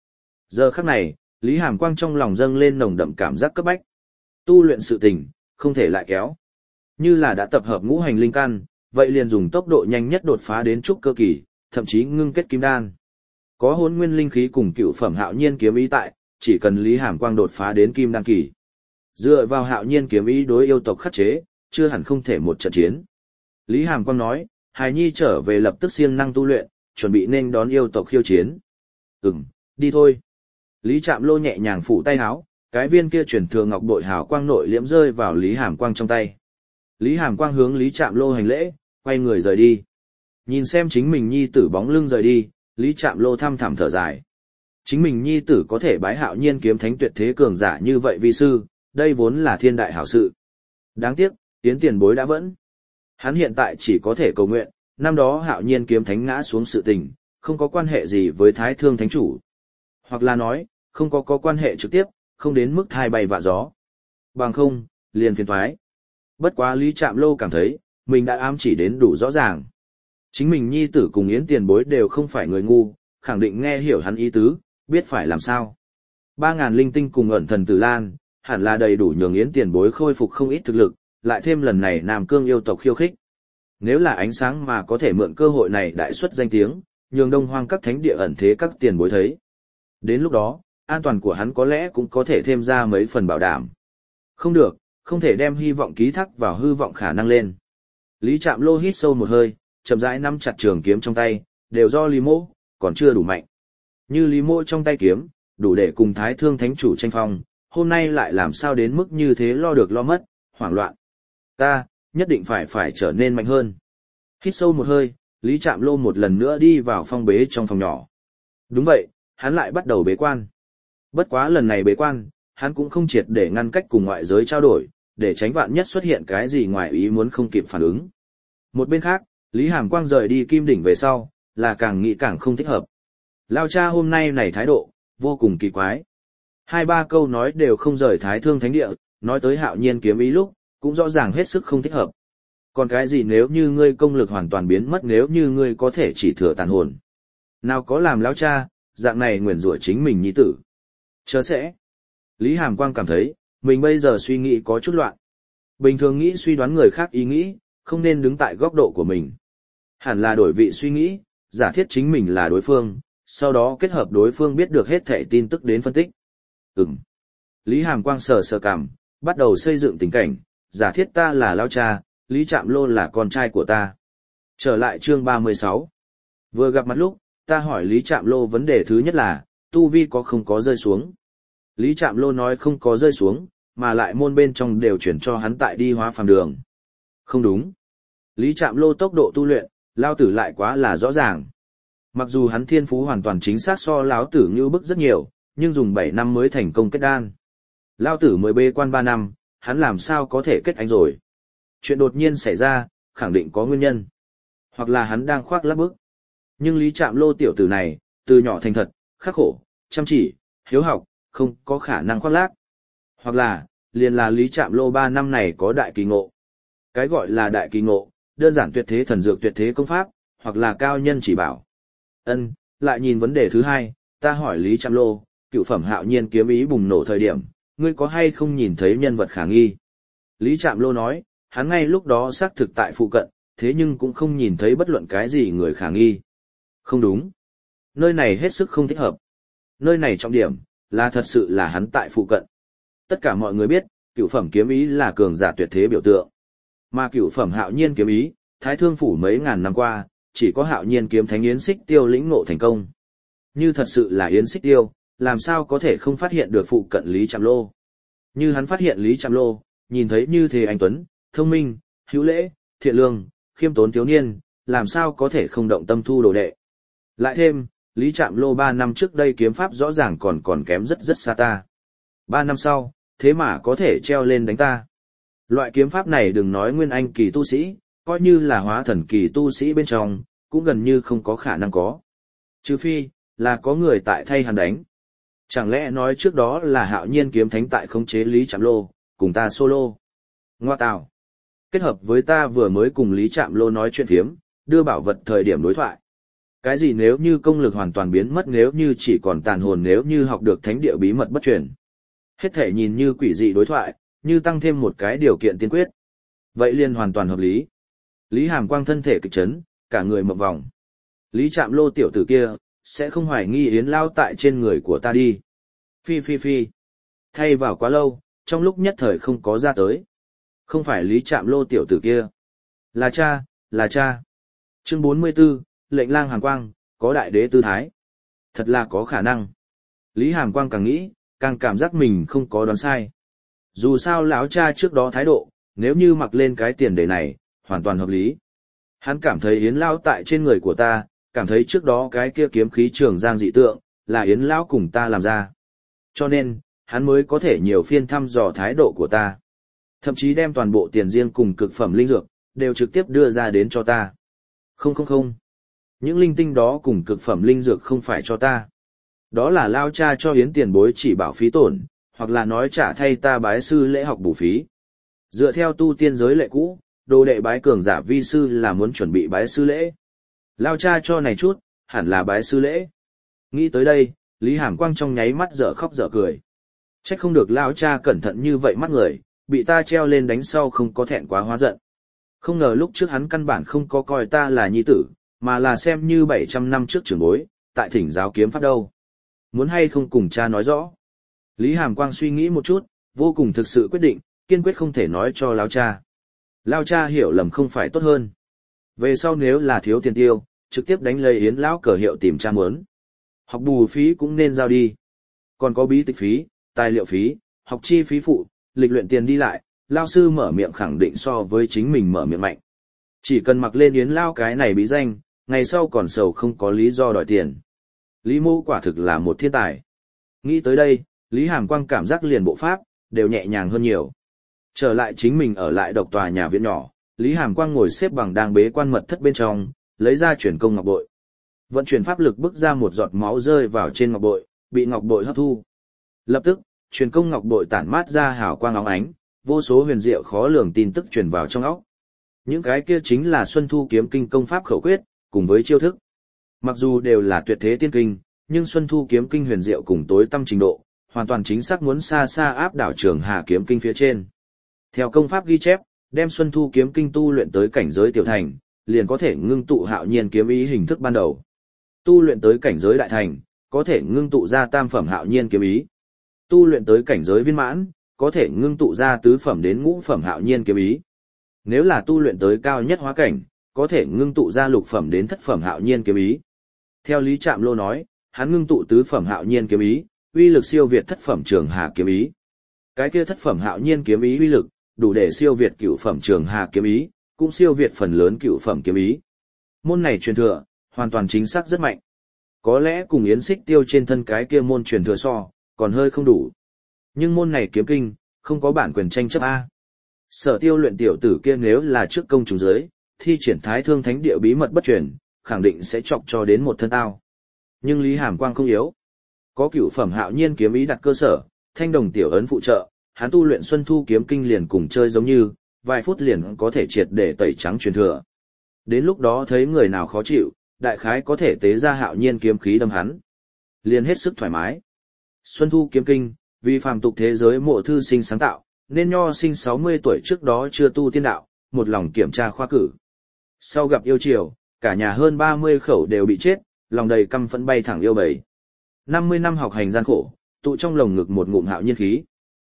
Giờ khắc này, Lý Hàm Quang trong lòng dâng lên nồng đậm cảm giác cấp bách. Tu luyện sự tình, không thể lại kéo. Như là đã tập hợp ngũ hành linh căn, vậy liền dùng tốc độ nhanh nhất đột phá đến trúc cơ kỳ, thậm chí ngưng kết kim đan. Có hỗn nguyên linh khí cùng cựu phẩm hạo nhiên kiếm ý tại, chỉ cần Lý Hàm Quang đột phá đến kim đan kỳ. Dựa vào hạo nhiên kiếm ý đối yêu tộc khắc chế, chưa hẳn không thể một trận chiến. Lý Hàm Quang nói, hài nhi trở về lập tức siêng năng tu luyện, chuẩn bị nên đón yêu tộc khiêu chiến. Đi thôi. Lý Trạm Lô nhẹ nhàng phủ tay háo, cái viên kia truyền thừa ngọc bội hào quang nội liễm rơi vào Lý Hàm Quang trong tay. Lý Hàm Quang hướng Lý Trạm Lô hành lễ, quay người rời đi. Nhìn xem chính mình nhi tử bóng lưng rời đi, Lý Trạm Lô thăm thẳm thở dài. Chính mình nhi tử có thể bái hạo nhiên kiếm thánh tuyệt thế cường giả như vậy vi sư, đây vốn là thiên đại hảo sự. Đáng tiếc, Yến tiền bối đã vẫn. Hắn hiện tại chỉ có thể cầu nguyện, năm đó hạo nhiên kiếm thánh ngã xuống sự tình, không có quan hệ gì với Thái Thương Thánh Chủ. Hoặc là nói, không có quan hệ trực tiếp, không đến mức thai bay vạ gió. Bằng không, liền phiền thoái. Bất quá Lý Trạm Lô cảm thấy, mình đã ám chỉ đến đủ rõ ràng. Chính mình nhi tử cùng Yến tiền bối đều không phải người ngu, khẳng định nghe hiểu hắn ý tứ, biết phải làm sao. 3.000 linh tinh cùng ẩn thần tử lan, hẳn là đầy đủ nhường Yến tiền bối khôi phục không ít thực lực, lại thêm lần này Nam Cương yêu tộc khiêu khích. Nếu là ánh sáng mà có thể mượn cơ hội này đại xuất danh tiếng, nhường Đông Hoang các thánh địa ẩn thế các tiền bối thấy. Đến lúc đó, an toàn của hắn có lẽ cũng có thể thêm ra mấy phần bảo đảm. Không được, không thể đem hy vọng ký thác vào hư vọng khả năng lên. Lý Trạm Lô hít sâu một hơi, chậm rãi nắm chặt trường kiếm trong tay, đều do Lý Mỗ, còn chưa đủ mạnh. Như Lý Mỗ trong tay kiếm, đủ để cùng Thái Thương Thánh Chủ tranh phong, hôm nay lại làm sao đến mức như thế lo được lo mất, hoảng loạn. Ta, nhất định phải trở nên mạnh hơn. Hít sâu một hơi, Lý Trạm Lô một lần nữa đi vào phong bế trong phòng nhỏ. Đúng vậy, hắn lại bắt đầu bế quan. Bất quá lần này bế quan, hắn cũng không triệt để ngăn cách cùng ngoại giới trao đổi, để tránh vạn nhất xuất hiện cái gì ngoài ý muốn không kịp phản ứng. Một bên khác, Lý Hàm Quang rời đi Kim Đỉnh về sau, là càng nghĩ càng không thích hợp. Lao cha hôm nay này thái độ, vô cùng kỳ quái. 2-3 câu nói đều không rời Thái Thương Thánh Địa, nói tới hạo nhiên kiếm ý lúc, cũng rõ ràng hết sức không thích hợp. Còn cái gì nếu như ngươi công lực hoàn toàn biến mất, nếu như ngươi có thể chỉ thừa tàn hồn. Nào có làm lão cha, dạng này nguyền rủa chính mình nhi tử. Chớ sẽ. Lý Hàm Quang cảm thấy, mình bây giờ suy nghĩ có chút loạn. Bình thường nghĩ suy đoán người khác ý nghĩ, không nên đứng tại góc độ của mình. Hẳn là đổi vị suy nghĩ, giả thiết chính mình là đối phương, sau đó kết hợp đối phương biết được hết thảy tin tức đến phân tích. Lý Hàm Quang sờ sờ cằm, bắt đầu xây dựng tình cảnh, giả thiết ta là lão cha, Lý Trạm Lô là con trai của ta. Trở lại chương 36. Vừa gặp mặt lúc, ta hỏi Lý Trạm Lô vấn đề thứ nhất là, tu vi có không có rơi xuống. Lý Trạm Lô nói không có rơi xuống, mà lại môn bên trong đều chuyển cho hắn tại đi hóa phàm đường. Không đúng. Lý Trạm Lô tốc độ tu luyện, lao tử lại quá là rõ ràng. Mặc dù hắn thiên phú hoàn toàn chính xác so lão tử như bức rất nhiều, nhưng dùng 7 năm mới thành công kết đan. Lao tử mới bê quan 3 năm, hắn làm sao có thể kết anh rồi. Chuyện đột nhiên xảy ra, khẳng định có nguyên nhân. Hoặc là hắn đang khoác lác bức. Nhưng Lý Trạm Lô tiểu tử này, từ nhỏ thành thật, khắc khổ, chăm chỉ, hiếu học, không có khả năng khoác lác. Hoặc là, liền là Lý Trạm Lô 3 năm này có đại kỳ ngộ. Cái gọi là đại kỳ ngộ, đơn giản tuyệt thế thần dược tuyệt thế công pháp, hoặc là cao nhân chỉ bảo. Lại nhìn vấn đề thứ hai, ta hỏi Lý Trạm Lô, cựu phẩm hạo nhiên kiếm ý bùng nổ thời điểm, ngươi có hay không nhìn thấy nhân vật khả nghi? Lý Trạm Lô nói, hắn ngay lúc đó xác thực tại phụ cận, thế nhưng cũng không nhìn thấy bất luận cái gì người khả nghi. Không đúng. Nơi này hết sức không thích hợp. Nơi này trọng điểm, là thật sự là hắn tại phụ cận. Tất cả mọi người biết, cựu phẩm kiếm ý là cường giả tuyệt thế biểu tượng. Mà cựu phẩm hạo nhiên kiếm ý, Thái Thương phủ mấy ngàn năm qua, chỉ có hạo nhiên kiếm thánh Yến Xích Tiêu lĩnh ngộ thành công. Như thật sự là Yến Xích Tiêu, làm sao có thể không phát hiện được phụ cận Lý Trạm Lô. Như hắn phát hiện Lý Trạm Lô, nhìn thấy như thế anh tuấn, thông minh, hữu lễ, thiện lương, khiêm tốn thiếu niên, làm sao có thể không động tâm thu đồ đệ. Lại thêm, Lý Trạm Lô 3 năm trước đây kiếm pháp rõ ràng còn kém rất xa ta. 3 năm sau, thế mà có thể treo lên đánh ta. Loại kiếm pháp này đừng nói nguyên anh kỳ tu sĩ, coi như là hóa thần kỳ tu sĩ bên trong, cũng gần như không có khả năng có. Trừ phi, là có người tại thay hắn đánh. Chẳng lẽ nói trước đó là hạo nhiên kiếm thánh tại khống chế Lý Trạm Lô, cùng ta solo. Ngoa tào. Kết hợp với ta vừa mới cùng Lý Trạm Lô nói chuyện phiếm, đưa bảo vật thời điểm đối thoại. Cái gì nếu như công lực hoàn toàn biến mất, nếu như chỉ còn tàn hồn, nếu như học được thánh địa bí mật bất truyền. Hết thể nhìn như quỷ dị đối thoại, như tăng thêm một cái điều kiện tiên quyết. Vậy liền hoàn toàn hợp lý. Lý Hàm Quang thân thể kịch chấn, cả người mộng vòng. Lý Trạm Lô tiểu tử kia, sẽ không hoài nghi Yến Lao tại trên người của ta đi. Phi phi phi. Thay vào quá lâu, trong lúc nhất thời không có ra tới. Không phải Lý Trạm Lô tiểu tử kia. Là cha, là cha. Chương 44, lệnh lang Hàm Quang, có đại đế tư thái. Thật là có khả năng. Lý Hàm Quang càng nghĩ, càng cảm giác mình không có đoán sai. Dù sao lão cha trước đó thái độ, nếu như mặc lên cái tiền đề này, hoàn toàn hợp lý. Hắn cảm thấy Yến Lao tại trên người của ta, cảm thấy trước đó cái kia kiếm khí trường giang dị tượng, là Yến Lão cùng ta làm ra. Cho nên, hắn mới có thể nhiều phiên thăm dò thái độ của ta. Thậm chí đem toàn bộ tiền riêng cùng cực phẩm linh dược, đều trực tiếp đưa ra đến cho ta. Không. Những linh tinh đó cùng cực phẩm linh dược không phải cho ta. Đó là Lao cha cho Yến tiền bối chỉ bảo phí tổn, hoặc là nói trả thay ta bái sư lễ học bù phí. Dựa theo tu tiên giới lệ cũ, đồ đệ bái cường giả vi sư là muốn chuẩn bị bái sư lễ. Lao cha cho này chút, hẳn là bái sư lễ. Nghĩ tới đây, Lý Hàm Quang trong nháy mắt dở khóc dở cười. Trách không được Lao cha cẩn thận như vậy mắt người, bị ta treo lên đánh sau không có thẹn quá hóa giận. Không ngờ lúc trước hắn căn bản không có coi ta là nhi tử, mà là xem như 700 năm trước trưởng bối, tại thỉnh giáo kiếm pháp đâu. Muốn hay không cùng cha nói rõ. Lý Hàm Quang suy nghĩ một chút, vô cùng thực sự quyết định, kiên quyết không thể nói cho Lao cha. Lao cha hiểu lầm không phải tốt hơn. Về sau nếu là thiếu tiền tiêu, trực tiếp đánh lấy Yến Lão cờ hiệu tìm cha muốn. Học bù phí cũng nên giao đi. Còn có bí tịch phí, tài liệu phí, học chi phí phụ, lịch luyện tiền đi lại, Lao sư mở miệng khẳng định so với chính mình mở miệng mạnh. Chỉ cần mặc lên Yến Lao cái này bí danh, ngày sau còn sầu không có lý do đòi tiền. Lý Mô quả thực là một thiên tài. Nghĩ tới đây, Lý Hàm Quang cảm giác liền bộ pháp, đều nhẹ nhàng hơn nhiều. Trở lại chính mình ở lại độc tòa nhà viện nhỏ, Lý Hàm Quang ngồi xếp bằng đang bế quan mật thất bên trong, lấy ra chuyển công ngọc bội. Vận chuyển pháp lực bức ra một giọt máu rơi vào trên ngọc bội, bị ngọc bội hấp thu. Lập tức, truyền công ngọc bội tản mát ra hào quang óng ánh, vô số huyền diệu khó lường tin tức truyền vào trong óc. Những cái kia chính là Xuân Thu kiếm kinh công pháp khẩu quyết, cùng với chiêu thức. Mặc dù đều là tuyệt thế tiên kinh, nhưng Xuân Thu kiếm kinh huyền diệu cùng tối tâm trình độ, hoàn toàn chính xác muốn xa xa áp đảo Trường Hà kiếm kinh phía trên. Theo công pháp ghi chép, đem Xuân Thu kiếm kinh tu luyện tới cảnh giới tiểu thành, liền có thể ngưng tụ hạo nhiên kiếm ý hình thức ban đầu. Tu luyện tới cảnh giới đại thành, có thể ngưng tụ ra tam phẩm hạo nhiên kiếm ý. Tu luyện tới cảnh giới viên mãn, có thể ngưng tụ ra tứ phẩm đến ngũ phẩm hạo nhiên kiếm ý. Nếu là tu luyện tới cao nhất hóa cảnh, có thể ngưng tụ ra lục phẩm đến thất phẩm hạo nhiên kiếm ý. Theo Lý Trạm Lô nói, hắn ngưng tụ tứ phẩm hạo nhiên kiếm ý, uy lực siêu việt thất phẩm Trường Hà kiếm ý. Cái kia thất phẩm hạo nhiên kiếm ý uy lực, đủ để siêu việt cửu phẩm Trường Hà kiếm ý, cũng siêu việt phần lớn cửu phẩm kiếm ý. Môn này truyền thừa, hoàn toàn chính xác rất mạnh. Có lẽ cùng Yến Xích Tiêu trên thân cái kia môn truyền thừa so, còn hơi không đủ. Nhưng môn này kiếm kinh, không có bản quyền tranh chấp A. Sở Tiêu luyện tiểu tử kia nếu là trước công chúng giới, thi triển Thái Thương Thánh Địa bí mật bất truyền, khẳng định sẽ chọc cho đến một thân tao. Nhưng Lý Hàm Quang không yếu. Có cửu phẩm hạo nhiên kiếm ý đặt cơ sở, thanh đồng tiểu ấn phụ trợ, hắn tu luyện Xuân Thu kiếm kinh liền cùng chơi giống như, vài phút liền có thể triệt để tẩy trắng truyền thừa. Đến lúc đó thấy người nào khó chịu, đại khái có thể tế ra hạo nhiên kiếm khí đâm hắn. Liền hết sức thoải mái. Xuân Thu kiếm kinh, vì phàm tục thế giới mộ thư sinh sáng tạo, nên nho sinh 60 tuổi trước đó chưa tu tiên đạo, một lòng kiểm tra khoa cử. Sau gặp yêu triều, cả nhà hơn 30 khẩu đều bị chết, lòng đầy căm phẫn bay thẳng yêu bầy. 50 năm học hành gian khổ, tụ trong lồng ngực một ngụm hạo nhiên khí.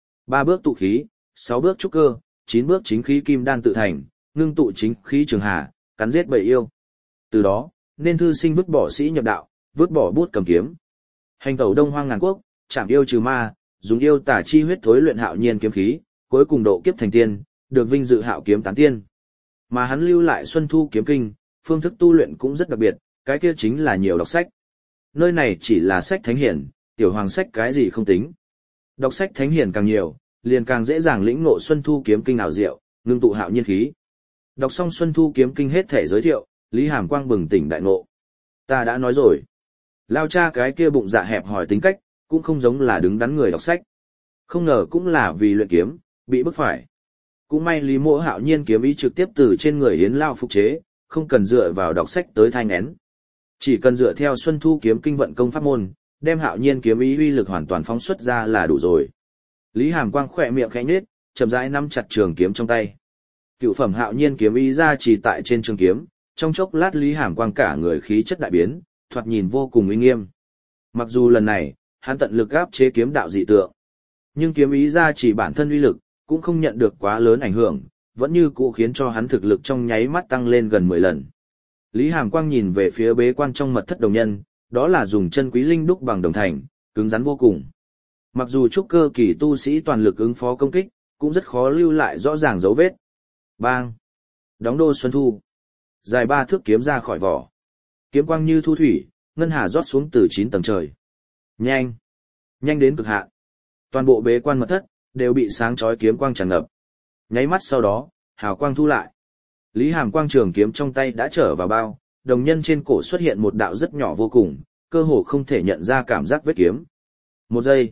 3 bước tụ khí, 6 bước trúc cơ, 9 bước chính khí kim đan tự thành, ngưng tụ chính khí Trường Hà, cắn giết bầy yêu. Từ đó, nên thư sinh vứt bỏ sĩ nhập đạo, vứt bỏ bút cầm kiếm. Hành tẩu Đông Hoang ngàn quốc, chạm yêu trừ ma, dùng yêu tả chi huyết thối luyện hạo nhiên kiếm khí, cuối cùng độ kiếp thành tiên, được vinh dự hạo kiếm tán tiên. Mà hắn lưu lại Xuân Thu kiếm kinh, phương thức tu luyện cũng rất đặc biệt, cái kia chính là nhiều đọc sách. Nơi này chỉ là sách thánh hiển, tiểu hoàng sách cái gì không tính. Đọc sách thánh hiển càng nhiều, liền càng dễ dàng lĩnh ngộ Xuân Thu kiếm kinh ảo diệu, ngưng tụ hạo nhiên khí. Đọc xong Xuân Thu kiếm kinh hết thể giới thiệu, Lý Hàm Quang bừng tỉnh đại ngộ. Ta đã nói rồi, Lao cha cái kia bụng dạ hẹp hòi tính cách, cũng không giống là đứng đắn người đọc sách. Không ngờ cũng là vì luyện kiếm, bị bức phải. Cũng may Lý Mỗ hạo nhiên kiếm ý trực tiếp từ trên người Yến Lao phục chế, không cần dựa vào đọc sách tới thai nghén. Chỉ cần dựa theo Xuân Thu kiếm kinh vận công pháp môn, đem Hạo Nhiên kiếm ý uy lực hoàn toàn phóng xuất ra là đủ rồi. Lý Hàm Quang khẽ miệng khẽ nhếch, chậm rãi nắm chặt trường kiếm trong tay. Cựu phẩm Hạo Nhiên kiếm ý ra chỉ tại trên trường kiếm, trong chốc lát Lý Hàm Quang cả người khí chất đại biến, thoạt nhìn vô cùng uy nghiêm. Mặc dù lần này, hắn tận lực áp chế kiếm đạo dị tượng, nhưng kiếm ý ra chỉ bản thân uy lực, cũng không nhận được quá lớn ảnh hưởng, vẫn như cũ khiến cho hắn thực lực trong nháy mắt tăng lên gần 10 lần. Lý Hàm Quang nhìn về phía bế quan trong mật thất đồng nhân, đó là dùng chân quý linh đúc bằng đồng thành, cứng rắn vô cùng. Mặc dù trúc cơ kỳ tu sĩ toàn lực ứng phó công kích, cũng rất khó lưu lại rõ ràng dấu vết. Bang! Đóng đô Xuân Thu. Dài 3 thước kiếm ra khỏi vỏ. Kiếm quang như thu thủy, ngân hà rót xuống từ 9 tầng trời. Nhanh! Nhanh đến cực hạn. Toàn bộ bế quan mật thất, đều bị sáng chói kiếm quang tràn ngập. Nháy mắt sau đó, hào quang thu lại. Lý Hàm Quang trường kiếm trong tay đã trở vào bao, đồng nhân trên cổ xuất hiện một đạo rất nhỏ vô cùng, cơ hồ không thể nhận ra cảm giác vết kiếm. 1 giây,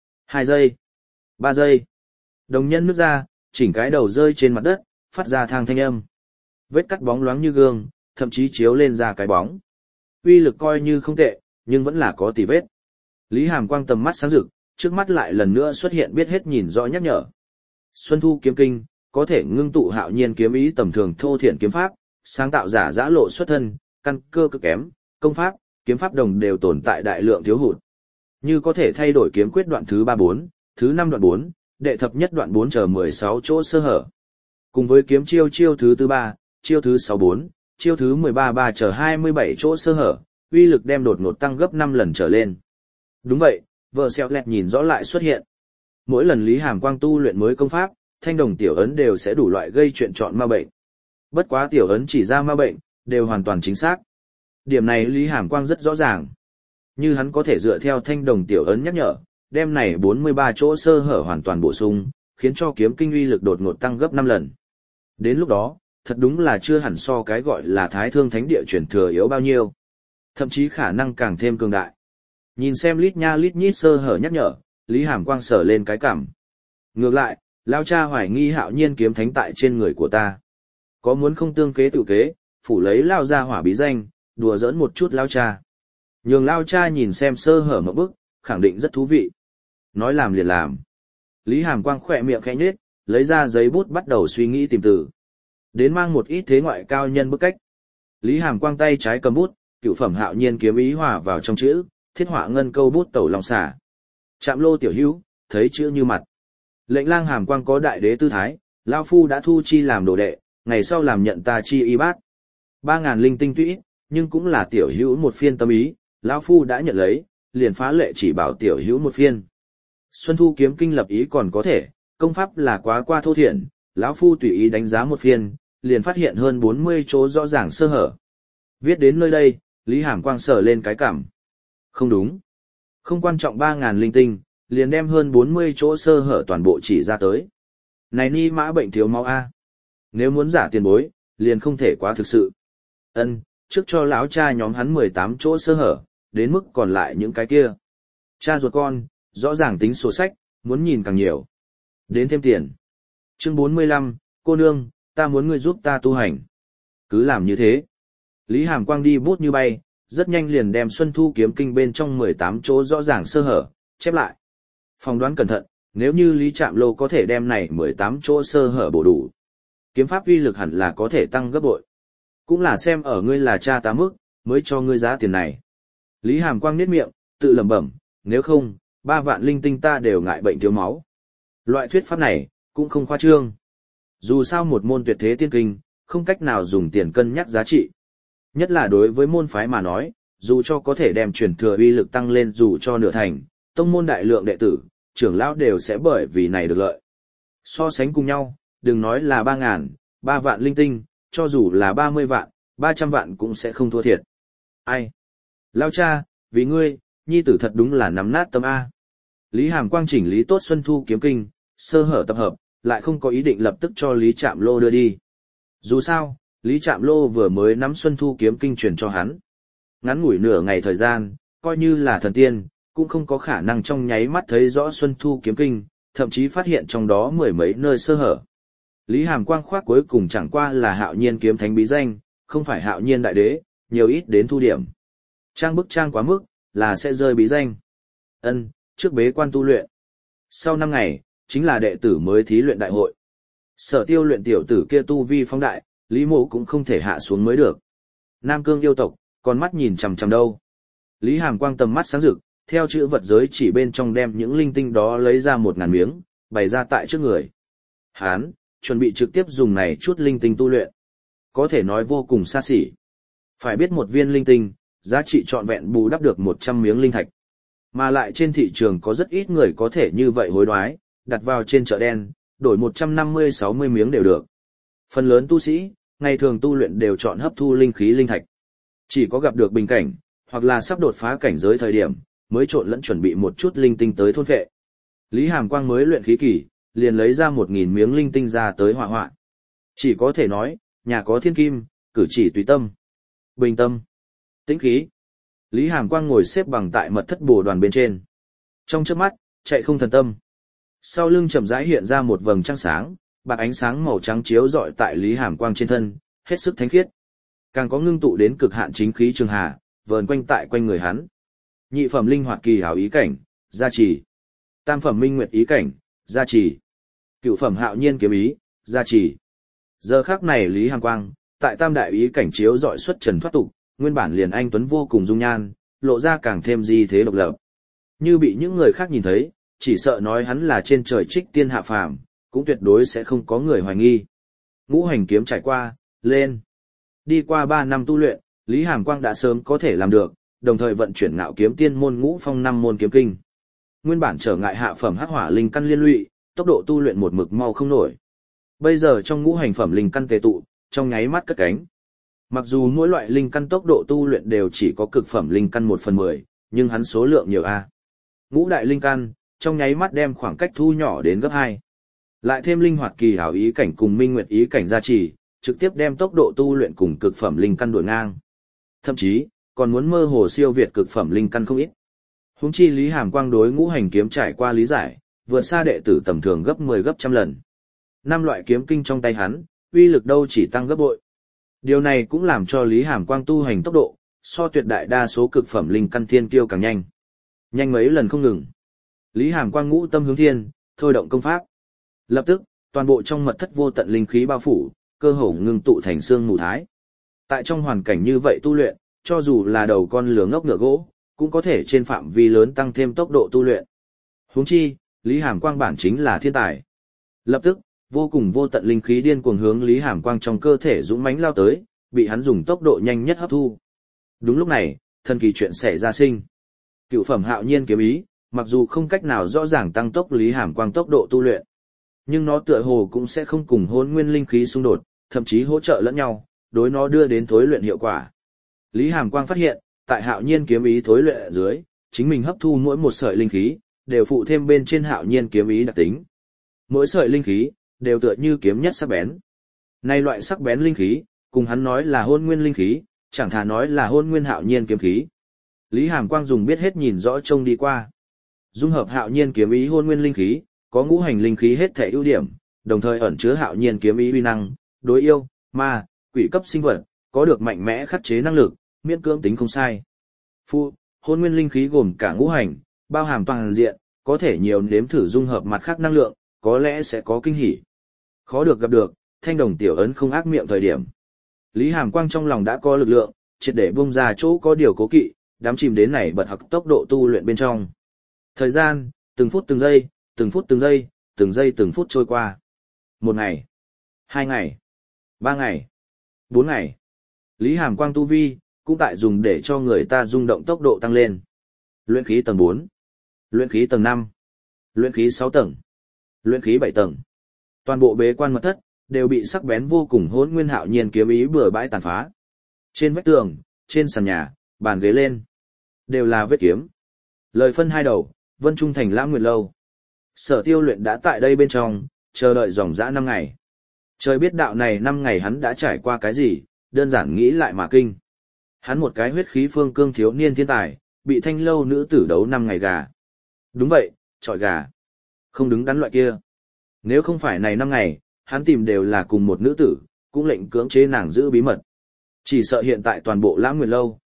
2 giây, 3 giây. Đồng nhân nứt ra, chỉnh cái đầu rơi trên mặt đất, phát ra thang thanh âm. Vết cắt bóng loáng như gương, thậm chí chiếu lên ra cái bóng. Uy lực coi như không tệ, nhưng vẫn là có tì vết. Lý Hàm Quang tầm mắt sáng rực, trước mắt lại lần nữa xuất hiện biết hết nhìn rõ nhắc nhở. Xuân Thu kiếm kinh, có thể ngưng tụ Hạo Nhiên kiếm ý tầm thường thô thiển kiếm pháp, sáng tạo giả dã lộ xuất thân, căn cơ cực kém, công pháp, kiếm pháp đồng đều tồn tại đại lượng thiếu hụt. Như có thể thay đổi kiếm quyết đoạn thứ 34, thứ 5 đoạn 4, đệ thập nhất đoạn 4 chờ 16 chỗ sơ hở. Cùng với kiếm chiêu thứ 3, chiêu thứ 64, chiêu thứ 13 chờ 27 chỗ sơ hở, uy lực đem đột ngột tăng gấp 5 lần trở lên. Đúng vậy, vợ xeo lẹt nhìn rõ lại xuất hiện. Mỗi lần Lý Hàm Quang tu luyện mới công pháp, thanh đồng tiểu ấn đều sẽ đủ loại gây chuyện chọn ma bệnh. Bất quá tiểu ấn chỉ ra ma bệnh, đều hoàn toàn chính xác. Điểm này Lý Hàm Quang rất rõ ràng. Như hắn có thể dựa theo thanh đồng tiểu ấn nhắc nhở, đem này 43 chỗ sơ hở hoàn toàn bổ sung, khiến cho kiếm kinh uy lực đột ngột tăng gấp 5 lần. Đến lúc đó, thật đúng là chưa hẳn so cái gọi là Thái Thương Thánh Địa truyền thừa yếu bao nhiêu. Thậm chí khả năng càng thêm cường đại. Nhìn xem lít nha lít nhít sơ hở nhắc nhở, Lý Hàm Quang sờ lên cái cằm. Ngược lại, lao cha hoài nghi Hạo Nhiên kiếm thánh tại trên người của ta. Có muốn không tương kế tự kế, phủ lấy lao ra hỏa bí danh, đùa giỡn một chút lao cha. Nhường lao cha nhìn xem sơ hở một bức, khẳng định rất thú vị. Nói làm liền làm. Lý Hàm Quang khỏe miệng khẽ nhếch, lấy ra giấy bút bắt đầu suy nghĩ tìm từ. Đến mang một ít thế ngoại cao nhân bức cách. Lý Hàm Quang tay trái cầm bút, cựu phẩm Hạo Nhiên kiếm ý hòa vào trong chữ, thiết họa ngân câu bút tẩu lòng xả. Trạm Lô tiểu hữu, thấy chữ như mặt. Lệnh Lang Hàm Quang có đại đế tư thái, lão phu đã thu chi làm đồ đệ, ngày sau làm nhận ta chi y bát. 3.000 linh tinh tuy ít, nhưng cũng là tiểu hữu một phiên tâm ý, lão phu đã nhận lấy, liền phá lệ chỉ bảo tiểu hữu một phiên. Xuân Thu kiếm kinh lập ý còn có thể, công pháp là quá qua thô thiển, lão phu tùy ý đánh giá một phiên, liền phát hiện hơn 40 chỗ rõ ràng sơ hở. Viết đến nơi đây, Lý Hàm Quang sờ lên cái cằm. Không đúng. Không quan trọng 3.000 linh tinh, liền đem hơn 40 chỗ sơ hở toàn bộ chỉ ra tới. Này ni mã bệnh thiếu máu A. Nếu muốn giả tiền bối, liền không thể quá thực sự. Trước cho lão cha nhóm hắn 18 chỗ sơ hở, đến mức còn lại những cái kia. Cha ruột con, rõ ràng tính sổ sách, muốn nhìn càng nhiều. Đến thêm tiền. Chương 45, cô nương, ta muốn ngươi giúp ta tu hành. Cứ làm như thế. Lý Hàm Quang đi bút như bay, rất nhanh liền đem Xuân Thu kiếm kinh bên trong 18 chỗ rõ ràng sơ hở, chép lại. Phòng đoán cẩn thận, nếu như Lý Trạm Lô có thể đem này 18 chỗ sơ hở bổ đủ. Kiếm pháp uy lực hẳn là có thể tăng gấp bội. Cũng là xem ở ngươi là cha ta mức, mới cho ngươi giá tiền này. Lý Hàm Quang nhếch miệng, tự lẩm bẩm, nếu không, 3 vạn linh tinh ta đều ngại bệnh thiếu máu. Loại thuyết pháp này, cũng không khoa trương. Dù sao một môn tuyệt thế tiên kinh, không cách nào dùng tiền cân nhắc giá trị. Nhất là đối với môn phái mà nói, dù cho có thể đem truyền thừa uy lực tăng lên dù cho nửa thành, tông môn đại lượng đệ tử, trưởng lão đều sẽ bởi vì này được lợi. So sánh cùng nhau, đừng nói là 3.000, 3 vạn linh tinh, cho dù là 30 vạn, 300 vạn cũng sẽ không thua thiệt. Ai? Lao cha, vì ngươi, nhi tử thật đúng là nắm nát tâm A. Lý Hàm Quang chỉnh lý tốt Xuân Thu kiếm kinh, sơ hở tập hợp, lại không có ý định lập tức cho Lý Trạm Lô đưa đi. Dù sao, Lý Trạm Lô vừa mới nắm Xuân Thu kiếm kinh truyền cho hắn. Ngắn ngủi nửa ngày thời gian, coi như là thần tiên, cũng không có khả năng trong nháy mắt thấy rõ Xuân Thu kiếm kinh, thậm chí phát hiện trong đó 10 mấy nơi sơ hở. Lý Hàm Quang khoác cuối cùng chẳng qua là Hạo Nhiên kiếm thánh bí danh, không phải Hạo Nhiên đại đế, nhiều ít đến thu điểm. Trang bức trang quá mức, là sẽ rơi bí danh. Trước bế quan tu luyện. Sau 5 ngày, chính là đệ tử mới thí luyện đại hội. Sở Tiêu luyện tiểu tử kia tu vi phóng đại, Lý Mộ cũng không thể hạ xuống mới được. Nam Cương yêu tộc, con mắt nhìn chằm chằm đâu. Lý Hàm Quang tầm mắt sáng rực, theo chữ vật giới chỉ bên trong đem những linh tinh đó lấy ra 1000 miếng, bày ra tại trước người. Hán, chuẩn bị trực tiếp dùng này chút linh tinh tu luyện. Có thể nói vô cùng xa xỉ. Phải biết một viên linh tinh, giá trị trọn vẹn bù đắp được 100 miếng linh thạch. Mà lại trên thị trường có rất ít người có thể như vậy hối đoái, đặt vào trên chợ đen, đổi 150-60 miếng đều được. Phần lớn tu sĩ, ngày thường tu luyện đều chọn hấp thu linh khí linh thạch. Chỉ có gặp được bình cảnh, hoặc là sắp đột phá cảnh giới thời điểm, mới trộn lẫn chuẩn bị một chút linh tinh tới thôn phệ. Lý Hàm Quang mới luyện khí kỳ, liền lấy ra 1000 miếng linh tinh ra tới hỏa hoạn. Chỉ có thể nói, nhà có thiên kim, cử chỉ tùy tâm. Bình tâm. Tĩnh khí. Lý Hàm Quang ngồi xếp bằng tại mật thất bồ đoàn bên trên. Trong chớp mắt, chạy không thần tâm. Sau lưng chậm rãi hiện ra một vầng trăng sáng, bạc ánh sáng màu trắng chiếu rọi tại Lý Hàm Quang trên thân, hết sức thánh khiết. Càng có ngưng tụ đến cực hạn chính khí trường hà, vờn quanh tại quanh người hắn. Nhị phẩm linh hoạt kỳ hảo ý cảnh, gia trì. Tam phẩm minh nguyệt ý cảnh, gia trì. Cửu phẩm hạo nhiên kiếm ý, gia trì. Giờ khắc này Lý Hàm Quang, tại tam đại ý cảnh chiếu rọi xuất trần thoát tục, nguyên bản liền anh tuấn vô cùng dung nhan, lộ ra càng thêm di thế độc lập. Như bị những người khác nhìn thấy, chỉ sợ nói hắn là trên trời trích tiên hạ phàm, cũng tuyệt đối sẽ không có người hoài nghi. Ngũ hành kiếm trải qua, lên. Đi qua 3 năm tu luyện, Lý Hàm Quang đã sớm có thể làm được, đồng thời vận chuyển ngạo kiếm tiên môn ngũ phong 5 môn kiếm kinh. Nguyên bản trở ngại hạ phẩm hắc hỏa linh căn liên lụy, tốc độ tu luyện một mực mau không nổi. Bây giờ trong ngũ hành phẩm linh căn tề tụ, trong nháy mắt cất cánh. Mặc dù mỗi loại linh căn tốc độ tu luyện đều chỉ có cực phẩm linh căn 1/10, nhưng hắn số lượng nhiều a. Ngũ đại linh căn, trong nháy mắt đem khoảng cách thu nhỏ đến gấp 2. Lại thêm linh hoạt kỳ hảo ý cảnh cùng minh nguyệt ý cảnh gia trì, trực tiếp đem tốc độ tu luyện cùng cực phẩm linh căn đuổi ngang. Thậm chí, còn muốn mơ hồ siêu việt cực phẩm linh căn không ít. Huống chi Lý Hàm Quang đối ngũ hành kiếm trải qua lý giải, vượt xa đệ tử tầm thường gấp 10 gấp trăm lần. 5 loại kiếm kinh trong tay hắn, uy lực đâu chỉ tăng gấp bội. Điều này cũng làm cho Lý Hàm Quang tu hành tốc độ, so tuyệt đại đa số cực phẩm linh căn thiên kiêu càng nhanh. Nhanh mấy lần không ngừng. Lý Hàm Quang ngũ tâm hướng thiên, thôi động công pháp. Lập tức, toàn bộ trong mật thất vô tận linh khí bao phủ, cơ hồ ngưng tụ thành xương mù thái. Tại trong hoàn cảnh như vậy tu luyện, cho dù là đầu con lừa ngốc ngựa gỗ, cũng có thể trên phạm vi lớn tăng thêm tốc độ tu luyện. Huống chi, Lý Hàm Quang bản chính là thiên tài. Lập tức, vô cùng vô tận linh khí điên cuồng hướng Lý Hàm Quang trong cơ thể dũng mãnh lao tới, bị hắn dùng tốc độ nhanh nhất hấp thu. Đúng lúc này, thần kỳ chuyện xảy ra sinh. Cựu phẩm hạo nhiên kiếm ý, mặc dù không cách nào rõ ràng tăng tốc Lý Hàm Quang tốc độ tu luyện, nhưng nó tựa hồ cũng sẽ không cùng hỗn nguyên linh khí xung đột, thậm chí hỗ trợ lẫn nhau, đối nó đưa đến thối luyện hiệu quả. Lý Hàm Quang phát hiện, tại hạo nhiên kiếm ý thối luyện ở dưới, chính mình hấp thu mỗi một sợi linh khí, đều phụ thêm bên trên hạo nhiên kiếm ý đặc tính. Mỗi sợi linh khí, đều tựa như kiếm nhất sắc bén. Nay loại sắc bén linh khí, cùng hắn nói là hôn nguyên linh khí, chẳng thà nói là hôn nguyên hạo nhiên kiếm khí. Lý Hàm Quang dùng biết hết nhìn rõ trông đi qua. Dung hợp hạo nhiên kiếm ý hôn nguyên linh khí, có ngũ hành linh khí hết thể ưu điểm, đồng thời ẩn chứa hạo nhiên kiếm ý uy năng, đối yêu, ma, quỷ cấp sinh vật, có được mạnh mẽ khắc chế năng lực, miễn cưỡng tính không sai. Hôn nguyên linh khí gồm cả ngũ hành, bao hàm toàn diện, có thể nhiều nếm thử dung hợp mặt khác năng lượng, có lẽ sẽ có kinh hỉ. Khó được gặp được, thanh đồng tiểu ấn không ác miệng thời điểm. Lý Hàm Quang trong lòng đã có lực lượng, triệt để bung ra chỗ có điều cố kỵ, đám chìm đến này bật học tốc độ tu luyện bên trong. Thời gian, từng phút từng giây, từng phút từng giây, từng giây từng phút trôi qua. 1 ngày, 2 ngày, 3 ngày, 4 ngày. Lý Hàm Quang tu vi, cũng tại dùng để cho người ta rung động tốc độ tăng lên. Luyện khí tầng 4, luyện khí tầng 5, luyện khí 6 tầng, luyện khí 7 tầng. Toàn bộ bế quan mật thất, đều bị sắc bén vô cùng hỗn nguyên hạo nhiên kiếm ý bừa bãi tàn phá. Trên vách tường, trên sàn nhà, bàn ghế lên, đều là vết kiếm. Lời phân hai đầu, Vân Trung Thành Lãng Nguyệt Lâu. Sở Tiêu luyện đã tại đây bên trong, chờ đợi dòng dã 5 ngày. Trời biết đạo này 5 ngày hắn đã trải qua cái gì, đơn giản nghĩ lại mà kinh. Hắn một cái huyết khí phương cương thiếu niên thiên tài, bị thanh lâu nữ tử đấu 5 ngày gà. Đúng vậy, chọi gà. Không đứng đắn loại kia. Nếu không phải này 5 ngày, hắn tìm đều là cùng một nữ tử, cũng lệnh cưỡng chế nàng giữ bí mật. Chỉ sợ hiện tại toàn bộ Lãng Nguyệt Lâu,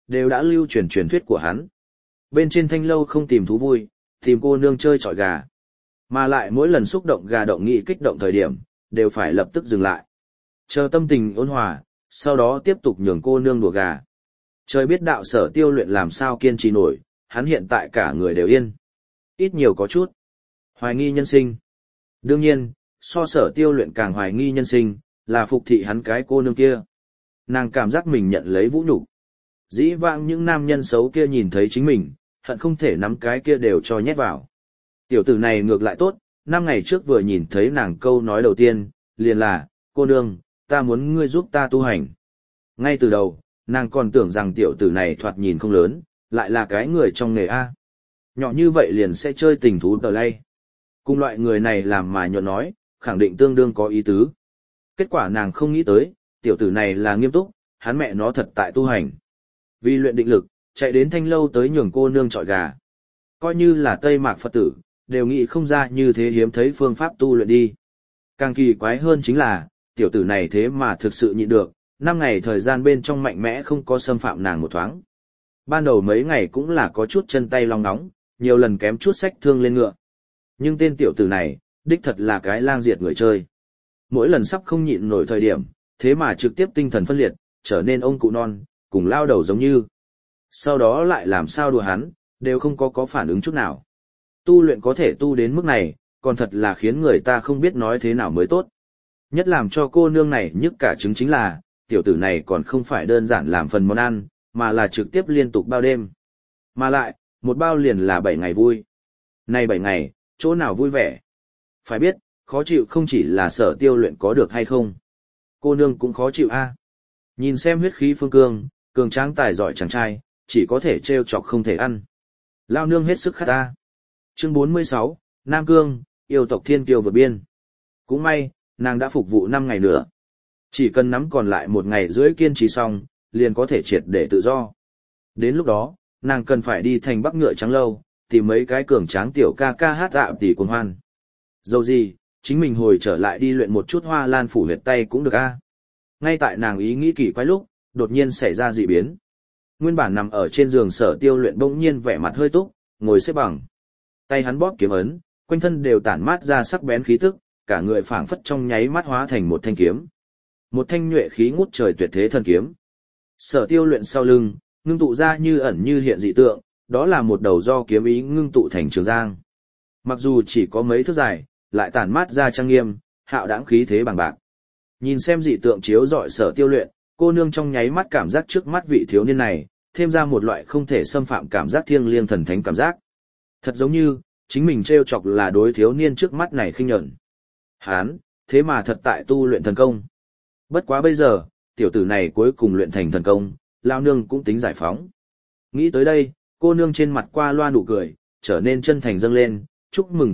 đều đã lưu truyền truyền thuyết của hắn. Bên trên thanh lâu không tìm thú vui, tìm cô nương chơi chọi gà. Mà lại mỗi lần xúc động gà động nghị kích động thời điểm, đều phải lập tức dừng lại. Chờ tâm tình ôn hòa, sau đó tiếp tục nhường cô nương đùa gà. Trời biết đạo Sở Tiêu Luyện làm sao kiên trì nổi, hắn hiện tại cả người đều yên. Ít nhiều có chút hoài nghi nhân sinh. Đương nhiên, so Sở Tiêu Luyện càng hoài nghi nhân sinh, là phục thị hắn cái cô nương kia. Nàng cảm giác mình nhận lấy vũ nhục. Dĩ vãng những nam nhân xấu kia nhìn thấy chính mình, hận không thể nắm cái kia đều cho nhét vào. Tiểu tử này ngược lại tốt, 5 ngày trước vừa nhìn thấy nàng câu nói đầu tiên, liền là, cô nương, ta muốn ngươi giúp ta tu hành. Ngay từ đầu, nàng còn tưởng rằng tiểu tử này thoạt nhìn không lớn, lại là cái người trong nghề A. Nhỏ như vậy liền sẽ chơi tình thú tờ lay. Cùng loại người này làm mà nhọn nói, khẳng định tương đương có ý tứ. Kết quả nàng không nghĩ tới, tiểu tử này là nghiêm túc, hắn mẹ nó thật tại tu hành. Vì luyện định lực, chạy đến thanh lâu tới nhường cô nương chọi gà. Coi như là Tây Mạc Phật tử, đều nghĩ không ra như thế hiếm thấy phương pháp tu luyện đi. Càng kỳ quái hơn chính là, tiểu tử này thế mà thực sự nhịn được, 5 ngày thời gian bên trong mạnh mẽ không có xâm phạm nàng một thoáng. Ban đầu mấy ngày cũng là có chút chân tay long nóng, nhiều lần kém chút sách thương lên ngựa. Nhưng tên tiểu tử này, đích thật là cái lang diệt người chơi. Mỗi lần sắp không nhịn nổi thời điểm, thế mà trực tiếp tinh thần phân liệt, trở nên ông cụ non, cùng lao đầu giống như. Sau đó lại làm sao đùa hắn, đều không có phản ứng chút nào. Tu luyện có thể tu đến mức này, còn thật là khiến người ta không biết nói thế nào mới tốt. Nhất làm cho cô nương này nhức cả trứng chính là, tiểu tử này còn không phải đơn giản làm phần món ăn, mà là trực tiếp liên tục bao đêm. Mà lại, một bao liền là 7 ngày vui. Này 7 ngày, chỗ nào vui vẻ? Phải biết, khó chịu không chỉ là Sở Tiêu Luyện có được hay không. Cô nương cũng khó chịu a. Nhìn xem huyết khí phương cương, cường tráng tài giỏi chàng trai, chỉ có thể trêu chọc không thể ăn. Lao nương hết sức khát ta. Chương 46, Nam Cương, yêu tộc thiên kiêu vượt biên. Cũng may, nàng đã phục vụ 5 ngày nữa. Chỉ cần nắm còn lại 1 ngày rưỡi kiên trì xong, liền có thể triệt để tự do. Đến lúc đó, nàng cần phải đi thành Bắc Ngựa Trắng Lâu, tìm mấy cái cường tráng tiểu ca ca hát ạ tỷ cuồng hoan. Dẫu gì, chính mình hồi trở lại đi luyện một chút Hoa Lan phủ huyệt tay cũng được a. Ngay tại nàng ý nghĩ kỳ quái lúc, đột nhiên xảy ra dị biến. Nguyên bản nằm ở trên giường Sở Tiêu Luyện bỗng nhiên vẻ mặt hơi túc, ngồi xếp bằng. Tay hắn bóp kiếm ấn, quanh thân đều tản mát ra sắc bén khí tức, cả người phảng phất trong nháy mắt hóa thành một thanh kiếm. Một thanh nhuệ khí ngút trời tuyệt thế thần kiếm. Sở Tiêu Luyện sau lưng, ngưng tụ ra như ẩn như hiện dị tượng, đó là một đầu do kiếm ý ngưng tụ thành trường giang. Mặc dù chỉ có mấy thước dài, lại tản mát ra trang nghiêm, hạo đãng khí thế bằng bạc. Nhìn xem dị tượng chiếu rọi Sở Tiêu Luyện, cô nương trong nháy mắt cảm giác trước mắt vị thiếu niên này, thêm ra một loại không thể xâm phạm cảm giác thiêng liêng thần thánh cảm giác. Thật giống như, chính mình trêu chọc là đối thiếu niên trước mắt này khinh nhẫn. Hán, thế mà thật tại tu luyện thần công. Bất quá bây giờ, tiểu tử này cuối cùng luyện thành thần công, lao nương cũng tính giải phóng. Nghĩ tới đây, cô nương trên mặt qua loa nụ cười, trở nên chân thành dâng lên, chúc mừng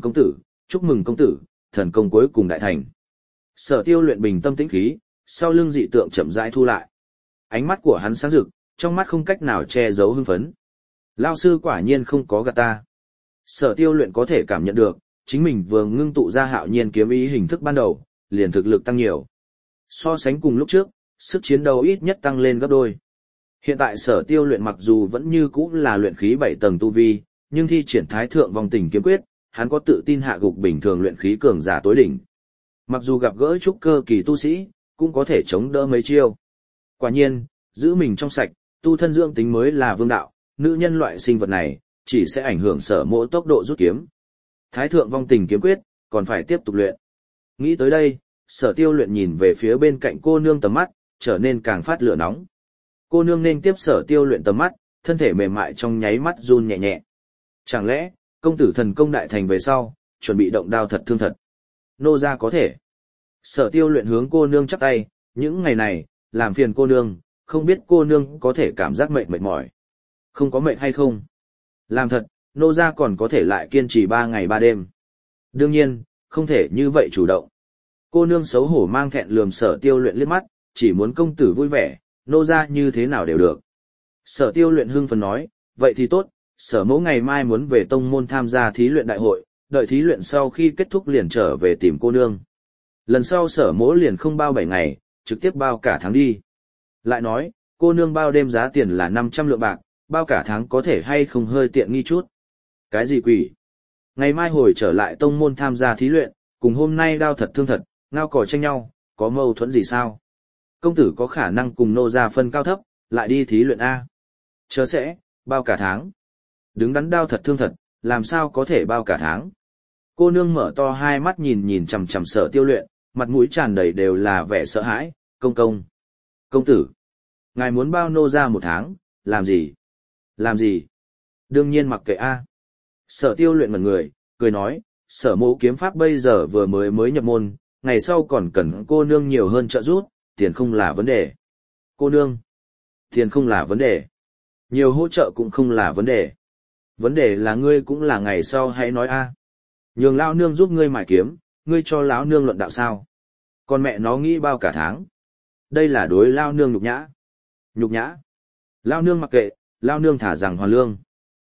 công tử, thần công cuối cùng đại thành. Sở Tiêu Luyện bình tâm tĩnh khí, sau lưng dị tượng chậm rãi thu lại. Ánh mắt của hắn sáng rực, trong mắt không cách nào che giấu hưng phấn. Lao sư quả nhiên không có gạt ta. Sở Tiêu Luyện có thể cảm nhận được, chính mình vừa ngưng tụ ra hạo nhiên kiếm ý hình thức ban đầu, liền thực lực tăng nhiều. So sánh cùng lúc trước, sức chiến đấu ít nhất tăng lên gấp đôi. Hiện tại Sở Tiêu Luyện mặc dù vẫn như cũ là luyện khí 7 tầng tu vi, nhưng thi triển Thái Thượng Vong Tình kiếm quyết, hắn có tự tin hạ gục bình thường luyện khí cường giả tối đỉnh. Mặc dù gặp gỡ trúc cơ kỳ tu sĩ, cũng có thể chống đỡ mấy chiêu. Quả nhiên, giữ mình trong sạch, tu thân dưỡng tính mới là vương đạo, nữ nhân loại sinh vật này, chỉ sẽ ảnh hưởng Sở Mỗ tốc độ rút kiếm. Thái Thượng Vong Tình kiếm quyết, còn phải tiếp tục luyện. Nghĩ tới đây, Sở Tiêu Luyện nhìn về phía bên cạnh cô nương tầm mắt, trở nên càng phát lửa nóng. Cô nương nên tiếp Sở Tiêu Luyện tầm mắt, thân thể mềm mại trong nháy mắt run nhẹ nhẹ. Chẳng lẽ, công tử thần công đại thành về sau, chuẩn bị động đao thật thương thật. Nô gia có thể. Sở Tiêu Luyện hướng cô nương chắp tay, những ngày này, làm phiền cô nương, không biết cô nương có thể cảm giác mệt mỏi. Không có mệt hay không? Làm thật, nô gia còn có thể lại kiên trì 3 ngày 3 đêm. Đương nhiên, không thể như vậy chủ động. Cô nương xấu hổ mang thẹn lườm Sở Tiêu Luyện liếc mắt, chỉ muốn công tử vui vẻ, nô gia như thế nào đều được. Sở Tiêu Luyện hưng phấn nói, vậy thì tốt, Sở Mỗ ngày mai muốn về tông môn tham gia thí luyện đại hội, đợi thí luyện sau khi kết thúc liền trở về tìm cô nương. Lần sau Sở Mỗ liền không bao 7 ngày, trực tiếp bao cả tháng đi. Lại nói, cô nương bao đêm giá tiền là 500 lượng bạc, bao cả tháng có thể hay không hơi tiện nghi chút. Cái gì quỷ? Ngày mai hồi trở lại tông môn tham gia thí luyện, cùng hôm nay đao thật thương thật, ngao cò tranh nhau, có mâu thuẫn gì sao? Công tử có khả năng cùng nô ra phân cao thấp, lại đi thí luyện A. Chớ sẽ, bao cả tháng. Đứng đắn đao thật thương thật, làm sao có thể bao cả tháng? Cô nương mở to hai mắt nhìn nhìn chằm chằm Sở Tiêu Luyện, mặt mũi tràn đầy đều là vẻ sợ hãi. Công tử, ngài muốn bao nô ra một tháng, làm gì? Làm gì? Đương nhiên mặc kệ A. Sở Tiêu Luyện ngẩn người, cười nói, Sở Mộ kiếm pháp bây giờ vừa mới nhập môn, ngày sau còn cần cô nương nhiều hơn trợ giúp, tiền không là vấn đề. Cô nương, tiền không là vấn đề. Nhiều hỗ trợ cũng không là vấn đề. Vấn đề là ngươi cũng là ngày sau hãy nói A. Nhường lão nương giúp ngươi mài kiếm, ngươi cho lão nương luận đạo sao? Con mẹ nó nghĩ bao cả tháng. Đây là đối lão nương nhục nhã. Nhục nhã. Lão nương mặc kệ, lão nương thả rằng hoàn lương.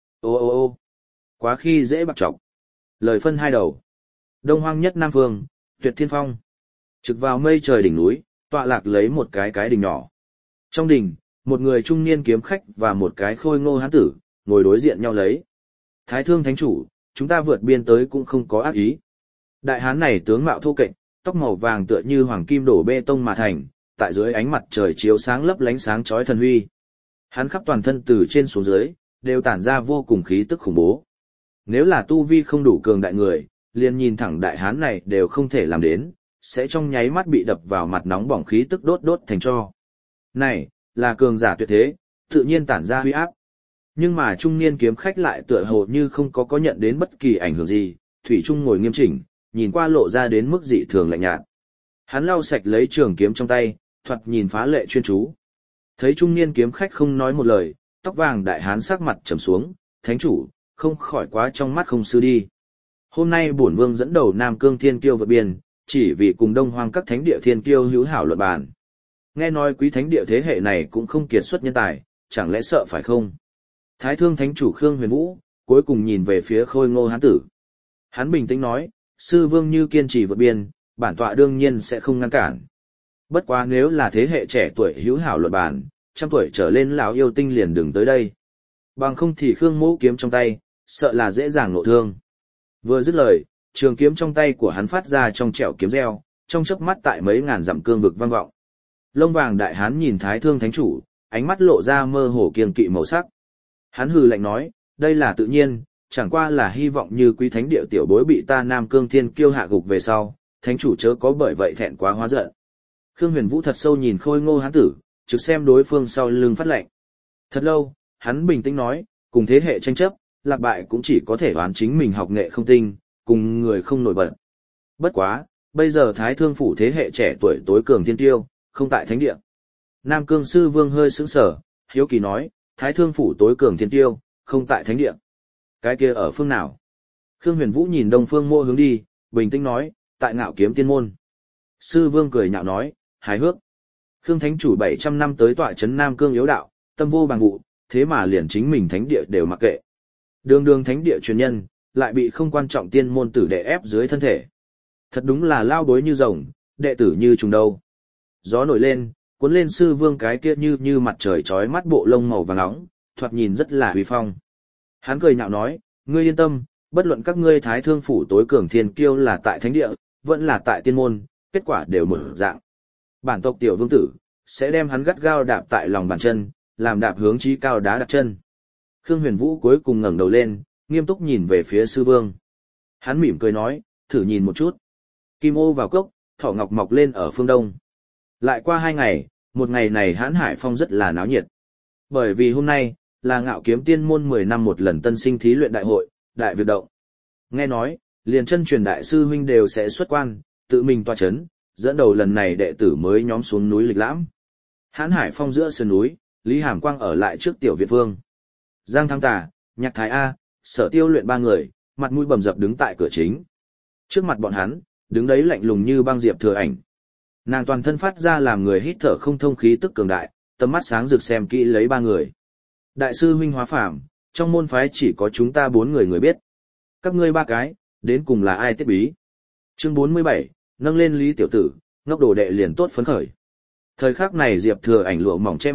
Ô, quá khi dễ bạc trọc. Lời phân hai đầu. Đông hoang nhất Nam Phương, Tuyệt Thiên Phong. Trực vào mây trời đỉnh núi, tọa lạc lấy một cái đình nhỏ. Trong đình, một người trung niên kiếm khách và một cái khôi ngô hán tử, ngồi đối diện nhau lấy. Thái Thương Thánh Chủ, chúng ta vượt biên tới cũng không có ác ý. Đại hán này tướng mạo thô kệch, tóc màu vàng tựa như hoàng kim đổ bê tông mà thành, tại dưới ánh mặt trời chiếu sáng lấp lánh sáng chói thần huy. Hắn khắp toàn thân từ trên xuống dưới, đều tản ra vô cùng khí tức khủng bố. Nếu là tu vi không đủ cường đại người, liền nhìn thẳng đại hán này đều không thể làm đến, sẽ trong nháy mắt bị đập vào mặt nóng bỏng khí tức đốt thành tro. Này, là cường giả tuyệt thế, tự nhiên tản ra huy áp. Nhưng mà trung niên kiếm khách lại tựa hồ như không có nhận đến bất kỳ ảnh hưởng gì, thủy trung ngồi nghiêm chỉnh, nhìn qua lộ ra đến mức dị thường lạnh nhạt. Hắn lau sạch lấy trường kiếm trong tay, thoạt nhìn phá lệ chuyên chú. Thấy trung niên kiếm khách không nói một lời, tóc vàng đại hán sắc mặt trầm xuống, thánh chủ, không khỏi quá trong mắt không sư đi. Hôm nay bổn vương dẫn đầu Nam Cương Thiên Kiêu vượt biên, chỉ vì cùng Đông Hoang các thánh địa Thiên Kiêu hữu hảo luận bàn. Nghe nói quý thánh địa thế hệ này cũng không kiệt xuất nhân tài, chẳng lẽ sợ phải không? Thái Thương Thánh Chủ Khương Huyền Vũ, cuối cùng nhìn về phía khôi ngô hán tử. Hắn bình tĩnh nói, sư vương như kiên trì vượt biên, bản tọa đương nhiên sẽ không ngăn cản. Bất quá nếu là thế hệ trẻ tuổi hữu hảo luận bàn, trăm tuổi trở lên lão yêu tinh liền đừng tới đây. Bằng không thì Khương Mỗ kiếm trong tay, sợ là dễ dàng nộ thương. Vừa dứt lời, trường kiếm trong tay của hắn phát ra trong trẻo kiếm reo, trong chớp mắt tại mấy ngàn dặm cương vực vang vọng. Lông vàng đại hán nhìn Thái Thương Thánh Chủ, ánh mắt lộ ra mơ hồ kiêng kỵ màu sắc. Hắn hừ lạnh nói, đây là tự nhiên, chẳng qua là hy vọng như quý thánh địa tiểu bối bị ta Nam Cương Thiên Kiêu hạ gục về sau, thánh chủ chớ có bởi vậy thẹn quá hóa giận. Khương Huyền Vũ thật sâu nhìn khôi ngô hán tử, trực xem đối phương sau lưng phát lệnh. Thật lâu, hắn bình tĩnh nói, cùng thế hệ tranh chấp, lạc bại cũng chỉ có thể oán chính mình học nghệ không tinh, cùng người không nổi bật. Bất quá, bây giờ Thái Thương phủ thế hệ trẻ tuổi tối cường thiên tiêu, không tại thánh địa. Nam Cương sư vương hơi sững sờ, hiếu kỳ nói, Thái Thương phủ tối cường thiên tiêu, không tại thánh địa. Cái kia ở phương nào? Khương Huyền Vũ nhìn Đông Phương Mộ hướng đi, bình tĩnh nói, tại Ngạo Kiếm Tiên môn. Sư vương cười nhạo nói, hài hước. Khương Thánh chủ 700 năm tới tọa trấn Nam Cương yếu đạo, tâm vô bằng vụ, thế mà liền chính mình thánh địa đều mặc kệ. Đường thánh địa truyền nhân, lại bị không quan trọng tiên môn tử đệ ép dưới thân thể. Thật đúng là lao bối như rồng, đệ tử như trùng đâu. Gió nổi lên, cuốn lên sư vương cái kia như mặt trời chói mắt bộ lông màu vàng nóng, thoạt nhìn rất là uy phong. Hắn cười nhạo nói, ngươi yên tâm, bất luận các ngươi Thái Thương phủ tối cường thiên kiêu là tại thánh địa, vẫn là tại tiên môn, kết quả đều một dạng. Bản tộc tiểu vương tử, sẽ đem hắn gắt gao đạp tại lòng bàn chân, làm đạp hướng chí cao đá đặt chân. Khương Huyền Vũ cuối cùng ngẩng đầu lên, nghiêm túc nhìn về phía sư vương. Hắn mỉm cười nói, thử nhìn một chút. Kim ô vào cốc, thỏ ngọc mọc lên ở phương đông. Lại qua 2 ngày, một ngày này Hán Hải Phong rất là náo nhiệt. Bởi vì hôm nay, là Ngạo Kiếm Tiên môn 10 năm một lần tân sinh thí luyện đại hội, đại việc động. Nghe nói, liền chân truyền đại sư huynh đều sẽ xuất quan, tự mình tọa chấn, dẫn đầu lần này đệ tử mới nhóm xuống núi lịch lãm. Hán Hải Phong giữa sườn núi, Lý Hàm Quang ở lại trước tiểu viện vương. Giang Thăng Tà, Nhạc Thái A, Sở Tiêu Luyện 3 người, mặt mũi bầm dập đứng tại cửa chính. Trước mặt bọn hắn, đứng đấy lạnh lùng như băng Diệp Thừa Ảnh. Nàng toàn thân phát ra làm người hít thở không thông khí tức cường đại, tầm mắt sáng rực xem kỹ lấy 3 người. Đại sư huynh hóa phàm, trong môn phái chỉ có chúng ta 4 người biết. Các ngươi 3 cái, đến cùng là ai tiết bí? Chương 47, nâng lên Lý tiểu tử, ngốc đồ đệ liền tốt phấn khởi. Thời khắc này Diệp Thừa Ảnh lụa mỏng che mặt,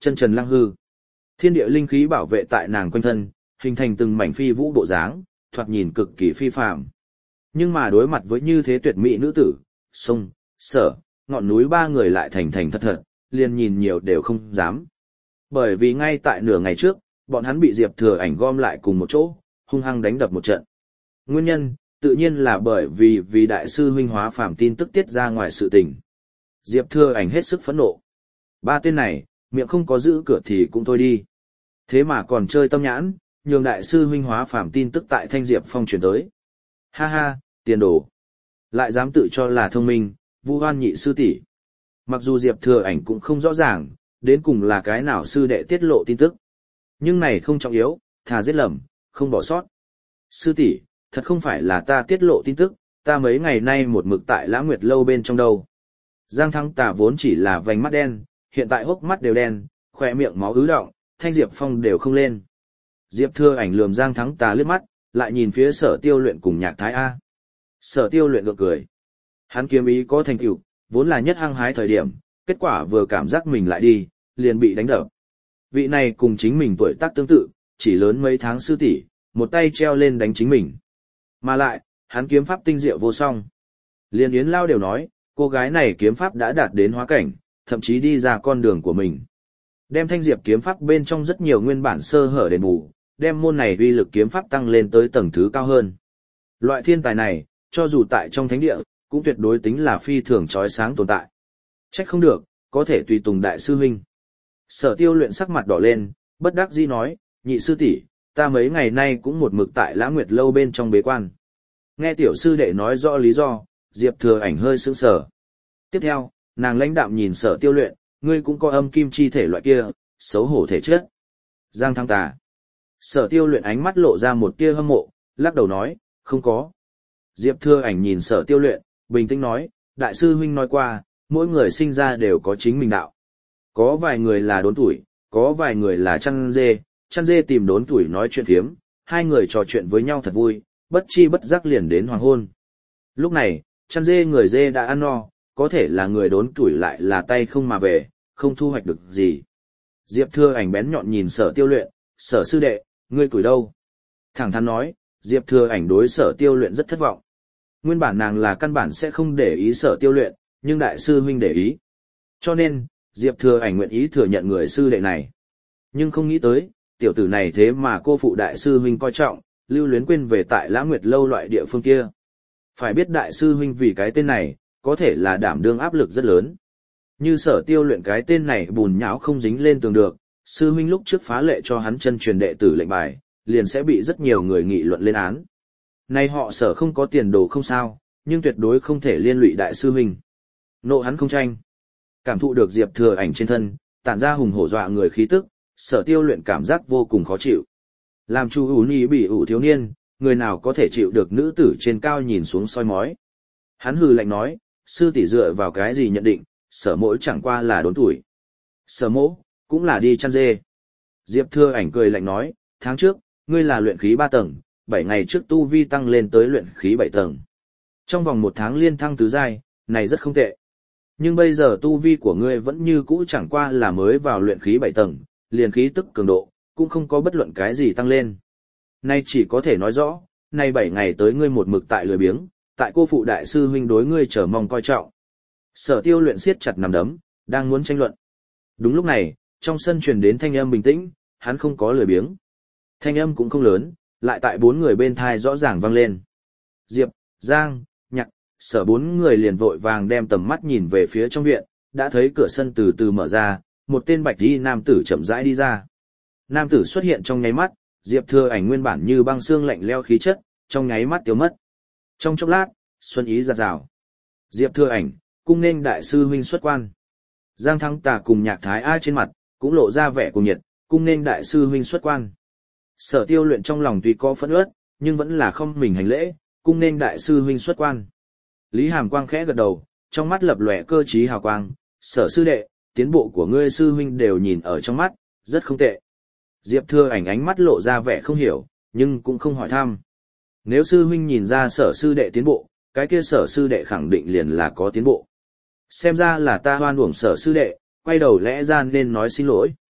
chân trần lăng hư. Thiên địa linh khí bảo vệ tại nàng quanh thân, hình thành từng mảnh phi vũ bộ dáng, thoạt nhìn cực kỳ phi phàm. Nhưng mà đối mặt với như thế tuyệt mỹ nữ tử, sông, sở, ngọn núi ba người lại thành thành thật thật, liền nhìn nhiều đều không dám. Bởi vì ngay tại nửa ngày trước, bọn hắn bị Diệp Thừa Ảnh gom lại cùng một chỗ, hung hăng đánh đập một trận. Nguyên nhân, tự nhiên là bởi vì đại sư huynh hóa phàm tin tức tiết ra ngoài sự tình. Diệp Thừa Ảnh hết sức phẫn nộ. Ba tên này, miệng không có giữ cửa thì cũng thôi đi. Thế mà còn chơi tâm nhãn, nhường đại sư huynh hóa phàm tin tức tại Thanh Diệp Phong truyền tới. Ha ha, tiền đồ. Lại dám tự cho là thông minh, vu oan nhị sư tỷ. Mặc dù Diệp Thừa Ảnh cũng không rõ ràng, đến cùng là cái nào sư đệ tiết lộ tin tức. Nhưng này không trọng yếu, thà giết lầm, không bỏ sót. Sư tỷ, thật không phải là ta tiết lộ tin tức, ta mấy ngày nay một mực tại Lã Nguyệt lâu bên trong đâu. Giang Thắng Tà vốn chỉ là vành mắt đen, hiện tại hốc mắt đều đen, khỏe miệng máu ứ đọng, Thanh Diệp Phong đều không lên. Diệp Thừa Ảnh lườm Giang Thắng Tà liếc mắt, lại nhìn phía Sở Tiêu Luyện cùng Nhạc Thái A. Sở Tiêu Luyện gượng cười. Hắn kiếm ý có thành tựu, vốn là nhất hăng hái thời điểm, kết quả vừa cảm giác mình lại đi, liền bị đánh đập. Vị này cùng chính mình tuổi tác tương tự, chỉ lớn mấy tháng sư tỷ, một tay treo lên đánh chính mình. Mà lại, hắn kiếm pháp tinh diệu vô song. Liên Yến Lao đều nói, cô gái này kiếm pháp đã đạt đến hóa cảnh, thậm chí đi ra con đường của mình. Đem Thanh Diệp kiếm pháp bên trong rất nhiều nguyên bản sơ hở đền bù, đem môn này uy lực kiếm pháp tăng lên tới tầng thứ cao hơn. Loại thiên tài này, cho dù tại trong thánh địa, cũng tuyệt đối tính là phi thường chói sáng tồn tại. Trách không được, có thể tùy tùng đại sư huynh. Sở Tiêu Luyện sắc mặt đỏ lên, bất đắc dĩ nói, nhị sư tỷ, ta mấy ngày nay cũng một mực tại Lã Nguyệt lâu bên trong bế quan. Nghe tiểu sư đệ nói rõ lý do, Diệp Thừa Ảnh hơi sững sờ. Tiếp theo, nàng lãnh đạm nhìn Sở Tiêu Luyện, ngươi cũng có âm kim chi thể loại kia, xấu hổ thể chất. Giang Thắng Tà. Sở Tiêu Luyện ánh mắt lộ ra một tia hâm mộ, lắc đầu nói, không có. Diệp Thừa Ảnh nhìn Sở Tiêu Luyện, bình tĩnh nói, đại sư huynh nói qua, mỗi người sinh ra đều có chính mình đạo. Có vài người là đốn tuổi, có vài người là chăn dê tìm đốn tuổi nói chuyện phiếm, hai người trò chuyện với nhau thật vui, bất chi bất giác liền đến hoàng hôn. Lúc này, chăn dê người dê đã ăn no, có thể là người đốn tuổi lại là tay không mà về, không thu hoạch được gì. Diệp Thừa Ảnh bén nhọn nhìn Sở Tiêu Luyện, Sở sư đệ, ngươi tuổi đâu? Thẳng thắn nói, Diệp Thừa Ảnh đối Sở Tiêu Luyện rất thất vọng. Nguyên bản nàng là căn bản sẽ không để ý Sở Tiêu Luyện, nhưng đại sư huynh để ý. Cho nên, Diệp Thừa Ảnh nguyện ý thừa nhận người sư đệ này. Nhưng không nghĩ tới, tiểu tử này thế mà cô phụ đại sư huynh coi trọng, lưu luyến quên về tại Lã Nguyệt lâu loại địa phương kia. Phải biết đại sư huynh vì cái tên này, có thể là đảm đương áp lực rất lớn. Như Sở Tiêu Luyện cái tên này bùn nhão không dính lên tường được, sư huynh lúc trước phá lệ cho hắn chân truyền đệ tử lệnh bài, liền sẽ bị rất nhiều người nghị luận lên án. Nay họ Sở không có tiền đồ không sao, nhưng tuyệt đối không thể liên lụy đại sư huynh. Nộ hắn không tranh. Cảm thụ được Diệp Thừa Ảnh trên thân, tản ra hùng hổ dọa người khí tức, Sở Tiêu Luyện cảm giác vô cùng khó chịu. Làm chu ủ ni bị ủ thiếu niên, người nào có thể chịu được nữ tử trên cao nhìn xuống soi mói. Hắn hừ lạnh nói, sư tỷ dựa vào cái gì nhận định, Sở mỗ chẳng qua là đốn tuổi. Sở mỗ, cũng là đi chăn dê. Diệp Thừa Ảnh cười lạnh nói, tháng trước, ngươi là luyện khí 3 tầng, 7 ngày trước tu vi tăng lên tới luyện khí 7 tầng. Trong vòng 1 tháng liên thăng tứ giai, này rất không tệ. Nhưng bây giờ tu vi của ngươi vẫn như cũ chẳng qua là mới vào luyện khí 7 tầng, liền khí tức cường độ, cũng không có bất luận cái gì tăng lên. Nay chỉ có thể nói rõ, nay 7 ngày tới ngươi một mực tại lười biếng, tại cô phụ đại sư huynh đối ngươi chờ mong coi trọng. Sở Tiêu Luyện siết chặt nắm đấm, đang muốn tranh luận. Đúng lúc này, trong sân truyền đến thanh âm bình tĩnh, hắn không có lười biếng. Thanh âm cũng không lớn, lại tại 4 người bên thai rõ ràng vang lên. Diệp, Giang, Nhạc, Sở 4 người liền vội vàng đem tầm mắt nhìn về phía trong viện, đã thấy cửa sân từ từ mở ra, một tên bạch y nam tử chậm rãi đi ra. Nam tử xuất hiện trong nháy mắt, Diệp Thừa Ảnh nguyên bản như băng xương lạnh lẽo khí chất, trong nháy mắt tiêu mất. Trong chốc lát, xuân ý giạt rào. Diệp Thừa Ảnh, cung nên đại sư huynh xuất quan. Giang Thắng Tà cùng Nhạc Thái A trên mặt cũng lộ ra vẻ cuồng nhiệt, cung nên đại sư huynh xuất quan. Sở Tiêu Luyện trong lòng tuy có phẫn uất, nhưng vẫn là không mình hành lễ, cung nên đại sư huynh xuất quan. Lý Hàm Quang khẽ gật đầu, trong mắt lập lòe cơ trí hào quang, Sở sư đệ, tiến bộ của ngươi sư huynh đều nhìn ở trong mắt, rất không tệ. Diệp Thừa Ảnh ánh mắt lộ ra vẻ không hiểu, nhưng cũng không hỏi thăm. Nếu sư huynh nhìn ra Sở sư đệ tiến bộ, cái kia Sở sư đệ khẳng định liền là có tiến bộ. Xem ra là ta hoan uổng Sở sư đệ, quay đầu lẽ ra nên nói xin lỗi,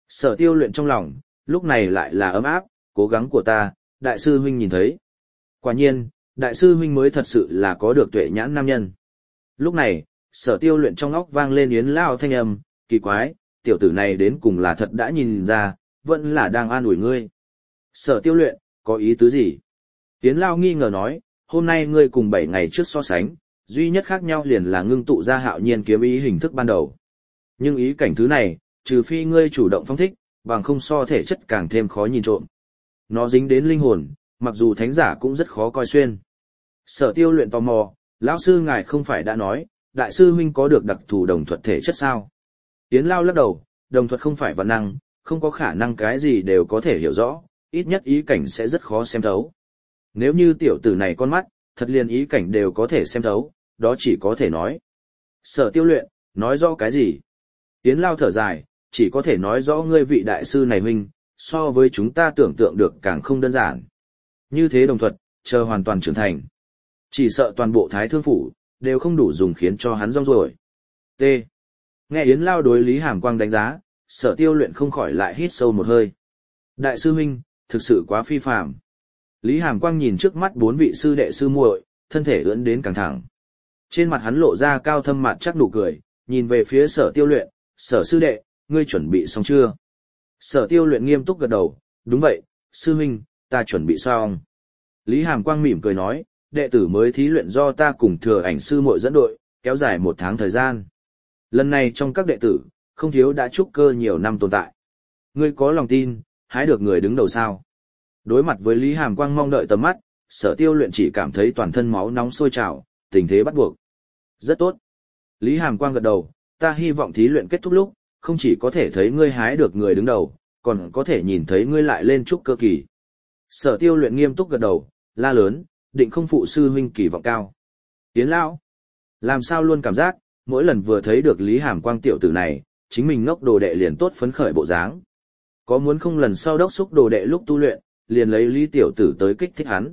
Sở Tiêu Luyện trong lòng, lúc này lại là ấm áp, cố gắng của ta, đại sư huynh nhìn thấy. Quả nhiên, đại sư huynh mới thật sự là có được tuệ nhãn nam nhân. Lúc này, Sở Tiêu Luyện trong óc vang lên Yến Lao thanh âm, kỳ quái, tiểu tử này đến cùng là thật đã nhìn ra, vẫn là đang an ủi ngươi. Sở Tiêu Luyện, có ý tứ gì? Yến Lao nghi ngờ nói, hôm nay ngươi cùng 7 ngày trước so sánh, duy nhất khác nhau liền là ngưng tụ ra hạo nhiên kiếm ý hình thức ban đầu. Nhưng ý cảnh thứ này, trừ phi ngươi chủ động phong thích, bằng không so thể chất càng thêm khó nhìn trộm. Nó dính đến linh hồn, mặc dù thánh giả cũng rất khó coi xuyên. Sở Tiêu Luyện tò mò, lão sư ngài không phải đã nói, đại sư huynh có được đặc thù đồng thuật thể chất sao? Yến Lao lắc đầu, đồng thuật không phải vạn năng, không có khả năng cái gì đều có thể hiểu rõ, ít nhất ý cảnh sẽ rất khó xem thấu. Nếu như tiểu tử này con mắt, thật liền ý cảnh đều có thể xem thấu, đó chỉ có thể nói. Sở Tiêu Luyện, nói rõ cái gì? Yến Lao thở dài, chỉ có thể nói rõ ngươi vị đại sư này huynh, so với chúng ta tưởng tượng được càng không đơn giản. Như thế đồng thuật, chờ hoàn toàn trưởng thành. Chỉ sợ toàn bộ Thái Thương Phủ, đều không đủ dùng khiến cho hắn rong ruổi. T. Nghe Yến Lao đối Lý Hàm Quang đánh giá, Sở Tiêu Luyện không khỏi lại hít sâu một hơi. Đại sư huynh, thực sự quá phi phàm. Lý Hàm Quang nhìn trước mắt 4 vị sư đệ sư muội, thân thể ưỡn đến căng thẳng. Trên mặt hắn lộ ra cao thâm mặt chắc nụ cười, nhìn về phía Sở Tiêu Luyện, Sở sư đệ, ngươi chuẩn bị xong chưa? Sở Tiêu Luyện nghiêm túc gật đầu, đúng vậy, sư huynh, ta chuẩn bị xong. Lý Hàm Quang mỉm cười nói, đệ tử mới thí luyện do ta cùng Thừa Ảnh sư muội dẫn đội, kéo dài 1 tháng thời gian. Lần này trong các đệ tử, không thiếu đã trúc cơ nhiều năm tồn tại. Ngươi có lòng tin, hái được người đứng đầu sao? Đối mặt với Lý Hàm Quang mong đợi tầm mắt, Sở Tiêu Luyện chỉ cảm thấy toàn thân máu nóng sôi trào, tình thế bắt buộc. Rất tốt. Lý Hàm Quang gật đầu, ta hy vọng thí luyện kết thúc lúc, không chỉ có thể thấy ngươi hái được người đứng đầu, còn có thể nhìn thấy ngươi lại lên trúc cơ kỳ. Sở Tiêu Luyện nghiêm túc gật đầu, la lớn, định không phụ sư huynh kỳ vọng cao. Yến Lão, làm sao luôn cảm giác, mỗi lần vừa thấy được Lý Hàm Quang tiểu tử này, chính mình ngốc đồ đệ liền tốt phấn khởi bộ dáng. Có muốn không lần sau đốc xúc đồ đệ lúc tu luyện, liền lấy Lý tiểu tử tới kích thích hắn.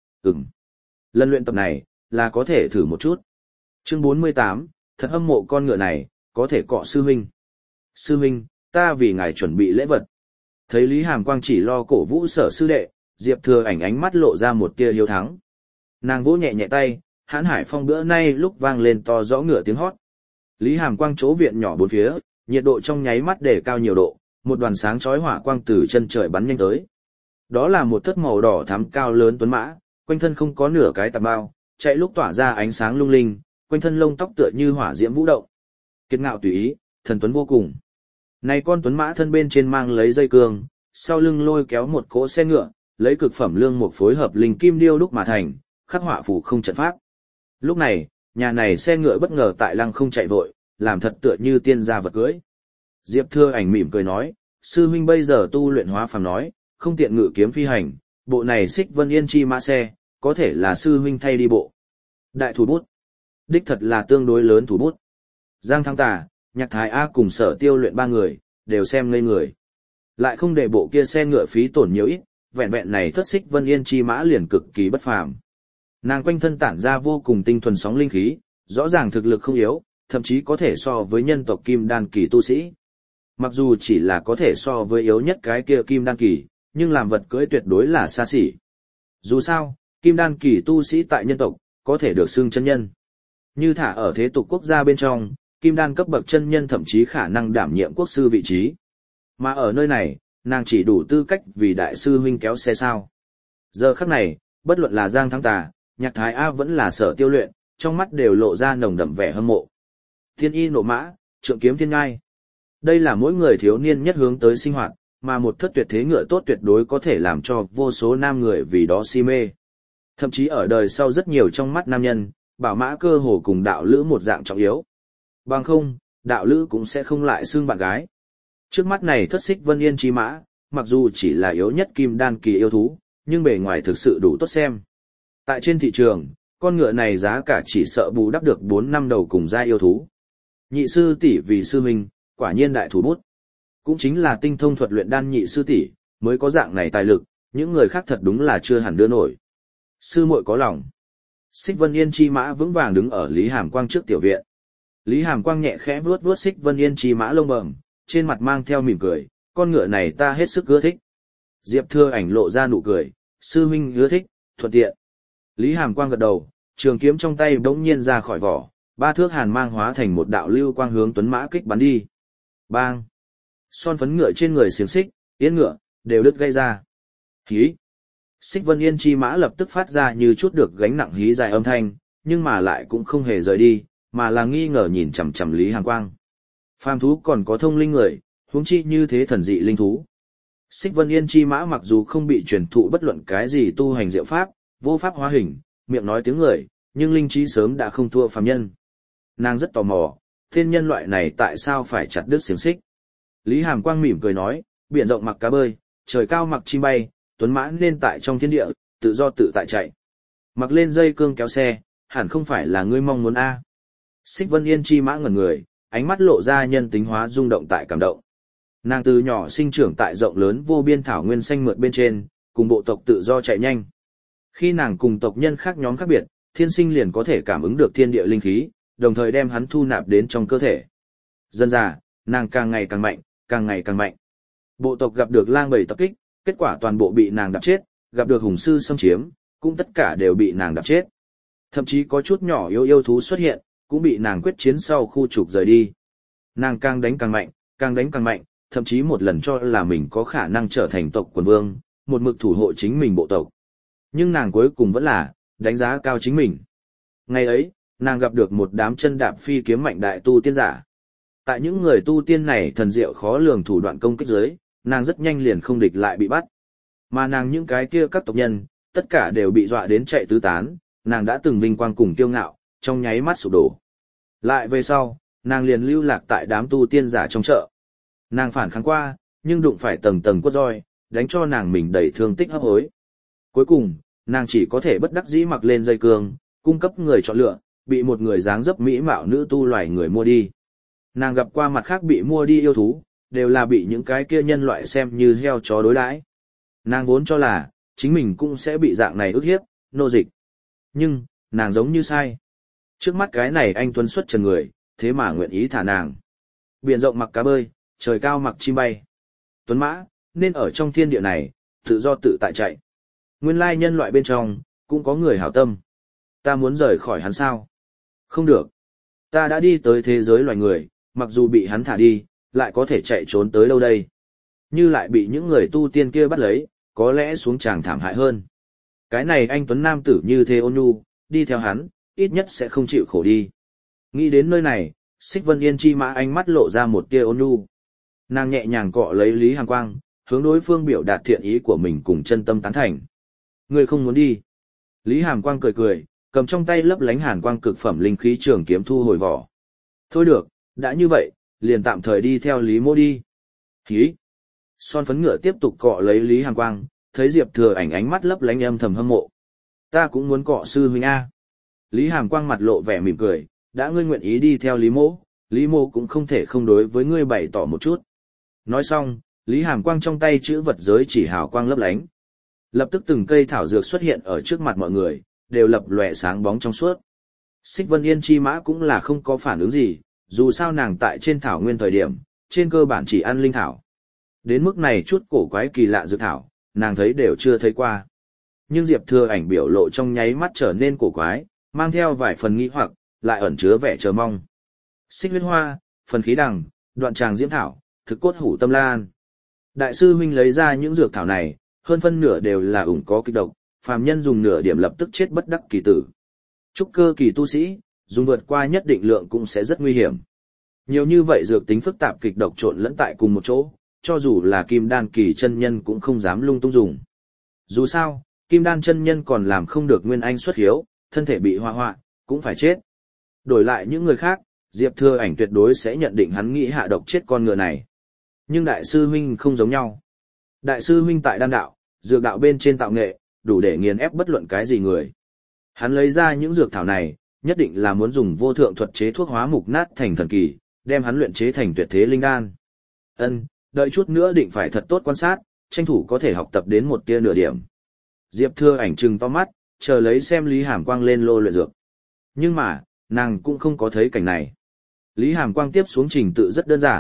Lần luyện tập này, là có thể thử một chút. Chương 48, thật hâm mộ con ngựa này, có thể cọ sư huynh. Sư huynh, ta vì ngài chuẩn bị lễ vật. Thấy Lý Hàm Quang chỉ lo cổ vũ Sở sư đệ, Diệp Thừa Ảnh ánh mắt lộ ra một tia hiếu thắng. Nàng vỗ nhẹ nhẹ tay, Hãn Hải Phong bữa nay lúc vang lên to rõ ngựa tiếng hót. Lý Hàm Quang chỗ viện nhỏ bốn phía, nhiệt độ trong nháy mắt để cao nhiều độ, một đoàn sáng chói hỏa quang từ chân trời bắn nhanh tới. Đó là một thất màu đỏ thắm cao lớn tuấn mã, quanh thân không có nửa cái tạp bao, chạy lúc tỏa ra ánh sáng lung linh, quanh thân lông tóc tựa như hỏa diễm vũ động. Kiệt ngạo tùy ý, thần tuấn vô cùng. Này con tuấn mã thân bên trên mang lấy dây cương, sau lưng lôi kéo một cỗ xe ngựa, lấy cực phẩm lương một phối hợp linh kim điêu đúc mà thành, khắc họa phù không trận pháp. Lúc này, nhà này xe ngựa bất ngờ tại lăng không chạy vội, làm thật tựa như tiên gia vật cưỡi. Diệp Thừa Ảnh mỉm cười nói, sư huynh bây giờ tu luyện hóa phàm nói, không tiện ngự kiếm phi hành, bộ này Xích Vân Yên chi mã xe, có thể là sư huynh thay đi bộ. Đại thủ bút, đích thật là tương đối lớn thủ bút. Giang Thăng Tà, Nhạc Thái A cùng Sở Tiêu Luyện 3 người, đều xem ngây người. Lại không để bộ kia xe ngựa phí tổn nhiều ít, vẹn vẹn này thất Xích Vân Yên chi mã liền cực kỳ bất phàm. Nàng quanh thân tản ra vô cùng tinh thuần sóng linh khí, rõ ràng thực lực không yếu, thậm chí có thể so với nhân tộc Kim Đan kỳ tu sĩ. Mặc dù chỉ là có thể so với yếu nhất cái kia Kim Đan kỳ, nhưng làm vật cưỡi tuyệt đối là xa xỉ. Dù sao, Kim Đan kỳ tu sĩ tại nhân tộc, có thể được xưng chân nhân. Như thả ở thế tục quốc gia bên trong, Kim Đan cấp bậc chân nhân thậm chí khả năng đảm nhiệm quốc sư vị trí. Mà ở nơi này, nàng chỉ đủ tư cách vì đại sư huynh kéo xe sao. Giờ khắc này, bất luận là Giang Thăng Tà, Nhạc Thái A vẫn là Sở Tiêu Luyện, trong mắt đều lộ ra nồng đậm vẻ hâm mộ. Thiên y nộ mã, trượng kiếm thiên ngai. Đây là mỗi người thiếu niên nhất hướng tới sinh hoạt, mà một thất tuyệt thế ngựa tốt tuyệt đối có thể làm cho vô số nam người vì đó si mê. Thậm chí ở đời sau rất nhiều trong mắt nam nhân, bảo mã cơ hồ cùng đạo lữ một dạng trọng yếu. Bằng không, đạo lữ cũng sẽ không lại xưng bạn gái. Trước mắt này thất Xích Vân Yên chi mã, mặc dù chỉ là yếu nhất Kim Đan kỳ yêu thú, nhưng bề ngoài thực sự đủ tốt xem. Tại trên thị trường, con ngựa này giá cả chỉ sợ bù đắp được 4 năm đầu cùng gia yêu thú. Nhị sư tỷ vì sư huynh, quả nhiên đại thủ bút. Cũng chính là tinh thông thuật luyện đan nhị sư tỷ mới có dạng này tài lực, những người khác thật đúng là chưa hẳn đưa nổi. Sư muội có lòng. Xích Vân Yên chi mã vững vàng đứng ở Lý Hàm Quang trước tiểu viện. Lý Hàm Quang nhẹ khẽ vuốt vuốt Xích Vân Yên chi mã lông bẩm, trên mặt mang theo mỉm cười, con ngựa này ta hết sức ưa thích. Diệp Thừa Ảnh lộ ra nụ cười, sư huynh ưa thích, thuận tiện. Lý Hàm Quang gật đầu, trường kiếm trong tay bỗng nhiên ra khỏi vỏ, 3 thước hàn mang hóa thành một đạo lưu quang hướng Tuấn Mã kích bắn đi. Bang! Son phấn ngựa trên người xiềng xích, yên ngựa, đều đứt gây ra. Hí! Xích Vân Yên chi mã lập tức phát ra như chút được gánh nặng hí dài âm thanh, nhưng mà lại cũng không hề rời đi, mà là nghi ngờ nhìn chằm chằm Lý Hàm Quang. Phàm thú còn có thông linh người, huống chi như thế thần dị linh thú. Xích Vân Yên chi mã mặc dù không bị truyền thụ bất luận cái gì tu hành diệu pháp, vô pháp hóa hình, miệng nói tiếng người, nhưng linh trí sớm đã không thua phàm nhân. Nàng rất tò mò, tên nhân loại này tại sao phải chặt đứt xiềng xích. Lý Hàm Quang mỉm cười nói, biển rộng mặc cá bơi, trời cao mặc chim bay, Tuấn Mã nên tại trong thiên địa, tự do tự tại chạy. Mặc lên dây cương kéo xe, hẳn không phải là ngươi mong muốn a. Xích Vân Yên chi mã ngẩn người, ánh mắt lộ ra nhân tính hóa rung động tại cảm động. Nàng từ nhỏ sinh trưởng tại rộng lớn vô biên thảo nguyên xanh mượt bên trên, cùng bộ tộc tự do chạy nhanh. Khi nàng cùng tộc nhân khác nhóm khác biệt, thiên sinh liền có thể cảm ứng được thiên địa linh khí, đồng thời đem hắn thu nạp đến trong cơ thể. Dần dà, nàng càng ngày càng mạnh, càng ngày càng mạnh. Bộ tộc gặp được lang bầy tập kích, kết quả toàn bộ bị nàng đập chết, gặp được hùng sư xâm chiếm, cũng tất cả đều bị nàng đập chết. Thậm chí có chút nhỏ yêu thú xuất hiện, cũng bị nàng quyết chiến sau khu trục rời đi. Nàng càng đánh càng mạnh, thậm chí một lần cho là mình có khả năng trở thành tộc quần vương, một mực thủ hộ chính mình bộ tộc. Nhưng nàng cuối cùng vẫn là đánh giá cao chính mình. Ngày ấy, nàng gặp được một đám chân đạp phi kiếm mạnh đại tu tiên giả. Tại những người tu tiên này thần diệu khó lường thủ đoạn công kích dưới, nàng rất nhanh liền không địch lại bị bắt. Mà nàng những cái kia các tộc nhân, tất cả đều bị dọa đến chạy tứ tán, nàng đã từng vinh quang cùng kiêu ngạo, trong nháy mắt sụp đổ. Lại về sau, nàng liền lưu lạc tại đám tu tiên giả trong chợ. Nàng phản kháng qua, nhưng đụng phải tầng tầng quất roi, đánh cho nàng mình đầy thương tích hấp hối. Cuối cùng, nàng chỉ có thể bất đắc dĩ mặc lên dây cương, cung cấp người chọn lựa, bị một người dáng dấp mỹ mạo nữ tu loài người mua đi. Nàng gặp qua mặt khác bị mua đi yêu thú, đều là bị những cái kia nhân loại xem như heo chó đối đãi. Nàng vốn cho là, chính mình cũng sẽ bị dạng này ức hiếp, nô dịch. Nhưng, nàng giống như sai. Trước mắt cái này anh tuấn xuất trần người, thế mà nguyện ý thả nàng. Biển rộng mặc cá bơi, trời cao mặc chim bay. Tuấn Mã, nên ở trong thiên địa này, tự do tự tại chạy. Nguyên lai nhân loại bên trong, cũng có người hảo tâm. Ta muốn rời khỏi hắn sao? Không được. Ta đã đi tới thế giới loài người, mặc dù bị hắn thả đi, lại có thể chạy trốn tới đâu đây? Như lại bị những người tu tiên kia bắt lấy, có lẽ xuống tràng thảm hại hơn. Cái này anh tuấn nam tử như thế ôn nhu, đi theo hắn, ít nhất sẽ không chịu khổ đi. Nghĩ đến nơi này, Xích Vân Yên chi mã ánh mắt lộ ra một tia ôn nhu. Nàng nhẹ nhàng cọ lấy Lý Hàm Quang, hướng đối phương biểu đạt thiện ý của mình cùng chân tâm tán thành. Ngươi không muốn đi. Lý Hàm Quang cười cười, cầm trong tay lấp lánh hàn quang cực phẩm linh khí trường kiếm thu hồi vỏ. Thôi được, đã như vậy, liền tạm thời đi theo Lý Mô đi. Hí. Son phấn ngựa tiếp tục cọ lấy Lý Hàm Quang, thấy Diệp Thừa Ảnh ánh mắt lấp lánh âm thầm hâm mộ. Ta cũng muốn cọ sư huynh a. Lý Hàm Quang mặt lộ vẻ mỉm cười, đã ngươi nguyện ý đi theo Lý Mô, Lý Mô cũng không thể không đối với ngươi bày tỏ một chút. Nói xong, Lý Hàm Quang trong tay chữ vật giới chỉ hào quang lấp lánh. Lập tức từng cây thảo dược xuất hiện ở trước mặt mọi người, đều lập lòe sáng bóng trong suốt. Xích Vân Yên chi mã cũng là không có phản ứng gì, dù sao nàng tại trên thảo nguyên thời điểm, trên cơ bản chỉ ăn linh thảo. Đến mức này chút cổ quái kỳ lạ dược thảo, nàng thấy đều chưa thấy qua. Nhưng Diệp Thừa Ảnh biểu lộ trong nháy mắt trở nên cổ quái, mang theo vài phần nghi hoặc, lại ẩn chứa vẻ chờ mong. Xích huyết hoa, phần khí đằng, đoạn tràng diễm thảo, thực cốt hủ tâm lan. Đại sư huynh lấy ra những dược thảo này, hơn phân nửa đều là ủng có kịch độc, phàm nhân dùng nửa điểm lập tức chết bất đắc kỳ tử. Trúc cơ kỳ tu sĩ, dùng vượt qua nhất định lượng cũng sẽ rất nguy hiểm. Nhiều như vậy dược tính phức tạp kịch độc trộn lẫn tại cùng một chỗ, cho dù là kim đan kỳ chân nhân cũng không dám lung tung dùng. Dù sao, kim đan chân nhân còn làm không được nguyên anh xuất hiếu, thân thể bị hoạ, cũng phải chết. Đổi lại những người khác, Diệp Thừa Ảnh tuyệt đối sẽ nhận định hắn nghĩ hạ độc chết con ngựa này. Nhưng đại sư huynh không giống nhau. Đại sư huynh tại đan đạo, dược đạo bên trên tạo nghệ, đủ để nghiền ép bất luận cái gì người. Hắn lấy ra những dược thảo này, nhất định là muốn dùng vô thượng thuật chế thuốc hóa mục nát thành thần kỳ, đem hắn luyện chế thành tuyệt thế linh đan. Đợi chút nữa định phải thật tốt quan sát, tranh thủ có thể học tập đến một tia nửa điểm. Diệp Thừa Ảnh trừng to mắt, chờ lấy xem Lý Hàm Quang lên lô luyện dược. Nhưng mà, nàng cũng không có thấy cảnh này. Lý Hàm Quang tiếp xuống trình tự rất đơn giản,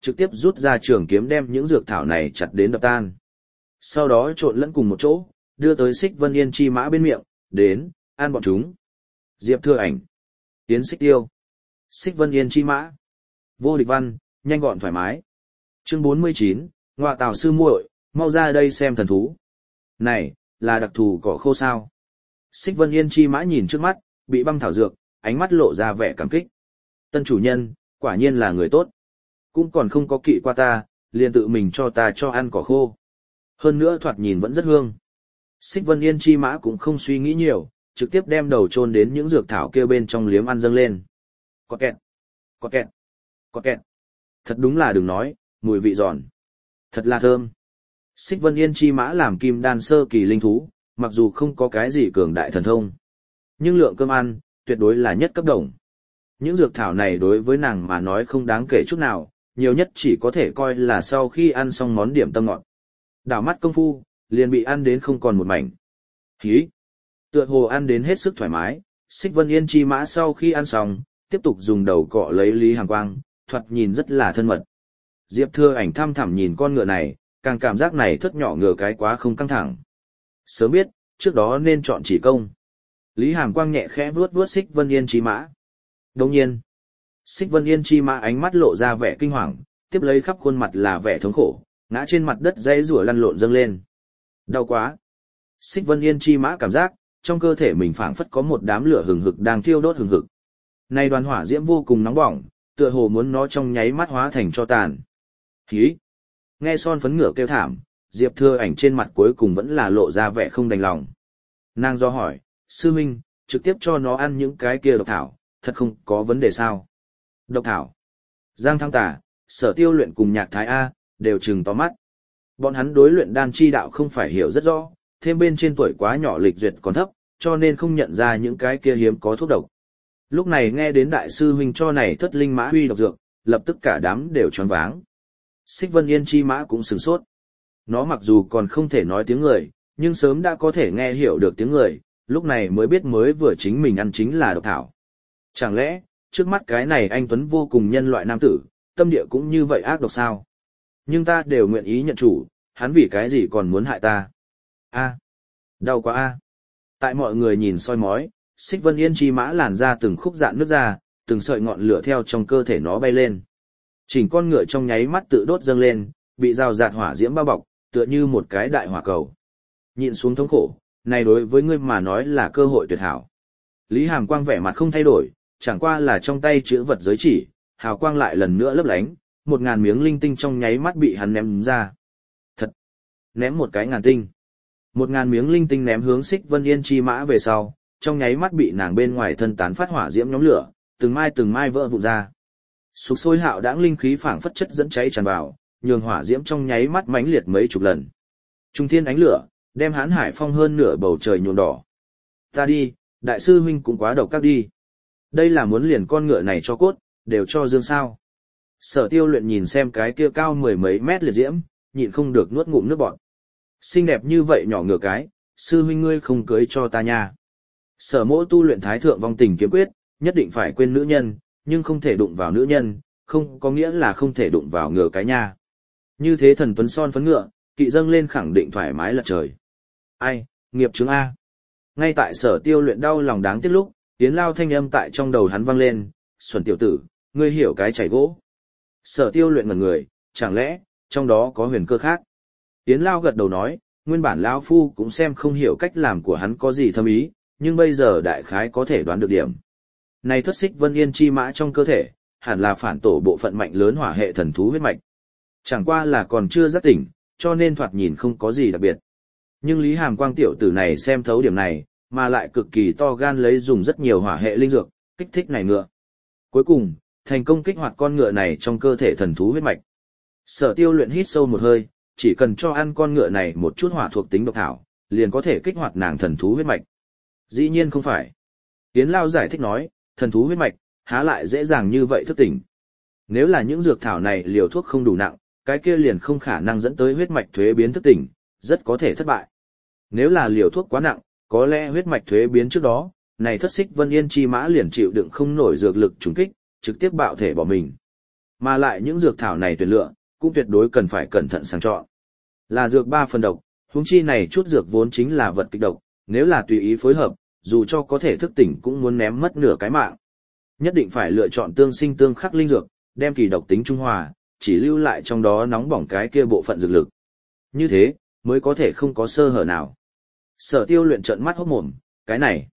trực tiếp rút ra trường kiếm đem những dược thảo này chặt đến đập tan. Sau đó trộn lẫn cùng một chỗ, đưa tới Xích Vân Yên chi mã bên miệng, đến, ăn bọn chúng. Diệp Thừa Ảnh, Tiến Xích Tiêu, Xích Vân Yên chi mã. Vô Địch Văn, nhanh gọn thoải mái. Chương 49, Ngọa Tào sư muội, mau ra đây xem thần thú. Này, là đặc thù cỏ khô sao? Xích Vân Yên chi mã nhìn trước mắt, bị băm thảo dược, ánh mắt lộ ra vẻ cảm kích. Tân chủ nhân, quả nhiên là người tốt. Cũng còn không có kỵ qua ta, liền tự mình cho ta cho ăn cỏ khô. Hơn nữa thoạt nhìn vẫn rất hương. Xích Vân Yên chi mã cũng không suy nghĩ nhiều, trực tiếp đem đầu chôn đến những dược thảo kia bên trong liếm ăn dâng lên. Có kẹt, có kẹt, có kẹt. Thật đúng là đừng nói, mùi vị giòn. Thật là thơm. Xích Vân Yên chi mã làm kim đan sơ kỳ linh thú, mặc dù không có cái gì cường đại thần thông. Nhưng lượng cơm ăn, tuyệt đối là nhất cấp đồng. Những dược thảo này đối với nàng mà nói không đáng kể chút nào, nhiều nhất chỉ có thể coi là sau khi ăn xong món điểm tâm ngọt. Đảo mắt công phu, liền bị ăn đến không còn một mảnh. Hí! Tựa hồ ăn đến hết sức thoải mái, Xích Vân Yên chi mã sau khi ăn xong, tiếp tục dùng đầu cọ lấy Lý Hàm Quang, thoạt nhìn rất là thân mật. Diệp Thừa Ảnh thăm thẳm nhìn con ngựa này, càng cảm giác này thất nhỏ ngựa cái quá không căng thẳng. Sớm biết, trước đó nên chọn chỉ công. Lý Hàm Quang nhẹ khẽ vuốt vuốt Xích Vân Yên chi mã. Đồng nhiên, Xích Vân Yên chi mã ánh mắt lộ ra vẻ kinh hoàng, tiếp lấy khắp khuôn mặt là vẻ thống khổ, ngã trên mặt đất dãy rủa lăn lộn dâng lên. Đau quá. Xích Vân Yên chi mã cảm giác, trong cơ thể mình phảng phất có một đám lửa hừng hực đang thiêu đốt hừng hực. Này đoàn hỏa diễm vô cùng nóng bỏng, tựa hồ muốn nó trong nháy mắt hóa thành tro tàn. Hí! Nghe son phấn ngựa kêu thảm, Diệp Thừa Ảnh trên mặt cuối cùng vẫn là lộ ra vẻ không đành lòng. Nàng do hỏi, sư huynh, trực tiếp cho nó ăn những cái kia độc thảo, thật không có vấn đề sao? Độc thảo. Giang Thăng Tà, Sở Tiêu Luyện cùng Nhạc Thái A, đều trừng to mắt. Bọn hắn đối luyện đan chi đạo không phải hiểu rất rõ, thêm bên trên tuổi quá nhỏ lịch duyệt còn thấp, cho nên không nhận ra những cái kia hiếm có thuốc độc. Lúc này nghe đến đại sư huynh cho này thất linh mã huy độc dược, lập tức cả đám đều choáng váng. Xích Vân Yên chi mã cũng sửng sốt. Nó mặc dù còn không thể nói tiếng người, nhưng sớm đã có thể nghe hiểu được tiếng người, lúc này mới biết mới vừa chính mình ăn chính là độc thảo. Chẳng lẽ, trước mắt cái này anh Tuấn vô cùng nhân loại nam tử, tâm địa cũng như vậy ác độc sao? Nhưng ta đều nguyện ý nhận chủ, hắn vì cái gì còn muốn hại ta? A, đau quá a. Tại mọi người nhìn soi mói, Xích Vân Yên chi mã làn ra từng khúc dạn nước ra, từng sợi ngọn lửa theo trong cơ thể nó bay lên. Chỉnh con ngựa trong nháy mắt tự đốt dâng lên, bị rào rạt hỏa diễm bao bọc, tựa như một cái đại hỏa cầu. Nhịn xuống thống khổ, này đối với ngươi mà nói là cơ hội tuyệt hảo. Lý Hàm Quang vẻ mặt không thay đổi, chẳng qua là trong tay chữ vật giới chỉ, hào quang lại lần nữa lấp lánh, 1000 miếng linh tinh trong nháy mắt bị hắn ném ra. Thật! Ném một cái ngàn tinh. 1000 miếng linh tinh ném hướng Xích Vân Yên chi mã về sau, trong nháy mắt bị nàng bên ngoài thân tán phát hỏa diễm nhóm lửa, từng mai vỡ vụn ra. Sục sôi hạo đãng linh khí phảng phất chất dẫn cháy tràn vào, nhường hỏa diễm trong nháy mắt mãnh liệt mấy chục lần. Trung thiên ánh lửa, đem Hán Hải Phong hơn nửa bầu trời nhuộm đỏ. Ta đi, đại sư huynh cũng quá độc các đi. Đây là muốn liền con ngựa này cho cốt, đều cho dương sao. Sở Tiêu Luyện nhìn xem cái kia cao 10 mấy mét liệt diễm, nhịn không được nuốt ngụm nước bọt. Xinh đẹp như vậy nhỏ ngựa cái, sư huynh ngươi không cưới cho ta nha. Sở Mỗ tu luyện Thái Thượng Vong Tình Kiếm Quyết, nhất định phải quên nữ nhân, nhưng không thể đụng vào nữ nhân, không có nghĩa là không thể đụng vào ngựa cái nha. Như thế thần tuấn son phấn ngựa, kỵ dâng lên khẳng định thoải mái lật trời. Ai, nghiệp chứng A. Ngay tại Sở Tiêu Luyện đau lòng đáng tiếc lúc, Tiến Lao thanh âm tại trong đầu hắn vang lên, xuẩn tiểu tử, ngươi hiểu cái chảy gỗ. Sở Tiêu Luyện ngẩn người, chẳng lẽ, trong đó có huyền cơ khác. Tiến Lao gật đầu nói, nguyên bản Lao Phu cũng xem không hiểu cách làm của hắn có gì thâm ý, nhưng bây giờ đại khái có thể đoán được điểm. Này thất Xích Vân Yên chi mã trong cơ thể, hẳn là phản tổ bộ phận mạnh lớn hỏa hệ thần thú huyết mạch. Chẳng qua là còn chưa giác tỉnh, cho nên thoạt nhìn không có gì đặc biệt. Nhưng Lý Hàm Quang tiểu tử này xem thấu điểm này, mà lại cực kỳ to gan lấy dùng rất nhiều hỏa hệ linh dược, kích thích này ngựa. Cuối cùng, thành công kích hoạt con ngựa này trong cơ thể thần thú huyết mạch. Sở Tiêu Luyện hít sâu một hơi, chỉ cần cho ăn con ngựa này một chút hỏa thuộc tính độc thảo, liền có thể kích hoạt nàng thần thú huyết mạch. Dĩ nhiên không phải. Tiến Lao giải thích nói, thần thú huyết mạch, há lại dễ dàng như vậy thức tỉnh. Nếu là những dược thảo này liều thuốc không đủ nặng, cái kia liền không khả năng dẫn tới huyết mạch thuế biến thức tỉnh, rất có thể thất bại. Nếu là liều thuốc quá nặng, có lẽ huyết mạch thuế biến trước đó, này thất Xích Vân Yên chi mã liền chịu đựng không nổi dược lực trùng kích, trực tiếp bạo thể bỏ mình. Mà lại những dược thảo này tuyển lựa, cũng tuyệt đối cần phải cẩn thận sang chọn. Là dược 3 phần độc, huống chi này chút dược vốn chính là vật kịch độc, nếu là tùy ý phối hợp, dù cho có thể thức tỉnh cũng muốn ném mất nửa cái mạng. Nhất định phải lựa chọn tương sinh tương khắc linh dược, đem kỳ độc tính trung hòa, chỉ lưu lại trong đó nóng bỏng cái kia bộ phận dược lực. Như thế, mới có thể không có sơ hở nào. Sở Tiêu Luyện trợn mắt hốt mồm, cái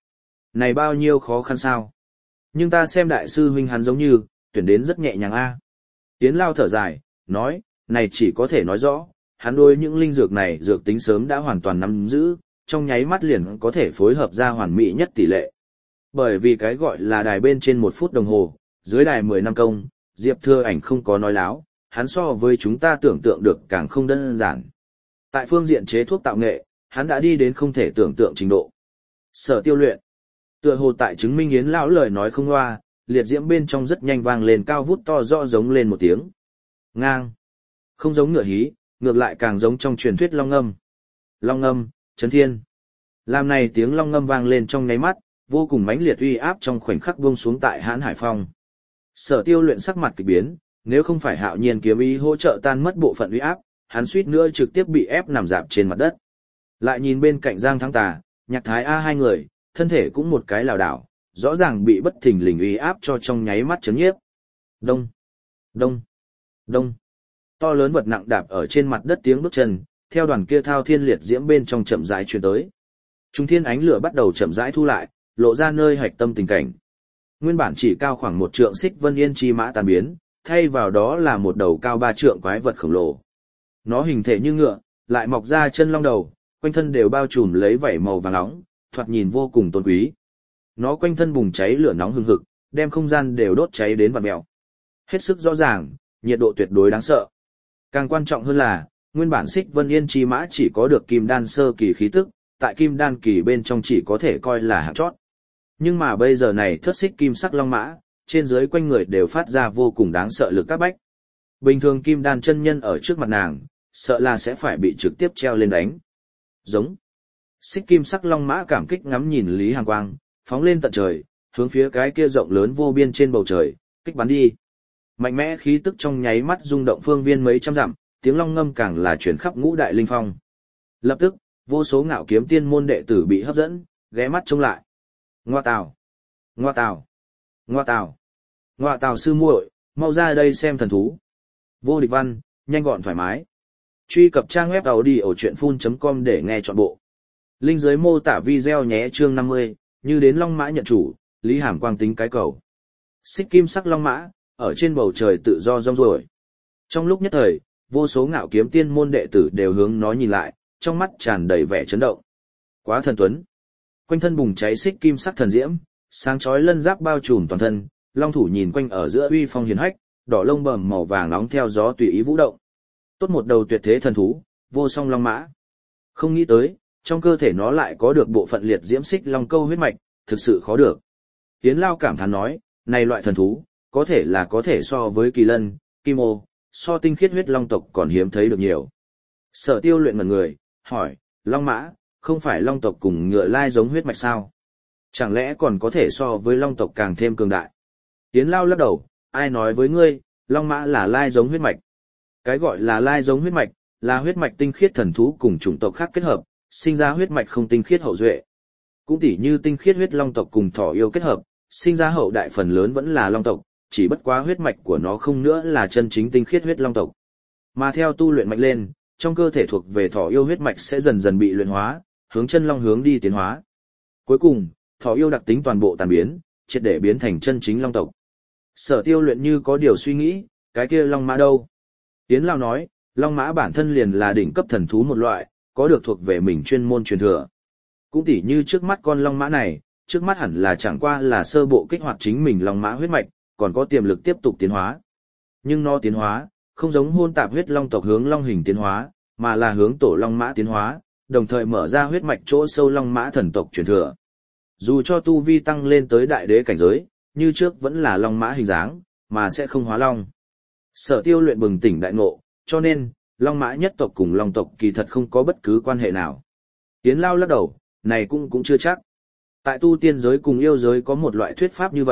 này bao nhiêu khó khăn sao? Nhưng ta xem đại sư huynh hắn giống như, tuyển đến rất nhẹ nhàng a. Yến Lao thở dài, nói, này chỉ có thể nói rõ, hắn đối những linh dược này dược tính sớm đã hoàn toàn nắm giữ, trong nháy mắt liền có thể phối hợp ra hoàn mỹ nhất tỷ lệ. Bởi vì cái gọi là đài bên trên 1 phút đồng hồ, dưới đài 10 năm công, Diệp Thừa Ảnh không có nói láo, hắn so với chúng ta tưởng tượng được càng không đơn giản. Tại phương diện chế thuốc tạo nghệ, hắn đã đi đến không thể tưởng tượng trình độ. Sở Tiêu Luyện, tựa hồ tại chứng minh Yến lão lời nói không loa, liệt diễm bên trong rất nhanh vang lên cao vút to rõ giống lên một tiếng. Ngang. Không giống ngựa hí, ngược lại càng giống trong truyền thuyết long ngâm. Long ngâm, chấn thiên. Làm này tiếng long ngâm vang lên trong nháy mắt, vô cùng mãnh liệt uy áp trong khoảnh khắc buông xuống tại Hán Hải Phong. Sở Tiêu Luyện sắc mặt kỳ biến, nếu không phải Hạo Nhiên kiếm ý hỗ trợ tan mất bộ phận uy áp, hắn suýt nữa trực tiếp bị ép nằm rạp trên mặt đất. Lại nhìn bên cạnh Giang Thắng Tà, Nhạc Thái A hai người, thân thể cũng một cái lảo đảo, rõ ràng bị bất thình lình uy áp cho trong nháy mắt chấn nhiếp. Đông, đông, đông. To lớn vật nặng đạp ở trên mặt đất tiếng bước chân, theo đoàn kia thao thiên liệt diễm bên trong chậm rãi truyền tới. Trung thiên ánh lửa bắt đầu chậm rãi thu lại, lộ ra nơi hạch tâm tình cảnh. Nguyên bản chỉ cao khoảng 1 trượng xích vân yên chi mã tan biến, thay vào đó là một đầu cao 3 trượng quái vật khổng lồ. Nó hình thể như ngựa, lại mọc ra chân long đầu, quanh thân đều bao trùm lấy vảy màu vàng nóng, thoạt nhìn vô cùng tôn quý. Nó quanh thân bùng cháy lửa nóng hừng hực, đem không gian đều đốt cháy đến vặn mèo. Hết sức rõ ràng, nhiệt độ tuyệt đối đáng sợ. Càng quan trọng hơn là, nguyên bản xích vân yên chi mã chỉ có được kim đan sơ kỳ khí tức, tại kim đan kỳ bên trong chỉ có thể coi là hạng chót. Nhưng mà bây giờ này thất xích kim sắc long mã, trên dưới quanh người đều phát ra vô cùng đáng sợ lực các bách. Bình thường kim đan chân nhân ở trước mặt nàng, sợ là sẽ phải bị trực tiếp treo lên đánh. Giống. Xích kim sắc long mã cảm kích ngắm nhìn Lý Hàng Quang, phóng lên tận trời, hướng phía cái kia rộng lớn vô biên trên bầu trời, kích bắn đi. Mạnh mẽ khí tức trong nháy mắt rung động phương viên mấy trăm dặm, tiếng long ngâm càng là truyền khắp ngũ đại linh phong. Lập tức, vô số ngạo kiếm tiên môn đệ tử bị hấp dẫn, ghé mắt trông lại. Ngoa tào, ngoa tào, ngoa tào, ngoa tào sư muội, mau ra đây xem thần thú. Vô Địch Văn, nhanh gọn thoải mái. Truy cập trang web audiochuyenphun.com để nghe trọn bộ. Link dưới mô tả video nhé. Chương 50, như đến long mã nhận chủ, Lý Hàm Quang tính cái cầu. Xích kim sắc long mã, ở trên bầu trời tự do rong ruổi. Trong lúc nhất thời, vô số ngạo kiếm tiên môn đệ tử đều hướng nó nhìn lại, trong mắt tràn đầy vẻ chấn động. Quá thần tuấn. Quanh thân bùng cháy xích kim sắc thần diễm, sáng chói lân giáp bao trùm toàn thân, long thủ nhìn quanh ở giữa uy phong hiền hách, đỏ lông bầm màu vàng nóng theo gió tùy ý vũ động. Tốt một đầu tuyệt thế thần thú, vô song long mã. Không nghĩ tới, trong cơ thể nó lại có được bộ phận liệt diễm xích long câu huyết mạch, thực sự khó được. Yến Lao cảm thán nói, này loại thần thú, có thể so với kỳ lân, kim ô, so tinh khiết huyết long tộc còn hiếm thấy được nhiều. Sở Tiêu Luyện ngẩn người, hỏi, long mã, không phải long tộc cùng ngựa lai giống huyết mạch sao? Chẳng lẽ còn có thể so với long tộc càng thêm cường đại? Yến Lao lắc đầu, ai nói với ngươi, long mã là lai giống huyết mạch? Cái gọi là lai giống huyết mạch, là huyết mạch tinh khiết thần thú cùng chủng tộc khác kết hợp, sinh ra huyết mạch không tinh khiết hậu duệ. Cũng tỉ như tinh khiết huyết long tộc cùng thỏ yêu kết hợp, sinh ra hậu đại phần lớn vẫn là long tộc, chỉ bất quá huyết mạch của nó không nữa là chân chính tinh khiết huyết long tộc. Mà theo tu luyện mạnh lên, trong cơ thể thuộc về thỏ yêu huyết mạch sẽ dần dần bị luyện hóa, hướng chân long hướng đi tiến hóa. Cuối cùng, thỏ yêu đặc tính toàn bộ tàn biến, triệt để biến thành chân chính long tộc. Sở Tiêu Luyện như có điều suy nghĩ, cái kia long mã đâu? Yến Lao nói, long mã bản thân liền là đỉnh cấp thần thú một loại, có được thuộc về mình chuyên môn truyền thừa. Cũng tỉ như trước mắt con long mã này, trước mắt hẳn là chẳng qua là sơ bộ kích hoạt chính mình long mã huyết mạch, còn có tiềm lực tiếp tục tiến hóa. Nhưng nó tiến hóa, không giống hôn tạp huyết long tộc hướng long hình tiến hóa, mà là hướng tổ long mã tiến hóa, đồng thời mở ra huyết mạch chỗ sâu long mã thần tộc truyền thừa. Dù cho tu vi tăng lên tới đại đế cảnh giới, như trước vẫn là long mã hình dáng, mà sẽ không hóa long. Sở Tiêu Luyện bừng tỉnh đại ngộ, cho nên, long mã nhất tộc cùng long tộc kỳ thật không có bất cứ quan hệ nào. Yến Lao lắc đầu, này cũng chưa chắc. Tại tu tiên giới cùng yêu giới có một loại thuyết pháp như vậy,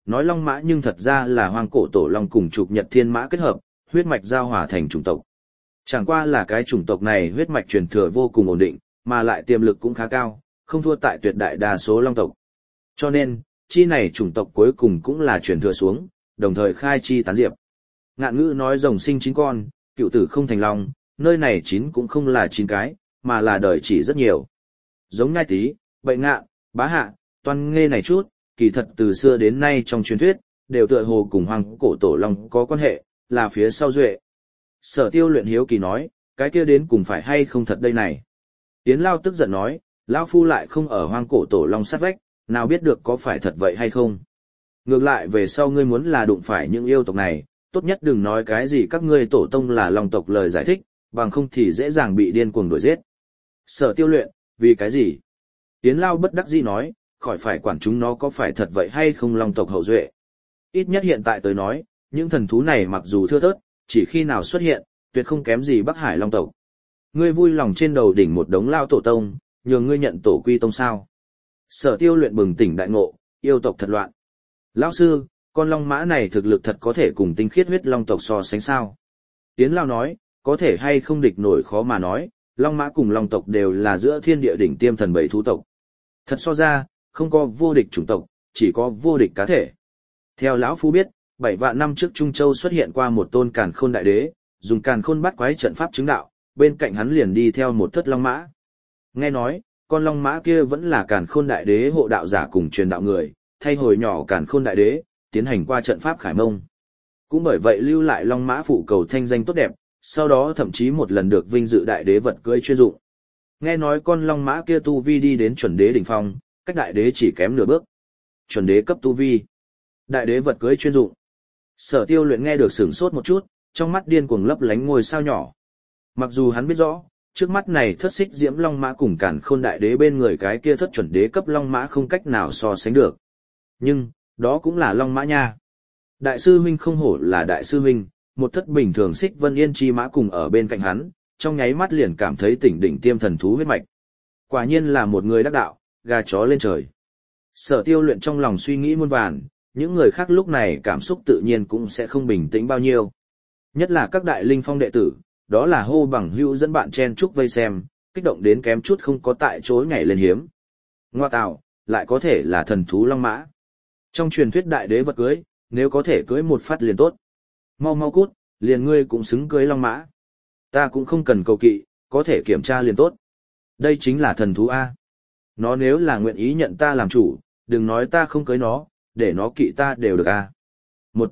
nói long mã nhưng thật ra là hoang cổ tổ long cùng trục nhật thiên mã kết hợp, huyết mạch giao hòa thành chủng tộc. Chẳng qua là cái chủng tộc này huyết mạch truyền thừa vô cùng ổn định, mà lại tiềm lực cũng khá cao, không thua tại tuyệt đại đa số long tộc. Cho nên, chi này chủng tộc cuối cùng cũng là truyền thừa xuống, đồng thời khai chi tán diệp. Ngạn ngữ nói rồng sinh 9 con, cựu tử không thành long, nơi này 9 cũng không là 9 cái, mà là đời chỉ rất nhiều. Giống Nhai Tý, Bậy Ngạn, Bá Hạ, Toan Nghê này chút, kỳ thật từ xưa đến nay trong truyền thuyết, đều tựa hồ cùng hoang cổ tổ long có quan hệ, là phía sau duệ. Sở Tiêu Luyện hiếu kỳ nói, cái kia đến cùng phải hay không thật đây này. Yến Lao tức giận nói, lão phu lại không ở hoang cổ tổ long sát vách, nào biết được có phải thật vậy hay không. Ngược lại về sau ngươi muốn là đụng phải những yêu tộc này, tốt nhất đừng nói cái gì các ngươi tổ tông là long tộc lời giải thích, bằng không thì dễ dàng bị điên cuồng đuổi giết. Sở Tiêu Luyện, vì cái gì? Yến Lao bất đắc dĩ nói, khỏi phải quản chúng nó có phải thật vậy hay không long tộc hậu duệ. Ít nhất hiện tại tới nói, những thần thú này mặc dù thưa thớt, chỉ khi nào xuất hiện, tuyệt không kém gì Bắc Hải long tộc. Ngươi vui lòng trên đầu đỉnh một đống lao tổ tông, nhường ngươi nhận tổ quy tông sao? Sở Tiêu Luyện bừng tỉnh đại ngộ, yêu tộc thật loạn. Lão sư, con long mã này thực lực thật có thể cùng tinh khiết huyết long tộc so sánh sao? Yến Lao nói, có thể hay không địch nổi khó mà nói, long mã cùng long tộc đều là giữa thiên địa đỉnh tiêm thần bảy thú tộc. Thật so ra, không có vô địch chủng tộc, chỉ có vô địch cá thể. Theo lão phu biết, 7 vạn năm trước Trung Châu xuất hiện qua một tôn Càn Khôn đại đế, dùng Càn Khôn bắt quái trận pháp chứng đạo, bên cạnh hắn liền đi theo một thất long mã. Nghe nói, con long mã kia vẫn là Càn Khôn đại đế hộ đạo giả cùng truyền đạo người, thay hồi nhỏ Càn Khôn đại đế, tiến hành qua trận pháp khải mông. Cũng bởi vậy lưu lại long mã phụ cầu thanh danh tốt đẹp, sau đó thậm chí một lần được vinh dự đại đế vật cưỡi chuyên dụng. Nghe nói con long mã kia tu vi đi đến chuẩn đế đỉnh phong, cách đại đế chỉ kém nửa bước. Chuẩn đế cấp tu vi, đại đế vật cưỡi chuyên dụng. Sở Tiêu Luyện nghe được sửng sốt một chút, trong mắt điên cuồng lấp lánh ngôi sao nhỏ. Mặc dù hắn biết rõ, trước mắt này thất xích diễm long mã cùng Càn Khôn đại đế bên người cái kia thất chuẩn đế cấp long mã không cách nào so sánh được. Nhưng, đó cũng là long mã nha. Đại sư huynh không hổ là đại sư huynh, một thất bình thường xích vân yên chi mã cùng ở bên cạnh hắn, trong nháy mắt liền cảm thấy tỉnh đỉnh tiêm thần thú huyết mạch. Quả nhiên là một người đắc đạo, gà chó lên trời. Sở Tiêu Luyện trong lòng suy nghĩ muôn vàn, những người khác lúc này cảm xúc tự nhiên cũng sẽ không bình tĩnh bao nhiêu. Nhất là các đại linh phong đệ tử, đó là hô bằng hữu dẫn bạn chen chúc vây xem, kích động đến kém chút không có tại chỗ nhảy lên hiếm. Ngoa tạo, lại có thể là thần thú long mã. Trong truyền thuyết đại đế vật cưới, nếu có thể cưới một phát liền tốt. Mau mau cút, liền ngươi cũng xứng cưới long mã. Ta cũng không cần cầu kỵ, có thể kiểm tra liền tốt. Đây chính là thần thú A. Nó nếu là nguyện ý nhận ta làm chủ, đừng nói ta không cưới nó, để nó kỵ ta đều được A. 1,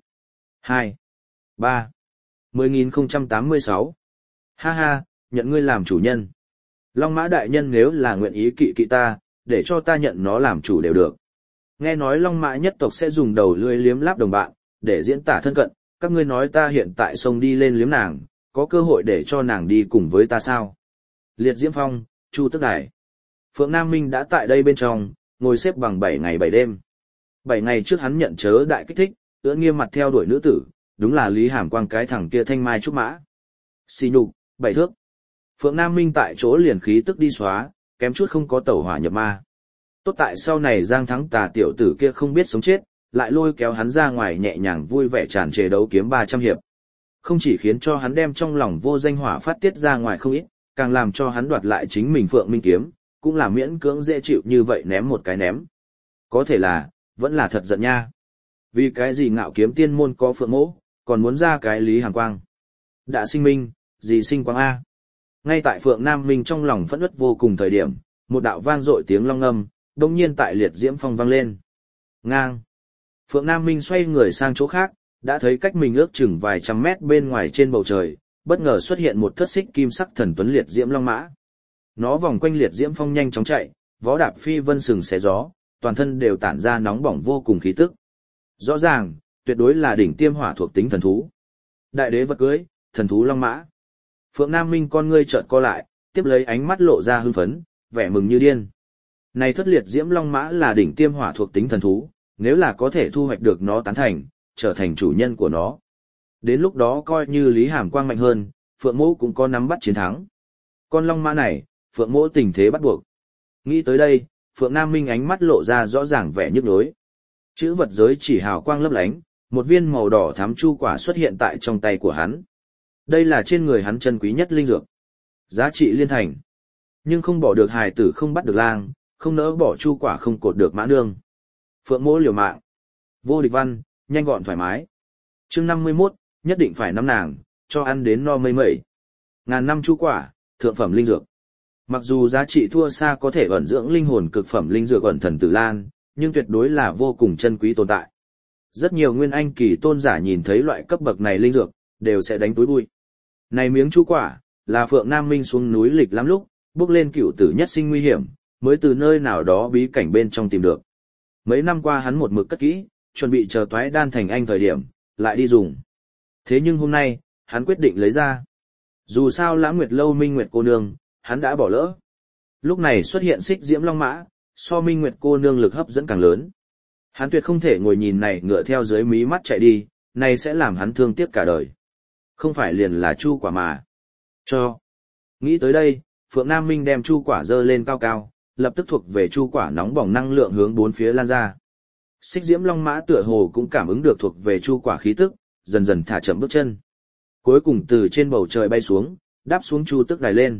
2, 3, 10.086. Ha ha, nhận ngươi làm chủ nhân. Long mã đại nhân nếu là nguyện ý kỵ kỵ ta, để cho ta nhận nó làm chủ đều được. Nghe nói long mã nhất tộc sẽ dùng đầu lưỡi liếm láp đồng bạn, để diễn tả thân cận, các ngươi nói ta hiện tại sông đi lên liếm nàng, có cơ hội để cho nàng đi cùng với ta sao? Liệt Diễm Phong, Chu Tức Đài. Phượng Nam Minh đã tại đây bên trong, ngồi xếp bằng 7 ngày 7 đêm. 7 ngày trước hắn nhận chớ đại kích thích, ưỡn nghiêm mặt theo đuổi nữ tử, đúng là Lý Hàm Quang cái thằng kia thanh mai trúc mã. Xì nhục, 7 thước. Phượng Nam Minh tại chỗ liền khí tức đi xóa, kém chút không có tẩu hỏa nhập ma. Tốt tại sau này Giang Thắng Tà tiểu tử kia không biết sống chết, lại lôi kéo hắn ra ngoài nhẹ nhàng vui vẻ tràn trề đấu kiếm 300 hiệp. Không chỉ khiến cho hắn đem trong lòng vô danh hỏa phát tiết ra ngoài không ít, càng làm cho hắn đoạt lại chính mình Phượng Minh kiếm, cũng là miễn cưỡng dễ chịu như vậy ném một cái ném. Có thể là, vẫn là thật giận nha. Vì cái gì Ngạo Kiếm Tiên môn có Phượng Mỗ, còn muốn ra cái Lý Hàm Quang. Đã sinh minh, gì sinh quang A. Ngay tại Phượng Nam Minh trong lòng phẫn uất vô cùng thời điểm, một đạo vang dội tiếng long ngâm, đông nhiên tại Liệt Diễm Phong vang lên. Ngang. Phượng Nam Minh xoay người sang chỗ khác, đã thấy cách mình ước chừng vài trăm mét bên ngoài trên bầu trời, bất ngờ xuất hiện một thất xích kim sắc thần tuấn liệt diễm long mã. Nó vòng quanh Liệt Diễm Phong nhanh chóng chạy, vó đạp phi vân sừng xé gió, toàn thân đều tản ra nóng bỏng vô cùng khí tức. Rõ ràng, tuyệt đối là đỉnh tiêm hỏa thuộc tính thần thú. Đại đế vật cưới, thần thú long mã. Phượng Nam Minh con ngươi chợt co lại, tiếp lấy ánh mắt lộ ra hưng phấn, vẻ mừng như điên. Này thất liệt diễm long mã là đỉnh tiêm hỏa thuộc tính thần thú, nếu là có thể thu hoạch được nó tán thành, trở thành chủ nhân của nó. Đến lúc đó coi như Lý Hàm Quang mạnh hơn, Phượng Mỗ cũng có nắm bắt chiến thắng. Con long mã này, Phượng Mỗ tình thế bắt buộc. Nghĩ tới đây, Phượng Nam Minh ánh mắt lộ ra rõ ràng vẻ nhức nhối. Chữ vật giới chỉ hào quang lấp lánh, một viên màu đỏ thắm chu quả xuất hiện tại trong tay của hắn. Đây là trên người hắn chân quý nhất linh dược. Giá trị liên thành. Nhưng không bỏ được hài tử không bắt được lang, không nỡ bỏ chu quả không cột được mã nương. Phượng Mỗ liều mạng. Vô địch văn, nhanh gọn thoải mái. Chương 51, nhất định phải nắm nàng, cho ăn đến no mây mẩy. Ngàn năm chu quả, thượng phẩm linh dược. Mặc dù giá trị thua xa có thể ẩn dưỡng linh hồn cực phẩm linh dược ẩn thần tử lan, nhưng tuyệt đối là vô cùng chân quý tồn tại. Rất nhiều nguyên anh kỳ tôn giả nhìn thấy loại cấp bậc này linh dược, đều sẽ đánh túi bụi. Này miếng chu quả, là Phượng Nam Minh xuống núi lịch lắm lúc, bước lên cựu tử nhất sinh nguy hiểm, mới từ nơi nào đó bí cảnh bên trong tìm được. Mấy năm qua hắn một mực cất kỹ, chuẩn bị chờ toái đan thành anh thời điểm, lại đi dùng. Thế nhưng hôm nay, hắn quyết định lấy ra. Dù sao Lãng Nguyệt Lâu Minh Nguyệt cô nương, hắn đã bỏ lỡ. Lúc này xuất hiện Xích Diễm Long Mã, so Minh Nguyệt cô nương lực hấp dẫn càng lớn. Hắn tuyệt không thể ngồi nhìn này ngựa theo dưới mí mắt chạy đi, này sẽ làm hắn thương tiếc cả đời. Không phải liền là chu quả mà. Cho. Nghĩ tới đây, Phượng Nam Minh đem chu quả dơ lên cao cao, lập tức thuộc về chu quả nóng bỏng năng lượng hướng bốn phía lan ra. Xích Diễm Long Mã tựa hồ cũng cảm ứng được thuộc về chu quả khí tức, dần dần thả chậm bước chân. Cuối cùng từ trên bầu trời bay xuống, đáp xuống chu tức đài lên.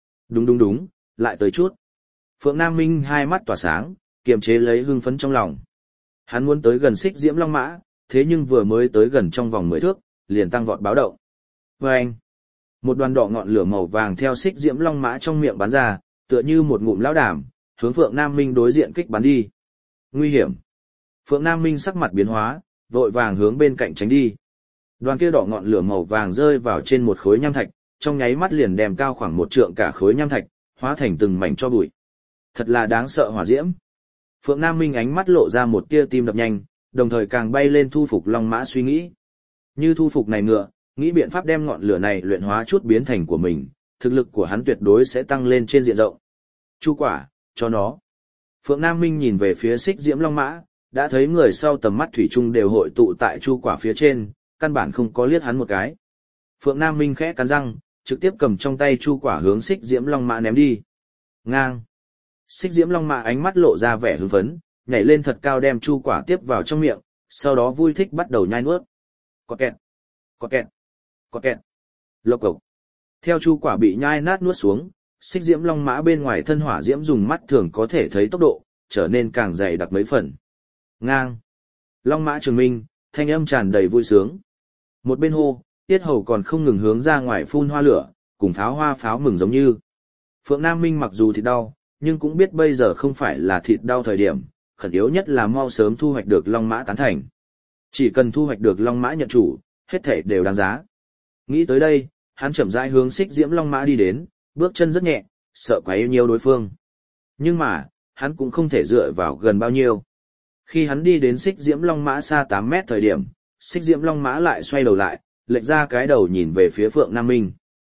Đúng, lại tới chút. Phượng Nam Minh hai mắt tỏa sáng, kiềm chế lấy hưng phấn trong lòng. Hắn muốn tới gần Xích Diễm Long Mã, thế nhưng vừa mới tới gần trong vòng 10 thước, liền tăng vọt báo động. Vâng! Một đoàn đỏ ngọn lửa màu vàng theo Xích Diễm Long Mã trong miệng bắn ra, tựa như một ngụm lão đàm, hướng Phượng Nam Minh đối diện kích bắn đi. Nguy hiểm! Phượng Nam Minh sắc mặt biến hóa, vội vàng hướng bên cạnh tránh đi. Đoàn kia đỏ ngọn lửa màu vàng rơi vào trên một khối nham thạch, trong nháy mắt liền đem cao khoảng 1 trượng cả khối nham thạch, hóa thành từng mảnh tro bụi. Thật là đáng sợ hỏa diễm. Phượng Nam Minh ánh mắt lộ ra một tia tim đập nhanh, đồng thời càng bay lên thu phục Long Mã suy nghĩ. Như thu phục này ngựa, nghĩ biện pháp đem ngọn lửa này luyện hóa chút biến thành của mình, thực lực của hắn tuyệt đối sẽ tăng lên trên diện rộng. Chu quả, cho nó. Phượng Nam Minh nhìn về phía Xích Diễm Long Mã, đã thấy người sau tầm mắt thủy chung đều hội tụ tại chu quả phía trên, căn bản không có liếc hắn một cái. Phượng Nam Minh khẽ cắn răng, trực tiếp cầm trong tay chu quả hướng Xích Diễm Long Mã ném đi. Ngang. Xích Diễm Long Mã ánh mắt lộ ra vẻ hưng phấn, nhảy lên thật cao đem chu quả tiếp vào trong miệng, sau đó vui thích bắt đầu nhai nuốt. Cọt kẹt, cọt kẹt, cọt kẹt. Lộc cộc. Theo chu quả bị nhai nát nuốt xuống, Xích Diễm Long Mã bên ngoài thân hỏa diễm dùng mắt thường có thể thấy tốc độ, trở nên càng dày đặc mấy phần. Ngang. Long Mã Trường Minh, thanh âm tràn đầy vui sướng. Một bên hô, tiết hầu còn không ngừng hướng ra ngoài phun hoa lửa, cùng pháo hoa pháo mừng giống như. Phượng Nam Minh mặc dù thịt đau, nhưng cũng biết bây giờ không phải là thịt đau thời điểm, khẩn yếu nhất là mau sớm thu hoạch được Long Mã tán thành. Chỉ cần thu hoạch được Long Mã nhận chủ, hết thảy đều đáng giá. Nghĩ tới đây, hắn chậm rãi hướng Xích Diễm Long Mã đi đến, bước chân rất nhẹ, sợ quá yêu nhiều đối phương. Nhưng mà, hắn cũng không thể dựa vào gần bao nhiêu. Khi hắn đi đến Xích Diễm Long Mã xa 8 mét thời điểm, Xích Diễm Long Mã lại xoay đầu lại, lệch ra cái đầu nhìn về phía Phượng Nam Minh.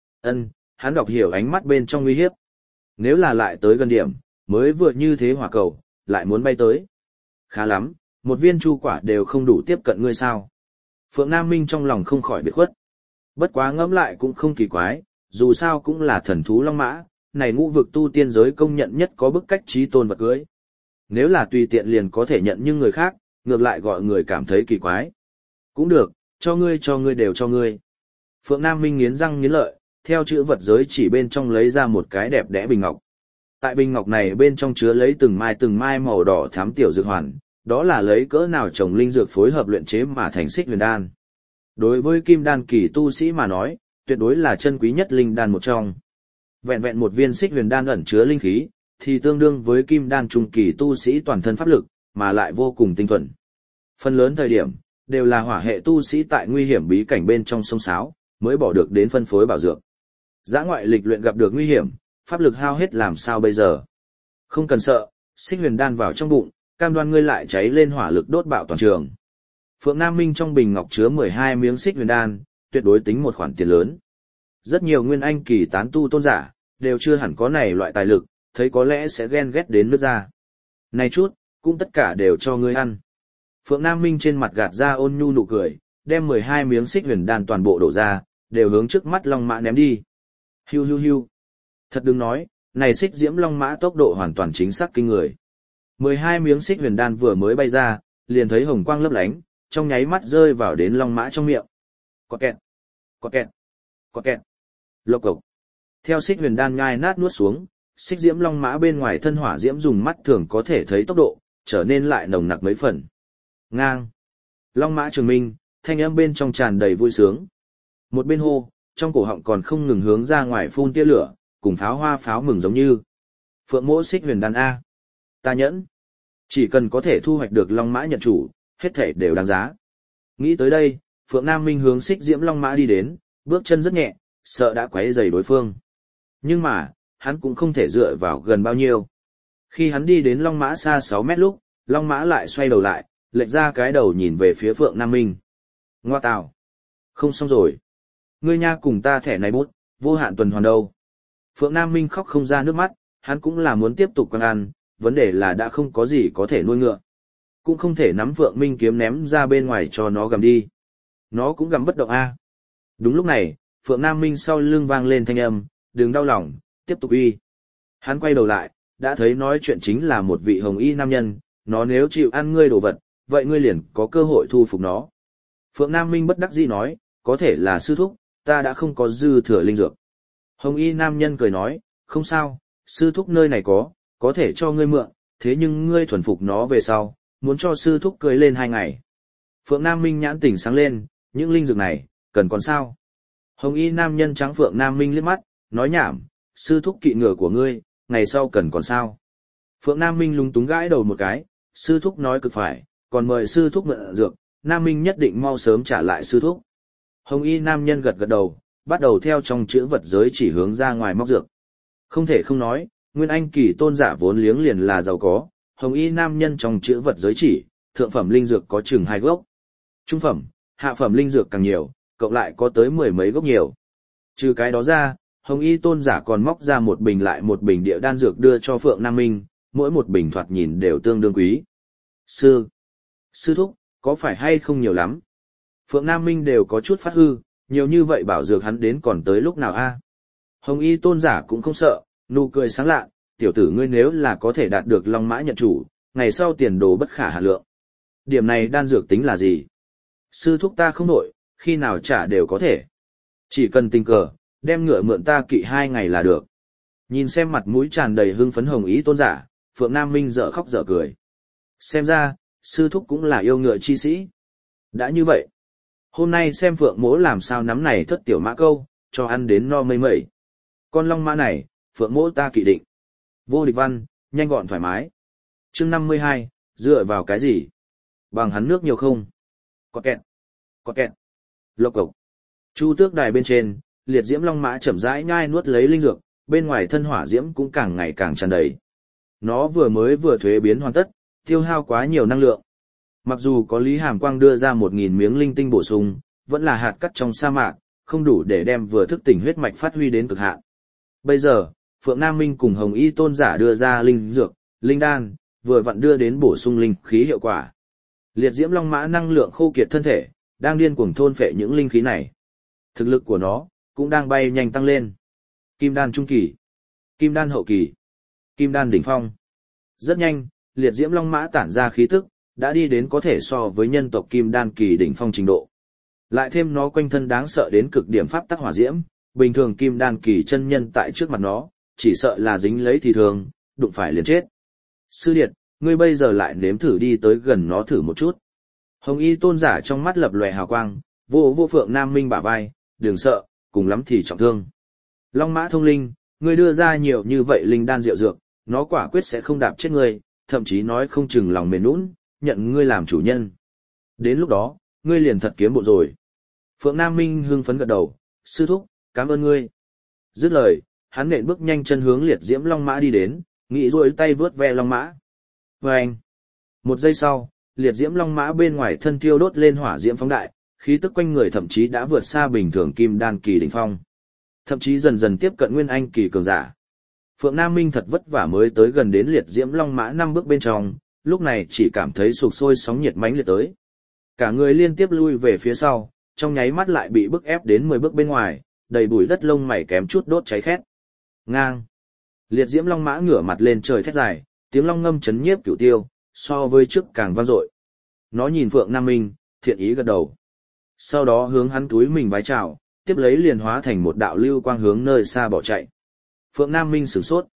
Hắn đọc hiểu ánh mắt bên trong nguy hiếp. Nếu là lại tới gần điểm, mới vừa như thế hỏa cầu, lại muốn bay tới. Khá lắm, một viên chu quả đều không đủ tiếp cận ngươi sao. Phượng Nam Minh trong lòng không khỏi biệt khuất. Bất quá ngẫm lại cũng không kỳ quái, dù sao cũng là thần thú Long Mã, này ngũ vực tu tiên giới công nhận nhất có bức cách trí tôn vật cưới. Nếu là tùy tiện liền có thể nhận nhưng người khác, ngược lại gọi người cảm thấy kỳ quái. Cũng được, cho ngươi đều cho ngươi. Phượng Nam Minh nghiến răng nghiến lợi, theo chữ vật giới chỉ bên trong lấy ra một cái đẹp đẽ bình ngọc. Tại bình ngọc này bên trong chứa lấy từng mai màu đỏ thắm tiểu dược hoàn, đó là lấy cỡ nào trồng linh dược phối hợp luyện chế mà thành Xích Huyền Đan. Đối với kim đan kỳ tu sĩ mà nói, tuyệt đối là chân quý nhất linh đan một trong. Vẹn vẹn một viên Xích Huyền Đan ẩn chứa linh khí, thì tương đương với kim đan trung kỳ tu sĩ toàn thân pháp lực, mà lại vô cùng tinh thuần. Phần lớn thời điểm, đều là hỏa hệ tu sĩ tại nguy hiểm bí cảnh bên trong sông sáo, mới bỏ được đến phân phối bảo dược. Dã ngoại lịch luyện gặp được nguy hiểm, pháp lực hao hết làm sao bây giờ? Không cần sợ, Xích Huyền Đan vào trong bụng, cam đoan ngươi lại cháy lên hỏa lực đốt bạo toàn trường. Phượng Nam Minh trong bình ngọc chứa 12 miếng Xích Huyền Đan, tuyệt đối tính một khoản tiền lớn. Rất nhiều nguyên anh kỳ tán tu tôn giả, đều chưa hẳn có này loại tài lực, thấy có lẽ sẽ ghen ghét đến nước ra. Này chút, cũng tất cả đều cho ngươi ăn. Phượng Nam Minh trên mặt gạt ra ôn nhu nụ cười, đem 12 miếng Xích Huyền Đan toàn bộ đổ ra, đều hướng trước mắt Long Mã ném đi. Hiu hiu hiu. Thật đừng nói, này Xích Diễm Long Mã tốc độ hoàn toàn chính xác kinh người. 12 miếng Xích Huyền Đan vừa mới bay ra, liền thấy hồng quang lấp lánh, trong nháy mắt rơi vào đến long mã trong miệng. Quạt kẹt, quạt kẹt, quạt kẹt, lộc cộc. Theo xích huyền đan nhai nát nuốt xuống, xích diễm long mã bên ngoài thân hỏa diễm dùng mắt thường có thể thấy tốc độ, trở nên lại nồng nặc mấy phần. Ngang. Long mã trường minh, thanh âm bên trong tràn đầy vui sướng. Một bên hô, trong cổ họng còn không ngừng hướng ra ngoài phun tia lửa, cùng pháo hoa pháo mừng giống như. Phượng mỗ xích huyền đan A. Ta nhẫn. Chỉ cần có thể thu hoạch được long mã nhận chủ, hết thể đều đáng giá. Nghĩ tới đây, Phượng Nam Minh hướng xích diễm long mã đi đến, bước chân rất nhẹ, sợ đã quấy rầy đối phương. Nhưng mà, hắn cũng không thể dựa vào gần bao nhiêu. Khi hắn đi đến long mã xa 6 mét lúc, long mã lại xoay đầu lại, lệch ra cái đầu nhìn về phía Phượng Nam Minh. Ngoa tào. Không xong rồi. Ngươi nha cùng ta thẻ này bút, vô hạn tuần hoàn đâu. Phượng Nam Minh khóc không ra nước mắt, hắn cũng là muốn tiếp tục quăng ăn, vấn đề là đã không có gì có thể nuôi ngựa. Cũng không thể nắm Phượng Minh kiếm ném ra bên ngoài cho nó gầm đi. Nó cũng gầm bất động a. Đúng lúc này, Phượng Nam Minh sau lưng vang lên thanh âm, đừng đau lòng, tiếp tục uy. Hắn quay đầu lại, đã thấy nói chuyện chính là một vị hồng y nam nhân, nó nếu chịu ăn ngươi đồ vật, vậy ngươi liền có cơ hội thu phục nó. Phượng Nam Minh bất đắc dĩ nói, có thể là sư thúc, ta đã không có dư thừa linh dược. Hồng y nam nhân cười nói, không sao, sư thúc nơi này có thể cho ngươi mượn, thế nhưng ngươi thuần phục nó về sau, muốn cho sư thúc cưới lên 2 ngày. Phượng Nam Minh nhãn tỉnh sáng lên, những linh dược này, cần còn sao? Hồng y nam nhân trắng Phượng Nam Minh liếc mắt, nói nhảm, sư thúc kỵ ngựa của ngươi, ngày sau cần còn sao? Phượng Nam Minh lúng túng gãi đầu một cái, sư thúc nói cực phải, còn mời sư thúc mượn dược, Nam Minh nhất định mau sớm trả lại sư thúc. Hồng y nam nhân gật gật đầu, bắt đầu theo trong chữ vật giới chỉ hướng ra ngoài móc dược. Không thể không nói, Nguyên Anh kỳ tôn giả vốn liếng liền là giàu có, hồng y nam nhân trong chữ vật giới chỉ, thượng phẩm linh dược có chừng 2 gốc. Trung phẩm, hạ phẩm linh dược càng nhiều, cộng lại có tới 10 mấy gốc nhiều. Trừ cái đó ra, hồng y tôn giả còn móc ra một bình lại một bình địa đan dược đưa cho Phượng Nam Minh, mỗi một bình thoạt nhìn đều tương đương quý. Sư thúc, có phải hay không nhiều lắm? Phượng Nam Minh đều có chút phát hư, nhiều như vậy bảo dược hắn đến còn tới lúc nào a? Hồng y tôn giả cũng không sợ, nụ cười sáng lạ, tiểu tử ngươi nếu là có thể đạt được long mã nhận chủ, ngày sau tiền đồ bất khả hà lượng. Điểm này đan dược tính là gì? Sư thúc ta không nổi, khi nào trả đều có thể. Chỉ cần tình cờ, đem ngựa mượn ta kỵ 2 ngày là được. Nhìn xem mặt mũi tràn đầy hưng phấn hồng ý tôn giả, Phượng Nam Minh dở khóc dở cười. Xem ra, sư thúc cũng là yêu ngựa chi sĩ. Đã như vậy, hôm nay xem Phượng mỗ làm sao nắm này thất tiểu mã câu, cho ăn đến no mây mẩy. Con long mã này, Phượng mỗ ta kỵ định. Vô địch văn, nhanh gọn thoải mái. Chương 52, dựa vào cái gì? Bằng hắn nước nhiều không? Có kẹt, lộc cộc. Chu tước đài bên trên, liệt diễm long mã chậm rãi nhai nuốt lấy linh dược, bên ngoài thân hỏa diễm cũng càng ngày càng tràn đầy. Nó vừa thuế biến hoàn tất, tiêu hao quá nhiều năng lượng. Mặc dù có Lý Hàm Quang đưa ra 1.000 miếng linh tinh bổ sung, vẫn là hạt cát trong sa mạc, không đủ để đem vừa thức tỉnh huyết mạch phát huy đến cực hạn. Bây giờ, Phượng Nam Minh cùng Hồng Y tôn giả đưa ra linh dược, linh đan, vừa vặn đưa đến bổ sung linh khí hiệu quả. Liệt diễm long mã năng lượng khô kiệt thân thể, đang điên cuồng thôn phệ những linh khí này. Thực lực của nó cũng đang bay nhanh tăng lên. Kim đan trung kỳ, kim đan hậu kỳ, kim đan đỉnh phong. Rất nhanh, liệt diễm long mã tản ra khí tức, đã đi đến có thể so với nhân tộc kim đan kỳ đỉnh phong trình độ. Lại thêm nó quanh thân đáng sợ đến cực điểm pháp tắc hỏa diễm, bình thường kim đan kỳ chân nhân tại trước mặt nó, chỉ sợ là dính lấy thì thường, đụng phải liền chết. Sư điệt, ngươi bây giờ lại nếm thử đi tới gần nó thử một chút. Hồng y tôn giả trong mắt lập lòe hào quang, vô Phượng Nam Minh bả vai, đừng sợ, cùng lắm thì trọng thương. Long mã thông linh, ngươi đưa ra nhiều như vậy linh đan diệu dược, nó quả quyết sẽ không đạp chết ngươi, thậm chí nói không chừng lòng mềm nũng, nhận ngươi làm chủ nhân. Đến lúc đó, ngươi liền thật kiếm bộ rồi. Phượng Nam Minh hưng phấn gật đầu, sư thúc, cảm ơn ngươi. Dứt lời, hắn nện bước nhanh chân hướng liệt diễm long mã đi đến, nghĩ rôi tay vướt ve long mã. Và anh, một giây sau, liệt diễm long mã bên ngoài thân thiêu đốt lên hỏa diễm phóng đại, khí tức quanh người thậm chí đã vượt xa bình thường kim đan kỳ đỉnh phong. Thậm chí dần dần tiếp cận nguyên anh kỳ cường giả. Phượng Nam Minh thật vất vả mới tới gần đến liệt diễm long mã 5 bước bên trong, lúc này chỉ cảm thấy sục sôi sóng nhiệt mãnh liệt tới. Cả người liên tiếp lui về phía sau, trong nháy mắt lại bị bức ép đến 10 bước bên ngoài, đầy bụi đất lông mày kém chút đốt cháy khét. Ngang. Liệt diễm long mã ngửa mặt lên trời thét dài, tiếng long ngâm chấn nhiếp cửu tiêu, so với trước càng vang dội. Nó nhìn Phượng Nam Minh, thiện ý gật đầu. Sau đó hướng hắn túi mình vái chào, tiếp lấy liền hóa thành một đạo lưu quang hướng nơi xa bỏ chạy. Phượng Nam Minh sửng sốt,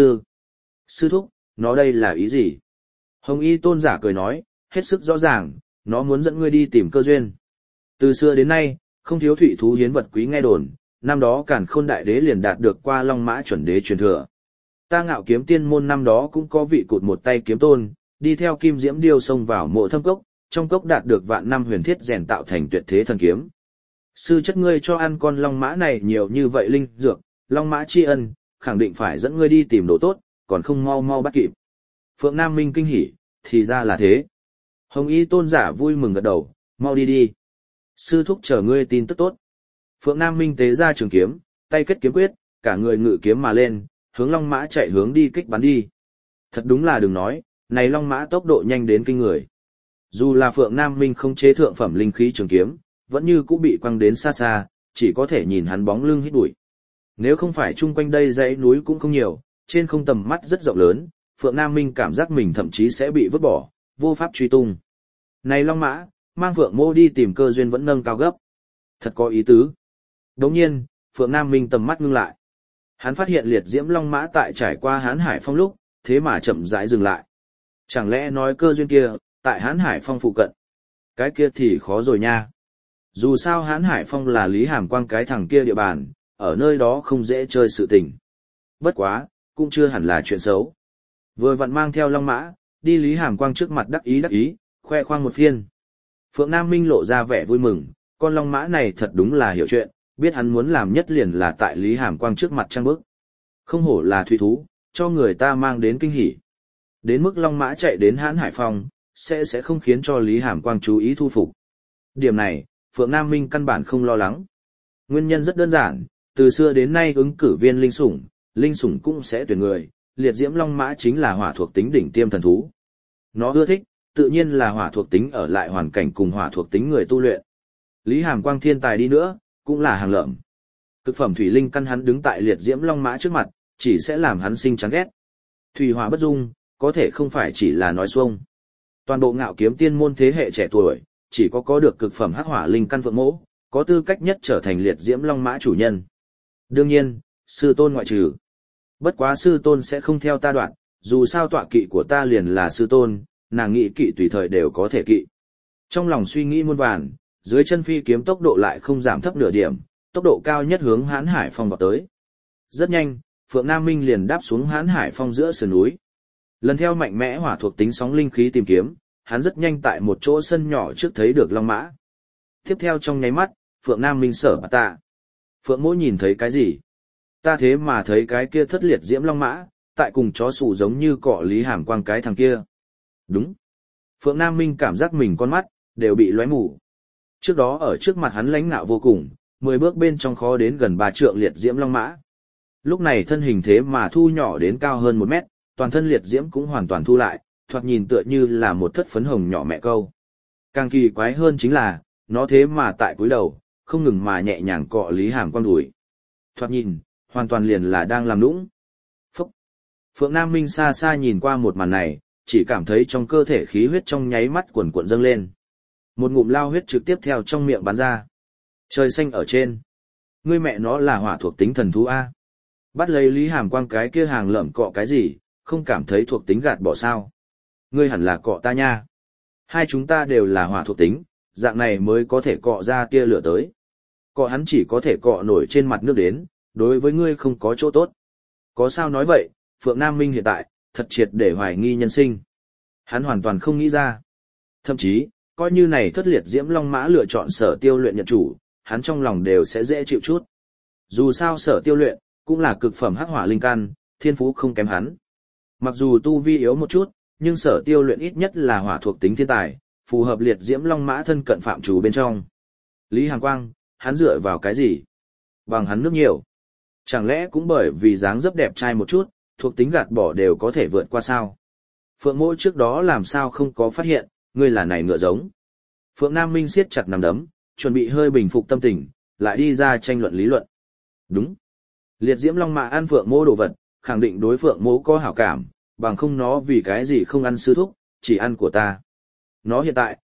sư thúc, nó đây là ý gì? Hồng Y tôn giả cười nói, hết sức rõ ràng, nó muốn dẫn ngươi đi tìm cơ duyên. Từ xưa đến nay, không thiếu thủy thú hiến vật quý nghe đồn, năm đó Càn Khôn Đại Đế liền đạt được qua Long Mã chuẩn đế truyền thừa. Ta Ngạo Kiếm Tiên môn năm đó cũng có vị cụt một tay kiếm tôn, đi theo Kim Diễm Điêu xông vào mộ thâm cốc, trong cốc đạt được vạn năm huyền thiết rèn tạo thành tuyệt thế thần kiếm. Sư chất ngươi cho ăn con long mã này nhiều như vậy linh dược, long mã tri ân, khẳng định phải dẫn ngươi đi tìm đồ tốt, còn không mau mau bắt kịp. Phượng Nam Minh kinh hỉ, thì ra là thế. Hồng Y tôn giả vui mừng gật đầu, mau đi đi. Sư thúc chờ ngươi tin tức tốt. Phượng Nam Minh tế ra trường kiếm, tay kết kiếm quyết, cả người ngự kiếm mà lên, hướng long mã chạy hướng đi kích bắn đi. Thật đúng là đừng nói, này long mã tốc độ nhanh đến kinh người. Dù là Phượng Nam Minh không chế thượng phẩm linh khí trường kiếm, vẫn như cũng bị quăng đến xa xa, chỉ có thể nhìn hắn bóng lưng hít bụi. Nếu không phải chung quanh đây dãy núi cũng không nhiều, trên không tầm mắt rất rộng lớn, Phượng Nam Minh cảm giác mình thậm chí sẽ bị vứt bỏ, vô pháp truy tung. Này long mã, mang Phượng Mô đi tìm cơ duyên vẫn nâng cao gấp. Thật có ý tứ. Đồng nhiên, Phượng Nam Minh tầm mắt ngưng lại. Hắn phát hiện liệt diễm long mã tại trải qua Hán Hải Phong lúc, thế mà chậm rãi dừng lại. Chẳng lẽ nói cơ duyên kia, tại Hán Hải Phong phụ cận? Cái kia thì khó rồi nha. Dù sao Hán Hải Phong là Lý Hàm Quang cái thằng kia địa bàn, ở nơi đó không dễ chơi sự tình. Bất quá, cũng chưa hẳn là chuyện xấu. Vừa vặn mang theo long mã, đi Lý Hàm Quang trước mặt đắc ý, khoe khoang một phiên. Phượng Nam Minh lộ ra vẻ vui mừng, con long mã này thật đúng là hiểu chuyện, biết hắn muốn làm nhất liền là tại Lý Hàm Quang trước mặt trang bức. Không hổ là thủy thú, cho người ta mang đến kinh hỉ. Đến mức long mã chạy đến Hán Hải Phong, sẽ không khiến cho Lý Hàm Quang chú ý thu phục. Điểm này, Phượng Nam Minh căn bản không lo lắng. Nguyên nhân rất đơn giản, từ xưa đến nay ứng cử viên linh sủng cũng sẽ tuyển người, liệt diễm long mã chính là hỏa thuộc tính đỉnh tiêm thần thú. Nó ưa thích, tự nhiên là hỏa thuộc tính ở lại hoàn cảnh cùng hỏa thuộc tính người tu luyện. Lý Hàm Quang thiên tài đi nữa, cũng là hàng lợm. Cực phẩm thủy linh căn hắn đứng tại liệt diễm long mã trước mặt, chỉ sẽ làm hắn sinh chán ghét. Thủy hỏa bất dung, có thể không phải chỉ là nói xuông. Toàn bộ Ngạo Kiếm Tiên môn thế hệ trẻ tuổi, chỉ có được cực phẩm hắc hỏa linh căn Phượng Mỗ, có tư cách nhất trở thành liệt diễm long mã chủ nhân. Đương nhiên, sư tôn ngoại trừ. Bất quá sư tôn sẽ không theo ta đoạn, dù sao tọa kỵ của ta liền là sư tôn, nàng nghĩ kỵ tùy thời đều có thể kỵ. Trong lòng suy nghĩ muôn vàn, dưới chân phi kiếm tốc độ lại không giảm thấp nửa điểm, tốc độ cao nhất hướng Hán Hải Phong vào tới. Rất nhanh, Phượng Nam Minh liền đáp xuống Hán Hải Phong giữa sườn núi. Lần theo mạnh mẽ hỏa thuộc tính sóng linh khí tìm kiếm, hắn rất nhanh tại một chỗ sân nhỏ trước thấy được long mã. Tiếp theo trong nháy mắt, Phượng Nam Minh sở bà tạ. Phượng Mỗ nhìn thấy cái gì? Ta thế mà thấy cái kia thất liệt diễm long mã, tại cùng chó sủ giống như cọ Lý Hàm Quang cái thằng kia. Đúng. Phượng Nam Minh cảm giác mình con mắt, đều bị lóe mù. Trước đó ở trước mặt hắn lãnh nạo vô cùng, 10 bước bên trong khó đến gần 3 trượng liệt diễm long mã. Lúc này thân hình thế mà thu nhỏ đến cao hơn 1 mét, toàn thân liệt diễm cũng hoàn toàn thu lại, thoạt nhìn tựa như là một thất phấn hồng nhỏ mẹ câu. Càng kỳ quái hơn chính là, nó thế mà tại cúi đầu, không ngừng mà nhẹ nhàng cọ Lý Hàm Quang đùi. Thoạt nhìn, hoàn toàn liền là đang làm nũng. Phúc! Phượng Nam Minh xa xa nhìn qua một màn này, chỉ cảm thấy trong cơ thể khí huyết trong nháy mắt cuồn cuộn dâng lên. Một ngụm lao huyết trực tiếp theo trong miệng bắn ra. Trời xanh ở trên. Ngươi mẹ nó là hỏa thuộc tính thần thú A. Bắt lấy Lý Hàm Quang cái kia hàng lợm cọ cái gì, không cảm thấy thuộc tính gạt bỏ sao. Ngươi hẳn là cọ ta nha. Hai chúng ta đều là hỏa thuộc tính, dạng này mới có thể cọ ra tia lửa tới. Cọ hắn chỉ có thể cọ nổi trên mặt nước đến, đối với ngươi không có chỗ tốt. Có sao nói vậy, Phượng Nam Minh hiện tại, thật triệt để hoài nghi nhân sinh. Hắn hoàn toàn không nghĩ ra. Thậm chí, coi như này thất liệt diễm long mã lựa chọn Sở Tiêu Luyện nhận chủ, hắn trong lòng đều sẽ dễ chịu chút. Dù sao Sở Tiêu Luyện, cũng là cực phẩm hắc hỏa linh căn, thiên phú không kém hắn. Mặc dù tu vi yếu một chút, nhưng Sở Tiêu Luyện ít nhất là hỏa thuộc tính thiên tài, phù hợp liệt diễm long mã thân cận phạm chủ bên trong. Lý Hàm Quang, hắn dựa vào cái gì? Bằng hắn nước nhiều. Chẳng lẽ cũng bởi vì dáng dấp đẹp trai một chút, thuộc tính gạt bỏ đều có thể vượt qua sao? Phượng Mỗ trước đó làm sao không có phát hiện, ngươi là này ngựa giống. Phượng Nam Minh siết chặt nắm đấm, chuẩn bị hơi bình phục tâm tình, lại đi ra tranh luận lý luận. Đúng. Liệt diễm long mã ăn Phượng Mỗ đồ vật, khẳng định đối Phượng Mỗ có hảo cảm, bằng không nó vì cái gì không ăn sư thúc, chỉ ăn của ta. Nó hiện tại,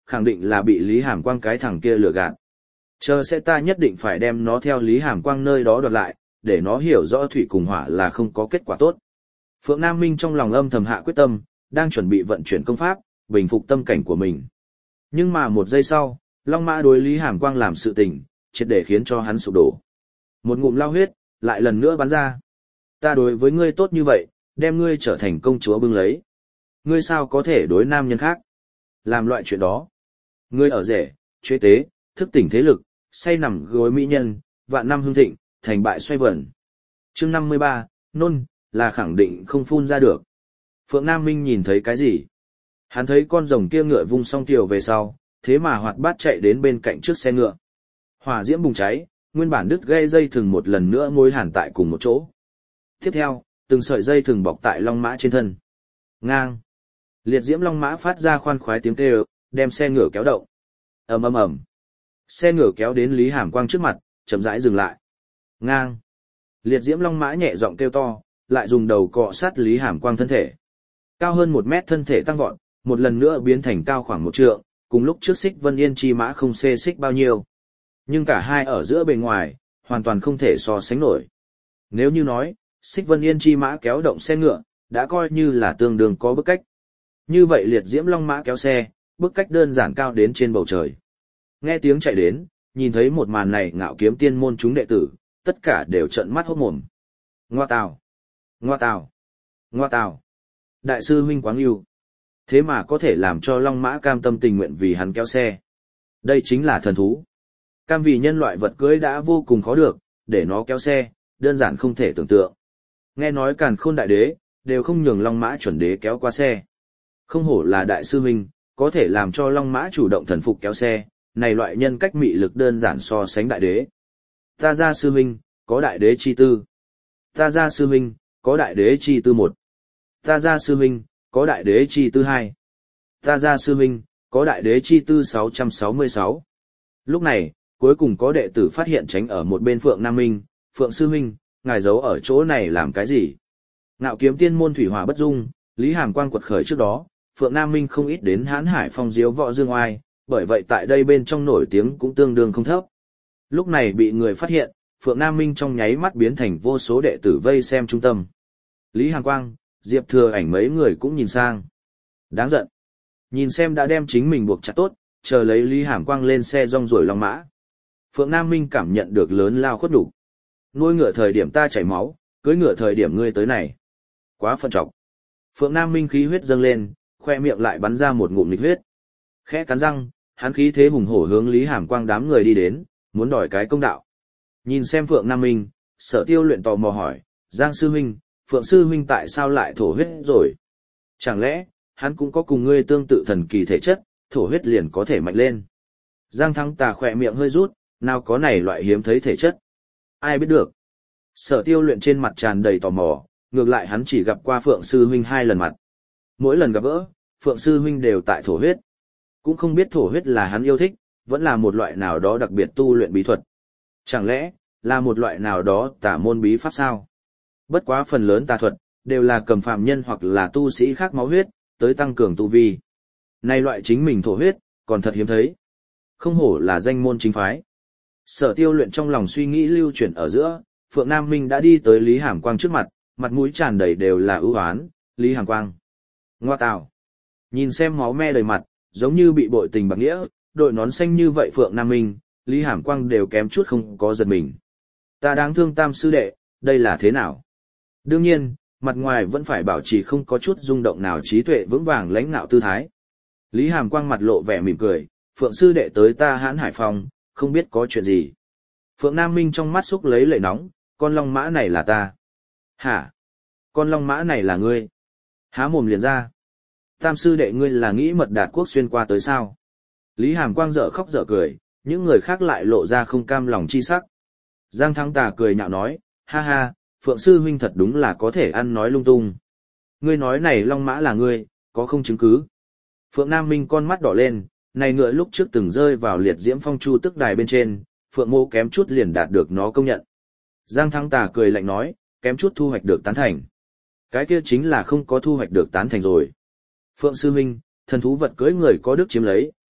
khẳng định là bị Lý Hàm Quang cái thằng kia lừa gạt. Chờ sẽ ta nhất định phải đem nó theo Lý Hàm Quang nơi đó đoạt lại, để nó hiểu rõ thủy cùng hỏa là không có kết quả tốt. Phượng Nam Minh trong lòng âm thầm hạ quyết tâm, đang chuẩn bị vận chuyển công pháp, bình phục tâm cảnh của mình. Nhưng mà một giây sau, Long Mã đối Lý Hàm Quang làm sự tình, triệt để khiến cho hắn sụp đổ. Một ngụm lao huyết, lại lần nữa bắn ra. Ta đối với ngươi tốt như vậy, đem ngươi trở thành công chúa bưng lấy. Ngươi sao có thể đối nam nhân khác? Làm loại chuyện đó. Ngươi ở rể, chế tế, thức tỉnh thế lực, say nằm gối mỹ nhân, vạn năm hương thịnh, thành bại xoay vẩn. Chương 53, nôn, là khẳng định không phun ra được. Phượng Nam Minh nhìn thấy cái gì? Hắn thấy con rồng kia ngựa vung song tiểu về sau, thế mà hoạt bát chạy đến bên cạnh trước xe ngựa. Hỏa diễm bùng cháy, nguyên bản đứt gây dây thừng một lần nữa mối hàn tại cùng một chỗ. Tiếp theo, từng sợi dây thừng bọc tại long mã trên thân. Ngang. Liệt diễm long mã phát ra khoan khoái tiếng kêu, đem xe ngựa kéo động. Ầm ầm ầm. Xe ngựa kéo đến Lý Hàm Quang trước mặt, chậm rãi dừng lại. Ngang. Liệt diễm long mã nhẹ giọng kêu to, lại dùng đầu cọ sát Lý Hàm Quang thân thể. Cao hơn 1 mét thân thể tăng vọt, một lần nữa biến thành cao khoảng 1 trượng, cùng lúc trước Xích Vân Yên chi mã không xê xích bao nhiêu. Nhưng cả hai ở giữa bề ngoài, hoàn toàn không thể so sánh nổi. Nếu như nói, Xích Vân Yên chi mã kéo động xe ngựa, đã coi như là tương đương có bức cách. Như vậy liệt diễm long mã kéo xe, bức cách đơn giản cao đến trên bầu trời. Nghe tiếng chạy đến, nhìn thấy một màn này Ngạo Kiếm Tiên môn chúng đệ tử, tất cả đều trợn mắt hốt mồm. Ngoa tào! Ngoa tào! Ngoa tào! Đại sư huynh Quáng Yêu. Thế mà có thể làm cho long mã cam tâm tình nguyện vì hắn kéo xe. Đây chính là thần thú. Cam vì nhân loại vật cưới đã vô cùng khó được, để nó kéo xe, đơn giản không thể tưởng tượng. Nghe nói Càn Khôn đại đế, đều không nhường long mã chuẩn đế kéo qua xe. Không hổ là đại sư huynh, có thể làm cho long mã chủ động thần phục kéo xe, này loại nhân cách mị lực đơn giản so sánh đại đế. Ta ra sư huynh, có đại đế chi tư. Ta ra sư huynh, có đại đế chi tư 1. Ta ra sư huynh, có đại đế chi tư 2. Ta ra sư huynh, có đại đế chi tư 666. Lúc này, cuối cùng có đệ tử phát hiện tránh ở một bên Phượng Nam Minh, Phượng sư huynh, ngài giấu ở chỗ này làm cái gì? Ngạo Kiếm Tiên môn thủy hỏa bất dung, Lý Hàm Quang quật khởi trước đó, Phượng Nam Minh không ít đến Hán Hải Phong diếu võ dương oai, bởi vậy tại đây bên trong nổi tiếng cũng tương đương không thấp. Lúc này bị người phát hiện, Phượng Nam Minh trong nháy mắt biến thành vô số đệ tử vây xem trung tâm. Lý Hàm Quang, Diệp Thừa Ảnh mấy người cũng nhìn sang. Đáng giận. Nhìn xem đã đem chính mình buộc chặt tốt, chờ lấy Lý Hàm Quang lên xe rong ruổi long mã. Phượng Nam Minh cảm nhận được lớn lao khuất đủ. Nuôi ngựa thời điểm ta chảy máu, cưới ngựa thời điểm ngươi tới này. Quá phận trọng. Phượng Nam Minh khí huyết dâng lên, khoe miệng lại bắn ra một ngụm nghịch huyết. Khẽ cắn răng, hắn khí thế hùng hổ hướng Lý Hàm Quang đám người đi đến, muốn đòi cái công đạo. Nhìn xem Phượng Nam Minh, Sở Tiêu Luyện tò mò hỏi, Giang sư huynh, Phượng sư huynh tại sao lại thổ huyết rồi? Chẳng lẽ, hắn cũng có cùng ngươi tương tự thần kỳ thể chất, thổ huyết liền có thể mạnh lên? Giang Thắng Tà khỏe miệng hơi rút, nào có này loại hiếm thấy thể chất? Ai biết được? Sở Tiêu Luyện trên mặt tràn đầy tò mò, ngược lại hắn chỉ gặp qua Phượng sư huynh 2 lần mặt. Mỗi lần gặp gỡ, Phượng sư huynh đều tại thổ huyết. Cũng không biết thổ huyết là hắn yêu thích, vẫn là một loại nào đó đặc biệt tu luyện bí thuật. Chẳng lẽ, là một loại nào đó tà môn bí pháp sao? Bất quá phần lớn tà thuật, đều là cầm phàm nhân hoặc là tu sĩ khác máu huyết, tới tăng cường tu vi. Này loại chính mình thổ huyết, còn thật hiếm thấy. Không hổ là danh môn chính phái. Sở Tiêu Luyện trong lòng suy nghĩ lưu chuyển ở giữa, Phượng Nam Minh đã đi tới Lý Hàm Quang trước mặt, mặt mũi tràn đầy đều là ưu oán. Lý Hàm Quang. Ngoa tào. Nhìn xem máu me đầy mặt, giống như bị bội tình bạc nghĩa, đội nón xanh như vậy Phượng Nam Minh, Lý Hàm Quang đều kém chút không có giật mình. Ta đáng thương Tam sư đệ, đây là thế nào? Đương nhiên, mặt ngoài vẫn phải bảo trì không có chút rung động nào trí tuệ vững vàng lãnh ngạo tư thái. Lý Hàm Quang mặt lộ vẻ mỉm cười, Phượng sư đệ tới ta Hán Hải Phòng, không biết có chuyện gì. Phượng Nam Minh trong mắt xúc lấy lệ nóng, con long mã này là ta. Hả? Con long mã này là ngươi? Há mồm liền ra. Tam sư đệ ngươi là nghĩ mật đạt quốc xuyên qua tới sao? Lý Hàm Quang dở khóc dở cười, những người khác lại lộ ra không cam lòng chi sắc. Giang Thắng Tà cười nhạo nói, ha ha, Phượng sư huynh thật đúng là có thể ăn nói lung tung. Ngươi nói này long mã là ngươi, có không chứng cứ? Phượng Nam Minh con mắt đỏ lên, này ngựa lúc trước từng rơi vào liệt diễm phong chu tức đài bên trên, Phượng Mô kém chút liền đạt được nó công nhận. Giang Thắng Tà cười lạnh nói, kém chút thu hoạch được tán thành. Cái kia chính là không có thu hoạch được tán thành rồi. Phượng sư huynh, thần thú vật cưỡi người có đức chiếm lấy,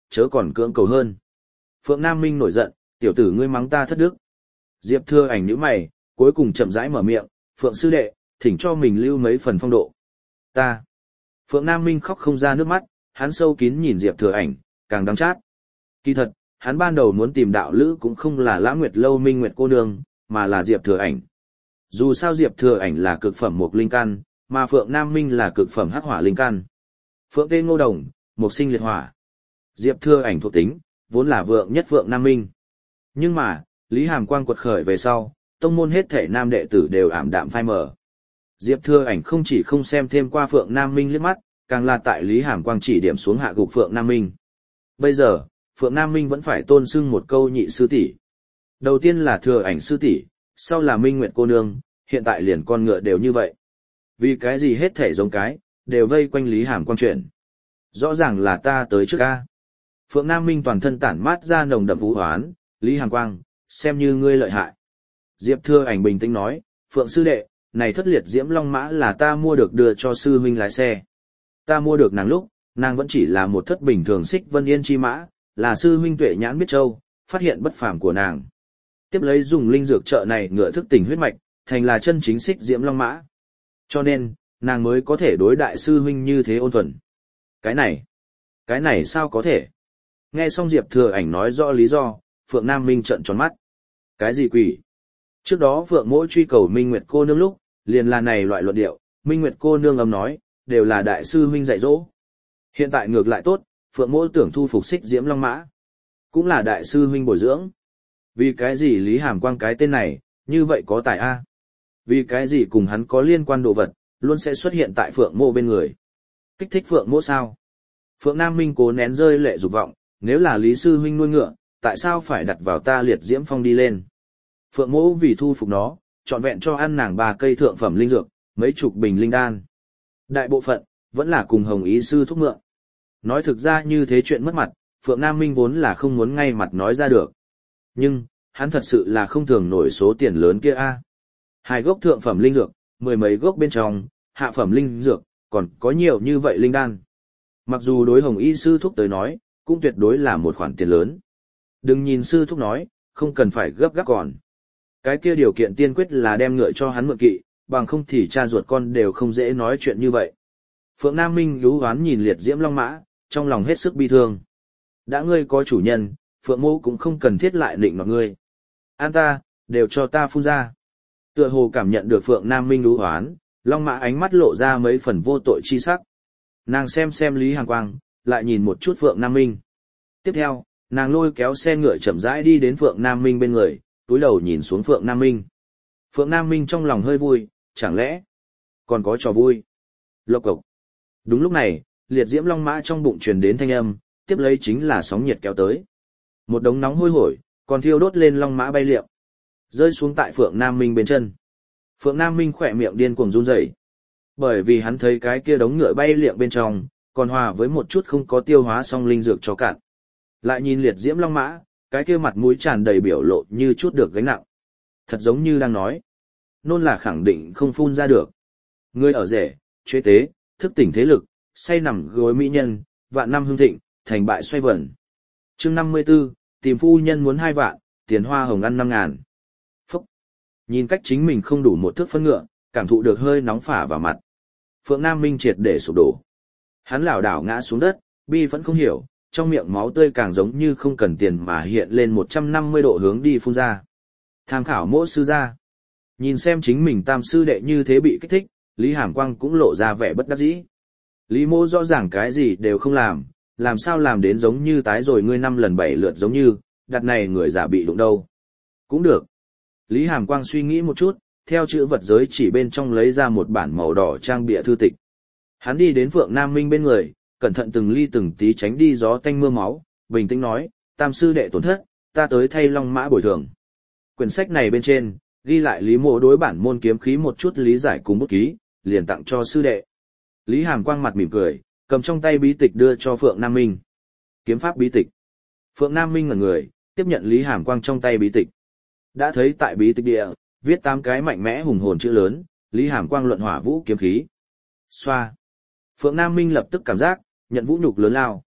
chớ còn cưỡng cầu hơn. Phượng Nam Minh nổi giận, tiểu tử ngươi mắng ta thất đức. Diệp Thừa Ảnh nhíu mày, cuối cùng chậm rãi mở miệng, Phượng sư đệ, thỉnh cho mình lưu mấy phần phong độ. Ta. Phượng Nam Minh khóc không ra nước mắt, hắn sâu kín nhìn Diệp Thừa Ảnh, càng đắng chát. Kỳ thật, hắn ban đầu muốn tìm đạo lữ cũng không là Lã Nguyệt Lâu Minh Nguyệt cô nương, mà là Diệp Thừa Ảnh. Dù sao Diệp Thừa Ảnh là cực phẩm mộc linh căn, mà Phượng Nam Minh là cực phẩm hắc hỏa linh căn. Phượng tê ngô đồng, mộc sinh liệt hỏa. Diệp Thừa Ảnh thuộc tính, vốn là vượng nhất Phượng Nam Minh. Nhưng mà, Lý Hàm Quang quật khởi về sau, tông môn hết thể nam đệ tử đều ảm đạm phai mờ. Diệp Thừa Ảnh không chỉ không xem thêm qua Phượng Nam Minh liếc mắt, càng là tại Lý Hàm Quang chỉ điểm xuống hạ gục Phượng Nam Minh. Bây giờ, Phượng Nam Minh vẫn phải tôn xưng một câu nhị sư tỷ. Đầu tiên là Thừa Ảnh sư tỷ, sau là Minh Nguyệt cô nương, hiện tại liền con ngựa đều như vậy. Vì cái gì hết thể giống cái, đều vây quanh Lý Hàm Quang chuyện. Rõ ràng là ta tới trước ca. Phượng Nam Minh toàn thân tản mát ra nồng đậm vũ hoán, Lý Hàm Quang, xem như ngươi lợi hại. Diệp Thừa Ảnh bình tĩnh nói, Phượng sư đệ, này thất liệt diễm long mã là ta mua được đưa cho sư huynh lái xe. Ta mua được nàng lúc, nàng vẫn chỉ là một thất bình thường xích vân yên chi mã, là sư huynh tuệ nhãn biết châu, phát hiện bất phàm của nàng. Tiếp lấy dùng linh dược trợ này ngựa thức tỉnh huyết mạch, thành là chân chính xích diễm long mã. Cho nên, nàng mới có thể đối đại sư huynh như thế ôn thuần. Cái này sao có thể? Nghe xong Diệp Thừa Ảnh nói rõ lý do, Phượng Nam Minh trợn tròn mắt. Cái gì quỷ? Trước đó Phượng Mỗ truy cầu Minh Nguyệt cô nương lúc, liền là này loại luận điệu, Minh Nguyệt cô nương âm nói, đều là đại sư huynh dạy dỗ. Hiện tại ngược lại tốt, Phượng Mỗ tưởng thu phục xích diễm long mã, cũng là đại sư huynh bồi dưỡng. Vì cái gì Lý Hàm Quang cái tên này, như vậy có tài a? Vì cái gì cùng hắn có liên quan đồ vật, luôn sẽ xuất hiện tại Phượng Mỗ bên người. Kích thích Phượng Mỗ sao? Phượng Nam Minh cố nén rơi lệ dục vọng, nếu là Lý sư huynh nuôi ngựa, tại sao phải đặt vào ta liệt diễm phong đi lên? Phượng Mỗ vì thu phục nó, trọn vẹn cho ăn nàng 3 cây thượng phẩm linh dược, mấy chục bình linh đan. Đại bộ phận, vẫn là cùng Hồng Ý sư thúc mượn. Nói thực ra như thế chuyện mất mặt, Phượng Nam Minh vốn là không muốn ngay mặt nói ra được. Nhưng, hắn thật sự là không thường nổi số tiền lớn kia a. 2 gốc thượng phẩm linh dược, 10 mấy gốc bên trong, hạ phẩm linh dược, còn có nhiều như vậy linh đan. Mặc dù đối Hồng Y sư thúc tới nói, cũng tuyệt đối là một khoản tiền lớn. Đừng nhìn sư thúc nói, không cần phải gấp gáp còn. Cái kia điều kiện tiên quyết là đem ngựa cho hắn mượn kỵ, bằng không thì cha ruột con đều không dễ nói chuyện như vậy. Phượng Nam Minh lú hoán nhìn liệt diễm long mã, trong lòng hết sức bi thương. Đã ngươi có chủ nhân, Phượng Mỗ cũng không cần thiết lại định mặc ngươi. An ta, đều cho ta phun ra. Tựa hồ cảm nhận được Phượng Nam Minh lú hoán, long mã ánh mắt lộ ra mấy phần vô tội chi sắc. Nàng xem Lý Hàm Quang, lại nhìn một chút Phượng Nam Minh. Tiếp theo, nàng lôi kéo xe ngựa chậm rãi đi đến Phượng Nam Minh bên người, túi đầu nhìn xuống Phượng Nam Minh. Phượng Nam Minh trong lòng hơi vui, chẳng lẽ còn có trò vui. Lộc cộc. Đúng lúc này, liệt diễm long mã trong bụng truyền đến thanh âm, tiếp lấy chính là sóng nhiệt kéo tới. Một đống nóng hôi hổi, còn thiêu đốt lên long mã bay liệm, rơi xuống tại Phượng Nam Minh bên chân. Phượng Nam Minh khỏe miệng điên cuồng run rẩy, bởi vì hắn thấy cái kia đống ngựa bay liệm bên trong, còn hòa với một chút không có tiêu hóa xong linh dược cho cạn. Lại nhìn liệt diễm long mã, cái kia mặt mũi tràn đầy biểu lộ như chút được gánh nặng. Thật giống như đang nói, nôn là khẳng định không phun ra được. Ngươi ở rể, chế tế, thức tỉnh thế lực, say nằm gối mỹ nhân, vạn năm hương thịnh, thành bại xoay vẩn. Chương 54, tìm phu nhân muốn 2 vạn, tiền hoa hồng ăn 5.000. Phúc! Nhìn cách chính mình không đủ một thước phân ngựa, cảm thụ được hơi nóng phả vào mặt. Phượng Nam Minh triệt để sụp đổ. Hắn lảo đảo ngã xuống đất, bi vẫn không hiểu, trong miệng máu tươi càng giống như không cần tiền mà hiện lên 150 độ hướng đi phun ra. Tham khảo Mỗ sư gia. Nhìn xem chính mình tam sư đệ như thế bị kích thích, Lý Hàm Quang cũng lộ ra vẻ bất đắc dĩ. Lý Mỗ rõ ràng cái gì đều không làm sao làm đến giống như tái rồi ngươi 5 lần 7 lượt giống như, đặt này người giả bị đụng đâu. Cũng được. Lý Hàm Quang suy nghĩ một chút, theo chữ vật giới chỉ bên trong lấy ra một bản màu đỏ trang bìa thư tịch. Hắn đi đến Phượng Nam Minh bên người, cẩn thận từng ly từng tí tránh đi gió tanh mưa máu, bình tĩnh nói, tam sư đệ tổn thất, ta tới thay long mã bồi thường. Quyển sách này bên trên, ghi lại Lý Mộ đối bản môn kiếm khí một chút lý giải cùng bút ký, liền tặng cho sư đệ. Lý Hàm Quang mặt mỉm cười, cầm trong tay bí tịch đưa cho Phượng Nam Minh. Kiếm pháp bí tịch. Phượng Nam Minh ngẩn người, tiếp nhận Lý Hàm Quang trong tay bí tịch. Đã thấy tại bí tịch địa, viết 8 cái mạnh mẽ hùng hồn chữ lớn, Lý Hàm Quang luận hỏa vũ kiếm khí. Xoa. Phượng Nam Minh lập tức cảm giác, nhận vũ nhục lớn lao.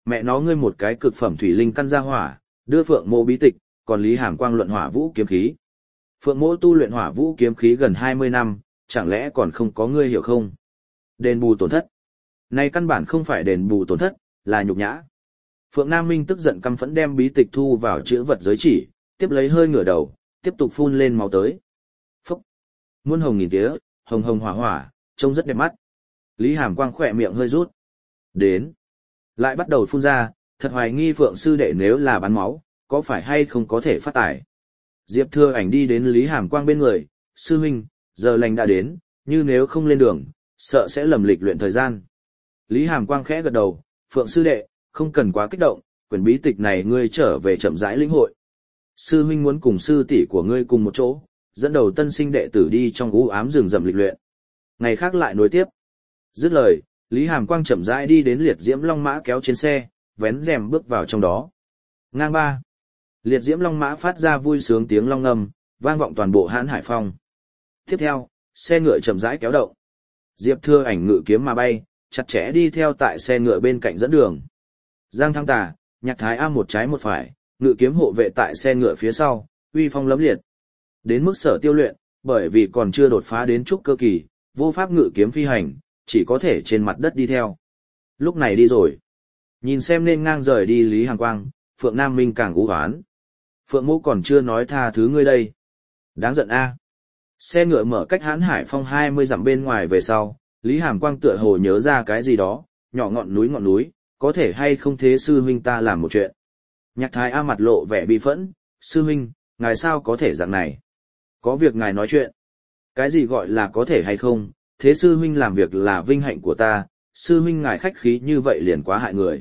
Mẹ nó ngươi một cái cực phẩm thủy linh căn gia hỏa, đưa Phượng Mộ bí tịch, còn Lý Hàm Quang luận hỏa vũ kiếm khí. Phượng Mộ tu luyện hỏa vũ kiếm khí gần 20 năm, chẳng lẽ còn không có ngươi hiểu không? Đền bù tổn thất. Này căn bản không phải đền bù tổn thất, là nhục nhã. Phượng Nam Minh tức giận căm phẫn đem bí tịch thu vào chữ vật giới chỉ, tiếp lấy hơi ngửa đầu, tiếp tục phun lên máu tới. Phúc! Muôn hồng nghìn tía, hồng hồng hỏa hỏa, trông rất đẹp mắt. Lý Hàm Quang khỏe miệng hơi rút. Đến! Lại bắt đầu phun ra, thật hoài nghi Phượng sư đệ nếu là bắn máu, có phải hay không có thể phát tải. Diệp Thừa Ảnh đi đến Lý Hàm Quang bên người, sư huynh, giờ lành đã đến, như nếu không lên đường, sợ sẽ lầm lịch luyện thời gian. Lý Hàm Quang khẽ gật đầu, Phượng sư đệ, không cần quá kích động, quyển bí tịch này ngươi trở về chậm rãi lĩnh hội. Sư huynh muốn cùng sư tỷ của ngươi cùng một chỗ, dẫn đầu tân sinh đệ tử đi trong u ám rừng rậm lịch luyện. Ngày khác lại nối tiếp. Dứt lời, Lý Hàm Quang chậm rãi đi đến liệt diễm long mã kéo trên xe, vén rèm bước vào trong đó. Ngang ba. Liệt diễm long mã phát ra vui sướng tiếng long ngâm, vang vọng toàn bộ Hán Hải Phong. Tiếp theo, xe ngựa chậm rãi kéo động. Diệp Thừa Ảnh ngự kiếm mà bay, chặt chẽ đi theo tại xe ngựa bên cạnh dẫn đường. Giang Thăng Tà, Nhạc Thái A một trái một phải, ngự kiếm hộ vệ tại xe ngựa phía sau, uy phong lẫm liệt. Đến mức Sở Tiêu luyện, bởi vì còn chưa đột phá đến trúc cơ kỳ, vô pháp ngự kiếm phi hành, chỉ có thể trên mặt đất đi theo. Lúc này đi rồi. Nhìn xem nên ngang rời đi Lý Hàm Quang, Phượng Nam Minh càng u hoán. Phượng Mộ còn chưa nói tha thứ ngươi đây. Đáng giận a. Xe ngựa mở cách Hán Hải Phong 20 dặm bên ngoài về sau, Lý Hàm Quang tựa hồ nhớ ra cái gì đó, nhỏ ngọn núi, có thể hay không thế sư huynh ta làm một chuyện. Nhạc Thái A mặt lộ vẻ bi phẫn, sư huynh, ngài sao có thể dạng này? Có việc ngài nói chuyện. Cái gì gọi là có thể hay không, thế sư huynh làm việc là vinh hạnh của ta, sư huynh ngài khách khí như vậy liền quá hại người.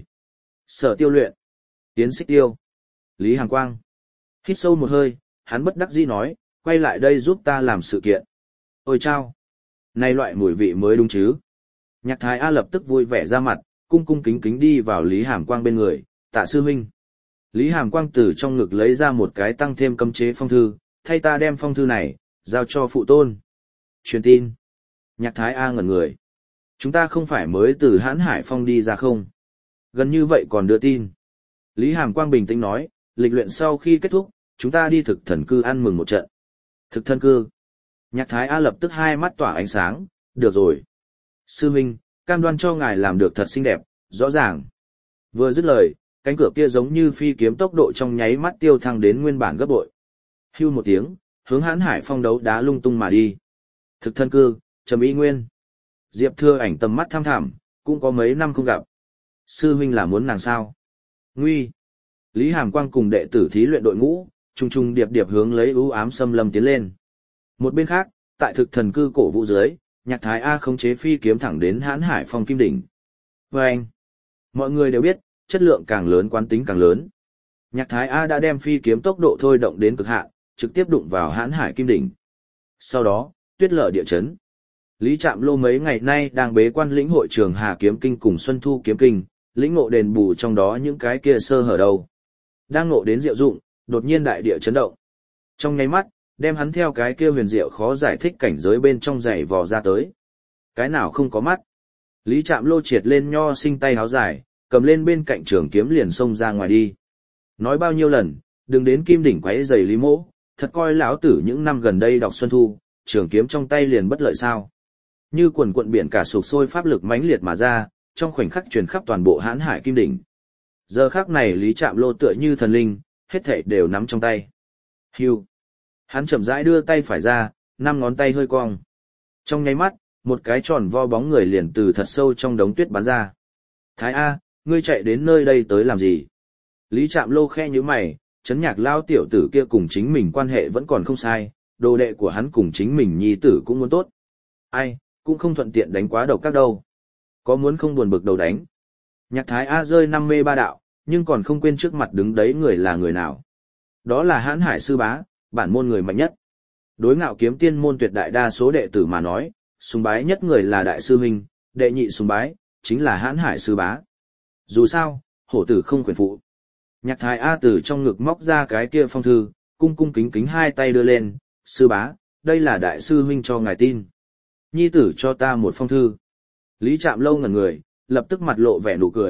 Sở Tiêu luyện. Tiến Xích Tiêu. Lý Hàm Quang. Hít sâu một hơi, hắn bất đắc dĩ nói, quay lại đây giúp ta làm sự kiện. Ôi chao! Này loại mùi vị mới đúng chứ? Nhạc Thái A lập tức vui vẻ ra mặt, cung cung kính kính đi vào Lý Hàm Quang bên người, tạ sư huynh. Lý Hàm Quang từ trong ngực lấy ra một cái tăng thêm cấm chế phong thư, thay ta đem phong thư này, giao cho phụ tôn. Truyền tin. Nhạc Thái A ngẩn người. Chúng ta không phải mới từ Hán Hải Phong đi ra không? Gần như vậy còn đưa tin. Lý Hàm Quang bình tĩnh nói, lịch luyện sau khi kết thúc, chúng ta đi thực thần cư ăn mừng một trận. Thực thần cư. Nhạc Thái A lập tức hai mắt tỏa ánh sáng, được rồi. Sư huynh, cam đoan cho ngài làm được thật xinh đẹp, rõ ràng. Vừa dứt lời, cánh cửa kia giống như phi kiếm tốc độ trong nháy mắt tiêu thăng đến nguyên bản gấp bội. Hưu một tiếng, hướng Hán Hải Phong đấu đá lung tung mà đi. Thực thân cư, Trầm Y Nguyên. Diệp Thừa Ảnh tầm mắt tham thẳm, cũng có mấy năm không gặp. Sư huynh là muốn nàng sao? Nguy. Lý Hàm Quang cùng đệ tử thí luyện đội ngũ, trùng trùng điệp điệp hướng lấy ưu ám xâm lâm tiến lên. Một bên khác, tại thực thần cư cổ vũ dưới, Nhạc Thái A khống chế phi kiếm thẳng đến Hán Hải Phong Kim Đỉnh. Vâng! Mọi người đều biết, chất lượng càng lớn quán tính càng lớn. Nhạc Thái A đã đem phi kiếm tốc độ thôi động đến cực hạn, trực tiếp đụng vào Hán Hải Kim Đỉnh. Sau đó, tuyết lở địa chấn. Lý Trạm Lô mấy ngày nay đang bế quan lĩnh hội Trường Hà Kiếm Kinh cùng Xuân Thu Kiếm Kinh, lĩnh ngộ đền bù trong đó những cái kia sơ hở đâu. Đang ngộ đến diệu dụng, đột nhiên đại địa chấn động. Trong nháy mắt, đem hắn theo cái kia huyền diệu khó giải thích cảnh giới bên trong giày vò ra tới. Cái nào không có mắt. Lý Trạm Lô triệt lên nho sinh tay háo dài, cầm lên bên cạnh trường kiếm liền xông ra ngoài đi. Nói bao nhiêu lần, đừng đến Kim Đỉnh quấy giày Lý Mỗ, thật coi lão tử những năm gần đây đọc Xuân Thu, trường kiếm trong tay liền bất lợi sao. Như quần quận biển cả sục sôi pháp lực mãnh liệt mà ra, trong khoảnh khắc truyền khắp toàn bộ Hán Hải Kim Đỉnh. Giờ khắc này Lý Trạm Lô tựa như thần linh, hết thảy đều nắm trong tay. Hưu. Hắn chậm rãi đưa tay phải ra, 5 ngón tay hơi cong. Trong nháy mắt, một cái tròn vo bóng người liền từ thật sâu trong đống tuyết bắn ra. Thái A, ngươi chạy đến nơi đây tới làm gì? Lý Trạm Lô khe nhíu mày, chấn nhạc lao tiểu tử kia cùng chính mình quan hệ vẫn còn không sai, đồ đệ của hắn cùng chính mình nhi tử cũng muốn tốt. Ai, cũng không thuận tiện đánh quá độc các đâu. Có muốn không buồn bực đầu đánh. Nhạc Thái A rơi 5 mê ba đạo, nhưng còn không quên trước mặt đứng đấy người là người nào. Đó là Hán Hải sư bá, bản môn người mạnh nhất. Đối Ngạo Kiếm Tiên môn tuyệt đại đa số đệ tử mà nói, sùng bái nhất người là đại sư huynh, đệ nhị sùng bái chính là Hán Hải sư bá. Dù sao, hổ tử không quyền phụ. Nhạc Thái A từ trong ngực móc ra cái kia phong thư, cung cung kính kính hai tay đưa lên, sư bá, đây là đại sư huynh cho ngài tin. Nhi tử cho ta một phong thư. Lý Trạm Lâu ngẩn người, lập tức mặt lộ vẻ nụ cười,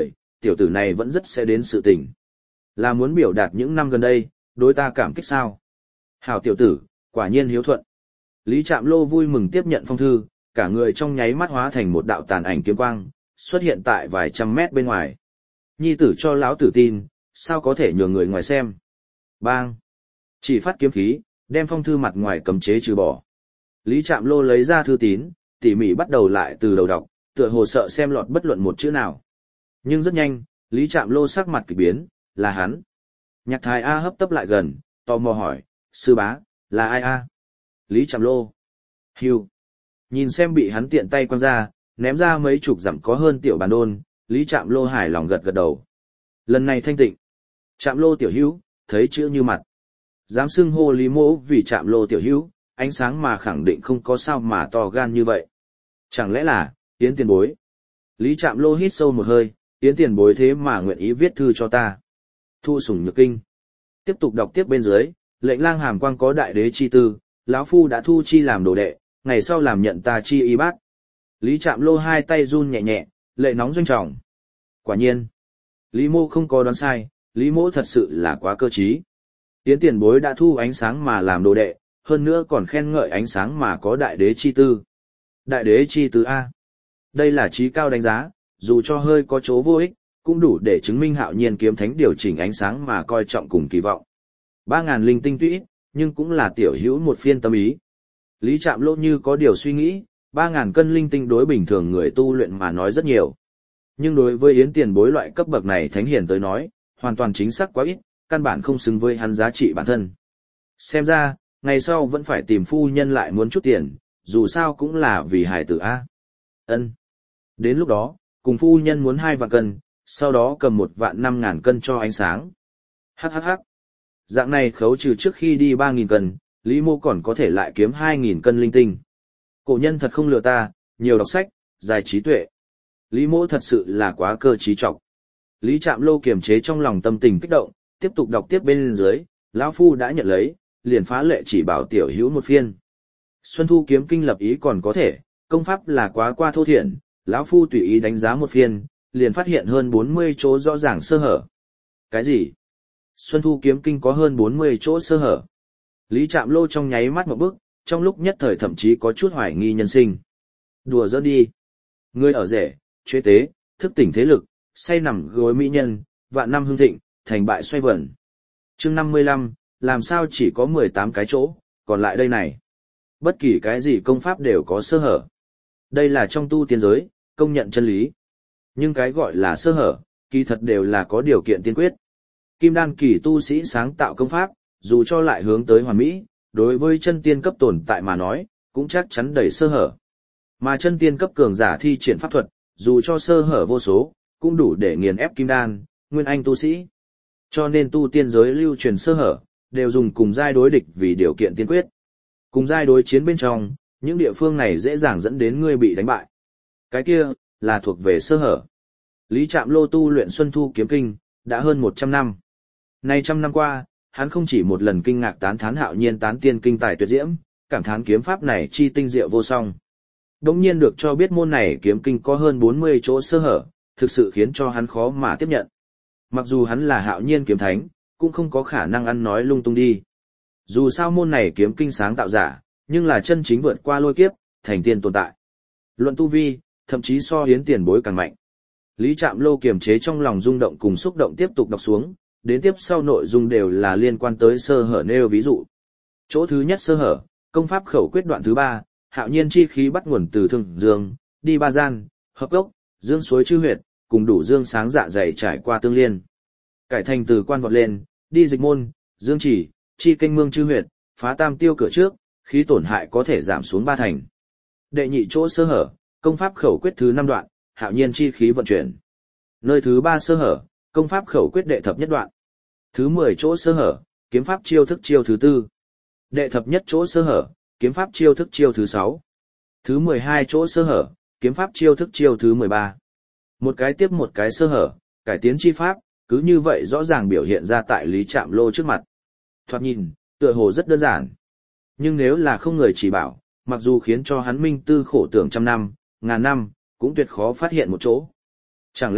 tiểu tử này vẫn rất sẽ đến sự tình. Là muốn biểu đạt những năm gần đây, đối ta cảm kích sao? Hảo tiểu tử, quả nhiên hiếu thuận. Lý Trạm Lô vui mừng tiếp nhận phong thư, cả người trong nháy mắt hóa thành một đạo tàn ảnh kiếm quang, xuất hiện tại vài trăm mét bên ngoài. Nhi tử cho lão tử tin, sao có thể nhường người ngoài xem? Bang! Chỉ phát kiếm khí, đem phong thư mặt ngoài cấm chế trừ bỏ. Lý Trạm Lô lấy ra thư tín, tỉ mỉ bắt đầu lại từ đầu đọc, tựa hồ sợ xem lọt bất luận một chữ nào. Nhưng rất nhanh, Lý Trạm Lô sắc mặt kỳ biến, là hắn. Nhạc Thái A hấp tấp lại gần, tò mò hỏi, sư bá, là ai a? Lý Trạm Lô. Hưu. Nhìn xem bị hắn tiện tay quăng ra, ném ra mấy chục dặm có hơn tiểu bàn đôn, Lý Trạm Lô hài lòng gật gật đầu. Lần này thanh tịnh. Trạm Lô tiểu hữu, thấy chữ như mặt. Dám xưng hô Lý Mỗ vì Trạm Lô tiểu hữu, ánh sáng mà khẳng định không có sao mà to gan như vậy. Chẳng lẽ là, Yến tiền bối? Lý Trạm Lô hít sâu một hơi, Yến tiền bối thế mà nguyện ý viết thư cho ta. Thu sủng nhược kinh. Tiếp tục đọc tiếp bên dưới, lệnh lang hàm quang có đại đế chi tư, lão phu đã thu chi làm đồ đệ, ngày sau làm nhận ta chi y bát. Lý Trạm Lô hai tay run nhẹ nhẹ, lệ nóng doanh trọng. Quả nhiên, Lý Mô không có đoán sai, Lý Mỗ thật sự là quá cơ trí. Yến tiền bối đã thu ánh sáng mà làm đồ đệ, hơn nữa còn khen ngợi ánh sáng mà có đại đế chi tư. Đại đế chi tư A. Đây là trí cao đánh giá, dù cho hơi có chỗ vô ích, cũng đủ để chứng minh Hạo Nhiên kiếm thánh điều chỉnh ánh sáng mà coi trọng cùng kỳ vọng. 3.000 linh tinh tuy ít, nhưng cũng là tiểu hữu một phiên tâm ý. Lý Trạm Lô như có điều suy nghĩ, 3.000 cân linh tinh đối bình thường người tu luyện mà nói rất nhiều. Nhưng đối với Yến tiền bối loại cấp bậc này thánh hiền tới nói, hoàn toàn chính xác quá ít, căn bản không xứng với hắn giá trị bản thân. Xem ra, ngày sau vẫn phải tìm phu nhân lại muốn chút tiền, dù sao cũng là vì hài tử A. Ân. Đến lúc đó, cùng phu nhân muốn 2 vạn cân, sau đó cầm 1.500.000 cân cho ánh sáng. Hắc. Dạng này khấu trừ trước khi đi 3.000 cân, Lý Mô còn có thể lại kiếm 2.000 cân linh tinh. Cổ nhân thật không lừa ta, nhiều đọc sách, dài trí tuệ. Lý Mô thật sự là quá cơ trí trọc. Lý Trạm Lô kiềm chế trong lòng tâm tình kích động, tiếp tục đọc tiếp bên dưới, lão phu đã nhận lấy, liền phá lệ chỉ bảo tiểu hữu một phiên. Xuân Thu kiếm kinh lập ý còn có thể, công pháp là quá qua thô thiển, lão phu tùy ý đánh giá một phiên, liền phát hiện hơn 40 chỗ rõ ràng sơ hở. Cái gì? Xuân Thu kiếm kinh có hơn 40 chỗ sơ hở. Lý Trạm Lô trong nháy mắt một bước, trong lúc nhất thời thậm chí có chút hoài nghi nhân sinh. Đùa giỡn đi. Ngươi ở rể, chế tế, thức tỉnh thế lực, say nằm gối mỹ nhân, vạn năm hương thịnh, thành bại xoay vẩn. Chương 55, làm sao chỉ có 18 cái chỗ, còn lại đây này. Bất kỳ cái gì công pháp đều có sơ hở. Đây là trong tu tiên giới, công nhận chân lý. Nhưng cái gọi là sơ hở, kỳ thật đều là có điều kiện tiên quyết. Kim đan kỳ tu sĩ sáng tạo công pháp, dù cho lại hướng tới hoàn mỹ, đối với chân tiên cấp tồn tại mà nói, cũng chắc chắn đầy sơ hở. Mà chân tiên cấp cường giả thi triển pháp thuật, dù cho sơ hở vô số, cũng đủ để nghiền ép kim đan, nguyên anh tu sĩ. Cho nên tu tiên giới lưu truyền sơ hở, đều dùng cùng giai đối địch vì điều kiện tiên quyết. Cùng giai đối chiến bên trong, những địa phương này dễ dàng dẫn đến ngươi bị đánh bại. Cái kia, là thuộc về sơ hở. Lý Trạm Lô tu luyện Xuân Thu kiếm kinh, đã hơn 100 năm. Nay 100 năm qua, hắn không chỉ một lần kinh ngạc tán thán Hạo Nhiên tán tiên kinh tài tuyệt diễm, cảm thán kiếm pháp này chi tinh diệu vô song. Đống nhiên được cho biết môn này kiếm kinh có hơn 40 chỗ sơ hở, thực sự khiến cho hắn khó mà tiếp nhận. Mặc dù hắn là Hạo Nhiên kiếm thánh, cũng không có khả năng ăn nói lung tung đi. Dù sao môn này kiếm kinh sáng tạo giả, nhưng là chân chính vượt qua lôi kiếp, thành tiên tồn tại. Luận tu vi, thậm chí so Yến tiền bối càng mạnh. Lý Trạm Lô kiềm chế trong lòng rung động cùng xúc động tiếp tục đọc xuống, đến tiếp sau nội dung đều là liên quan tới sơ hở nêu ví dụ. Chỗ thứ nhất sơ hở, công pháp khẩu quyết đoạn thứ 3, Hạo Nhiên chi khí bắt nguồn từ Thương Dương, đi Ba Gian, Hợp Gốc, Dương suối chư huyệt, cùng đủ dương sáng dạ dày trải qua tương liên. Cải thành từ quan vọt lên, đi Dịch Môn, Dương Chỉ, chi kênh mương chư huyệt, phá tam tiêu cửa trước, khí tổn hại có thể giảm xuống 3 thành. Đệ nhị chỗ sơ hở, công pháp khẩu quyết thứ 5 đoạn, Hạo Nhiên chi khí vận chuyển. Nơi thứ 3 sơ hở, công pháp khẩu quyết đệ thập nhất đoạn. Thứ 10 chỗ sơ hở, kiếm pháp chiêu thức chiêu thứ 4. Đệ thập nhất chỗ sơ hở, kiếm pháp chiêu thức chiêu thứ 6. Thứ 12 chỗ sơ hở, kiếm pháp chiêu thức chiêu thứ 13. Một cái tiếp một cái sơ hở, cải tiến chi pháp, cứ như vậy rõ ràng biểu hiện ra tại Lý Trạm Lô trước mặt. Thoạt nhìn, tựa hồ rất đơn giản. Nhưng nếu là không người chỉ bảo, mặc dù khiến cho hắn minh tư khổ tưởng trăm năm, ngàn năm, cũng tuyệt khó phát hiện một chỗ. Chẳng lẽ,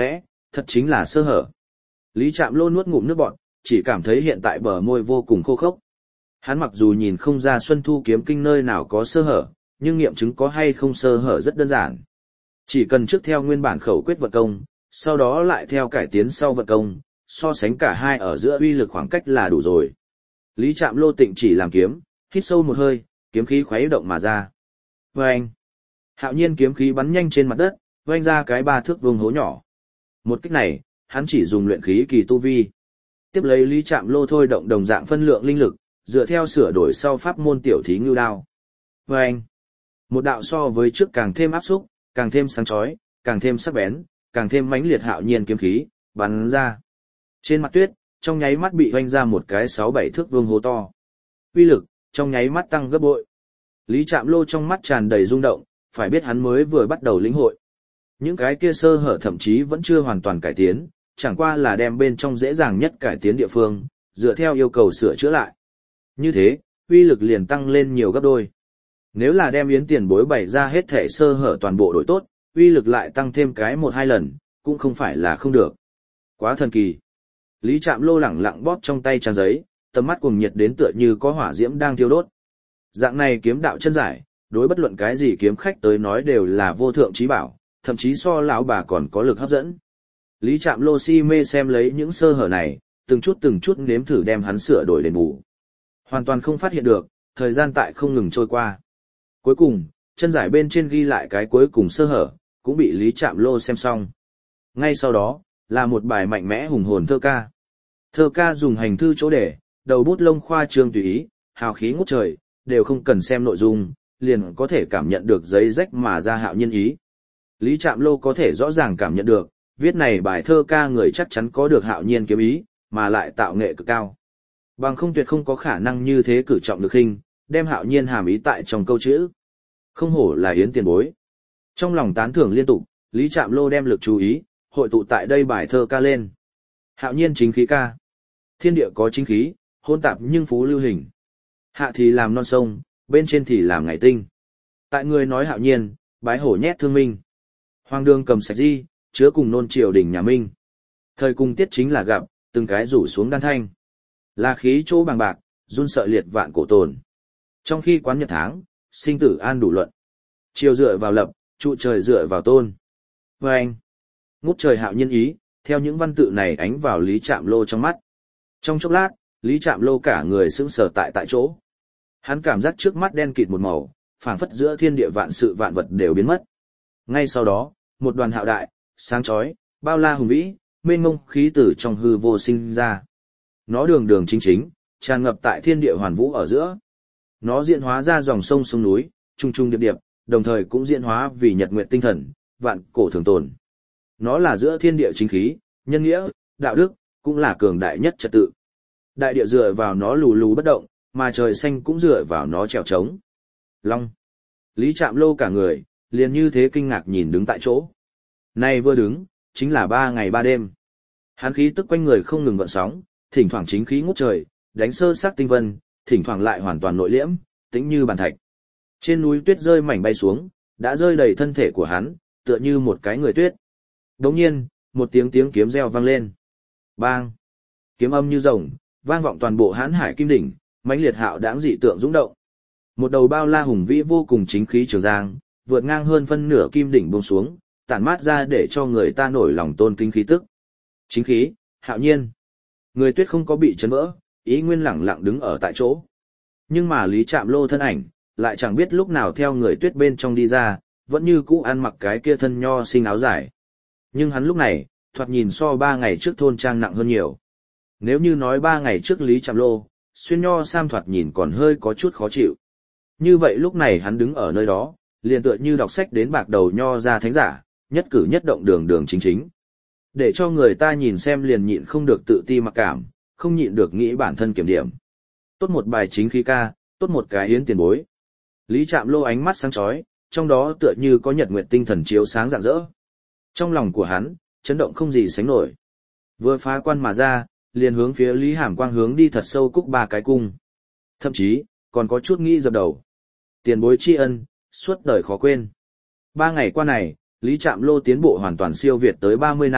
thật chính là sơ hở. Lý Trạm Lô nuốt ngụm nước bọt, chỉ cảm thấy hiện tại bờ môi vô cùng khô khốc. Hắn mặc dù nhìn không ra Xuân Thu kiếm kinh nơi nào có sơ hở, nhưng nghiệm chứng có hay không sơ hở rất đơn giản. Chỉ cần trước theo nguyên bản khẩu quyết vận công, sau đó lại theo cải tiến sau vận công, so sánh cả hai ở giữa uy lực khoảng cách là đủ rồi. Lý Trạm Lô tịnh chỉ làm kiếm, hít sâu một hơi, kiếm khí khuấy động mà ra. Vâng! Hạo nhiên kiếm khí bắn nhanh trên mặt đất, vang ra cái 3 thước vuông hố nhỏ. Một kích này, hắn chỉ dùng luyện khí kỳ tu vi. Tiếp lấy Lý Trạm Lô thôi động đồng dạng phân lượng linh lực, dựa theo sửa đổi sau pháp môn tiểu thí ngưu đao. Vâng! Một đạo so với trước càng thêm áp xúc, càng thêm sáng chói, càng thêm sắc bén, càng thêm mãnh liệt hạo nhiên kiếm khí, bắn ra. Trên mặt tuyết, trong nháy mắt bị hoanh ra một cái 6-7 thước vuông hố to. Uy lực, trong nháy mắt tăng gấp bội. Lý Trạm Lô trong mắt tràn đầy rung động, phải biết hắn mới vừa bắt đầu lĩnh hội. Những cái kia sơ hở thậm chí vẫn chưa hoàn toàn cải tiến, chẳng qua là đem bên trong dễ dàng nhất cải tiến địa phương, dựa theo yêu cầu sửa chữa lại. Như thế, uy lực liền tăng lên nhiều gấp đôi. Nếu là đem Yến Tiền Bối bày ra hết thể sơ hở toàn bộ đổi tốt, uy lực lại tăng thêm cái 1-2 lần, cũng không phải là không được. Quá thần kỳ. Lý Trạm Lô lẳng lặng bóp trong tay trang giấy, tầm mắt cuồng nhiệt đến tựa như có hỏa diễm đang thiêu đốt. Dạng này kiếm đạo chân giải, đối bất luận cái gì kiếm khách tới nói đều là vô thượng chí bảo, thậm chí so lão bà còn có lực hấp dẫn. Lý Trạm Lô si mê xem lấy những sơ hở này, từng chút nếm thử đem hắn sửa đổi đền bù. Hoàn toàn không phát hiện được, thời gian tại không ngừng trôi qua. Cuối cùng, chân giải bên trên ghi lại cái cuối cùng sơ hở, cũng bị Lý Trạm Lô xem xong. Ngay sau đó, là một bài mạnh mẽ hùng hồn thơ ca. Thơ ca dùng hành thư chỗ để, đầu bút lông khoa trương tùy ý, hào khí ngút trời, đều không cần xem nội dung, liền có thể cảm nhận được giấy rách mà ra hạo nhiên ý. Lý Trạm Lô có thể rõ ràng cảm nhận được, viết này bài thơ ca người chắc chắn có được hạo nhiên kiếm ý, mà lại tạo nghệ cực cao. Bằng không tuyệt không có khả năng như thế cử trọng được hình, đem hạo nhiên hàm ý tại trong câu chữ. Không hổ là Yến Tiền Bối. Trong lòng tán thưởng liên tục, Lý Trạm Lô đem lực chú ý, hội tụ tại đây bài thơ ca lên. Hạo nhiên chính khí ca. Thiên địa có chính khí, hôn tạp nhưng phú lưu hình. Hạ thì làm non sông, bên trên thì làm ngày tinh. Tại người nói hạo nhiên, bái hổ nhét thương minh. Hoàng đường cầm sạch di, chứa cùng nôn triều đỉnh nhà Minh. Thời cùng tiết chính là gặp, từng cái rủ xuống đan thanh. Là khí chỗ bằng bạc, run sợ liệt vạn cổ tồn. Trong khi quán nhật tháng, sinh tử an đủ luận. Triều dựa vào lập, trụ trời dựa vào tôn. Và anh, ngút trời hạo nhân ý, theo những văn tự này ánh vào Lý Trạm Lô trong mắt. Trong chốc lát, Lý Trạm Lô cả người sững sờ tại chỗ. Hắn cảm giác trước mắt đen kịt một màu, phảng phất giữa thiên địa vạn sự vạn vật đều biến mất. Ngay sau đó, một đoàn hạo đại, sáng chói, bao la hùng vĩ, mênh mông khí tử trong hư vô sinh ra. Nó đường đường chính chính, tràn ngập tại thiên địa hoàn vũ ở giữa. Nó diễn hóa ra dòng sông sông núi, trung trung điệp điệp, đồng thời cũng diễn hóa vì nhật nguyệt tinh thần, vạn cổ thường tồn. Nó là giữa thiên địa chính khí, nhân nghĩa, đạo đức, cũng là cường đại nhất trật tự. Đại địa dựa vào nó lù lù bất động, mà trời xanh cũng dựa vào nó trèo trống. Long. Lý Trạm Lô cả người, liền như thế kinh ngạc nhìn đứng tại chỗ. Nay vừa đứng, chính là 3 ngày 3 đêm. Hắn khí tức quanh người không ngừng gợn sóng, thỉnh thoảng chính khí ngút trời, đánh sơ xác tinh vân, thỉnh thoảng lại hoàn toàn nội liễm, tĩnh như bàn thạch. Trên núi tuyết rơi mảnh bay xuống, đã rơi đầy thân thể của hắn, tựa như một cái người tuyết. Đồng nhiên, một tiếng kiếm reo vang lên. Bang! Kiếm âm như rồng, vang vọng toàn bộ Hán Hải Kim Đỉnh, mãnh liệt hạo đãng dị tượng dũng động. Một đầu bao la hùng vĩ vô cùng chính khí trường giang, vượt ngang hơn phân nửa Kim Đỉnh buông xuống, tản mát ra để cho người ta nổi lòng tôn kính khí tức. Chính khí, hạo nhiên. Người tuyết không có bị chấn vỡ, ý nguyên lẳng lặng đứng ở tại chỗ. Nhưng mà Lý Trạm Lô thân ảnh, lại chẳng biết lúc nào theo người tuyết bên trong đi ra, vẫn như cũ ăn mặc cái kia thân nho sinh áo dài. Nhưng hắn lúc này, thoạt nhìn so 3 ngày trước thôn trang nặng hơn nhiều. Nếu như nói 3 ngày trước Lý Trạm Lô, xuyên nho sam thoạt nhìn còn hơi có chút khó chịu. Như vậy lúc này hắn đứng ở nơi đó, liền tựa như đọc sách đến bạc đầu nho ra thánh giả, nhất cử nhất động đường đường chính chính. Để cho người ta nhìn xem liền nhịn không được tự ti mặc cảm, không nhịn được nghĩ bản thân kiểm điểm. Tốt một bài chính khí ca, tốt một cái Yến Tiền Bối. Lý Trạm Lô ánh mắt sáng chói, trong đó tựa như có nhật nguyệt tinh thần chiếu sáng rạng rỡ. Trong lòng của hắn, chấn động không gì sánh nổi. Vừa phá quan mà ra, liền hướng phía Lý Hàm Quang hướng đi thật sâu cúc 3 cái cung. Thậm chí, còn có chút nghĩ dập đầu. Tiền bối tri ân, suốt đời khó quên. 3 ngày qua này, Lý Trạm Lô tiến bộ hoàn toàn siêu việt tới 30 năm,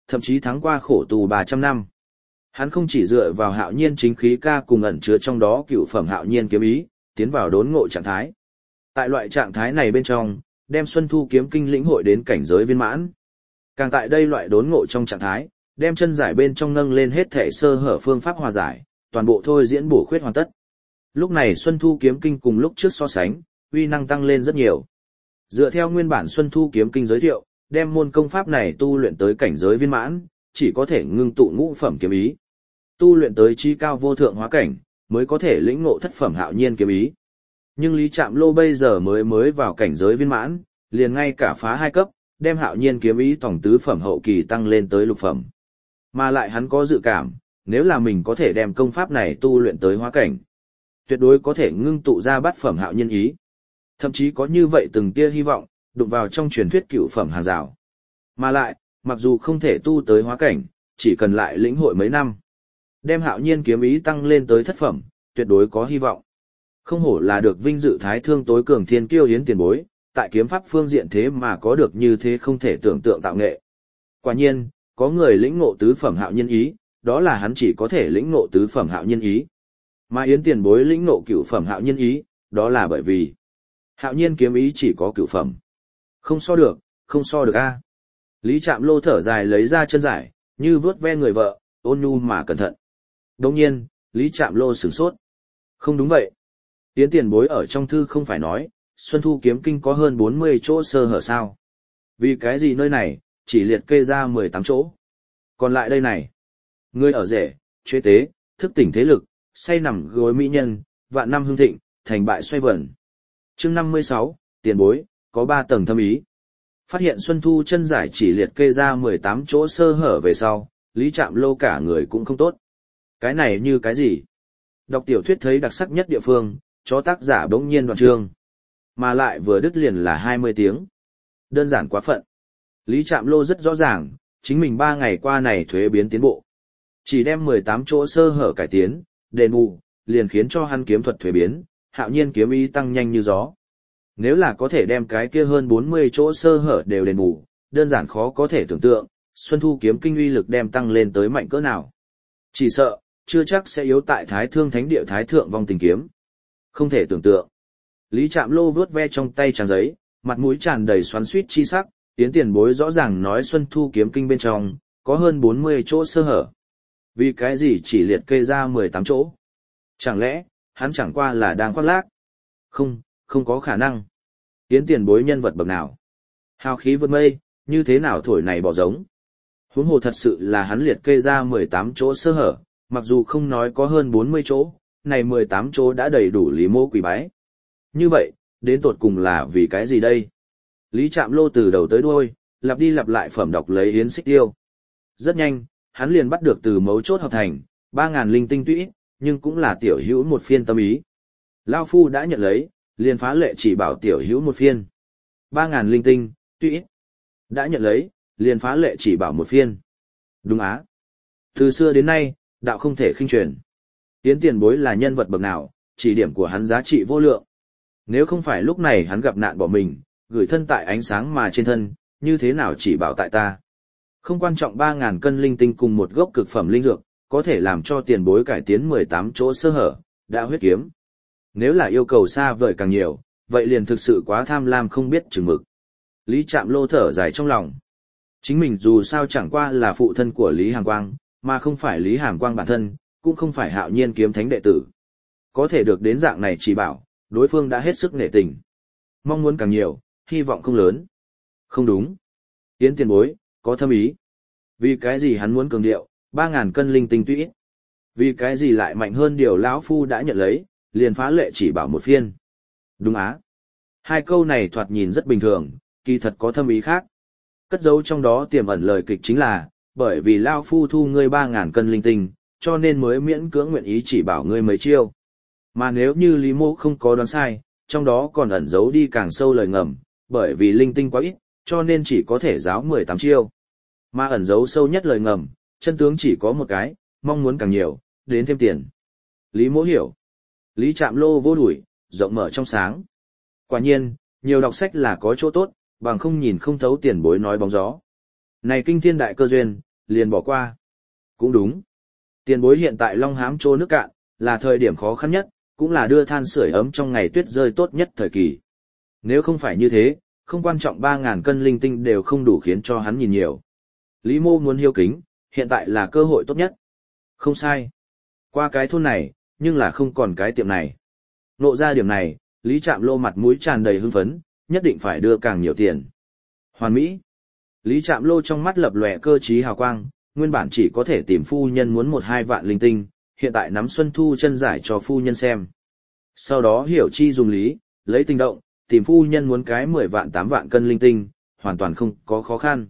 thậm chí thắng qua khổ tù 300 năm. Hắn không chỉ dựa vào hạo nhiên chính khí ca cùng ẩn chứa trong đó cựu phẩm hạo nhiên kiếm ý, tiến vào đốn ngộ trạng thái. Tại loại trạng thái này bên trong, đem Xuân Thu kiếm kinh lĩnh hội đến cảnh giới viên mãn. Càng tại đây loại đốn ngộ trong trạng thái, đem chân giải bên trong nâng lên hết thể sơ hở phương pháp hòa giải, toàn bộ thôi diễn bổ khuyết hoàn tất. Lúc này Xuân Thu kiếm kinh cùng lúc trước so sánh, uy năng tăng lên rất nhiều. Dựa theo nguyên bản Xuân Thu kiếm kinh giới thiệu, đem môn công pháp này tu luyện tới cảnh giới viên mãn, chỉ có thể ngưng tụ ngũ phẩm kiếm ý. Tu luyện tới chí cao vô thượng hóa cảnh, mới có thể lĩnh ngộ thất phẩm hạo nhiên kiếm ý. Nhưng Lý Trạm Lô bây giờ mới vào cảnh giới viên mãn, liền ngay cả phá 2 cấp, đem hạo nhiên kiếm ý tổng tứ phẩm hậu kỳ tăng lên tới lục phẩm. Mà lại hắn có dự cảm, nếu là mình có thể đem công pháp này tu luyện tới hóa cảnh, tuyệt đối có thể ngưng tụ ra bát phẩm hạo nhiên ý. Thậm chí có như vậy từng tia hy vọng, đụng vào trong truyền thuyết cửu phẩm hàng rào. Mà lại, mặc dù không thể tu tới hóa cảnh, chỉ cần lại lĩnh hội mấy năm, đem hạo nhiên kiếm ý tăng lên tới thất phẩm, tuyệt đối có hy vọng. Không hổ là được vinh dự thái thương tối cường thiên kiêu hiến tiền bối, tại kiếm pháp phương diện thế mà có được như thế không thể tưởng tượng tạo nghệ. Quả nhiên, có người lĩnh ngộ tứ phẩm hạo nhiên ý, đó là hắn chỉ có thể lĩnh ngộ tứ phẩm hạo nhiên ý. Mà yến tiền bối lĩnh ngộ cửu phẩm hạo nhiên ý, đó là bởi vì hạo nhiên kiếm ý chỉ có cửu phẩm. Không so được, không so được a. Lý Trạm Lô thở dài lấy ra chân giải, như vuốt ve người vợ, ôn nhu mà cẩn thận. Đồng nhiên, Lý Trạm Lô sửng sốt. Không đúng vậy. Yến tiền bối ở trong thư không phải nói, Xuân Thu kiếm kinh có hơn 40 chỗ sơ hở sao. Vì cái gì nơi này, chỉ liệt kê ra 18 chỗ. Còn lại đây này, người ở rể, chế tế, thức tỉnh thế lực, say nằm gối mỹ nhân, vạn năm hương thịnh, thành bại xoay vẩn. Chương 56, tiền bối, có 3 tầng thâm ý. Phát hiện Xuân Thu chân giải chỉ liệt kê ra 18 chỗ sơ hở về sau, Lý Trạm Lô cả người cũng không tốt. Cái này như cái gì? Đọc tiểu thuyết thấy đặc sắc nhất địa phương, cho tác giả bỗng nhiên đoạn chương. Mà lại vừa đứt liền là 20 tiếng. Đơn giản quá phận. Lý Trạm Lô rất rõ ràng, chính mình 3 ngày qua này thuế biến tiến bộ. Chỉ đem 18 chỗ sơ hở cải tiến, đền bù, liền khiến cho hắn kiếm thuật thuế biến, hạo nhiên kiếm ý tăng nhanh như gió. Nếu là có thể đem cái kia hơn 40 chỗ sơ hở đều đền bù, đơn giản khó có thể tưởng tượng, Xuân Thu kiếm kinh uy lực đem tăng lên tới mạnh cỡ nào. Chỉ sợ, chưa chắc sẽ yếu tại Thái Thương Thánh Địa Thái Thượng Vong Tình kiếm. Không thể tưởng tượng. Lý Trạm Lô vớt ve trong tay trang giấy, mặt mũi tràn đầy xoắn xuýt chi sắc, Yến tiền bối rõ ràng nói Xuân Thu kiếm kinh bên trong có hơn 40 chỗ sơ hở. Vì cái gì chỉ liệt kê ra 18 chỗ? Chẳng lẽ, hắn chẳng qua là đang khoác lác? Không, không có khả năng. Yến tiền bối nhân vật bậc nào? Hào khí vượt mây, như thế nào thổi này bỏ giống? Huống hồ thật sự là hắn liệt kê ra 18 chỗ sơ hở, mặc dù không nói có hơn 40 chỗ, này 18 chỗ đã đầy đủ Lý Mô quỳ bái. Như vậy, đến tột cùng là vì cái gì đây? Lý Trạm Lô từ đầu tới đuôi, lặp đi lặp lại phẩm đọc lấy Yến Xích Tiêu. Rất nhanh, hắn liền bắt được từ mấu chốt hợp thành, 3.000 linh tinh tuy, nhưng cũng là tiểu hữu một phiên tâm ý. Lao Phu đã nhận lấy, liền phá lệ chỉ bảo tiểu hữu một phiên. 3.000 linh tinh, tuy đã nhận lấy, liền phá lệ chỉ bảo một phiên. Đúng á. Từ xưa đến nay, đạo không thể khinh truyền. Yến tiền bối là nhân vật bậc nào, chỉ điểm của hắn giá trị vô lượng. Nếu không phải lúc này hắn gặp nạn bỏ mình, gửi thân tại ánh sáng mà trên thân, như thế nào chỉ bảo tại ta. Không quan trọng 3.000 cân linh tinh cùng một gốc cực phẩm linh dược, có thể làm cho tiền bối cải tiến 18 chỗ sơ hở, đã huyết kiếm. Nếu là yêu cầu xa vời càng nhiều, vậy liền thực sự quá tham lam không biết chừng mực. Lý Trạm Lô thở dài trong lòng. Chính mình dù sao chẳng qua là phụ thân của Lý Hàm Quang, mà không phải Lý Hàm Quang bản thân, cũng không phải hạo nhiên kiếm thánh đệ tử. Có thể được đến dạng này chỉ bảo, đối phương đã hết sức nể tình. Mong muốn càng nhiều, hy vọng không lớn. Không đúng. Yến tiền bối, có thâm ý. Vì cái gì hắn muốn cường điệu, 3.000 cân linh tinh tuy ít. Vì cái gì lại mạnh hơn điều lão Phu đã nhận lấy, liền phá lệ chỉ bảo một phiên. Đúng á. Hai câu này thoạt nhìn rất bình thường, kỳ thật có thâm ý khác. Cất giấu trong đó tiềm ẩn lời kịch chính là, bởi vì lão Phu thu ngươi 3.000 cân linh tinh, cho nên mới miễn cưỡng nguyện ý chỉ bảo ngươi mấy chiêu. Mà nếu như Lý Mô không có đoán sai, trong đó còn ẩn giấu đi càng sâu lời ngầm, bởi vì linh tinh quá ít, cho nên chỉ có thể giáo 18 chiêu. Mà ẩn giấu sâu nhất lời ngầm, chân tướng chỉ có một cái, mong muốn càng nhiều, đến thêm tiền. Lý Mỗ hiểu. Lý Trạm Lô vô đuổi, rộng mở trong sáng. Quả nhiên, nhiều đọc sách là có chỗ tốt, bằng không nhìn không thấu tiền bối nói bóng gió. Này kinh thiên đại cơ duyên, liền bỏ qua. Cũng đúng. Tiền bối hiện tại Long Hám trô nước cạn, là thời điểm khó khăn nhất, cũng là đưa than sưởi ấm trong ngày tuyết rơi tốt nhất thời kỳ. Nếu không phải như thế, không quan trọng 3.000 cân linh tinh đều không đủ khiến cho hắn nhìn nhiều. Lý Mô muốn hiếu kính, hiện tại là cơ hội tốt nhất. Không sai. Qua cái thôn này, nhưng là không còn cái tiệm này. Nộ ra điểm này, Lý Trạm Lô mặt mũi tràn đầy hưng phấn, nhất định phải đưa càng nhiều tiền. Hoàn mỹ. Lý Trạm Lô trong mắt lập lòe cơ trí hào quang, nguyên bản chỉ có thể tìm phu nhân muốn 1-2 vạn linh tinh, hiện tại nắm Xuân Thu chân giải cho phu nhân xem. Sau đó hiểu chi dùng lý, lấy tình động, tìm phu nhân muốn cái 10 vạn 8 vạn cân linh tinh, hoàn toàn không có khó khăn.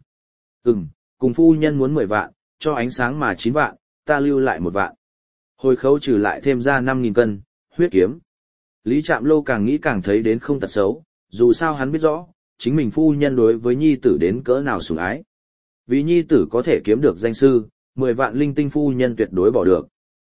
Cùng phu nhân muốn 10 vạn, cho ánh sáng mà 9 vạn, ta lưu lại 1 vạn. Hồi khấu trừ lại thêm ra 5.000 cân, huyết kiếm. Lý Trạm Lô càng nghĩ càng thấy đến không tật xấu, dù sao hắn biết rõ, chính mình phu nhân đối với nhi tử đến cỡ nào sủng ái. Vì nhi tử có thể kiếm được danh sư, 10 vạn linh tinh phu nhân tuyệt đối bỏ được.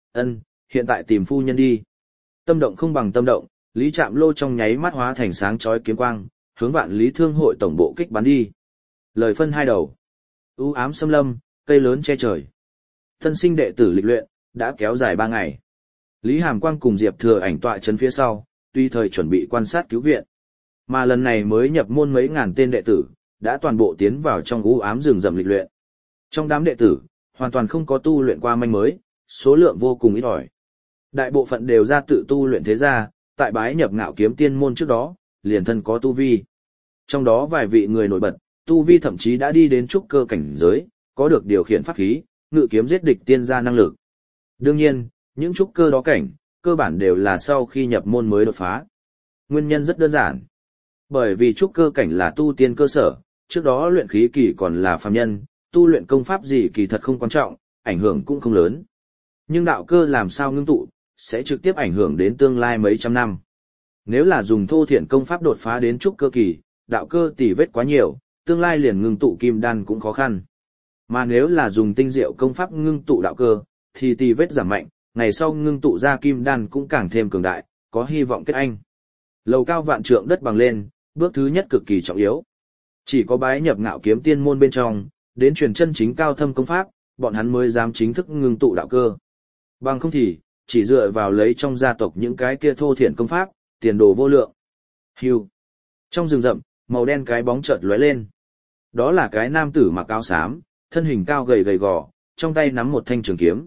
Hiện tại tìm phu nhân đi. Tâm động không bằng tâm động, Lý Trạm Lô trong nháy mắt hóa thành sáng chói kiếm quang, hướng Vạn Lý Thương hội tổng bộ kích bắn đi. Lời phân hai đầu. U ám xâm lâm, cây lớn che trời. Tân sinh đệ tử lịch luyện, đã kéo dài 3 ngày. Lý Hàm Quang cùng Diệp Thừa Ảnh tọa trấn phía sau, tuy thời chuẩn bị quan sát cứu viện. Mà lần này mới nhập môn mấy ngàn tên đệ tử, đã toàn bộ tiến vào trong u ám rừng rậm lịch luyện. Trong đám đệ tử, hoàn toàn không có tu luyện qua manh mới, số lượng vô cùng ít ỏi. Đại bộ phận đều ra tự tu luyện thế gia, tại bái nhập Ngạo Kiếm Tiên môn trước đó, liền thân có tu vi. Trong đó vài vị người nổi bật, tu vi thậm chí đã đi đến trúc cơ cảnh giới, có được điều khiển pháp khí, ngự kiếm giết địch tiên gia năng lực. Đương nhiên, những trúc cơ đó cảnh, cơ bản đều là sau khi nhập môn mới đột phá. Nguyên nhân rất đơn giản. Bởi vì trúc cơ cảnh là tu tiên cơ sở, trước đó luyện khí kỳ còn là phàm nhân, tu luyện công pháp gì kỳ thật không quan trọng, ảnh hưởng cũng không lớn. Nhưng đạo cơ làm sao ngưng tụ, sẽ trực tiếp ảnh hưởng đến tương lai mấy trăm năm. Nếu là dùng thô thiển công pháp đột phá đến trúc cơ kỳ, đạo cơ tỉ vết quá nhiều, tương lai liền ngưng tụ kim đan cũng khó khăn. Mà nếu là dùng tinh diệu công pháp ngưng tụ đạo cơ, thì tỉ vết giảm mạnh, ngày sau ngưng tụ ra kim đan cũng càng thêm cường đại, có hy vọng kết anh. Lầu cao vạn trượng đất bằng lên, bước thứ nhất cực kỳ trọng yếu. Chỉ có bái nhập Ngạo Kiếm Tiên môn bên trong, đến truyền chân chính cao thâm công pháp, bọn hắn mới dám chính thức ngưng tụ đạo cơ. Bằng không thì, chỉ dựa vào lấy trong gia tộc những cái kia thô thiển công pháp, tiền đồ vô lượng. Hưu. Trong rừng rậm, màu đen cái bóng chợt lóe lên. Đó là cái nam tử mặc áo xám, thân hình cao gầy gầy gò, trong tay nắm một thanh trường kiếm.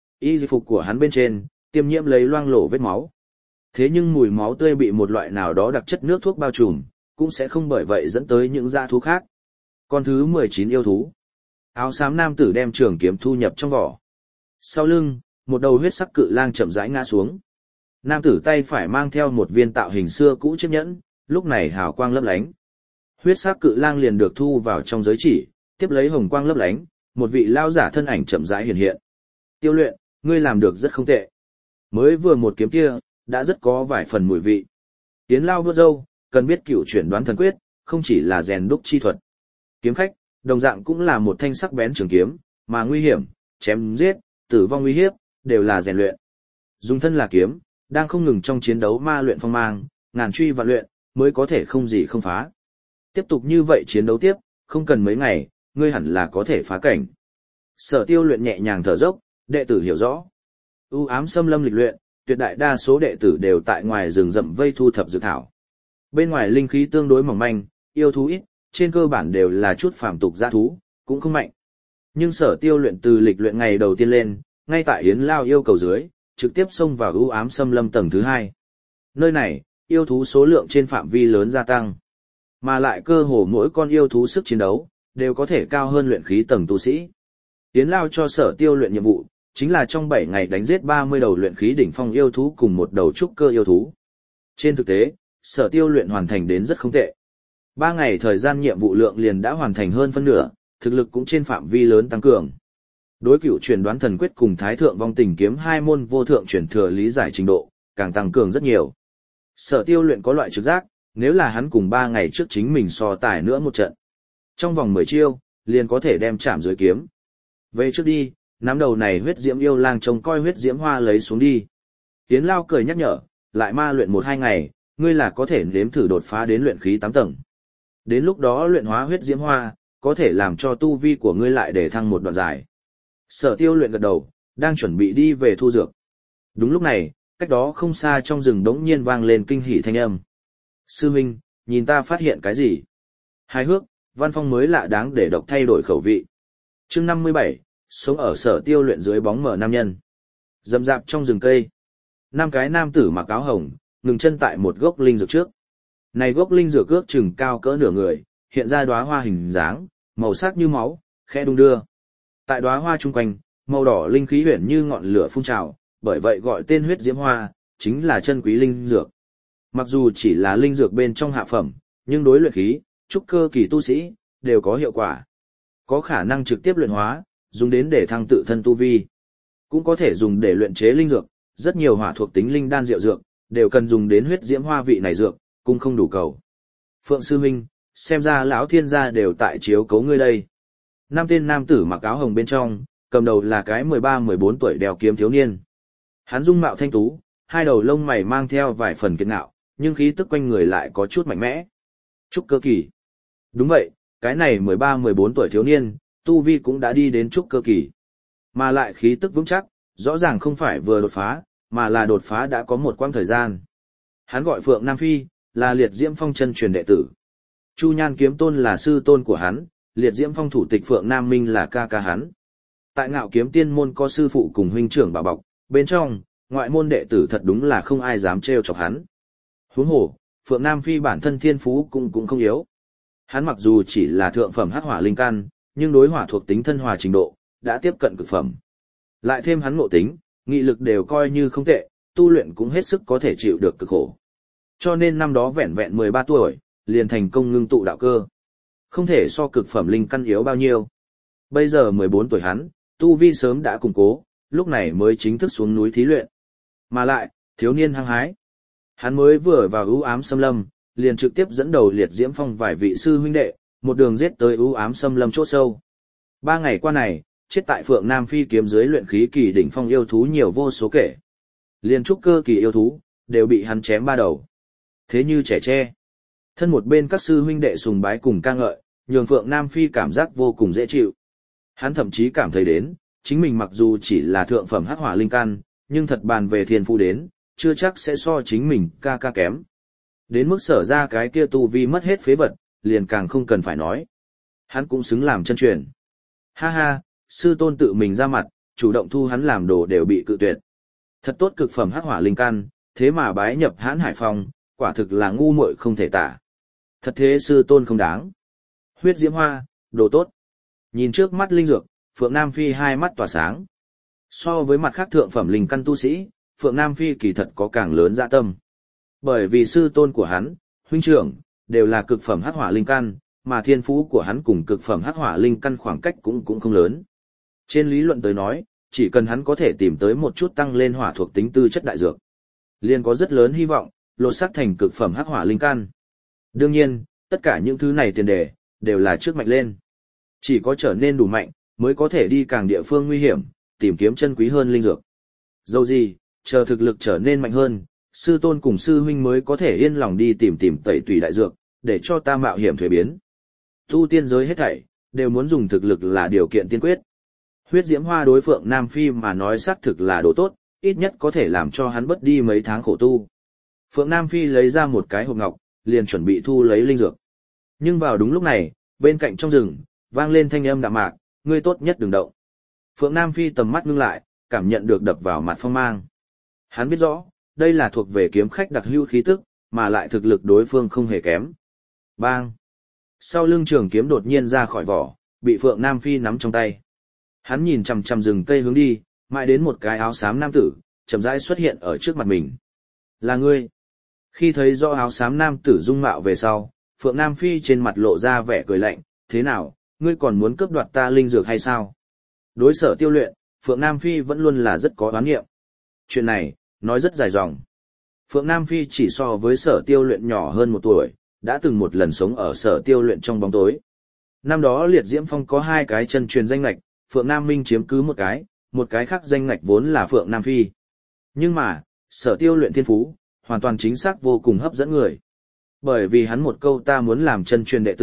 Y phục của hắn bên trên, tiêm nhiễm lấy loang lổ vết máu. Thế nhưng mùi máu tươi bị một loại nào đó đặc chất nước thuốc bao trùm, cũng sẽ không bởi vậy dẫn tới những dã thú khác. Con thứ 19 yêu thú. Áo xám nam tử đem trường kiếm thu nhập trong vỏ. Sau lưng, một đầu huyết sắc cự lang chậm rãi ngã xuống. Nam tử tay phải mang theo một viên tạo hình xưa cũ chiếc nhẫn, lúc này hào quang lấp lánh. Huyết sắc cự lang liền được thu vào trong giới chỉ, tiếp lấy hồng quang lấp lánh, một vị lao giả thân ảnh chậm rãi hiện hiện. Tiêu Luyện, ngươi làm được rất không tệ. Mới vừa một kiếm kia, đã rất có vài phần mùi vị. Yến Lao vuốt râu, cần biết cửu chuyển đoán thần quyết, không chỉ là rèn đúc chi thuật. Kiếm khách, đồng dạng cũng là một thanh sắc bén trường kiếm, mà nguy hiểm, chém giết, tử vong uy hiếp, đều là rèn luyện. Dùng thân là kiếm, đang không ngừng trong chiến đấu ma luyện phong mang, ngàn truy vạn luyện, mới có thể không gì không phá. Tiếp tục như vậy chiến đấu tiếp, không cần mấy ngày, ngươi hẳn là có thể phá cảnh. Sở Tiêu Luyện nhẹ nhàng thở dốc, đệ tử hiểu rõ. U ám xâm lâm lịch luyện, tuyệt đại đa số đệ tử đều tại ngoài rừng rậm vây thu thập dược thảo. Bên ngoài linh khí tương đối mỏng manh, yêu thú ít, trên cơ bản đều là chút phàm tục dã thú, cũng không mạnh. Nhưng Sở Tiêu Luyện từ lịch luyện ngày đầu tiên lên, ngay tại Yến Lao yêu cầu dưới, trực tiếp xông vào u ám xâm lâm tầng thứ 2. Nơi này, yêu thú số lượng trên phạm vi lớn gia tăng, mà lại cơ hồ mỗi con yêu thú sức chiến đấu đều có thể cao hơn luyện khí tầng tu sĩ. Yến Lao cho Sở Tiêu Luyện nhiệm vụ, chính là trong 7 ngày đánh giết 30 đầu luyện khí đỉnh phong yêu thú cùng một đầu trúc cơ yêu thú. Trên thực tế, Sở Tiêu Luyện hoàn thành đến rất không tệ. 3 ngày thời gian nhiệm vụ lượng liền đã hoàn thành hơn phân nửa, thực lực cũng trên phạm vi lớn tăng cường. Đối cửu truyền đoán thần quyết cùng Thái Thượng Vong Tình kiếm hai môn vô thượng truyền thừa lý giải trình độ, càng tăng cường rất nhiều. Sở Tiêu Luyện có loại trực giác, nếu là hắn cùng 3 ngày trước chính mình so tài nữa một trận. Trong vòng 10 chiêu, liền có thể đem chạm dưới kiếm. Về trước đi, nắm đầu này huyết diễm yêu lang trông coi huyết diễm hoa lấy xuống đi. Yến Lao cười nhắc nhở, lại ma luyện 1-2 ngày, ngươi là có thể nếm thử đột phá đến luyện khí 8 tầng. Đến lúc đó luyện hóa huyết diễm hoa, có thể làm cho tu vi của ngươi lại để thăng một đoạn dài. Sở Tiêu Luyện gật đầu, đang chuẩn bị đi về thu dược. Đúng lúc này, cách đó không xa trong rừng đống nhiên vang lên kinh hỉ thanh âm. Sư huynh, nhìn ta phát hiện cái gì? Hài hước, văn phong mới lạ đáng để độc thay đổi khẩu vị. Chương 57, sống ở Sở Tiêu Luyện dưới bóng mờ nam nhân. Rậm rạp trong rừng cây, 5 cái nam tử mặc áo hồng, ngừng chân tại một gốc linh dược trước. Này gốc linh dược ước chừng cao cỡ nửa người, hiện ra đóa hoa hình dáng, màu sắc như máu, khẽ đung đưa. Tại đóa hoa chung quanh, màu đỏ linh khí huyền như ngọn lửa phun trào, bởi vậy gọi tên huyết diễm hoa, chính là chân quý linh dược. Mặc dù chỉ là linh dược bên trong hạ phẩm, nhưng đối luyện khí, trúc cơ kỳ tu sĩ, đều có hiệu quả. Có khả năng trực tiếp luyện hóa, dùng đến để thăng tự thân tu vi. Cũng có thể dùng để luyện chế linh dược, rất nhiều hỏa thuộc tính linh đan diệu dược, đều cần dùng đến huyết diễm hoa vị này dược, cũng không đủ cầu. Phượng sư huynh, xem ra lão thiên gia đều tại chiếu cấu ngươi đây. 5 tên nam tử mặc áo hồng bên trong, cầm đầu là cái 13-14 tuổi đeo kiếm thiếu niên. Hắn dung mạo thanh tú, hai đầu lông mày mang theo vài phần kiệt ngạo, nhưng khí tức quanh người lại có chút mạnh mẽ. Trúc cơ kỳ. Đúng vậy, cái này 13-14 tuổi thiếu niên, tu vi cũng đã đi đến trúc cơ kỳ. Mà lại khí tức vững chắc, rõ ràng không phải vừa đột phá, mà là đột phá đã có một quãng thời gian. Hắn gọi Phượng Nam Phi, là Liệt Diễm Phong chân truyền đệ tử. Chu Nhan Kiếm Tôn là sư tôn của hắn, Liệt Diễm Phong thủ tịch Phượng Nam Minh là ca ca hắn. Tại Ngạo Kiếm Tiên môn có sư phụ cùng huynh trưởng bảo bọc, bên trong, ngoại môn đệ tử thật đúng là không ai dám trêu chọc hắn. Huống hồ, Phượng Nam Phi bản thân thiên phú cũng không yếu. Hắn mặc dù chỉ là thượng phẩm hắc hỏa linh căn, nhưng đối hỏa thuộc tính thân hòa trình độ đã tiếp cận cực phẩm. Lại thêm hắn ngộ tính, nghị lực đều coi như không tệ, tu luyện cũng hết sức có thể chịu được cực khổ. Cho nên năm đó vẹn vẹn 13 tuổi, liền thành công ngưng tụ đạo cơ. Không thể so cực phẩm linh căn yếu bao nhiêu. Bây giờ 14 tuổi hắn, tu vi sớm đã củng cố, lúc này mới chính thức xuống núi thí luyện. Mà lại, thiếu niên hăng hái. Hắn mới vừa vào ưu ám xâm lâm, liền trực tiếp dẫn đầu Liệt Diễm Phong vài vị sư huynh đệ, một đường giết tới ưu ám xâm lâm chỗ sâu. 3 ngày qua này, chết tại Phượng Nam Phi kiếm dưới luyện khí kỳ đỉnh phong yêu thú nhiều vô số kể. Liên trúc cơ kỳ yêu thú, đều bị hắn chém 3 đầu. Thế như trẻ tre. Thân một bên các sư huynh đệ sùng bái cùng ca ngợi, nhường Phượng Nam Phi cảm giác vô cùng dễ chịu. Hắn thậm chí cảm thấy đến, chính mình mặc dù chỉ là thượng phẩm hắc hỏa linh căn, nhưng thật bàn về thiên phu đến, chưa chắc sẽ so chính mình ca kém. Đến mức sở ra cái kia tu vi mất hết phế vật, liền càng không cần phải nói. Hắn cũng xứng làm chân truyền. Ha ha, sư tôn tự mình ra mặt, chủ động thu hắn làm đồ đều bị cự tuyệt. Thật tốt cực phẩm hắc hỏa linh căn, thế mà bái nhập Hãn Hải Phong, quả thực là ngu muội không thể tả. Thật thế sư tôn không đáng. Huyết diễm hoa, đồ tốt. Nhìn trước mắt linh dược, Phượng Nam Phi hai mắt tỏa sáng. So với mặt khác thượng phẩm linh căn tu sĩ, Phượng Nam Phi kỳ thật có càng lớn dạ tâm. Bởi vì sư tôn của hắn, huynh trưởng, đều là cực phẩm hắc hỏa linh căn, mà thiên phú của hắn cùng cực phẩm hắc hỏa linh căn khoảng cách cũng không lớn. Trên lý luận tới nói, chỉ cần hắn có thể tìm tới một chút tăng lên hỏa thuộc tính tư chất đại dược, liền có rất lớn hy vọng lột xác thành cực phẩm hắc hỏa linh căn. Đương nhiên, tất cả những thứ này tiền đề đều là trước mạnh lên. Chỉ có trở nên đủ mạnh, mới có thể đi càng địa phương nguy hiểm, tìm kiếm chân quý hơn linh dược. Dẫu gì, chờ thực lực trở nên mạnh hơn, sư tôn cùng sư huynh mới có thể yên lòng đi tìm tẩy tùy đại dược, để cho ta mạo hiểm thuế biến. Tu tiên giới hết thảy, đều muốn dùng thực lực là điều kiện tiên quyết. Huyết diễm hoa đối Phượng Nam Phi mà nói xác thực là đồ tốt, ít nhất có thể làm cho hắn bớt đi mấy tháng khổ tu. Phượng Nam Phi lấy ra một cái hộp ngọc, liền chuẩn bị thu lấy linh dược. Nhưng vào đúng lúc này, bên cạnh trong rừng, vang lên thanh âm đạm mạc, ngươi tốt nhất đừng động. Phượng Nam Phi tầm mắt ngưng lại, cảm nhận được đập vào mặt phong mang. Hắn biết rõ, đây là thuộc về kiếm khách đặc hữu khí tức, mà lại thực lực đối phương không hề kém. Bang! Sau lưng trường kiếm đột nhiên ra khỏi vỏ, bị Phượng Nam Phi nắm trong tay. Hắn nhìn chằm chằm rừng cây hướng đi, mãi đến một cái áo xám nam tử, chậm rãi xuất hiện ở trước mặt mình. Là ngươi. Khi thấy rõ áo xám nam tử dung mạo về sau, Phượng Nam Phi trên mặt lộ ra vẻ cười lạnh, thế nào, ngươi còn muốn cướp đoạt ta linh dược hay sao? Đối Sở Tiêu Luyện, Phượng Nam Phi vẫn luôn là rất có oán nghiệm. Chuyện này, nói rất dài dòng. Phượng Nam Phi chỉ so với Sở Tiêu Luyện nhỏ hơn 1 tuổi, đã từng một lần sống ở Sở Tiêu Luyện trong bóng tối. Năm đó Liệt Diễm Phong có 2 cái chân truyền danh ngạch, Phượng Nam Minh chiếm cứ một cái khác danh ngạch vốn là Phượng Nam Phi. Nhưng mà, Sở Tiêu Luyện thiên phú, hoàn toàn chính xác vô cùng hấp dẫn người. Bởi vì hắn một câu ta muốn làm chân truyền đệ tử,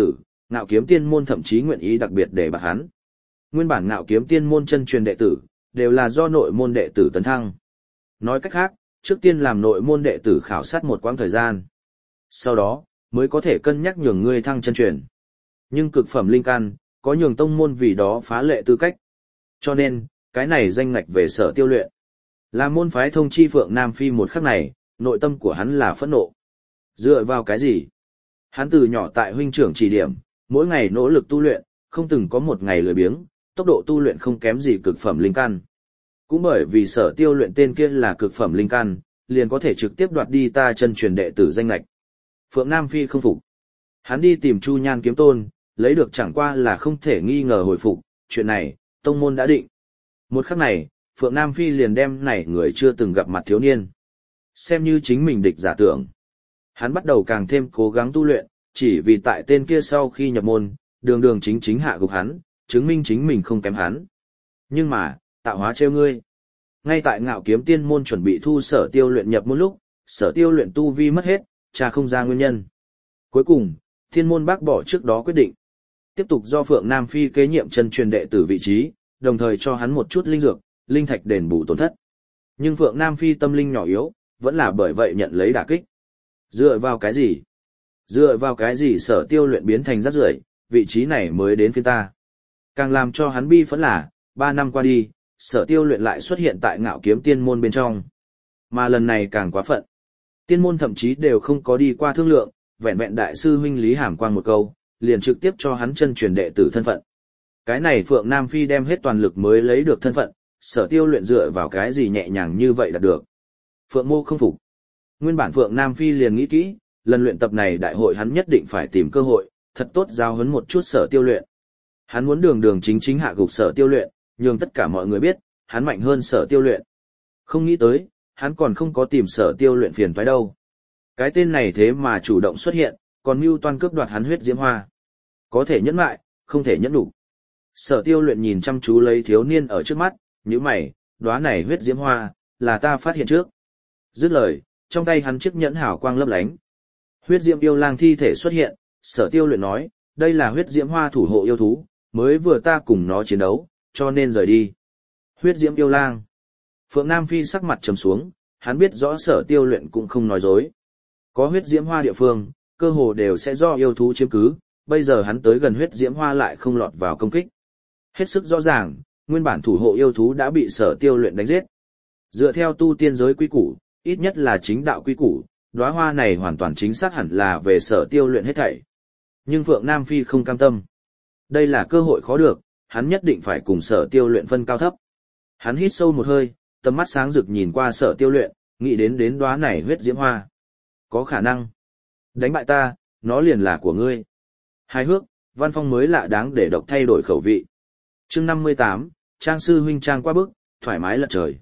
Ngạo Kiếm Tiên môn thậm chí nguyện ý đặc biệt để bạt hắn. Nguyên bản Ngạo Kiếm Tiên môn chân truyền đệ tử, đều là do nội môn đệ tử tấn thăng. Nói cách khác, trước tiên làm nội môn đệ tử khảo sát một quãng thời gian. Sau đó, mới có thể cân nhắc nhường ngươi thăng chân truyền. Nhưng cực phẩm linh căn, có nhường tông môn vì đó phá lệ tư cách. Cho nên, cái này danh ngạch về Sở Tiêu luyện. Là môn phái thông chi Phượng Nam Phi một khắc này, nội tâm của hắn là phẫn nộ. Dựa vào cái gì? Hắn từ nhỏ tại huynh trưởng chỉ điểm, mỗi ngày nỗ lực tu luyện, không từng có một ngày lười biếng, tốc độ tu luyện không kém gì cực phẩm linh căn. Cũng bởi vì Sở Tiêu luyện tên kia là cực phẩm linh căn, liền có thể trực tiếp đoạt đi ta chân truyền đệ tử danh lệch. Phượng Nam Phi không phục. Hắn đi tìm Chu Nhan kiếm tôn, lấy được chẳng qua là không thể nghi ngờ hồi phục, chuyện này, tông môn đã định. Một khắc này, Phượng Nam Phi liền đem này người chưa từng gặp mặt thiếu niên. Xem như chính mình địch giả tưởng. Hắn bắt đầu càng thêm cố gắng tu luyện, chỉ vì tại tên kia sau khi nhập môn, đường đường chính chính hạ gục hắn, chứng minh chính mình không kém hắn. Nhưng mà, tạo hóa trêu ngươi. Ngay tại Ngạo Kiếm Tiên môn chuẩn bị thu Sở Tiêu luyện nhập môn lúc, Sở Tiêu luyện tu vi mất hết, tra không ra nguyên nhân. Cuối cùng, Thiên môn bác bỏ trước đó quyết định. Tiếp tục do Phượng Nam Phi kế nhiệm chân truyền đệ tử vị trí, đồng thời cho hắn một chút linh dược, linh thạch đền bù tổn thất. Nhưng Phượng Nam Phi tâm linh nhỏ yếu, vẫn là bởi vậy nhận lấy đả kích. Dựa vào cái gì? Dựa vào cái gì Sở Tiêu luyện biến thành rác rưởi, vị trí này mới đến phiên ta. Càng làm cho hắn bi phẫn là, 3 năm qua đi, Sở Tiêu luyện lại xuất hiện tại Ngạo Kiếm Tiên môn bên trong. Mà lần này càng quá phận. Tiên môn thậm chí đều không có đi qua thương lượng, vẹn vẹn đại sư huynh Lý Hàm Quang một câu, liền trực tiếp cho hắn chân truyền đệ tử thân phận. Cái này Phượng Nam Phi đem hết toàn lực mới lấy được thân phận, Sở Tiêu luyện dựa vào cái gì nhẹ nhàng như vậy đạt được. Phượng Mô không phục. Nguyên bản Phượng Nam Phi liền nghĩ kỹ, lần luyện tập này đại hội hắn nhất định phải tìm cơ hội, thật tốt giao huấn một chút Sở Tiêu luyện. Hắn muốn đường đường chính chính hạ gục Sở Tiêu luyện, nhường tất cả mọi người biết, hắn mạnh hơn Sở Tiêu luyện. Không nghĩ tới, hắn còn không có tìm Sở Tiêu luyện phiền toái đâu. Cái tên này thế mà chủ động xuất hiện, còn mưu toan cướp đoạt hắn huyết diễm hoa. Có thể nhẫn lại, không thể nhẫn đủ. Sở Tiêu luyện nhìn chăm chú lấy thiếu niên ở trước mắt, nhíu mày, đóa này huyết diễm hoa, là ta phát hiện trước. Dứt lời, trong tay hắn chiếc nhẫn hào quang lấp lánh. Huyết diễm yêu lang thi thể xuất hiện, Sở Tiêu luyện nói, đây là huyết diễm hoa thủ hộ yêu thú, mới vừa ta cùng nó chiến đấu, cho nên rời đi. Huyết diễm yêu lang. Phượng Nam Phi sắc mặt trầm xuống, hắn biết rõ Sở Tiêu luyện cũng không nói dối. Có huyết diễm hoa địa phương, cơ hồ đều sẽ do yêu thú chiếm cứ, bây giờ hắn tới gần huyết diễm hoa lại không lọt vào công kích. Hết sức rõ ràng, nguyên bản thủ hộ yêu thú đã bị Sở Tiêu luyện đánh giết. Dựa theo tu tiên giới quy củ, ít nhất là chính đạo quy củ, đóa hoa này hoàn toàn chính xác hẳn là về Sở Tiêu luyện hết thảy. Nhưng Phượng Nam Phi không cam tâm. Đây là cơ hội khó được, hắn nhất định phải cùng Sở Tiêu luyện phân cao thấp. Hắn hít sâu một hơi, tầm mắt sáng rực nhìn qua Sở Tiêu luyện, nghĩ đến đóa này huyết diễm hoa. Có khả năng. Đánh bại ta, nó liền là của ngươi. Hài hước, văn phong mới lạ đáng để độc thay đổi khẩu vị. Chương 58, Trang sư huynh trang qua bức, thoải mái lật trời.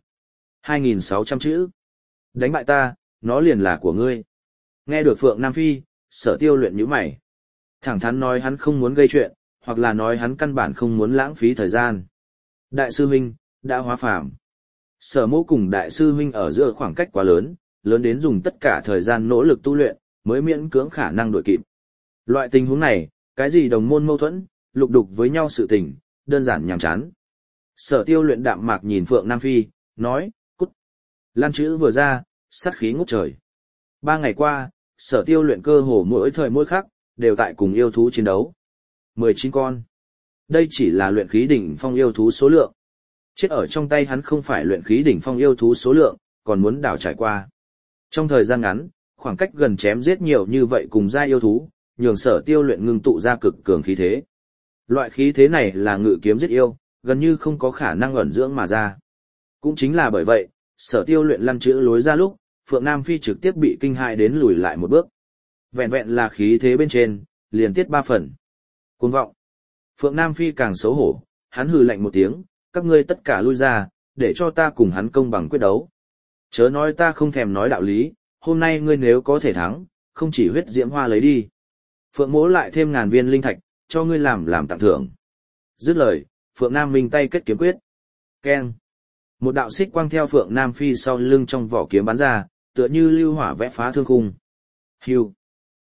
2.600 chữ. Đánh bại ta, nó liền là của ngươi. Nghe được Phượng Nam Phi, Sở Tiêu luyện nhíu mày. Thẳng thắn nói hắn không muốn gây chuyện, hoặc là nói hắn căn bản không muốn lãng phí thời gian. Đại sư huynh, đã hóa phàm. Sở Mộ cùng đại sư huynh ở giữa khoảng cách quá lớn, lớn đến dùng tất cả thời gian nỗ lực tu luyện, mới miễn cưỡng khả năng đuổi kịp. Loại tình huống này, cái gì đồng môn mâu thuẫn, lục đục với nhau sự tình, đơn giản nhàm chán. Sở Tiêu luyện đạm mạc nhìn Phượng Nam Phi, nói, cút. Lan chữ vừa ra, sát khí ngút trời. 3 ngày qua, Sở Tiêu luyện cơ hồ mỗi thời mỗi khắc, đều tại cùng yêu thú chiến đấu. 19 con. Đây chỉ là luyện khí đỉnh phong yêu thú số lượng. Chết ở trong tay hắn không phải luyện khí đỉnh phong yêu thú số lượng, còn muốn đảo trải qua. Trong thời gian ngắn, khoảng cách gần chém giết nhiều như vậy cùng gia yêu thú, nhường Sở Tiêu luyện ngưng tụ ra cực cường khí thế. Loại khí thế này là ngự kiếm giết yêu, gần như không có khả năng ẩn dưỡng mà ra. Cũng chính là bởi vậy, Sở Tiêu luyện lăn chữ lối ra lúc, Phượng Nam Phi trực tiếp bị kinh hại đến lùi lại một bước. Vẹn vẹn là khí thế bên trên, liền tiết 3 phần. Cuồng vọng. Phượng Nam Phi càng xấu hổ, hắn hừ lạnh một tiếng, các ngươi tất cả lui ra, để cho ta cùng hắn công bằng quyết đấu. Chớ nói ta không thèm nói đạo lý, hôm nay ngươi nếu có thể thắng, không chỉ huyết diễm hoa lấy đi. Phượng Mỗ lại thêm 1000 viên linh thạch, cho ngươi làm tặng thưởng. Dứt lời, Phượng Nam Minh tay kết kiếm quyết. Keng. Một đạo xích quang theo Phượng Nam Phi sau lưng trong vỏ kiếm bắn ra, tựa như lưu hỏa vẽ phá thương khung. Hưu.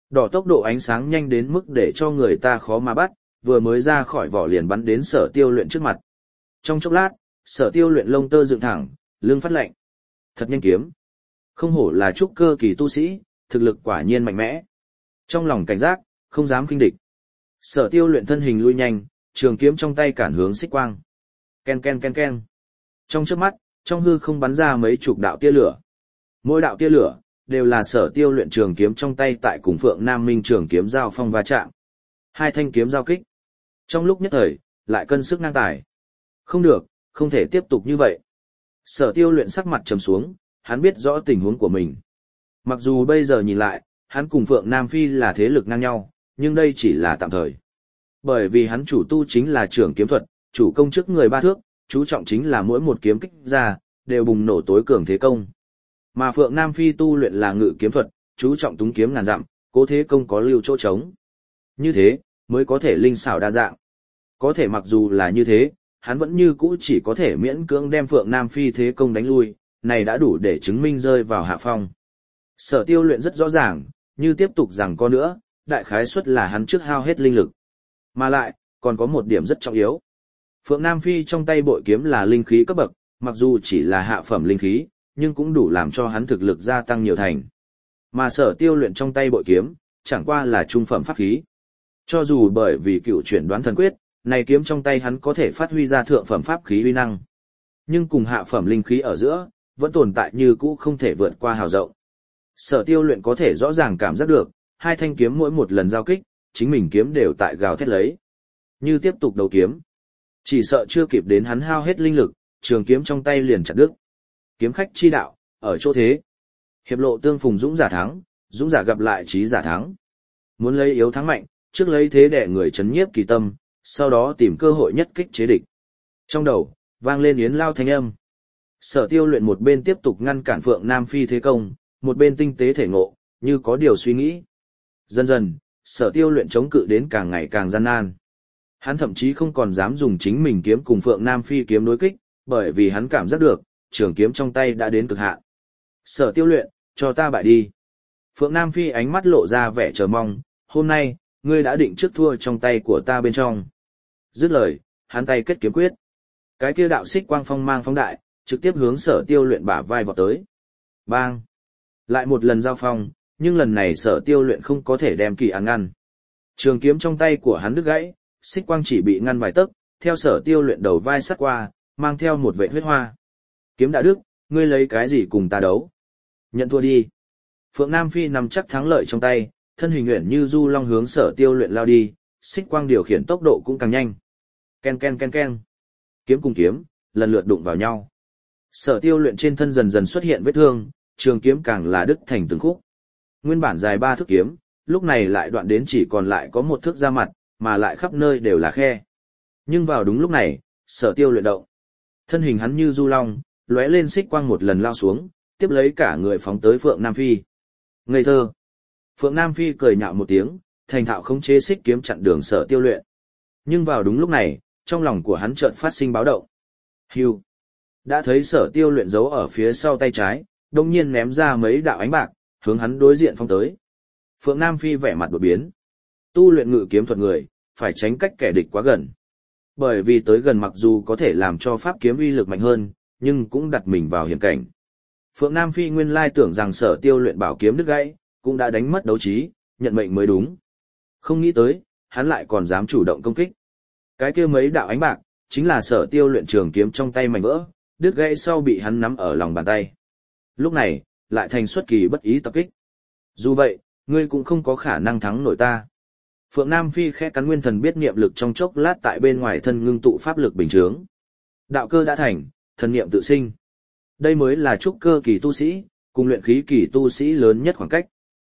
Đỏ tốc độ ánh sáng nhanh đến mức để cho người ta khó mà bắt, vừa mới ra khỏi vỏ liền bắn đến Sở Tiêu Luyện trước mặt. Trong chốc lát, Sở Tiêu Luyện lông tơ dựng thẳng, lưng phát lạnh. Thật nhanh kiếm. Không hổ là trúc cơ kỳ tu sĩ, thực lực quả nhiên mạnh mẽ. Trong lòng cảnh giác, không dám khinh địch. Sở Tiêu Luyện thân hình lui nhanh, trường kiếm trong tay cản hướng Xích Quang. Ken ken ken ken. Trong chớp mắt, trong hư không bắn ra mấy chục đạo tia lửa. Mỗi đạo tia lửa đều là Sở Tiêu Luyện trường kiếm trong tay tại cùng Phượng Nam Minh trường kiếm giao phong va chạm. Hai thanh kiếm giao kích. Trong lúc nhất thời, lại cân sức ngang tài. Không được, không thể tiếp tục như vậy. Sở Tiêu Luyện sắc mặt trầm xuống, hắn biết rõ tình huống của mình. Mặc dù bây giờ nhìn lại, hắn cùng Phượng Nam Phi là thế lực ngang nhau, nhưng đây chỉ là tạm thời. Bởi vì hắn chủ tu chính là trưởng kiếm thuật, chủ công trước người ba thước, chú trọng chính là mỗi một kiếm kích ra, đều bùng nổ tối cường thế công. Mà Phượng Nam Phi tu luyện là ngự kiếm thuật, chú trọng túng kiếm ngàn dặm, cố thế công có lưu chỗ trống. Như thế, mới có thể linh xảo đa dạng. Có thể mặc dù là như thế, hắn vẫn như cũ chỉ có thể miễn cưỡng đem Phượng Nam Phi thế công đánh lui, này đã đủ để chứng minh rơi vào hạ phong. Sở Tiêu Luyện rất rõ ràng, như tiếp tục rằng có nữa, đại khái suất là hắn trước hao hết linh lực. Mà lại, còn có một điểm rất trọng yếu. Phượng Nam Phi trong tay bội kiếm là linh khí cấp bậc, mặc dù chỉ là hạ phẩm linh khí, nhưng cũng đủ làm cho hắn thực lực gia tăng nhiều thành. Mà Sở Tiêu Luyện trong tay bội kiếm, chẳng qua là trung phẩm pháp khí. Cho dù bởi vì cựu chuyển đoán thần quyết, này kiếm trong tay hắn có thể phát huy ra thượng phẩm pháp khí uy năng. Nhưng cùng hạ phẩm linh khí ở giữa, vẫn tồn tại như cũ không thể vượt qua hào rộng. Sở Tiêu Luyện có thể rõ ràng cảm giác được, hai thanh kiếm mỗi một lần giao kích, chính mình kiếm đều tại gào thét lấy. Như tiếp tục đấu kiếm, chỉ sợ chưa kịp đến hắn hao hết linh lực, trường kiếm trong tay liền chặt đứt. Kiếm khách chi đạo, ở chỗ thế. Hiệp lộ tương phùng dũng giả thắng, dũng giả gặp lại trí giả thắng. Muốn lấy yếu thắng mạnh, trước lấy thế để người chấn nhiếp kỳ tâm, sau đó tìm cơ hội nhất kích chế địch. Trong đầu, vang lên yến lao thanh âm. Sở Tiêu Luyện một bên tiếp tục ngăn cản Phượng Nam Phi thế công, một bên tinh tế thể ngộ, như có điều suy nghĩ. Dần dần, Sở Tiêu Luyện chống cự đến càng ngày càng gian nan. Hắn thậm chí không còn dám dùng chính mình kiếm cùng Phượng Nam Phi kiếm đối kích, bởi vì hắn cảm giác được, trường kiếm trong tay đã đến cực hạn. Sở Tiêu Luyện, cho ta bại đi. Phượng Nam Phi ánh mắt lộ ra vẻ chờ mong, hôm nay, ngươi đã định trước thua trong tay của ta bên trong. Dứt lời, hắn tay kết kiếm quyết. Cái kia đạo xích quang phong mang phóng đại, trực tiếp hướng Sở Tiêu Luyện bả vai vọt tới. Bang! Lại một lần giao phong, nhưng lần này Sở Tiêu Luyện không có thể đem kỳ án ngăn. Trường kiếm trong tay của hắn đứt gãy, xích quang chỉ bị ngăn vài tấc, theo Sở Tiêu Luyện đầu vai sắt qua, mang theo một vệt huyết hoa. Kiếm đã đứt, ngươi lấy cái gì cùng ta đấu? Nhận thua đi. Phượng Nam Phi nằm chắc thắng lợi trong tay, thân hình uyển như du long hướng Sở Tiêu Luyện lao đi, xích quang điều khiển tốc độ cũng càng nhanh. Ken ken ken ken. Kiếm cùng kiếm, lần lượt đụng vào nhau. Sở Tiêu Luyện trên thân dần dần xuất hiện vết thương, trường kiếm càng là đứt thành từng khúc. Nguyên bản dài 3 thước kiếm, lúc này lại đoạn đến chỉ còn lại có 1 thước ra mặt, mà lại khắp nơi đều là khe. Nhưng vào đúng lúc này, Sở Tiêu Luyện động. Thân hình hắn như du long, lóe lên xích quang một lần lao xuống, tiếp lấy cả người phóng tới Phượng Nam Phi. Ngây thơ. Phượng Nam Phi cười nhạo một tiếng, thành thạo khống chế xích kiếm chặn đường Sở Tiêu Luyện. Nhưng vào đúng lúc này, trong lòng của hắn chợt phát sinh báo động. Hưu. Đã thấy Sở Tiêu Luyện giấu ở phía sau tay trái, đồng nhiên ném ra mấy đạo ánh bạc, hướng hắn đối diện phong tới. Phượng Nam Phi vẻ mặt đột biến. Tu luyện ngự kiếm thuật người, phải tránh cách kẻ địch quá gần. Bởi vì tới gần mặc dù có thể làm cho pháp kiếm uy lực mạnh hơn, nhưng cũng đặt mình vào hiểm cảnh. Phượng Nam Phi nguyên lai tưởng rằng Sở Tiêu Luyện bảo kiếm đứt gãy, cũng đã đánh mất đấu trí, nhận mệnh mới đúng. Không nghĩ tới, hắn lại còn dám chủ động công kích. Cái kia mấy đạo ánh bạc, chính là Sở Tiêu Luyện trường kiếm trong tay mảnh vỡ, đứt gãy sau bị hắn nắm ở lòng bàn tay. Lúc này, lại thành xuất kỳ bất ý tập kích. Dù vậy, ngươi cũng không có khả năng thắng nổi ta. Phượng Nam Phi khẽ cắn nguyên thần biết niệm lực trong chốc lát tại bên ngoài thân ngưng tụ pháp lực bình chướng. Đạo cơ đã thành, thần niệm tự sinh. Đây mới là trúc cơ kỳ tu sĩ, cùng luyện khí kỳ tu sĩ lớn nhất khoảng cách.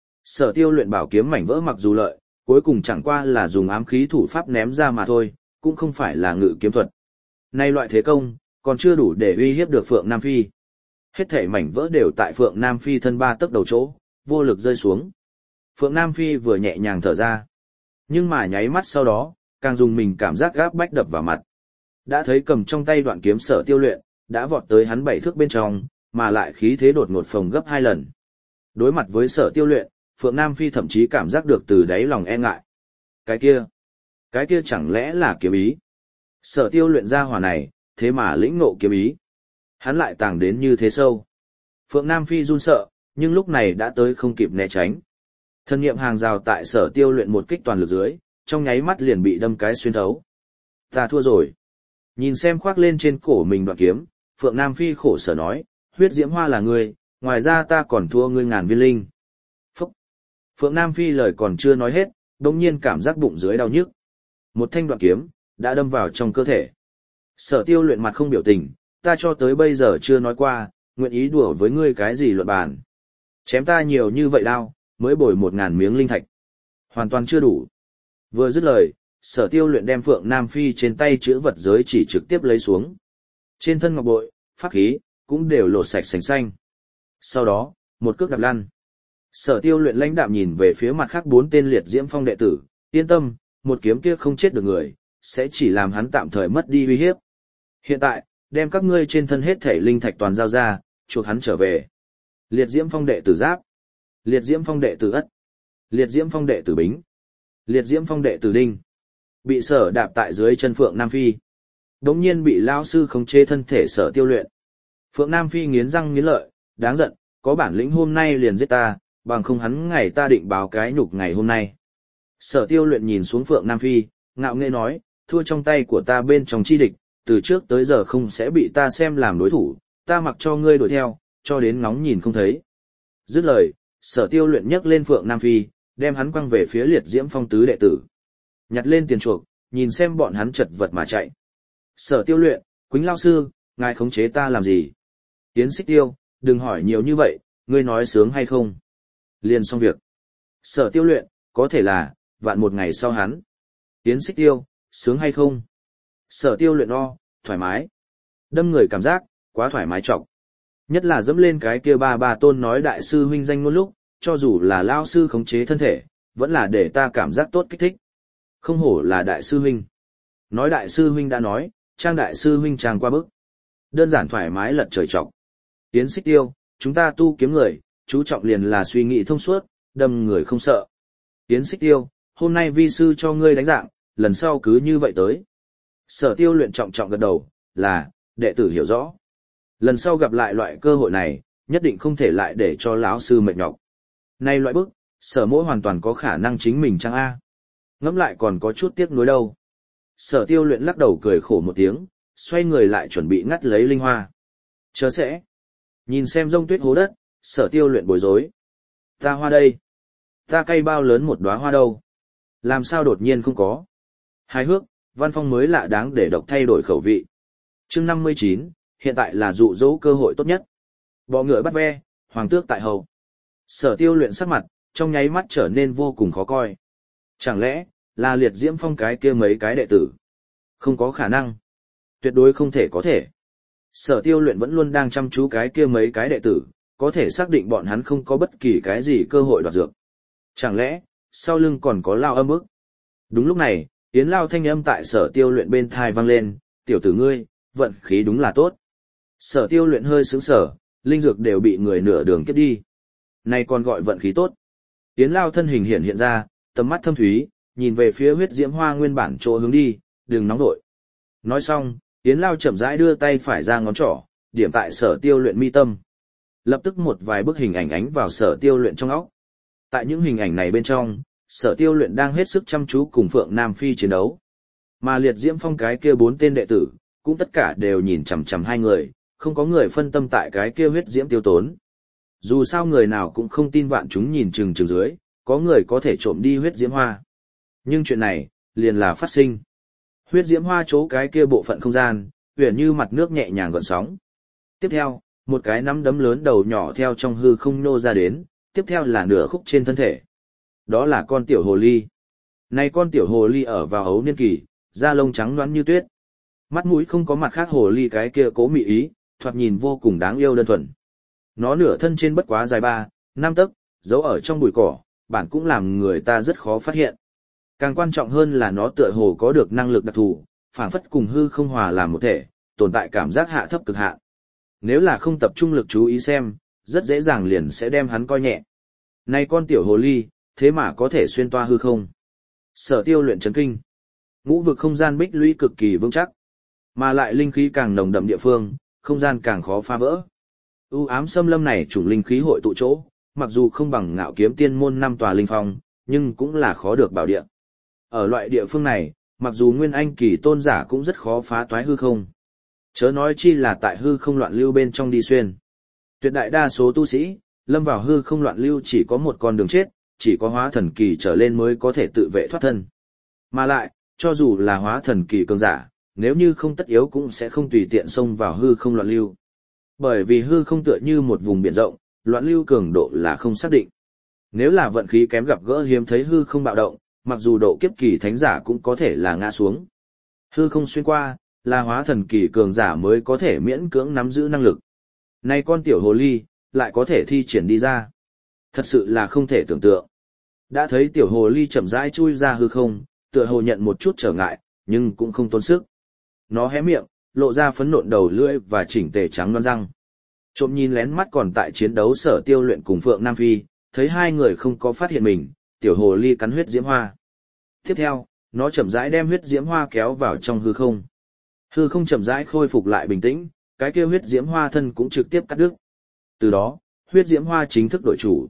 Sở Tiêu Luyện bảo kiếm mảnh vỡ mặc dù lợi, cuối cùng chẳng qua là dùng ám khí thủ pháp ném ra mà thôi, cũng không phải là ngự kiếm thuật. Nay loại thế công, còn chưa đủ để uy hiếp được Phượng Nam Phi. Hết thảy mảnh vỡ đều tại Phượng Nam Phi thân 3 tấc đầu chỗ, vô lực rơi xuống. Phượng Nam Phi vừa nhẹ nhàng thở ra. Nhưng mà nháy mắt sau đó, càng dùng mình cảm giác gáp bách đập vào mặt. Đã thấy cầm trong tay đoạn kiếm Sở Tiêu Luyện, đã vọt tới hắn 7 thước bên trong, mà lại khí thế đột ngột phồng gấp 2 lần. Đối mặt với Sở Tiêu Luyện, Phượng Nam Phi thậm chí cảm giác được từ đáy lòng e ngại. Cái kia chẳng lẽ là kiếm ý? Sở Tiêu luyện ra hỏa này, thế mà lĩnh ngộ kiếm ý. Hắn lại tàng đến như thế sâu. Phượng Nam Phi run sợ, nhưng lúc này đã tới không kịp né tránh. Thân nghiệm hàng rào tại Sở Tiêu luyện một kích toàn lực dưới, trong nháy mắt liền bị đâm cái xuyên thấu. Ta thua rồi. Nhìn xem khoác lên trên cổ mình đoạn kiếm, Phượng Nam Phi khổ sở nói, huyết diễm hoa là ngươi, ngoài ra ta còn thua ngươi ngàn viên linh. Phúc! Phượng Nam Phi lời còn chưa nói hết, đồng nhiên cảm giác bụng dưới đau nhức. Một thanh đoạn kiếm, đã đâm vào trong cơ thể. Sở Tiêu luyện mặt không biểu tình, ta cho tới bây giờ chưa nói qua, nguyện ý đùa với ngươi cái gì luận bàn. Chém ta nhiều như vậy đao, mới bồi 1000 miếng linh thạch. Hoàn toàn chưa đủ. Vừa dứt lời, Sở Tiêu luyện đem Phượng Nam Phi trên tay chữ vật giới chỉ trực tiếp lấy xuống. Trên thân ngọc bội, pháp khí, cũng đều lột sạch sành xanh. Sau đó, một cước đạp lăn. Sở Tiêu luyện lãnh đạm nhìn về phía mặt khác 4 tên liệt diễm phong đệ tử, yên tâm, một kiếm kia không chết được người, sẽ chỉ làm hắn tạm thời mất đi uy hiếp. Hiện tại, đem các ngươi trên thân hết thể linh thạch toàn giao ra, chuộc hắn trở về. Liệt diễm phong đệ tử Giáp, liệt diễm phong đệ tử Ất, liệt diễm phong đệ tử Bính, liệt diễm phong đệ tử Đinh. Bị Sở đạp tại dưới chân Phượng Nam Phi. Đống nhiên bị lão sư khống chế thân thể Sở Tiêu luyện. Phượng Nam Phi nghiến răng nghiến lợi, đáng giận, có bản lĩnh hôm nay liền giết ta, bằng không hắn ngày ta định báo cái nhục ngày hôm nay. Sở Tiêu luyện nhìn xuống Phượng Nam Phi, ngạo nghễ nói, thua trong tay của ta bên trong chi địch, từ trước tới giờ không sẽ bị ta xem làm đối thủ, ta mặc cho ngươi đuổi theo, cho đến ngóng nhìn không thấy. Dứt lời, Sở Tiêu luyện nhấc lên Phượng Nam Phi, đem hắn quăng về phía liệt diễm phong tứ đệ tử. Nhặt lên tiền chuộc, nhìn xem bọn hắn chật vật mà chạy. Sở Tiêu luyện, Quýnh lao sư, ngài khống chế ta làm gì? Yến Xích Tiêu, đừng hỏi nhiều như vậy, ngươi nói sướng hay không? Liền xong việc. Sở Tiêu luyện, có thể là, vạn một ngày sau hắn. Yến Xích Tiêu, sướng hay không? Sở Tiêu luyện thoải mái. Đâm người cảm giác, quá thoải mái trọc. Nhất là dẫm lên cái kia ba tôn nói đại sư huynh danh ngôn lúc, cho dù là lao sư khống chế thân thể, vẫn là để ta cảm giác tốt kích thích. Không hổ là đại sư huynh. Nói đại sư huynh đã nói, trang đại sư huynh trang qua bức. Đơn giản thoải mái lật trời trọc. Yến Xích Tiêu, chúng ta tu kiếm người, chú trọng liền là suy nghĩ thông suốt, đâm người không sợ. Yến Xích Tiêu, hôm nay vi sư cho ngươi đánh dạng, lần sau cứ như vậy tới. Sở Tiêu luyện trọng trọng gật đầu, là, đệ tử hiểu rõ. Lần sau gặp lại loại cơ hội này, nhất định không thể lại để cho lão sư mệt nhọc. Nay loại bức, Sở Mỗ hoàn toàn có khả năng chính mình chăng a? Ngẫm lại còn có chút tiếc nuối đâu. Sở Tiêu luyện lắc đầu cười khổ một tiếng, xoay người lại chuẩn bị ngắt lấy linh hoa. Chớ sẽ. Nhìn xem rông tuyết hố đất, Sở Tiêu luyện bối rối. Ta hoa đây. Ta cây bao lớn một đóa hoa đâu. Làm sao đột nhiên không có. Hài hước, văn phong mới lạ đáng để độc thay đổi khẩu vị. Chương 59, hiện tại là dụ dỗ cơ hội tốt nhất. Bọ ngựa bắt ve, hoàng tước tại hầu. Sở Tiêu luyện sắc mặt, trong nháy mắt trở nên vô cùng khó coi. Chẳng lẽ, là liệt diễm phong cái kia mấy cái đệ tử? Không có khả năng. Tuyệt đối không thể có thể. Sở Tiêu luyện vẫn luôn đang chăm chú cái kia mấy cái đệ tử, có thể xác định bọn hắn không có bất kỳ cái gì cơ hội đoạt dược. Chẳng lẽ, sau lưng còn có lao âm ức? Đúng lúc này, Yến Lao thanh âm tại Sở Tiêu luyện bên thai vang lên, tiểu tử ngươi, vận khí đúng là tốt. Sở Tiêu luyện hơi sướng sở, linh dược đều bị người nửa đường kết đi. Này còn gọi vận khí tốt. Yến Lao thân hình hiện ra, tầm mắt thâm thúy, nhìn về phía huyết diễm hoa nguyên bản chỗ hướng đi, đừng nóng đội. Nói xong, Yến Lao chậm rãi đưa tay phải ra ngón trỏ, điểm tại Sở Tiêu luyện mi tâm. Lập tức một vài bức hình ảnh ánh vào Sở Tiêu luyện trong óc. Tại những hình ảnh này bên trong, Sở Tiêu luyện đang hết sức chăm chú cùng Phượng Nam Phi chiến đấu. Mà liệt diễm phong cái kia 4 tên đệ tử, cũng tất cả đều nhìn chằm chằm hai người, không có người phân tâm tại cái kia huyết diễm tiêu tốn. Dù sao người nào cũng không tin vạn chúng nhìn chừng dưới, có người có thể trộm đi huyết diễm hoa. Nhưng chuyện này, liền là phát sinh. Huyết diễm hoa chỗ cái kia bộ phận không gian, huyền như mặt nước nhẹ nhàng gợn sóng. Tiếp theo, một cái nắm đấm lớn đầu nhỏ theo trong hư không nô ra đến, tiếp theo là nửa khúc trên thân thể. Đó là con tiểu hồ ly. Này con tiểu hồ ly ở vào ấu niên kỳ, da lông trắng nõn như tuyết. Mắt mũi không có mặt khác hồ ly cái kia cố mị ý, thoạt nhìn vô cùng đáng yêu đơn thuần. Nó nửa thân trên bất quá dài 3-5 tấc, giấu ở trong bụi cỏ, bản cũng làm người ta rất khó phát hiện. Càng quan trọng hơn là nó tựa hồ có được năng lực đặc thù, phảng phất cùng hư không hòa làm một thể, tồn tại cảm giác hạ thấp cực hạn. Nếu là không tập trung lực chú ý xem, rất dễ dàng liền sẽ đem hắn coi nhẹ. Này con tiểu hồ ly, thế mà có thể xuyên toa hư không? Sở Tiêu luyện chấn kinh. Ngũ vực không gian bích lũy cực kỳ vững chắc, mà lại linh khí càng nồng đậm địa phương, không gian càng khó phá vỡ. U ám xâm lâm này chủng linh khí hội tụ chỗ, mặc dù không bằng Ngạo Kiếm Tiên môn 5 tòa linh phong, nhưng cũng là khó được bảo địa. Ở loại địa phương này, mặc dù nguyên anh kỳ tôn giả cũng rất khó phá toái hư không. Chớ nói chi là tại hư không loạn lưu bên trong đi xuyên. Tuyệt đại đa số tu sĩ, lâm vào hư không loạn lưu chỉ có một con đường chết, chỉ có hóa thần kỳ trở lên mới có thể tự vệ thoát thân. Mà lại, cho dù là hóa thần kỳ cường giả, nếu như không tất yếu cũng sẽ không tùy tiện xông vào hư không loạn lưu. Bởi vì hư không tựa như một vùng biển rộng, loạn lưu cường độ là không xác định. Nếu là vận khí kém gặp gỡ hiếm thấy hư không bạo động, mặc dù độ kiếp kỳ thánh giả cũng có thể là ngã xuống. Hư không xuyên qua, là hóa thần kỳ cường giả mới có thể miễn cưỡng nắm giữ năng lực. Này con tiểu hồ ly, lại có thể thi triển đi ra. Thật sự là không thể tưởng tượng. Đã thấy tiểu hồ ly chậm rãi chui ra hư không, tựa hồ nhận một chút trở ngại, nhưng cũng không tốn sức. Nó hé miệng, lộ ra phấn nộn đầu lưỡi và chỉnh tề trắng loan răng. Trộm nhìn lén mắt còn tại chiến đấu Sở Tiêu luyện cùng Phượng Nam Phi, thấy hai người không có phát hiện mình, tiểu hồ ly cắn huyết diễm hoa. Tiếp theo, nó chậm rãi đem huyết diễm hoa kéo vào trong hư không. Hư không chậm rãi khôi phục lại bình tĩnh, cái kia huyết diễm hoa thân cũng trực tiếp cắt đứt. Từ đó, huyết diễm hoa chính thức đổi chủ.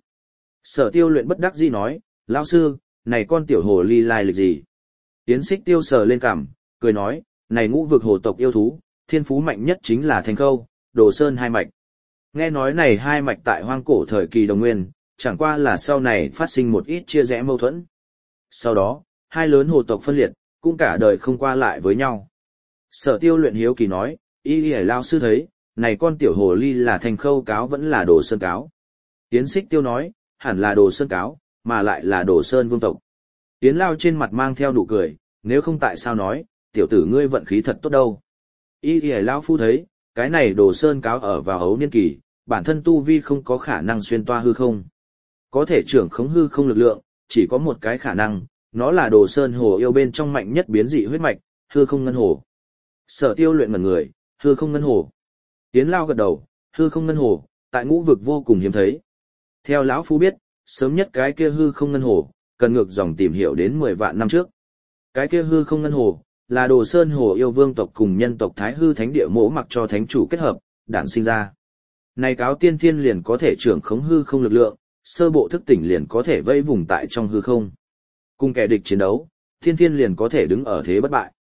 Sở Tiêu luyện bất đắc dĩ nói, lão sư, này con tiểu hồ ly lai lịch gì? Tiến Xích Tiêu sờ lên cằm, cười nói, này ngũ vực hồ tộc yêu thú, thiên phú mạnh nhất chính là Thanh Khâu, Đồ Sơn hai mạch. Nghe nói này hai mạch tại hoang cổ thời kỳ đồng nguyên, chẳng qua là sau này phát sinh một ít chia rẽ mâu thuẫn. Sau đó, hai lớn hồ tộc phân liệt, cũng cả đời không qua lại với nhau. Sở Tiêu luyện hiếu kỳ nói, y lão sư thấy, này con tiểu hồ ly là Thanh Khâu cáo vẫn là Đồ Sơn cáo. Tiến Xích Tiêu nói, hẳn là Đồ Sơn cáo, mà lại là Đồ Sơn vương tộc. Tiến Lao trên mặt mang theo nụ cười, nếu không tại sao nói, tiểu tử ngươi vận khí thật tốt đâu. Y lão phu thấy, cái này Đồ Sơn cáo ở vào hấu niên kỳ, bản thân tu vi không có khả năng xuyên toa hư không. Có thể trưởng khống hư không lực lượng, chỉ có một cái khả năng, nó là Đồ Sơn hồ yêu bên trong mạnh nhất biến dị huyết mạch, hư không ngân hồ. Sở Tiêu luyện ngẩn người, hư không ngân hồ. Tiến Lao gật đầu, hư không ngân hồ, tại ngũ vực vô cùng hiếm thấy. Theo lão phu biết, sớm nhất cái kia hư không ngân hồ, cần ngược dòng tìm hiểu đến 10 vạn năm trước. Cái kia hư không ngân hồ, là Đồ Sơn hồ yêu vương tộc cùng nhân tộc Thái Hư Thánh Địa mỗ mặc cho thánh chủ kết hợp, đản sinh ra. Này cáo tiên thiên liền có thể trưởng khống hư không lực lượng, sơ bộ thức tỉnh liền có thể vây vùng tại trong hư không. Cùng kẻ địch chiến đấu, tiên thiên liền có thể đứng ở thế bất bại.